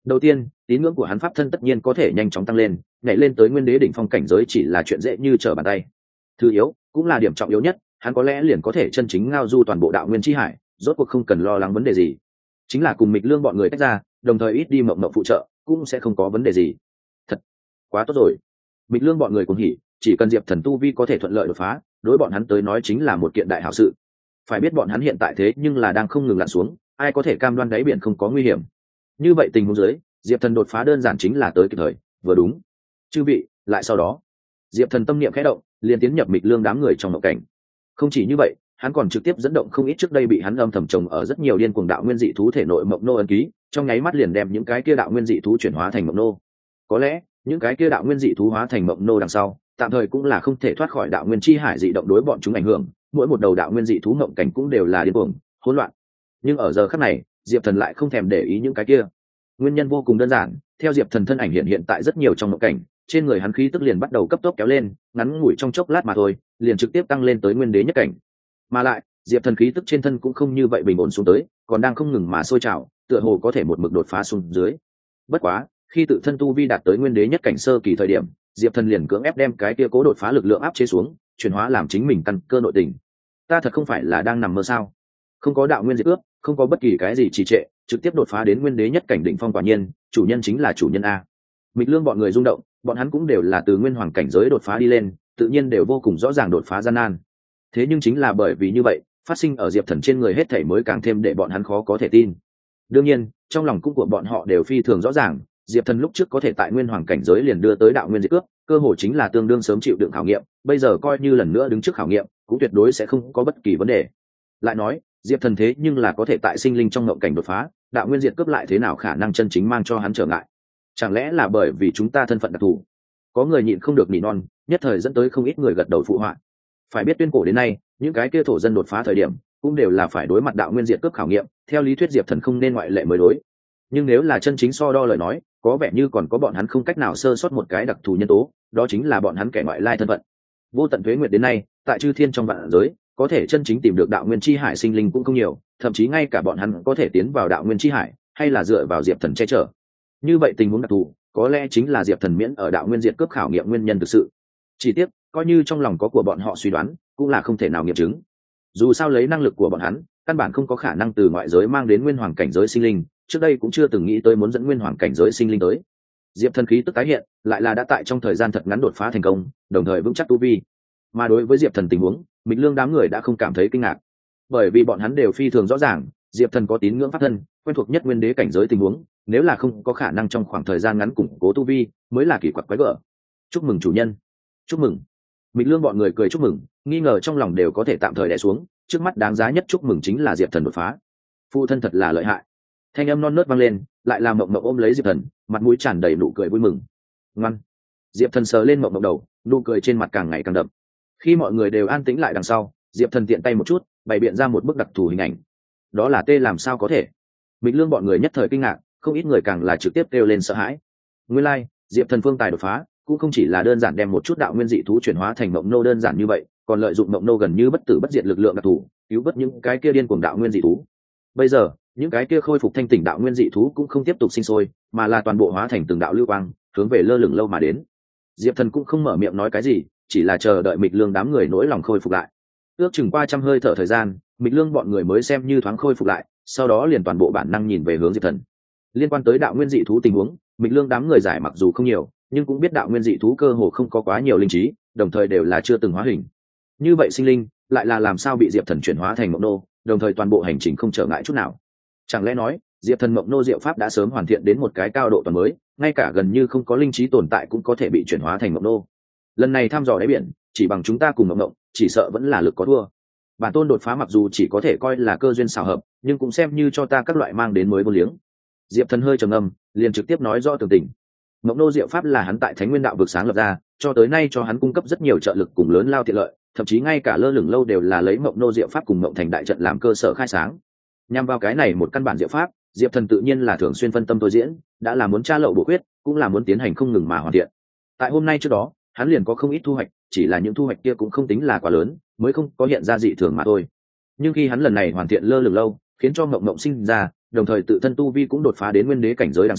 S1: Đầu tiên, tín ngưỡng của hắn pháp thân tất nhiên có thể nhanh chóng tăng lên, nhảy lên tới nguyên đế đỉnh phong cảnh giới chỉ là chuyện dễ như trở bàn tay. Thứ yếu, cũng là điểm trọng yếu nhất, hắn có lẽ liền có thể chân chính ngao du toàn bộ đạo nguyên chi hải, rốt cuộc không cần lo lắng vấn đề gì. Chính là cùng Mịch Lương bọn người tách ra, đồng thời ít đi mộng mộng phụ trợ, cũng sẽ không có vấn đề gì. Thật quá tốt rồi. Mịch Lương bọn người cũng hỉ, chỉ cần Diệp Thần tu vi có thể thuận lợi đột phá, đối bọn hắn tới nói chính là một kiện đại hảo sự. Phải biết bọn hắn hiện tại thế nhưng là đang không ngừng lặn xuống, ai có thể cam đoan đáy biển không có nguy hiểm. Như vậy tình huống dưới, Diệp Thần đột phá đơn giản chính là tới kịp thời, vừa đúng. Chư vị, lại sau đó, Diệp Thần tâm niệm khẽ động, liền tiến nhập Mịch Lương đám người trong mộng cảnh. Không chỉ như vậy, hắn còn trực tiếp dẫn động không ít trước đây bị hắn âm thầm trồng ở rất nhiều điên cuồng đạo nguyên dị thú thể nội mộng nô ấn ký, trong nháy mắt liền đem những cái kia đạo nguyên dị thú chuyển hóa thành mộng nô. Có lẽ, những cái kia đạo nguyên dị thú hóa thành mộng nô đằng sau, tạm thời cũng là không thể thoát khỏi đạo nguyên chi hải dị động đối bọn chúng ảnh hưởng, mỗi một đầu đạo nguyên dị thú mộng cảnh cũng đều là điên cuồng, hỗn loạn. Nhưng ở giờ khắc này, Diệp Thần lại không thèm để ý những cái kia. Nguyên nhân vô cùng đơn giản, theo Diệp Thần thân ảnh hiện hiện tại rất nhiều trong mộng cảnh, trên người hắn khí tức liền bắt đầu cấp tốc kéo lên, ngắn ngủi trong chốc lát mà thôi, liền trực tiếp tăng lên tới nguyên đế nhất cảnh. Mà lại, Diệp Thần khí tức trên thân cũng không như vậy bình ổn xuống tới, còn đang không ngừng mà sôi trào, tựa hồ có thể một mực đột phá xuống dưới. Bất quá, khi tự thân tu vi đạt tới nguyên đế nhất cảnh sơ kỳ thời điểm, Diệp Thần liền cưỡng ép đem cái kia cố đột phá lực lượng áp chế xuống, chuyển hóa làm chính mình căn cơ nội tình. Ta thật không phải là đang nằm mơ sao? Không có đạo nguyên diệt ước, không có bất kỳ cái gì trì trệ, trực tiếp đột phá đến nguyên đế nhất cảnh đỉnh phong, quả nhiên, chủ nhân chính là chủ nhân a. Mịch Lương bọn người rung động, bọn hắn cũng đều là từ nguyên hoàng cảnh giới đột phá đi lên, tự nhiên đều vô cùng rõ ràng đột phá gian nan. Thế nhưng chính là bởi vì như vậy, phát sinh ở Diệp Thần trên người hết thảy mới càng thêm để bọn hắn khó có thể tin. Đương nhiên, trong lòng cũng của bọn họ đều phi thường rõ ràng, Diệp Thần lúc trước có thể tại nguyên hoàng cảnh giới liền đưa tới đạo nguyên diệt cướp, cơ hội chính là tương đương sớm chịu đựng khảo nghiệm, bây giờ coi như lần nữa đứng trước khảo nghiệm, cũng tuyệt đối sẽ không có bất kỳ vấn đề. Lại nói, Diệp Thần thế nhưng là có thể tại sinh linh trong ngộng cảnh đột phá, đạo nguyên diệt cướp lại thế nào khả năng chân chính mang cho hắn trở ngại? Chẳng lẽ là bởi vì chúng ta thân phận đặc thù? Có người nhịn không được nỉ non, nhất thời dẫn tới không ít người gật đầu phụ họa. Phải biết tuyên cổ đến nay, những cái kia thổ dân đột phá thời điểm, cũng đều là phải đối mặt đạo nguyên diệt cướp khảo nghiệm, theo lý thuyết Diệp Thần không nên ngoại lệ mới đối. Nhưng nếu là chân chính so đo lời nói, có vẻ như còn có bọn hắn không cách nào sơ sót một cái đặc thù nhân tố, đó chính là bọn hắn kẻ ngoại lai thân phận. Vô tận tuế nguyệt đến nay, tại chư thiên trong vạn giới, có thể chân chính tìm được đạo nguyên chi hải sinh linh cũng không nhiều, thậm chí ngay cả bọn hắn có thể tiến vào đạo nguyên chi hải, hay là dựa vào Diệp Thần che chở. Như vậy tình huống đặc thù, có lẽ chính là Diệp Thần miễn ở đạo nguyên diệt cướp khảo nghiệm nguyên nhân thực sự. Chỉ tiếc, coi như trong lòng có của bọn họ suy đoán, cũng là không thể nào nghiệm chứng. Dù sao lấy năng lực của bọn hắn, căn bản không có khả năng từ ngoại giới mang đến nguyên hoàng cảnh giới sinh linh, trước đây cũng chưa từng nghĩ tới muốn dẫn nguyên hoàng cảnh giới sinh linh tới. Diệp Thần khí tức tái hiện, lại là đã tại trong thời gian thật ngắn đột phá thành công, đồng thời vững chắc tu vi. Mà đối với Diệp Thần tình huống, Mịch Lương đám người đã không cảm thấy kinh ngạc, bởi vì bọn hắn đều phi thường rõ ràng, Diệp Thần có tín ngưỡng pháp thân, quen thuộc nhất nguyên đế cảnh giới tình huống, nếu là không có khả năng trong khoảng thời gian ngắn củng cố tu vi, mới là kỳ quặc quái gở. Chúc mừng chủ nhân, chúc mừng. Mịch Lương bọn người cười chúc mừng, nghi ngờ trong lòng đều có thể tạm thời đè xuống, trước mắt đáng giá nhất chúc mừng chính là Diệp Thần đột phá. Phụ thân thật là lợi hại. Thanh âm non nớt vang lên, lại làm Mộng Mộng ôm lấy Diệp Thần, mặt mũi tràn đầy nụ cười vui mừng. Ngoan. Diệp Thần sờ lên Mộng Mộng đầu, nụ cười trên mặt càng ngày càng đậm. Khi mọi người đều an tĩnh lại đằng sau, Diệp Thần tiện tay một chút, bày biện ra một bức đặc thù hình ảnh. Đó là tê làm sao có thể? Mịch Lương bọn người nhất thời kinh ngạc, không ít người càng là trực tiếp kêu lên sợ hãi. Nguyên lai, like, Diệp Thần phương tài đột phá, cũng không chỉ là đơn giản đem một chút đạo nguyên dị thú chuyển hóa thành mộng nô đơn giản như vậy, còn lợi dụng mộng nô gần như bất tử bất diệt lực lượng đặc thù, cứu vớt những cái kia điên cuồng đạo nguyên dị thú. Bây giờ, những cái kia khôi phục thanh tỉnh đạo nguyên dị thú cũng không tiếp tục sinh sôi, mà là toàn bộ hóa thành từng đạo lưu quang, hướng về lơ lửng lâu mà đến. Diệp Thần cũng không mở miệng nói cái gì, chỉ là chờ đợi Mịch Lương đám người nỗi lòng khôi phục lại. Ước chừng qua trăm hơi thở thời gian, Mịch Lương bọn người mới xem như thoáng khôi phục lại, sau đó liền toàn bộ bản năng nhìn về hướng Diệp Thần. Liên quan tới đạo nguyên dị thú tình huống, Mịch Lương đám người giải mặc dù không nhiều, nhưng cũng biết đạo nguyên dị thú cơ hồ không có quá nhiều linh trí, đồng thời đều là chưa từng hóa hình. Như vậy sinh linh, lại là làm sao bị Diệp Thần chuyển hóa thành mộng nô, đồng thời toàn bộ hành trình không trở ngại chút nào. Chẳng lẽ nói, Diệp Thần mộng nô diệu pháp đã sớm hoàn thiện đến một cái cao độ toàn mới, ngay cả gần như không có linh trí tồn tại cũng có thể bị chuyển hóa thành mộng nô. Lần này thăm dò đáy biển, chỉ bằng chúng ta cùng mộng mộng, chỉ sợ vẫn là lực có thua. Bản tôn đột phá mặc dù chỉ có thể coi là cơ duyên xảo hợp, nhưng cũng xem như cho ta các loại mang đến mới vô liếng. Diệp Thần hơi trầm ngâm, liền trực tiếp nói rõ tường tình. Mộng nô diệu pháp là hắn tại Thánh Nguyên đạo vực sáng lập ra, cho tới nay cho hắn cung cấp rất nhiều trợ lực cùng lớn lao tiện lợi, thậm chí ngay cả lơ lửng lâu đều là lấy mộng nô diệu pháp cùng mộng thành đại trận làm cơ sở khai sáng. Nhằm vào cái này một căn bản diệu pháp, Diệp Thần tự nhiên là thường xuyên phân tâm tôi diễn, đã là muốn tra lậu bổ khuyết, cũng là muốn tiến hành không ngừng mà hoàn thiện. Tại hôm nay trước đó, hắn liền có không ít thu hoạch, chỉ là những thu hoạch kia cũng không tính là quá lớn, mới không có hiện ra dị thường mà thôi. Nhưng khi hắn lần này hoàn thiện lơ lửng lâu, khiến cho mộng mộng sinh ra, đồng thời tự thân tu vi cũng đột phá đến nguyên đế cảnh giới đằng sau,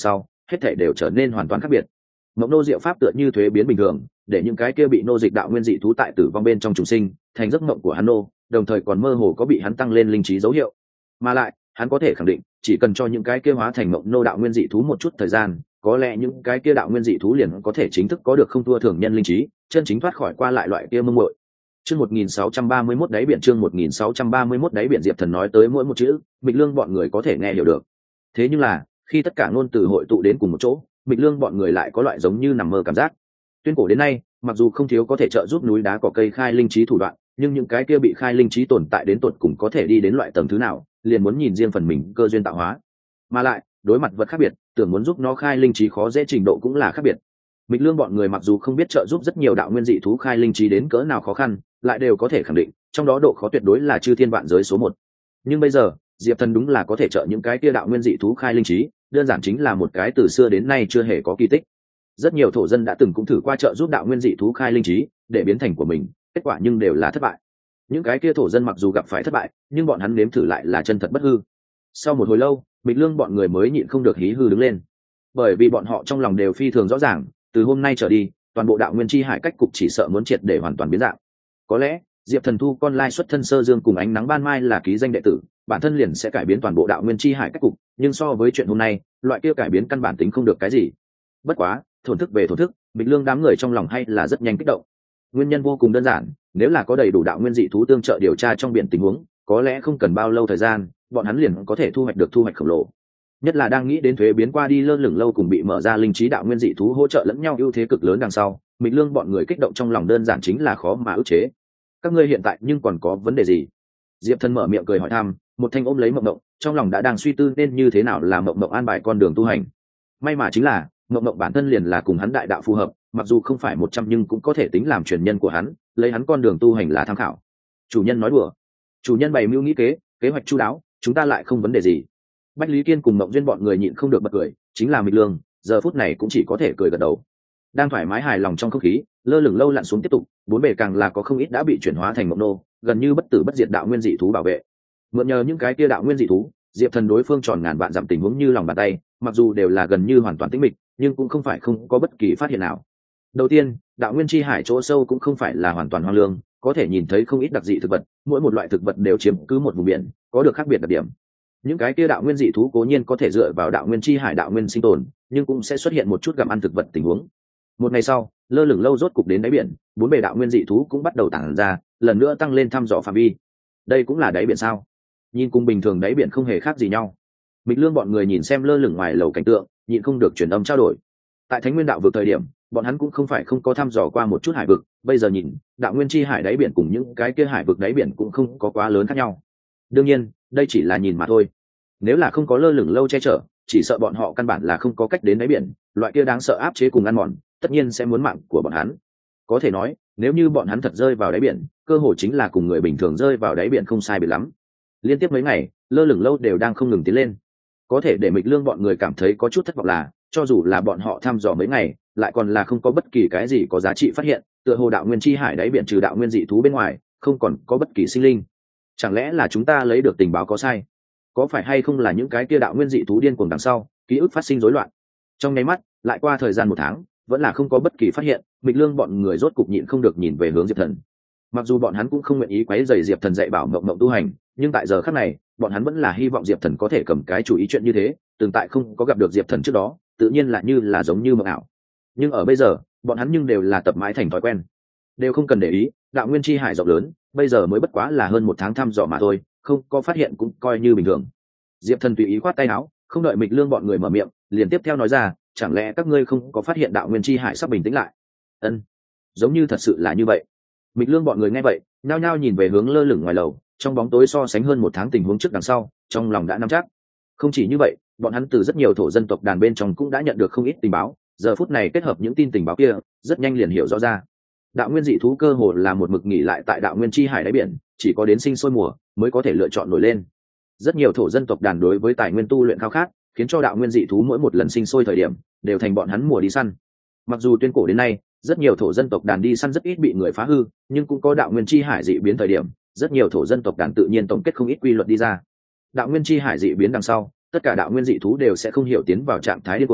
S1: hết thể đều trở nên hoàn toàn khác biệt. Mộng nô diệu pháp tựa như thuế biến bình thường, để những cái kia bị nô dịch đạo nguyên dị thú tại tử vong bên trong trùng sinh thành giấc mộng của hắn nô, đồng thời còn mơ hồ có bị hắn tăng lên linh trí dấu hiệu. Mà lại hắn có thể khẳng định, chỉ cần cho những cái kia hóa thành mộng nô đạo nguyên dị thú một chút thời gian, có lẽ những cái kia đạo nguyên dị thú liền có thể chính thức có được không thua thường nhân linh trí, chân chính thoát khỏi qua lại loại kia mông muội. Chương một nghìn sáu trăm ba mươi mốt đáy biển chương một nghìn sáu trăm ba mươi mốt đáy biển Diệp Thần nói tới mỗi một chữ, Mịch Lương bọn người có thể nghe hiểu được. Thế nhưng là, khi tất cả ngôn từ hội tụ đến cùng một chỗ, Mịch Lương bọn người lại có loại giống như nằm mơ cảm giác. Tuyên cổ đến nay, mặc dù không thiếu có thể trợ giúp núi đá cỏ cây khai linh trí thủ đoạn, nhưng những cái kia bị khai linh trí tồn tại đến tột cùng có thể đi đến loại tầng thứ nào, liền muốn nhìn riêng phần mình cơ duyên tạo hóa. Mà lại, đối mặt vật khác biệt, tưởng muốn giúp nó khai linh trí khó dễ trình độ cũng là khác biệt. Mịch Lương bọn người mặc dù không biết trợ giúp rất nhiều đạo nguyên dị thú khai linh trí đến cỡ nào khó khăn, lại đều có thể khẳng định, trong đó độ khó tuyệt đối là chư thiên vạn giới số một. Nhưng bây giờ, Diệp Thần đúng là có thể trợ những cái kia đạo nguyên dị thú khai linh trí, đơn giản chính là một cái từ xưa đến nay chưa hề có kỳ tích. Rất nhiều thổ dân đã từng cũng thử qua trợ giúp đạo nguyên dị thú khai linh trí, để biến thành của mình, kết quả nhưng đều là thất bại. Những cái kia thổ dân mặc dù gặp phải thất bại, nhưng bọn hắn nếm thử lại là chân thật bất hư. Sau một hồi lâu, Mịch Lương bọn người mới nhịn không được hí hư đứng lên, bởi vì bọn họ trong lòng đều phi thường rõ ràng, từ hôm nay trở đi, toàn bộ đạo nguyên chi hải cách cục chỉ sợ muốn triệt để hoàn toàn biến dạng. Có lẽ Diệp Thần thu con lai xuất thân Sơ Dương cùng Ánh Nắng Ban Mai là ký danh đệ tử, bản thân liền sẽ cải biến toàn bộ đạo nguyên chi hải cách cục, nhưng so với chuyện hôm nay, loại kia cải biến căn bản tính không được cái gì. Bất quá, thổn thức về thổn thức, Mịch Lương đám người trong lòng hay là rất nhanh kích động. Nguyên nhân vô cùng đơn giản, nếu là có đầy đủ đạo nguyên dị thú tương trợ điều tra trong biển tình huống, có lẽ không cần bao lâu thời gian, bọn hắn liền có thể thu hoạch được thu hoạch khổng lồ. Nhất là đang nghĩ đến thuế biến qua đi lơ lửng lâu cùng bị mở ra linh trí đạo nguyên dị thú hỗ trợ lẫn nhau ưu thế cực lớn đằng sau, Mịch Lương bọn người kích động trong lòng đơn giản chính là khó mà ức chế. Các ngươi hiện tại nhưng còn có vấn đề gì? Diệp Thần mở miệng cười hỏi thăm, một thanh ôm lấy Mộng Mộng, trong lòng đã đang suy tư nên như thế nào làm Mộng Mộng an bài con đường tu hành. May mà chính là Mộng Mộng bản thân liền là cùng hắn đại đạo phù hợp, mặc dù không phải một trăm nhưng cũng có thể tính làm truyền nhân của hắn, lấy hắn con đường tu hành là tham khảo. Chủ nhân nói đùa. Chủ nhân bày mưu nghĩ kế, kế hoạch chu đáo, chúng ta lại không vấn đề gì. Bách Lý Kiên cùng Mộng Duyên bọn người nhịn không được bật cười, chính là Mịch Lương, giờ phút này cũng chỉ có thể cười gật đầu. Đang thoải mái hài lòng trong không khí, lơ lửng lâu lặn xuống tiếp tục, bốn bề càng là có không ít đã bị chuyển hóa thành mộng nô, gần như bất tử bất diệt đạo nguyên dị thú bảo vệ. Mượn nhờ những cái kia đạo nguyên dị thú, Diệp Thần đối phương tròn ngàn vạn dặm tình huống như lòng bàn tay, mặc dù đều là gần như hoàn toàn tĩnh mịch, nhưng cũng không phải không có bất kỳ phát hiện nào. Đầu tiên, đạo nguyên chi hải chỗ sâu cũng không phải là hoàn toàn hoang lương, có thể nhìn thấy không ít đặc dị thực vật, mỗi một loại thực vật đều chiếm cứ một vùng biển, có được khác biệt đặc điểm. Những cái kia đạo nguyên dị thú cố nhiên có thể dựa vào đạo nguyên chi hải đạo nguyên sinh tồn, nhưng cũng sẽ xuất hiện một chút gặm ăn thực vật tình huống. Một ngày sau, lơ lửng lâu rốt cục đến đáy biển, bốn bề đạo nguyên dị thú cũng bắt đầu tản ra, lần nữa tăng lên thăm dò phạm vi. Đây cũng là đáy biển sao? Nhìn cùng bình thường đáy biển không hề khác gì nhau. Mịch Lương bọn người nhìn xem lơ lửng ngoài lầu cảnh tượng, nhịn không được truyền âm trao đổi. Tại Thánh Nguyên đạo vực thời điểm, bọn hắn cũng không phải không có thăm dò qua một chút hải vực, bây giờ nhìn, đạo nguyên chi hải đáy biển cùng những cái kia hải vực đáy biển cũng không có quá lớn khác nhau. Đương nhiên, đây chỉ là nhìn mà thôi. Nếu là không có lơ lửng lâu che chở, chỉ sợ bọn họ căn bản là không có cách đến đáy biển, loại kia đáng sợ áp chế cùng ăn mòn, tất nhiên sẽ muốn mạng của bọn hắn. Có thể nói, nếu như bọn hắn thật rơi vào đáy biển, cơ hội chính là cùng người bình thường rơi vào đáy biển không sai biệt lắm. Liên tiếp mấy ngày, lơ lửng lâu đều đang không ngừng tiến lên. Có thể để Mịch Lương bọn người cảm thấy có chút thất vọng là, cho dù là bọn họ thăm dò mấy ngày, lại còn là không có bất kỳ cái gì có giá trị phát hiện, tựa hồ đạo nguyên chi hải đáy biển trừ đạo nguyên dị thú bên ngoài, không còn có bất kỳ sinh linh. Chẳng lẽ là chúng ta lấy được tình báo có sai? Có phải hay không là những cái kia đạo nguyên dị thú điên cuồng đằng sau, ký ức phát sinh rối loạn? Trong nháy mắt, lại qua thời gian một tháng, vẫn là không có bất kỳ phát hiện. Mịch Lương bọn người rốt cục nhịn không được nhìn về hướng Diệp Thần. Mặc dù bọn hắn cũng không nguyện ý quấy rầy Diệp Thần dạy bảo Mộng Mộng tu hành, nhưng tại giờ khắc này, bọn hắn vẫn là hy vọng Diệp Thần có thể cầm cái chủ ý chuyện như thế. Từng tại không có gặp được Diệp Thần trước đó, tự nhiên là như là giống như mộng ảo. Nhưng ở bây giờ, bọn hắn nhưng đều là tập mãi thành thói quen, đều không cần để ý. Đạo nguyên chi hải rộng lớn, bây giờ mới bất quá là hơn một tháng thăm dò mà thôi, không có phát hiện cũng coi như bình thường. Diệp Thần tùy ý khoát tay áo, không đợi Mịch Lương bọn người mở miệng, liền tiếp theo nói ra, chẳng lẽ các ngươi không có phát hiện đạo nguyên chi hải sắp bình tĩnh lại? Ân, giống như thật sự là như vậy. Mịch Lương bọn người nghe vậy, nhao nhao nhìn về hướng lơ lửng ngoài lầu, trong bóng tối so sánh hơn một tháng tình huống trước đằng sau, trong lòng đã nắm chắc. Không chỉ như vậy, bọn hắn từ rất nhiều thổ dân tộc đàn bên trong cũng đã nhận được không ít tình báo, giờ phút này kết hợp những tin tình báo kia, rất nhanh liền hiểu rõ ra. Đạo nguyên dị thú cơ hồ là một mực nghỉ lại tại đạo nguyên chi hải đáy biển, chỉ có đến sinh sôi mùa mới có thể lựa chọn nổi lên. Rất nhiều thổ dân tộc đàn đối với tài nguyên tu luyện khao khát, khiến cho đạo nguyên dị thú mỗi một lần sinh sôi thời điểm đều thành bọn hắn mùa đi săn. Mặc dù tuyên cổ đến nay, rất nhiều thổ dân tộc đàn đi săn rất ít bị người phá hư, nhưng cũng có đạo nguyên chi hải dị biến thời điểm, rất nhiều thổ dân tộc đàn tự nhiên tổng kết không ít quy luật đi ra. Đạo nguyên chi hải dị biến đằng sau, tất cả đạo nguyên dị thú đều sẽ không hiểu tiến vào trạng thái điên cuồng,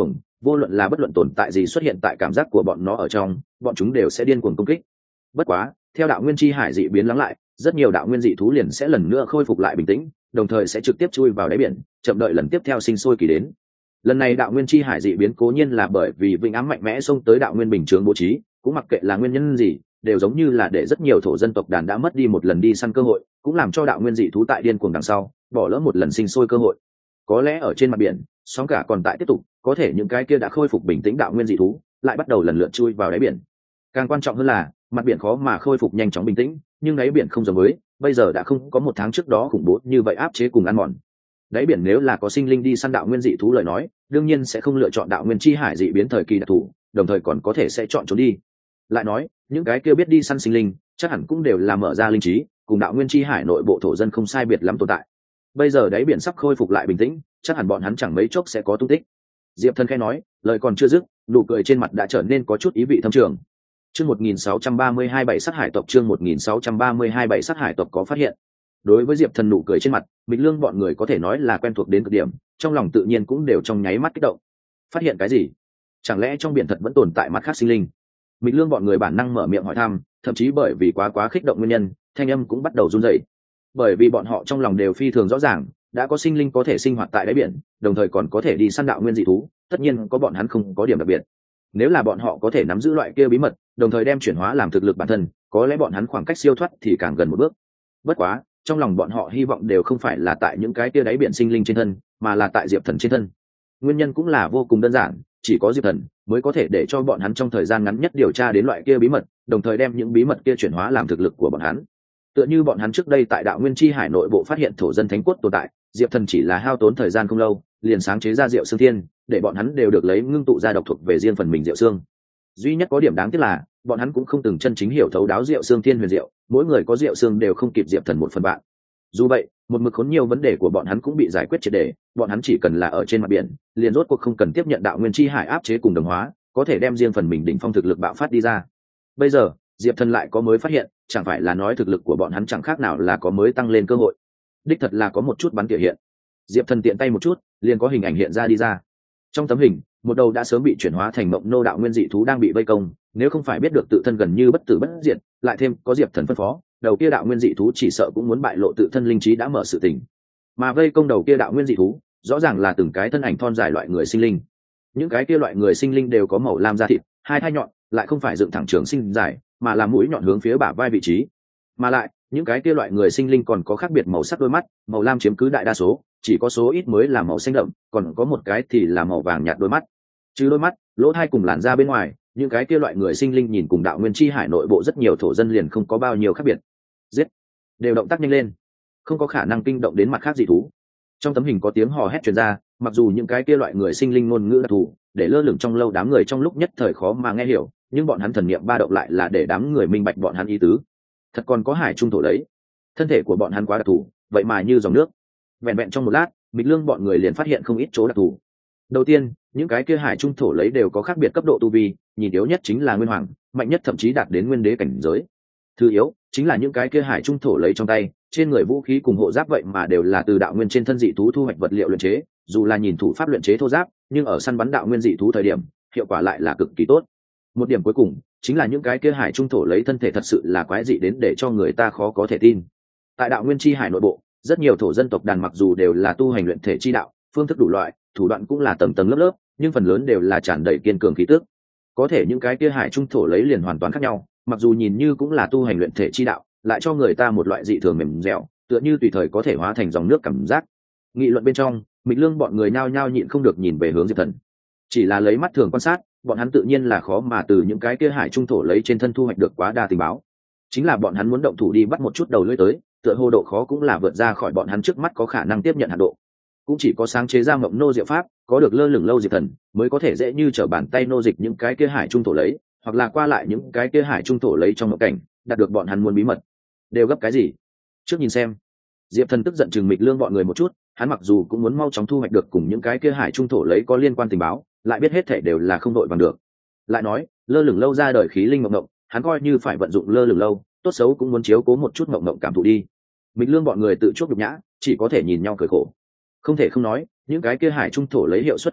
S1: vô luận là bất luận tồn tại gì xuất hiện tại cảm giác của bọn nó ở trong, bọn chúng đều sẽ điên cuồng công kích. Bất quá theo đạo nguyên chi hải dị biến lắng lại, rất nhiều đạo nguyên dị thú liền sẽ lần nữa khôi phục lại bình tĩnh, đồng thời sẽ trực tiếp chui vào đáy biển, chậm đợi lần tiếp theo sinh sôi kỳ đến. Lần này đạo nguyên chi hải dị biến cố nhiên là bởi vì vinh ám mạnh mẽ xông tới đạo nguyên bình chướng bố trí, cũng mặc kệ là nguyên nhân gì, đều giống như là để rất nhiều thổ dân tộc đàn đã mất đi một lần đi săn cơ hội, cũng làm cho đạo nguyên dị thú tại điên cuồng đằng sau bỏ lỡ một lần sinh sôi cơ hội. Có lẽ ở trên mặt biển sóng cả còn tại tiếp tục, có thể những cái kia đã khôi phục bình tĩnh đạo nguyên dị thú lại bắt đầu lần lượt chui vào đáy biển. Càng quan trọng hơn là mặt biển khó mà khôi phục nhanh chóng bình tĩnh, nhưng đáy biển không giống với bây giờ đã không có một tháng trước đó khủng bố như vậy áp chế cùng ăn mòn. Đáy biển nếu là có sinh linh đi săn đạo nguyên dị thú lời nói, đương nhiên sẽ không lựa chọn đạo nguyên chi hải dị biến thời kỳ đặc thù, đồng thời còn có thể sẽ chọn trốn đi. Lại nói những cái kia biết đi săn sinh linh chắc hẳn cũng đều là mở ra linh trí, cùng đạo nguyên chi hải nội bộ thổ dân không sai biệt lắm tồn tại. Bây giờ đáy biển sắp khôi phục lại bình tĩnh, chắc hẳn bọn hắn chẳng mấy chốc sẽ có tung tích. Diệp Thần khẽ nói, lời còn chưa dứt, nụ cười trên mặt đã trở nên có chút ý vị thâm trường. Chương một nghìn sáu trăm ba mươi hai bảy sát hải tộc chương một nghìn sáu trăm ba mươi hai bảy sát hải tộc có phát hiện. Đối với Diệp Thần nụ cười trên mặt, Mịch Lương bọn người có thể nói là quen thuộc đến cực điểm, trong lòng tự nhiên cũng đều trong nháy mắt kích động. Phát hiện cái gì? Chẳng lẽ trong biển thật vẫn tồn tại mặt khác sinh linh? Mịch Lương bọn người bản năng mở miệng hỏi thăm, thậm chí bởi vì quá quá kích động nguyên nhân, thanh âm cũng bắt đầu run rẩy. Bởi vì bọn họ trong lòng đều phi thường rõ ràng, đã có sinh linh có thể sinh hoạt tại đáy biển, đồng thời còn có thể đi săn đạo nguyên dị thú, tất nhiên có bọn hắn không có điểm đặc biệt. Nếu là bọn họ có thể nắm giữ loại kia bí mật, đồng thời đem chuyển hóa làm thực lực bản thân, có lẽ bọn hắn khoảng cách siêu thoát thì càng gần một bước. Bất quá, trong lòng bọn họ hy vọng đều không phải là tại những cái kia đáy biển sinh linh trên thân, mà là tại Diệp Thần trên thân. Nguyên nhân cũng là vô cùng đơn giản, chỉ có Diệp Thần mới có thể để cho bọn hắn trong thời gian ngắn nhất điều tra đến loại kia bí mật, đồng thời đem những bí mật kia chuyển hóa làm thực lực của bọn hắn. Tựa như bọn hắn trước đây tại đạo nguyên chi hải nội bộ phát hiện thổ dân thánh cốt tồn tại, Diệp Thần chỉ là hao tốn thời gian không lâu, liền sáng chế ra Diệu Xương Thiên, để bọn hắn đều được lấy ngưng tụ ra độc thuộc về riêng phần mình Diệu Xương. Duy nhất có điểm đáng tiếc là, bọn hắn cũng không từng chân chính hiểu thấu đáo Diệu Xương Thiên huyền diệu, mỗi người có Diệu Xương đều không kịp Diệp Thần một phần bạn. Dù vậy, một mực khốn nhiều vấn đề của bọn hắn cũng bị giải quyết triệt để, bọn hắn chỉ cần là ở trên mặt biển, liền rốt cuộc không cần tiếp nhận đạo nguyên chi hải áp chế cùng đồng hóa, có thể đem riêng phần mình đỉnh phong thực lực bạo phát đi ra. Bây giờ, Diệp Thần lại có mới phát hiện, chẳng phải là nói thực lực của bọn hắn chẳng khác nào là có mới tăng lên cơ hội. Đích thật là có một chút bắn tỉa hiện. Diệp Thần tiện tay một chút, liền có hình ảnh hiện ra đi ra. Trong tấm hình, một đầu đã sớm bị chuyển hóa thành mộng nô đạo nguyên dị thú đang bị vây công, nếu không phải biết được tự thân gần như bất tử bất diệt, lại thêm có Diệp Thần phân phó, đầu kia đạo nguyên dị thú chỉ sợ cũng muốn bại lộ tự thân linh trí đã mở sự tình. Mà vây công đầu kia đạo nguyên dị thú, rõ ràng là từng cái thân ảnh thon dài loại người sinh linh. Những cái kia loại người sinh linh đều có màu lam da thịt, hai thai nhọn, lại không phải dựng thẳng trường sinh dài, mà là mũi nhọn hướng phía bả vai vị trí. Mà lại, những cái kia loại người sinh linh còn có khác biệt màu sắc đôi mắt, màu lam chiếm cứ đại đa số, chỉ có số ít mới là màu xanh đậm, còn có một cái thì là màu vàng nhạt đôi mắt. Trừ đôi mắt, lỗ tai cùng làn da bên ngoài, những cái kia loại người sinh linh nhìn cùng đạo nguyên chi hải nội bộ rất nhiều thổ dân liền không có bao nhiêu khác biệt. Giết, đều động tác nhanh lên, không có khả năng kinh động đến mặt khác dị thú. Trong tấm hình có tiếng hò hét truyền ra, mặc dù những cái kia loại người sinh linh ngôn ngữ đặc thù, để lơ lửng trong lâu đám người trong lúc nhất thời khó mà nghe hiểu, nhưng bọn hắn thần niệm ba động lại là để đám người minh bạch bọn hắn ý tứ. Thật còn có hải trung thổ đấy, thân thể của bọn hắn quá đặc thù, vậy mà như dòng nước. Vẹn vẹn trong một lát, Mịch Lương bọn người liền phát hiện không ít chỗ đặc thù. Đầu tiên, những cái kia hải trung thổ lấy đều có khác biệt cấp độ tu vi, nhìn yếu nhất chính là nguyên hoàng, mạnh nhất thậm chí đạt đến nguyên đế cảnh giới. Thứ yếu chính là những cái kia hải trung thổ lấy trong tay, trên người vũ khí cùng hộ giáp vậy mà đều là từ đạo nguyên trên thân dị thú thu hoạch vật liệu luyện chế, dù là nhìn thủ pháp luyện chế thô giáp, nhưng ở săn bắn đạo nguyên dị thú thời điểm, hiệu quả lại là cực kỳ tốt. Một điểm cuối cùng chính là những cái kia hải trung thổ lấy thân thể thật sự là quái dị đến để cho người ta khó có thể tin. Tại đạo nguyên chi hải nội bộ, rất nhiều thổ dân tộc đàn mặc dù đều là tu hành luyện thể chi đạo, phương thức đủ loại, thủ đoạn cũng là tầng tầng lớp lớp, nhưng phần lớn đều là tràn đầy kiên cường khí tức. Có thể những cái kia hải trung thổ lấy liền hoàn toàn khác nhau, mặc dù nhìn như cũng là tu hành luyện thể chi đạo, lại cho người ta một loại dị thường mềm dẻo, tựa như tùy thời có thể hóa thành dòng nước cảm giác. Nghị luận bên trong, Mịch Lương bọn người nhao nhao nhịn không được nhìn về hướng Diệp Thần. Chỉ là lấy mắt thường quan sát, bọn hắn tự nhiên là khó mà từ những cái kia hải trung thổ lấy trên thân thu hoạch được quá đa tình báo. Chính là bọn hắn muốn động thủ đi bắt một chút đầu lưỡi tới, tựa hồ độ khó cũng là vượt ra khỏi bọn hắn trước mắt có khả năng tiếp nhận hạn độ. Cũng chỉ có sáng chế ra mộng nô diệu pháp, có được lơ lửng lâu Diệp Thần, mới có thể dễ như trở bàn tay nô dịch những cái kia hải trung thổ lấy, hoặc là qua lại những cái kia hải trung thổ lấy trong mộng cảnh, đạt được bọn hắn muốn bí mật. Đều gấp cái gì? Trước nhìn xem. Diệp Thần tức giận chừng Mịch Lương bọn người một chút, hắn mặc dù cũng muốn mau chóng thu hoạch được cùng những cái kia hải trung thổ lấy có liên quan tình báo, lại biết hết thể đều là không đội bằng được. Lại nói, lơ lửng lâu ra đời khí linh mộng mộng, hắn coi như phải vận dụng lơ lửng lâu, tốt xấu cũng muốn chiếu cố một chút mộng mộng cảm thụ đi. Mịch Lương bọn người tự chuốc nhục nhã, chỉ có thể nhìn nhau cười khổ. Không thể không nói, những cái kia hải trung thổ lấy hiệu suất cực cao,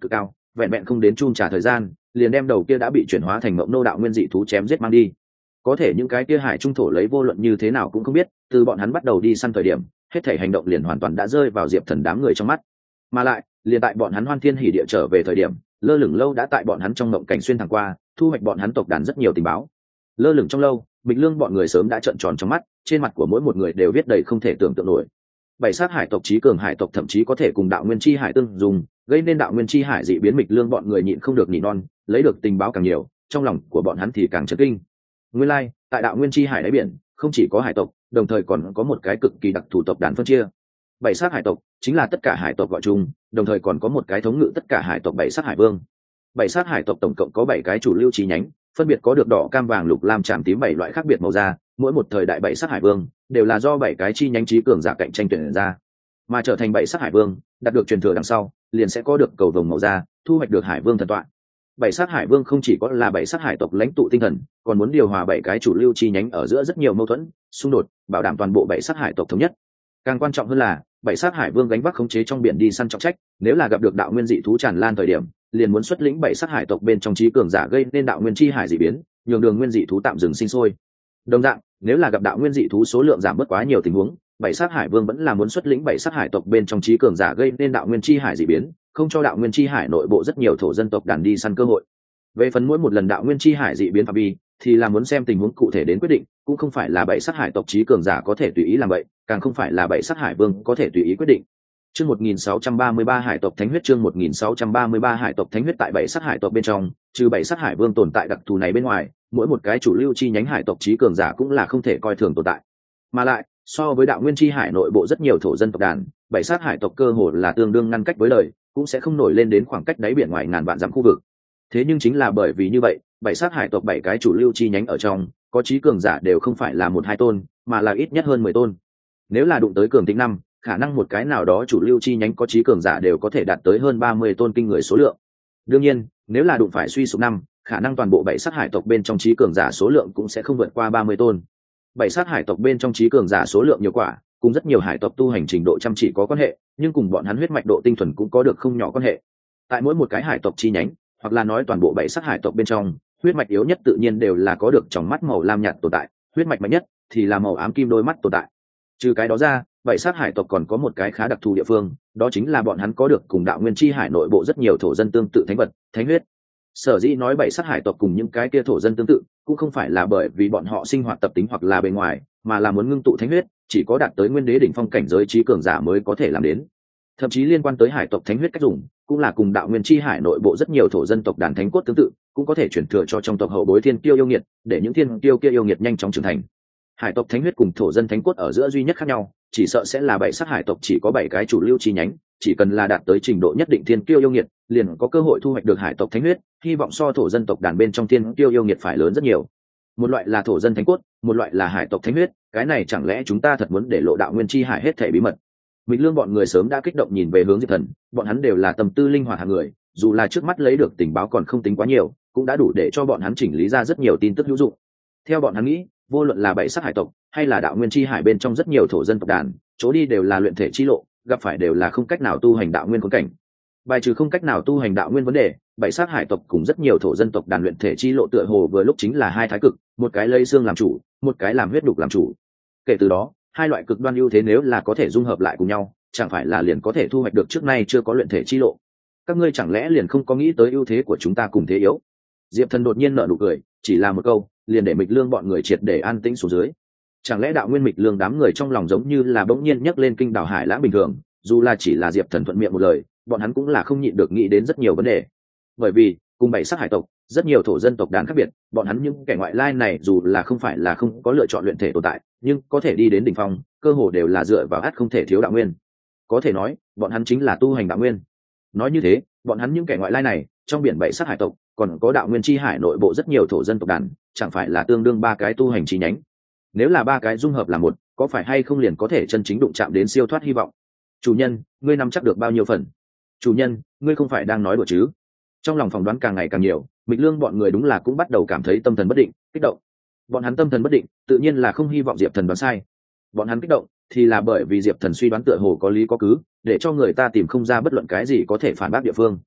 S1: vẹn vẹn không đến chung trả thời gian liền đem đầu kia đã bị chuyển hóa thành mộng nô đạo nguyên dị thú chém giết mang đi. Có thể những cái kia hải trung thổ lấy vô luận như thế nào cũng không biết, từ bọn hắn bắt đầu đi săn thời điểm hết thể hành động liền hoàn toàn đã rơi vào Diệp Thần đám người trong mắt. Mà lại liền tại bọn hắn hoan thiên hỉ địa trở về thời điểm, lơ lửng lâu đã tại bọn hắn trong mộng cảnh xuyên thẳng qua, thu hoạch bọn hắn tộc đàn rất nhiều tình báo. Lơ lửng trong lâu, Mịch Lương bọn người sớm đã trợn tròn trong mắt, trên mặt của mỗi một người đều viết đầy không thể tưởng tượng nổi. Bảy sát hải tộc trí cường hải tộc thậm chí có thể cùng đạo nguyên chi hải tương dùng, gây nên đạo nguyên chi hải dị biến. Mịch Lương bọn người nhịn không được nỉ non, lấy được tình báo càng nhiều, trong lòng của bọn hắn thì càng chấn kinh. Nguyên lai, like, tại đạo nguyên chi hải đáy biển, không chỉ có hải tộc, đồng thời còn có một cái cực kỳ đặc thù tộc đàn phân chia. Bảy sát hải tộc chính là tất cả hải tộc gọi chung, đồng thời còn có một cái thống ngự tất cả hải tộc bảy sát hải vương. Bảy sát hải tộc tổng cộng có bảy cái chủ lưu chi nhánh, phân biệt có được đỏ, cam, vàng, lục, lam, tràm, tím bảy loại khác biệt màu da. Mỗi một thời đại bảy sát hải vương đều là do bảy cái chi nhánh trí cường giả cạnh tranh tuyển ra, mà trở thành bảy sát hải vương, đạt được truyền thừa đằng sau, liền sẽ có được cầu vồng màu da, thu hoạch được hải vương thần tọa. Bảy sát hải vương không chỉ có là bảy sát hải tộc lãnh tụ tinh thần, còn muốn điều hòa bảy cái chủ lưu chi nhánh ở giữa rất nhiều mâu thuẫn, xung đột, bảo đảm toàn bộ bảy sát hải tộc thống nhất. Càng quan trọng hơn là, bảy sát hải vương gánh vác khống chế trong biển đi săn trọng trách, nếu là gặp được đạo nguyên dị thú tràn lan thời điểm, liền muốn xuất lĩnh bảy sát hải tộc bên trong trí cường giả gây nên đạo nguyên chi hải dị biến, nhường đường nguyên dị thú tạm dừng sinh sôi. Đồng dạng, nếu là gặp đạo nguyên dị thú số lượng giảm bớt quá nhiều tình huống, bảy sát hải vương vẫn là muốn xuất lĩnh bảy sát hải tộc bên trong trí cường giả gây nên đạo nguyên chi hải dị biến, không cho đạo nguyên chi hải nội bộ rất nhiều thổ dân tộc đàn đi săn cơ hội. Về phần mỗi một lần đạo nguyên chi hải dị biến phạm vi, thì là muốn xem tình huống cụ thể đến quyết định, cũng không phải là bảy sát hải tộc trí cường giả có thể tùy ý làm vậy, càng không phải là bảy sát hải vương có thể tùy ý quyết định. Chương một nghìn sáu trăm ba mươi ba hải tộc thánh huyết. Chương một nghìn sáu trăm ba mươi ba hải tộc thánh huyết. Tại bảy sát hải tộc bên trong, trừ bảy sát hải vương tồn tại đặc thù này bên ngoài, mỗi một cái chủ lưu chi nhánh hải tộc trí cường giả cũng là không thể coi thường tồn tại. Mà lại, so với đạo nguyên chi hải nội bộ rất nhiều thổ dân tộc đàn, bảy sát hải tộc cơ hồ là tương đương ngăn cách với lời, cũng sẽ không nổi lên đến khoảng cách đáy biển ngoài ngàn vạn dặm khu vực. Thế nhưng chính là bởi vì như vậy, bảy sát hải tộc bảy cái chủ lưu chi nhánh ở trong, có trí cường giả đều không phải là một hai tôn, mà là ít nhất hơn mười tôn. Nếu là đụng tới cường tính năm, khả năng một cái nào đó chủ lưu chi nhánh có trí cường giả đều có thể đạt tới hơn ba mươi tôn kinh người số lượng. Đương nhiên, nếu là đụng phải suy sụp năm, khả năng toàn bộ bảy sát hải tộc bên trong trí cường giả số lượng cũng sẽ không vượt qua ba mươi tôn. Bảy sát hải tộc bên trong trí cường giả số lượng nhiều quả, cùng rất nhiều hải tộc tu hành trình độ chăm chỉ có quan hệ, nhưng cùng bọn hắn huyết mạch độ tinh thuần cũng có được không nhỏ quan hệ. Tại mỗi một cái hải tộc chi nhánh, hoặc là nói toàn bộ bảy sát hải tộc bên trong, huyết mạch yếu nhất tự nhiên đều là có được tròng mắt màu lam nhạt tồn tại, huyết mạch mạnh nhất thì là màu ám kim đôi mắt tồn tại. Trừ cái đó ra, bảy sát hải tộc còn có một cái khá đặc thù địa phương, đó chính là bọn hắn có được cùng đạo nguyên chi hải nội bộ rất nhiều thổ dân tương tự thánh vật, thánh huyết. Sở dĩ nói bảy sát hải tộc cùng những cái kia thổ dân tương tự, cũng không phải là bởi vì bọn họ sinh hoạt tập tính hoặc là bề ngoài, mà là muốn ngưng tụ thánh huyết, chỉ có đạt tới nguyên đế đỉnh phong cảnh giới trí cường giả mới có thể làm đến. Thậm chí liên quan tới hải tộc thánh huyết cách dùng, cũng là cùng đạo nguyên chi hải nội bộ rất nhiều thổ dân tộc đàn thánh cốt tương tự, cũng có thể chuyển thừa cho trong tộc hậu bối thiên kiêu yêu nghiệt, để những thiên kiêu kia yêu nghiệt nhanh chóng trưởng thành. Hải tộc thánh huyết cùng thổ dân thánh cốt ở giữa duy nhất khác nhau, chỉ sợ sẽ là bảy sát hải tộc chỉ có bảy cái chủ lưu chi nhánh, chỉ cần là đạt tới trình độ nhất định thiên kiêu yêu nghiệt, liền có cơ hội thu hoạch được hải tộc thánh huyết, hy vọng so thổ dân tộc đàn bên trong thiên kiêu yêu nghiệt phải lớn rất nhiều. Một loại là thổ dân thánh cốt, một loại là hải tộc thánh huyết, cái này chẳng lẽ chúng ta thật muốn để lộ đạo nguyên chi hải hết thảy bí mật? Mịch Lương bọn người sớm đã kích động nhìn về hướng Diệp Thần, bọn hắn đều là tâm tư linh hoạt hạng người, dù là trước mắt lấy được tình báo còn không tính quá nhiều, cũng đã đủ để cho bọn hắn chỉnh lý ra rất nhiều tin tức hữu dụng. Theo bọn hắn nghĩ, vô luận là bảy sát hải tộc hay là đạo nguyên chi hải bên trong rất nhiều thổ dân tộc đàn, chỗ đi đều là luyện thể chi lộ, gặp phải đều là không cách nào tu hành đạo nguyên khốn cảnh. Bài trừ không cách nào tu hành đạo nguyên vấn đề, bảy sát hải tộc cùng rất nhiều thổ dân tộc đàn luyện thể chi lộ tựa hồ vừa lúc chính là hai thái cực, một cái lấy xương làm chủ, một cái làm huyết đục làm chủ. Kể từ đó, hai loại cực đoan ưu thế nếu là có thể dung hợp lại cùng nhau, chẳng phải là liền có thể thu hoạch được trước nay chưa có luyện thể chi lộ. Các ngươi chẳng lẽ liền không có nghĩ tới ưu thế của chúng ta cùng thế yếu? Diệp Thần đột nhiên nở nụ cười, chỉ là một câu, liền để Mịch Lương bọn người triệt để an tĩnh xuống dưới. Chẳng lẽ đạo nguyên Mịch Lương đám người trong lòng giống như là bỗng nhiên nhấc lên kinh đảo hải lãng bình thường, dù là chỉ là Diệp Thần thuận miệng một lời, bọn hắn cũng là không nhịn được nghĩ đến rất nhiều vấn đề. Bởi vì, cùng bảy sát hải tộc, rất nhiều thổ dân tộc đàn khác biệt, bọn hắn những kẻ ngoại lai này dù là không phải là không có lựa chọn luyện thể tồn tại, nhưng có thể đi đến đỉnh phong, cơ hồ đều là dựa vào ắt không thể thiếu đạo nguyên. Có thể nói, bọn hắn chính là tu hành đạo nguyên. Nói như thế, bọn hắn những kẻ ngoại lai này, trong biển bảy sát hải tộc, còn có đạo nguyên chi hải nội bộ rất nhiều thổ dân tộc đàn, chẳng phải là tương đương ba cái tu hành chi nhánh. Nếu là ba cái dung hợp là một, có phải hay không liền có thể chân chính đụng chạm đến siêu thoát hy vọng? Chủ nhân, ngươi nắm chắc được bao nhiêu phần? Chủ nhân, ngươi không phải đang nói đùa chứ? Trong lòng phỏng đoán càng ngày càng nhiều, Mịch Lương bọn người đúng là cũng bắt đầu cảm thấy tâm thần bất định, kích động. Bọn hắn tâm thần bất định, tự nhiên là không hy vọng Diệp Thần đoán sai. Bọn hắn kích động, thì là bởi vì Diệp Thần suy đoán tựa hồ có lý có cứ, để cho người ta tìm không ra bất luận cái gì có thể phản bác địa phương.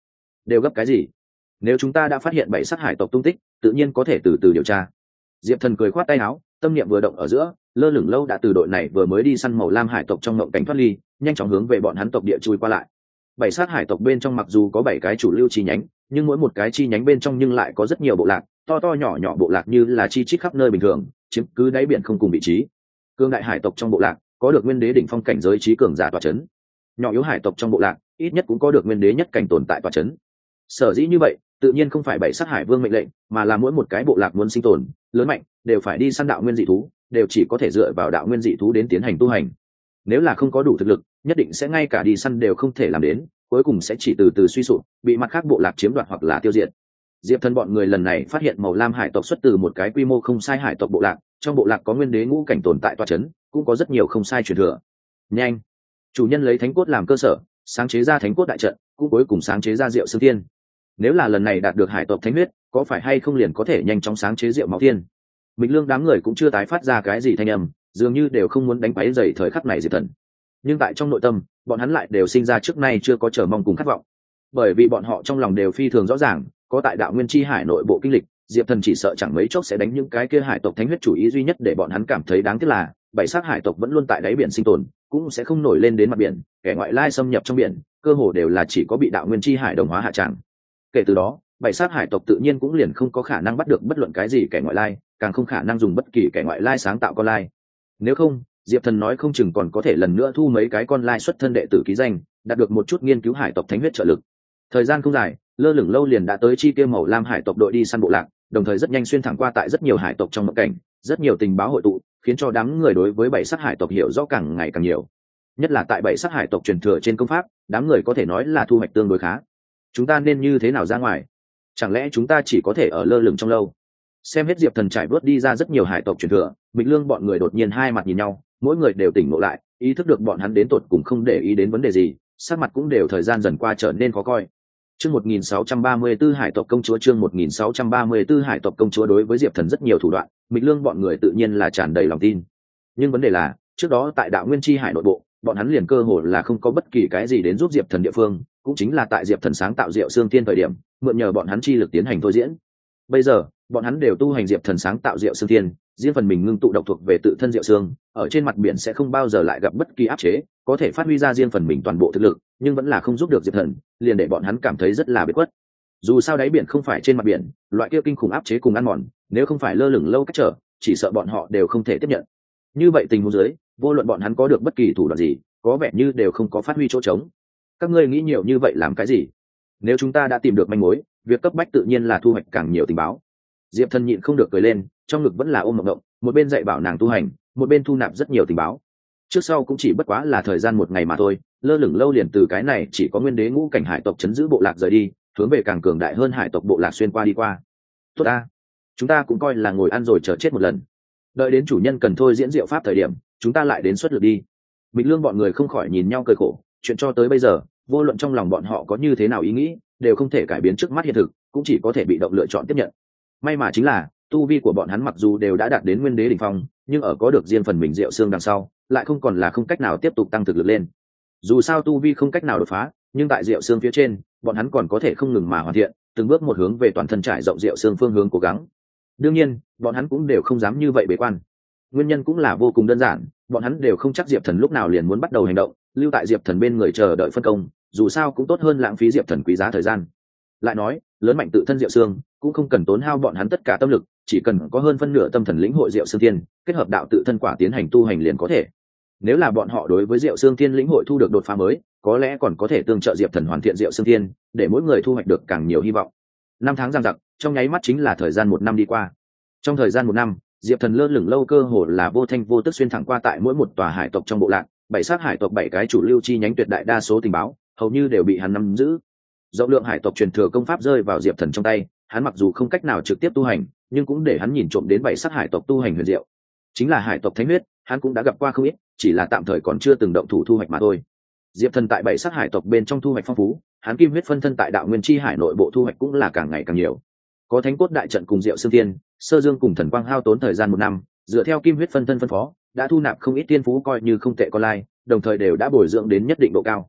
S1: đều gấp cái gì? Nếu chúng ta đã phát hiện bảy sắc hải tộc tung tích, tự nhiên có thể từ từ điều tra. Diệp Thần cười khoát tay áo, tâm niệm vừa động ở giữa, lơ lửng lâu đã từ đội này vừa mới đi săn màu lam hải tộc trong ngộng cảnh thoát ly, nhanh chóng hướng về bọn hắn tộc địa chui qua lại. Bảy sắc hải tộc bên trong mặc dù có bảy cái chủ lưu chi nhánh, nhưng mỗi một cái chi nhánh bên trong nhưng lại có rất nhiều bộ lạc, to to nhỏ nhỏ bộ lạc như là chi chít khắp nơi bình thường, chiếm cứ đáy biển không cùng vị trí. Cương đại hải tộc trong bộ lạc có được nguyên đế đỉnh phong cảnh giới trí cường giả tọa chấn, nhỏ yếu hải tộc trong bộ lạc ít nhất cũng có được nguyên đế nhất cảnh tồn tại tọa chấn. Sở dĩ như vậy, tự nhiên không phải bảy sắc hải vương mệnh lệnh, mà là mỗi một cái bộ lạc muốn sinh tồn lớn mạnh đều phải đi săn đạo nguyên dị thú, đều chỉ có thể dựa vào đạo nguyên dị thú đến tiến hành tu hành. Nếu là không có đủ thực lực, nhất định sẽ ngay cả đi săn đều không thể làm đến, cuối cùng sẽ chỉ từ từ suy sụp, bị mặt khác bộ lạc chiếm đoạt hoặc là tiêu diệt. Diệp Thần bọn người lần này phát hiện màu lam hải tộc xuất từ một cái quy mô không sai hải tộc bộ lạc, trong bộ lạc có nguyên đế ngũ cảnh tồn tại tọa chấn, cũng có rất nhiều không sai truyền thừa. Nhanh, chủ nhân lấy thánh cốt làm cơ sở, sáng chế ra thánh cốt đại trận, cũng cuối cùng sáng chế ra Diệu Xương Thiên. Nếu là lần này đạt được hải tộc thánh huyết, có phải hay không liền có thể nhanh chóng sáng chế Diệu Máu Thiên? Mịch Lương đám người cũng chưa tái phát ra cái gì thanh âm, dường như đều không muốn đánh quấy rầy thời khắc này Diệp Thần. Nhưng tại trong nội tâm, bọn hắn lại đều sinh ra trước nay chưa có chờ mong cùng khát vọng, bởi vì bọn họ trong lòng đều phi thường rõ ràng, có tại đạo nguyên chi hải nội bộ kinh lịch, Diệp Thần chỉ sợ chẳng mấy chốc sẽ đánh những cái kia hải tộc thánh huyết chủ ý duy nhất để bọn hắn cảm thấy đáng tiếc là bảy sắc hải tộc vẫn luôn tại đáy biển sinh tồn, cũng sẽ không nổi lên đến mặt biển, kẻ ngoại lai xâm nhập trong biển, cơ hồ đều là chỉ có bị đạo nguyên chi hải đồng hóa hạ tràng. Kể từ đó, bảy sắc hải tộc tự nhiên cũng liền không có khả năng bắt được bất luận cái gì kẻ ngoại lai, càng không khả năng dùng bất kỳ kẻ ngoại lai sáng tạo con lai. Nếu không, Diệp Thần nói không chừng còn có thể lần nữa thu mấy cái con lai xuất thân đệ tử ký danh, đạt được một chút nghiên cứu hải tộc thánh huyết trợ lực. Thời gian không dài, lơ lửng lâu liền đã tới chi tiêu màu lam hải tộc đội đi săn bộ lạc, đồng thời rất nhanh xuyên thẳng qua tại rất nhiều hải tộc trong mộng cảnh, rất nhiều tình báo hội tụ, khiến cho đám người đối với bảy sắc hải tộc hiểu rõ càng ngày càng nhiều. Nhất là tại bảy sắc hải tộc truyền thừa trên công pháp, đám người có thể nói là thu hoạch tương đối khá. Chúng ta nên như thế nào ra ngoài? Chẳng lẽ chúng ta chỉ có thể ở lơ lửng trong lâu? Xem hết Diệp Thần trải vớt đi ra rất nhiều hải tộc truyền thừa, Mịch Lương bọn người đột nhiên hai mặt nhìn nhau, mỗi người đều tỉnh ngộ lại, ý thức được bọn hắn đến tột cùng không để ý đến vấn đề gì, sắc mặt cũng đều thời gian dần qua trở nên khó coi. Chương một nghìn sáu trăm ba mươi tư hải tộc công chúa chương một nghìn sáu trăm ba mươi tư hải tộc công chúa đối với Diệp Thần rất nhiều thủ đoạn, Mịch Lương bọn người tự nhiên là tràn đầy lòng tin. Nhưng vấn đề là, trước đó tại đạo nguyên chi hải nội bộ, bọn hắn liền cơ hồ là không có bất kỳ cái gì đến giúp Diệp Thần địa phương, cũng chính là tại Diệp Thần sáng tạo Diệu Xương Thiên thời điểm, mượn nhờ bọn hắn chi lực tiến hành thôi diễn. Bây giờ, bọn hắn đều tu hành Diệp Thần sáng tạo Diệu Xương Thiên, riêng phần mình ngưng tụ độc thuộc về tự thân Diệu Xương, ở trên mặt biển sẽ không bao giờ lại gặp bất kỳ áp chế, có thể phát huy ra riêng phần mình toàn bộ thực lực, nhưng vẫn là không giúp được Diệp Thần, liền để bọn hắn cảm thấy rất là bế khuất. Dù sao đáy biển không phải trên mặt biển, loại kia kinh khủng áp chế cùng ăn mòn, nếu không phải lơ lửng lâu cách trở, chỉ sợ bọn họ đều không thể tiếp nhận. Như vậy tình huống dưới, vô luận bọn hắn có được bất kỳ thủ đoạn gì, có vẻ như đều không có phát huy chỗ trống. Các ngươi nghĩ nhiều như vậy làm cái gì? Nếu chúng ta đã tìm được manh mối, việc cấp bách tự nhiên là thu hoạch càng nhiều tình báo. Diệp Thần nhịn không được cười lên, trong ngực vẫn là ôm mộng mộng, một bên dạy bảo nàng tu hành, một bên thu nạp rất nhiều tình báo. Trước sau cũng chỉ bất quá là thời gian một ngày mà thôi, lơ lửng lâu liền từ cái này chỉ có nguyên đế ngũ cảnh hải tộc chấn giữ bộ lạc rời đi, hướng về càng cường đại hơn hải tộc bộ lạc xuyên qua đi qua. Tốt a, chúng ta cũng coi là ngồi ăn rồi chờ chết một lần. Đợi đến chủ nhân cần thôi diễn diệu pháp thời điểm, chúng ta lại đến xuất lực đi. Mịch Lương bọn người không khỏi nhìn nhau cười khổ, chuyện cho tới bây giờ, vô luận trong lòng bọn họ có như thế nào ý nghĩ, đều không thể cải biến trước mắt hiện thực, cũng chỉ có thể bị động lựa chọn tiếp nhận. May mà chính là, tu vi của bọn hắn mặc dù đều đã đạt đến nguyên đế đỉnh phong, nhưng ở có được riêng phần mình Diệu Xương đằng sau, lại không còn là không cách nào tiếp tục tăng thực lực lên. Dù sao tu vi không cách nào đột phá, nhưng tại Diệu Xương phía trên, bọn hắn còn có thể không ngừng mà hoàn thiện, từng bước một hướng về toàn thân trải rộng Diệu Xương phương hướng cố gắng. Đương nhiên, bọn hắn cũng đều không dám như vậy bế quan. Nguyên nhân cũng là vô cùng đơn giản, bọn hắn đều không chắc Diệp Thần lúc nào liền muốn bắt đầu hành động, lưu tại Diệp Thần bên người chờ đợi phân công, dù sao cũng tốt hơn lãng phí Diệp Thần quý giá thời gian. Lại nói, lớn mạnh tự thân Diệu Xương, cũng không cần tốn hao bọn hắn tất cả tâm lực, chỉ cần có hơn phân nửa tâm thần lĩnh hội Diệu Xương Thiên, kết hợp đạo tự thân quả tiến hành tu hành liền có thể. Nếu là bọn họ đối với Diệu Xương Thiên lĩnh hội thu được đột phá mới, có lẽ còn có thể tương trợ Diệp Thần hoàn thiện Diệu Xương Thiên, để mỗi người thu hoạch được càng nhiều hy vọng. Năm tháng giằng giặc, trong nháy mắt chính là thời gian một năm đi qua. Trong thời gian một năm, Diệp Thần lơ lửng lâu cơ hồ là vô thanh vô tức xuyên thẳng qua tại mỗi một tòa hải tộc trong bộ lạc, bảy sắc hải tộc bảy cái chủ lưu chi nhánh tuyệt đại đa số tình báo, hầu như đều bị hắn nắm giữ. Rộng lượng hải tộc truyền thừa công pháp rơi vào Diệp Thần trong tay, hắn mặc dù không cách nào trực tiếp tu hành, nhưng cũng để hắn nhìn trộm đến bảy sắc hải tộc tu hành huyền diệu. Chính là hải tộc thánh huyết, hắn cũng đã gặp qua không ít, chỉ là tạm thời còn chưa từng động thủ thu hoạch mà thôi. Diệp Thần tại bảy sắc hải tộc bên trong thu hoạch phong phú, hắn kim huyết phân thân tại đạo nguyên chi hải nội bộ thu hoạch cũng là càng ngày càng nhiều. Có thánh cốt đại trận cùng Diệu Xương Thiên, Sơ Dương cùng Thần Quang hao tốn thời gian một năm, dựa theo kim huyết phân thân phân phó, đã thu nạp không ít tiên phú coi như không tệ con lai, đồng thời đều đã bồi dưỡng đến nhất định độ cao.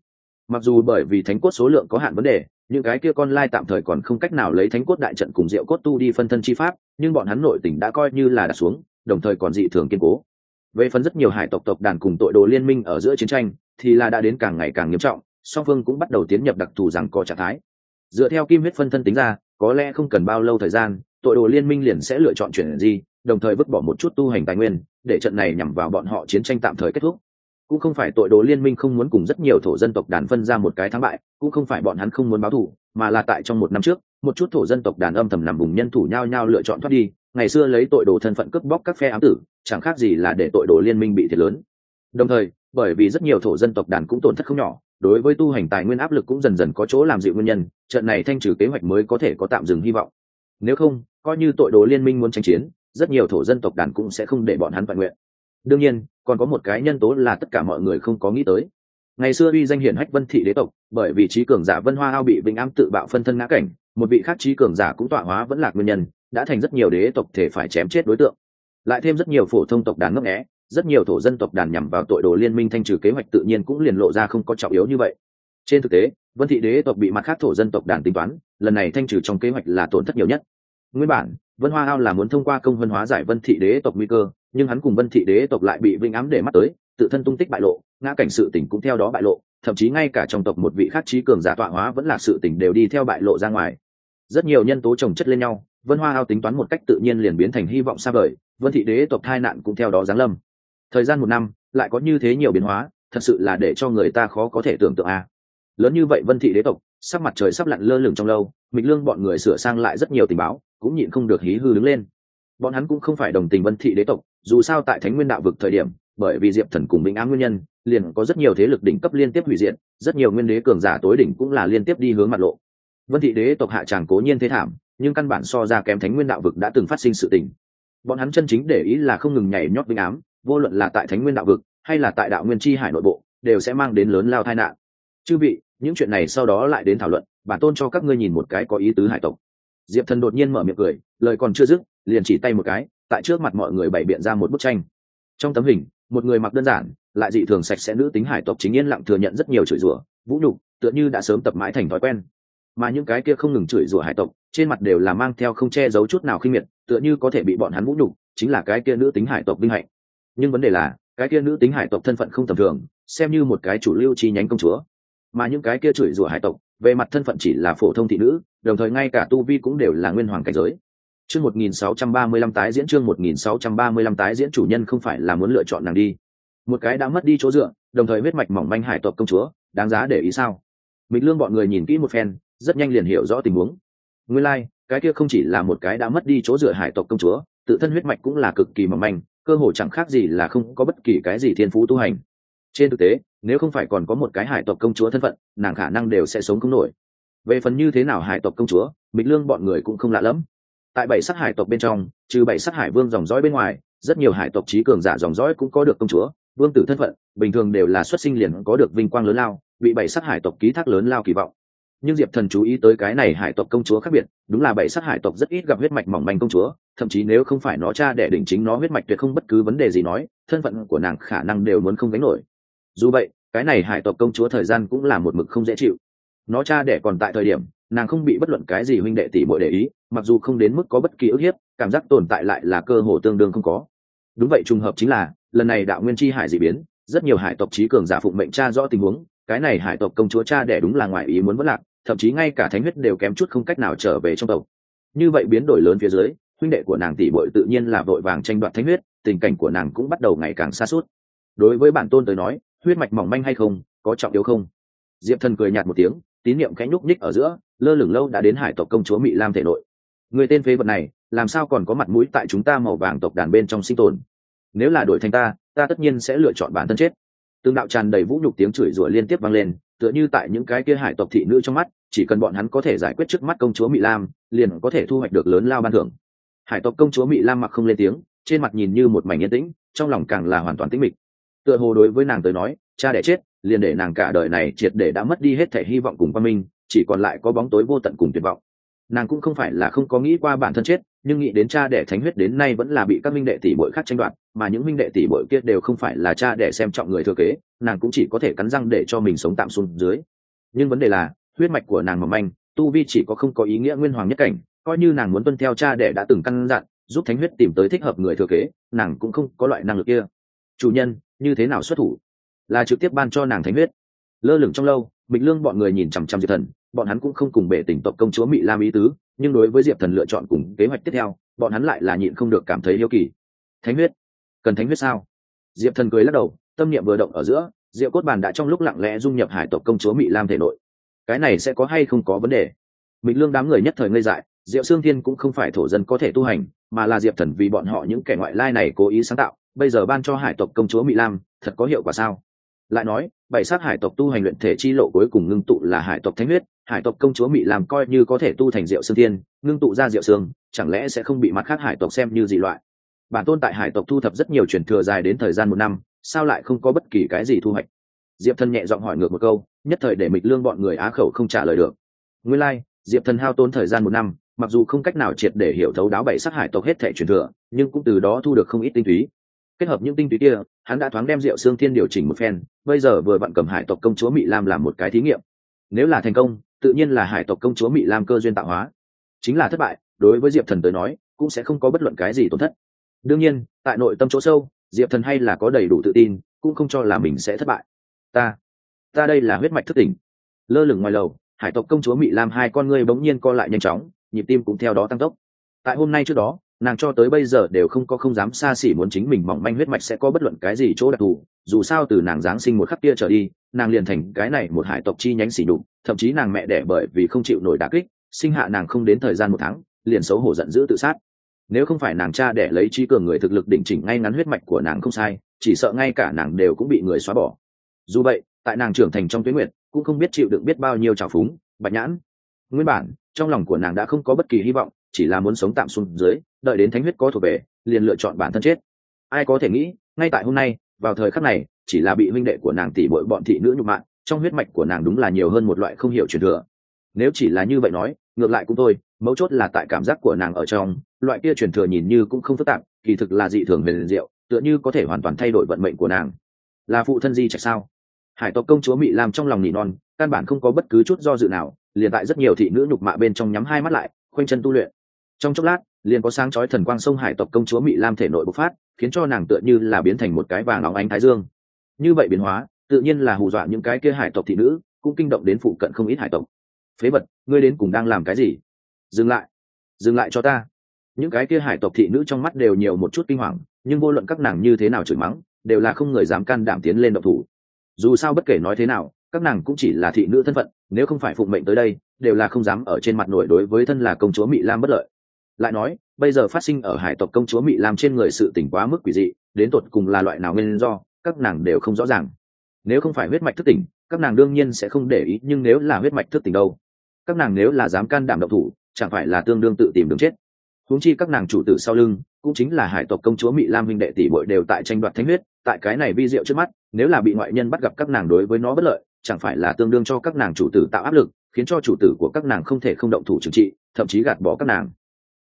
S1: Mặc dù bởi vì thánh cốt số lượng có hạn vấn đề, những cái kia con lai tạm thời còn không cách nào lấy thánh cốt đại trận cùng diệu cốt tu đi phân thân chi pháp, nhưng bọn hắn nội tình đã coi như là đặt xuống, đồng thời còn dị thường kiên cố. Về phần rất nhiều hải tộc tộc đàn cùng tội đồ liên minh ở giữa chiến tranh, thì là đã đến càng ngày càng nghiêm trọng, song phương cũng bắt đầu tiến nhập đặc thù rằng có trạng thái. Dựa theo kim huyết phân thân tính ra, có lẽ không cần bao lâu thời gian, tội đồ liên minh liền sẽ lựa chọn chuyển gì, đồng thời vứt bỏ một chút tu hành tài nguyên, để trận này nhằm vào bọn họ chiến tranh tạm thời kết thúc. Cũng không phải tội đồ liên minh không muốn cùng rất nhiều thổ dân tộc đàn phân ra một cái thắng bại, cũng không phải bọn hắn không muốn báo thù, mà là tại trong một năm trước, một chút thổ dân tộc đàn âm thầm nằm vùng nhân thủ nhau nhau lựa chọn thoát đi, ngày xưa lấy tội đồ thân phận cướp bóc các phe ám tử, chẳng khác gì là để tội đồ liên minh bị thiệt lớn. Đồng thời, bởi vì rất nhiều thổ dân tộc đàn cũng tổn thất không nhỏ, đối với tu hành tài nguyên áp lực cũng dần dần có chỗ làm dịu nguyên nhân, trận này thanh trừ kế hoạch mới có thể có tạm dừng hy vọng. Nếu không, coi như tội đồ liên minh muốn tranh chiến, rất nhiều thổ dân tộc đàn cũng sẽ không để bọn hắn toàn nguyện. Đương nhiên, còn có một cái nhân tố là tất cả mọi người không có nghĩ tới. Ngày xưa uy danh hiển hách Vân Thị đế tộc, bởi vì trí cường giả Vân Hoa Ao bị Vinh Ám tự bạo phân thân ngã cảnh, một vị khác trí cường giả cũng tọa hóa vẫn lạc nguyên nhân, đã thành rất nhiều đế tộc thể phải chém chết đối tượng. Lại thêm rất nhiều phổ thông tộc đàn ngấp nghé, rất nhiều thổ dân tộc đàn nhằm vào tội đồ liên minh thanh trừ kế hoạch tự nhiên cũng liền lộ ra không có trọng yếu như vậy. Trên thực tế, Vân Thị đế tộc bị mặt khác thổ dân tộc đàn tính toán, lần này thanh trừ trong kế hoạch là tổn thất nhiều nhất. Nguyên bản, Vân Hoa Ao là muốn thông qua công vân hóa giải Vân Thị đế tộc nguy cơ, nhưng hắn cùng Vân Thị đế tộc lại bị Vinh Ám để mắt tới, tự thân tung tích bại lộ, ngã cảnh sự tình cũng theo đó bại lộ, thậm chí ngay cả trong tộc một vị khác trí cường giả tọa hóa vẫn là sự tình đều đi theo bại lộ ra ngoài. Rất nhiều nhân tố chồng chất lên nhau, Vân Hoa Ao tính toán một cách tự nhiên liền biến thành hy vọng xa vời, Vân Thị đế tộc tai nạn cũng theo đó giáng lâm. Thời gian một năm, lại có như thế nhiều biến hóa, thật sự là để cho người ta khó có thể tưởng tượng a. À. Lớn như vậy Vân Thị đế tộc, sắp mặt trời sắp lặn lơ lửng trong lâu, Mịch Lương bọn người sửa sang lại rất nhiều tình báo, cũng nhịn không được hí hư đứng lên. Bọn hắn cũng không phải đồng tình Vân Thị đế tộc, dù sao tại Thánh Nguyên đạo vực thời điểm, bởi vì Diệp Thần cùng Vĩnh Ám nguyên nhân, liền có rất nhiều thế lực đỉnh cấp liên tiếp hủy diệt, rất nhiều nguyên đế cường giả tối đỉnh cũng là liên tiếp đi hướng mặt lộ. Vân Thị đế tộc hạ tràng cố nhiên thế thảm, nhưng căn bản so ra kém Thánh Nguyên đạo vực đã từng phát sinh sự tình. Bọn hắn chân chính để ý là không ngừng nhảy nhót Vĩnh Ám, vô luận là tại Thánh Nguyên đạo vực hay là tại Đạo Nguyên Chi Hải nội bộ, đều sẽ mang đến lớn lao tai nạn. Chư vị, những chuyện này sau đó lại đến thảo luận, bản tôn cho các ngươi nhìn một cái có ý tứ hải tộc. Diệp Thần đột nhiên mở miệng cười, lời còn chưa dứt, liền chỉ tay một cái, tại trước mặt mọi người bày biện ra một bức tranh. Trong tấm hình, một người mặc đơn giản, lại dị thường sạch sẽ nữ tính hải tộc chính yên lặng thừa nhận rất nhiều chửi rủa, vũ nhục, tựa như đã sớm tập mãi thành thói quen. Mà những cái kia không ngừng chửi rủa hải tộc, trên mặt đều là mang theo không che giấu chút nào khinh miệt, tựa như có thể bị bọn hắn vũ nhục, chính là cái kia nữ tính hải tộc vinh hạnh. Nhưng vấn đề là, cái kia nữ tính hải tộc thân phận không tầm thường, xem như một cái chủ lưu chi nhánh công chúa. Mà những cái kia chửi rủa hải tộc, về mặt thân phận chỉ là phổ thông thị nữ, đồng thời ngay cả tu vi cũng đều là nguyên hoàng cảnh giới. Chương một nghìn sáu trăm ba mươi lăm tái diễn chương một nghìn sáu trăm ba mươi lăm tái diễn chủ nhân không phải là muốn lựa chọn nàng đi. Một cái đã mất đi chỗ dựa, đồng thời huyết mạch mỏng manh hải tộc công chúa, đáng giá để ý sao? Mịch Lương bọn người nhìn kỹ một phen, rất nhanh liền hiểu rõ tình huống. Nguyên lai, like, cái kia không chỉ là một cái đã mất đi chỗ dựa hải tộc công chúa, tự thân huyết mạch cũng là cực kỳ mỏng manh, cơ hồ chẳng khác gì là không có bất kỳ cái gì thiên phú tu hành. Trên thực tế, nếu không phải còn có một cái hải tộc công chúa thân phận, nàng khả năng đều sẽ sống không nổi. Về phần như thế nào hải tộc công chúa, Mịch Lương bọn người cũng không lạ lắm. Tại bảy sắc hải tộc bên trong, trừ bảy sắc hải vương dòng dõi bên ngoài, rất nhiều hải tộc trí cường giả dòng dõi cũng có được công chúa, vương tử thân phận, bình thường đều là xuất sinh liền có được vinh quang lớn lao, bị bảy sắc hải tộc ký thác lớn lao kỳ vọng. Nhưng Diệp Thần chú ý tới cái này hải tộc công chúa khác biệt, đúng là bảy sắc hải tộc rất ít gặp huyết mạch mỏng manh công chúa, thậm chí nếu không phải nó cha đẻ đỉnh chính nó huyết mạch tuyệt không bất cứ vấn đề gì nói, thân phận của nàng khả năng đều muốn không gánh nổi. Dù vậy, cái này hải tộc công chúa thời gian cũng là một mực không dễ chịu. Nó cha đẻ còn tại thời điểm, nàng không bị bất luận cái gì huynh đệ tỷ muội để ý, mặc dù không đến mức có bất kỳ ức hiếp, cảm giác tồn tại lại là cơ hồ tương đương không có. Đúng vậy, trùng hợp chính là lần này Đạo Nguyên Chi Hải dị biến, rất nhiều hải tộc trí cường giả phụng mệnh tra rõ tình huống, cái này hải tộc công chúa cha đẻ đúng là ngoại ý muốn vất lạc, thậm chí ngay cả thánh huyết đều kém chút không cách nào trở về trong tộc. Như vậy biến đổi lớn phía dưới, huynh đệ của nàng tỷ muội tự nhiên là vội vàng tranh đoạt thánh huyết, tình cảnh của nàng cũng bắt đầu ngày càng xa suốt. Đối với bản tôn tới nói, huyết mạch mỏng manh hay không, có trọng yếu không? Diệp Thần cười nhạt một tiếng, tín niệm khẽ nhúc nhích ở giữa, lơ lửng lâu đã đến hải tộc công chúa Mị Lam thể nội. Người tên phế vật này, làm sao còn có mặt mũi tại chúng ta màu vàng tộc đàn bên trong sinh tồn? Nếu là đổi thành ta, ta tất nhiên sẽ lựa chọn bản thân chết. Tương đạo tràn đầy vũ nhục tiếng chửi rủa liên tiếp vang lên, tựa như tại những cái kia hải tộc thị nữ trong mắt, chỉ cần bọn hắn có thể giải quyết trước mắt công chúa Mị Lam, liền có thể thu hoạch được lớn lao ban thưởng. Hải tộc công chúa Mị Lam mặc không lên tiếng, trên mặt nhìn như một mảnh yên tĩnh, trong lòng càng là hoàn toàn tĩnh mịch. Tựa hồ đối với nàng tới nói, cha đẻ chết, liền để nàng cả đời này triệt để đã mất đi hết thể hy vọng cùng quang minh, chỉ còn lại có bóng tối vô tận cùng tuyệt vọng. Nàng cũng không phải là không có nghĩ qua bản thân chết, nhưng nghĩ đến cha đẻ thánh huyết đến nay vẫn là bị các minh đệ tỷ muội khác tranh đoạt, mà những minh đệ tỷ muội kia đều không phải là cha đẻ xem trọng người thừa kế, nàng cũng chỉ có thể cắn răng để cho mình sống tạm xuống dưới, nhưng vấn đề là huyết mạch của nàng mỏng manh, tu vi chỉ có không có ý nghĩa nguyên hoàng nhất cảnh, coi như nàng muốn tuân theo cha đẻ đã từng căn dặn giúp thánh huyết tìm tới thích hợp người thừa kế, nàng cũng không có loại năng lực kia. Chủ nhân như thế nào xuất thủ? Là trực tiếp ban cho nàng thánh huyết? Lơ lửng trong lâu, Mịch Lương bọn người nhìn chằm chằm Diệp Thần, bọn hắn cũng không cùng bệ tỉnh tộc công chúa Mị Lam ý tứ, nhưng đối với Diệp Thần lựa chọn cùng kế hoạch tiếp theo, bọn hắn lại là nhịn không được cảm thấy hiếu kỳ. Thánh huyết? Cần thánh huyết sao? Diệp Thần cười lắc đầu, tâm niệm vừa động ở giữa, Diệu Cốt Bàn đã trong lúc lặng lẽ dung nhập hải tộc công chúa Mị Lam thể nội. Cái này sẽ có hay không có vấn đề? Mịch Lương đám người nhất thời ngây dại, Diệu Xương Thiên cũng không phải thổ dân có thể tu hành, mà là Diệp Thần vì bọn họ những kẻ ngoại lai này cố ý sáng tạo, bây giờ ban cho hải tộc công chúa Mị Lam, thật có hiệu quả sao? Lại nói, bảy sát hải tộc tu hành luyện thể chi lộ cuối cùng ngưng tụ là hải tộc thánh huyết, hải tộc công chúa Mị Lam coi như có thể tu thành Diệu Xương Thiên, ngưng tụ ra Diệu Xương, chẳng lẽ sẽ không bị mặt khác hải tộc xem như dị loại? Bản tôn tại hải tộc thu thập rất nhiều truyền thừa dài đến thời gian một năm, sao lại không có bất kỳ cái gì thu hoạch? Diệp Thần nhẹ giọng hỏi ngược một câu, nhất thời để Mịch Lương bọn người á khẩu không trả lời được. Nguyên lai, like, Diệp Thần hao tốn thời gian một năm, mặc dù không cách nào triệt để hiểu thấu đáo bảy sát hải tộc hết thảy truyền thừa, nhưng cũng từ đó thu được không ít tinh túy. Kết hợp những tinh túy kia, hắn đã thoáng đem Diệu Xương Thiên điều chỉnh một phen, bây giờ vừa vặn cầm hải tộc công chúa Mị Lam làm một cái thí nghiệm. Nếu là thành công, tự nhiên là hải tộc công chúa Mị Lam cơ duyên tạo hóa. Chính là thất bại, đối với Diệp Thần tới nói, cũng sẽ không có bất luận cái gì tổn thất. Đương nhiên, tại nội tâm chỗ sâu, Diệp Thần hay là có đầy đủ tự tin, cũng không cho là mình sẽ thất bại. Ta, ta đây là huyết mạch thức tỉnh. Lơ lửng ngoài lầu, hải tộc công chúa Mị Lam hai con ngươi bỗng nhiên co lại nhanh chóng, nhịp tim cũng theo đó tăng tốc. Tại hôm nay trước đó, nàng cho tới bây giờ đều không có không dám xa xỉ muốn chính mình mỏng manh huyết mạch sẽ có bất luận cái gì chỗ đặc thù, dù sao từ nàng giáng sinh một khắc kia trở đi, nàng liền thành cái này một hải tộc chi nhánh xỉ nhục, thậm chí nàng mẹ đẻ bởi vì không chịu nổi đả kích, sinh hạ nàng không đến thời gian một tháng, liền xấu hổ giận dữ tự sát. Nếu không phải nàng cha đẻ lấy trí cường người thực lực đỉnh chỉnh ngay ngắn huyết mạch của nàng không sai, chỉ sợ ngay cả nàng đều cũng bị người xóa bỏ. Dù vậy, tại nàng trưởng thành trong tuyến nguyệt, cũng không biết chịu đựng biết bao nhiêu trào phúng, bạch nhãn. Nguyên bản, trong lòng của nàng đã không có bất kỳ hy vọng, chỉ là muốn sống tạm xuống dưới, đợi đến thánh huyết có thuộc về, liền lựa chọn bản thân chết. Ai có thể nghĩ, ngay tại hôm nay, vào thời khắc này, chỉ là bị huynh đệ của nàng tỷ muội bọn thị nữ nhục mạ, trong huyết mạch của nàng đúng là nhiều hơn một loại không hiểu truyền thừa. Nếu chỉ là như vậy nói, ngược lại cũng thôi, mấu chốt là tại cảm giác của nàng ở trong, loại kia truyền thừa nhìn như cũng không phức tạp, kỳ thực là dị thường huyền diệu, tựa như có thể hoàn toàn thay đổi vận mệnh của nàng. Là phụ thân di trạch sao? Hải tộc công chúa Mị Lam trong lòng nỉ non, căn bản không có bất cứ chút do dự nào, liền tại rất nhiều thị nữ nhục mạ bên trong nhắm hai mắt lại, khoanh chân tu luyện. Trong chốc lát, liền có sáng chói thần quang sông hải tộc công chúa Mị Lam thể nội bộc phát, khiến cho nàng tựa như là biến thành một cái vàng óng ánh thái dương. Như vậy biến hóa, tự nhiên là hù dọa những cái kia hải tộc thị nữ, cũng kinh động đến phụ cận không ít hải tộc. Phế vật, ngươi đến cùng đang làm cái gì? Dừng lại, dừng lại cho ta! Những cái kia hải tộc thị nữ trong mắt đều nhiều một chút kinh hoàng, nhưng vô luận các nàng như thế nào chửi mắng, đều là không người dám can đảm tiến lên động thủ. Dù sao bất kể nói thế nào, các nàng cũng chỉ là thị nữ thân phận, nếu không phải phụng mệnh tới đây, đều là không dám ở trên mặt nổi đối với thân là công chúa Mị Lam bất lợi. Lại nói, bây giờ phát sinh ở hải tộc công chúa Mị Lam trên người sự tình quá mức quỷ dị, đến tột cùng là loại nào nguyên do, các nàng đều không rõ ràng. Nếu không phải huyết mạch thức tỉnh, các nàng đương nhiên sẽ không để ý, nhưng nếu là huyết mạch thức tỉnh đâu, các nàng nếu là dám can đảm động thủ, chẳng phải là tương đương tự tìm đường chết. Huống chi các nàng chủ tử sau lưng, cũng chính là hải tộc công chúa Mị Lam huynh đệ tỷ muội đều tại tranh đoạt thánh huyết, tại cái này vi diệu trước mắt, nếu là bị ngoại nhân bắt gặp các nàng đối với nó bất lợi, chẳng phải là tương đương cho các nàng chủ tử tạo áp lực, khiến cho chủ tử của các nàng không thể không động thủ trừng trị, thậm chí gạt bỏ các nàng.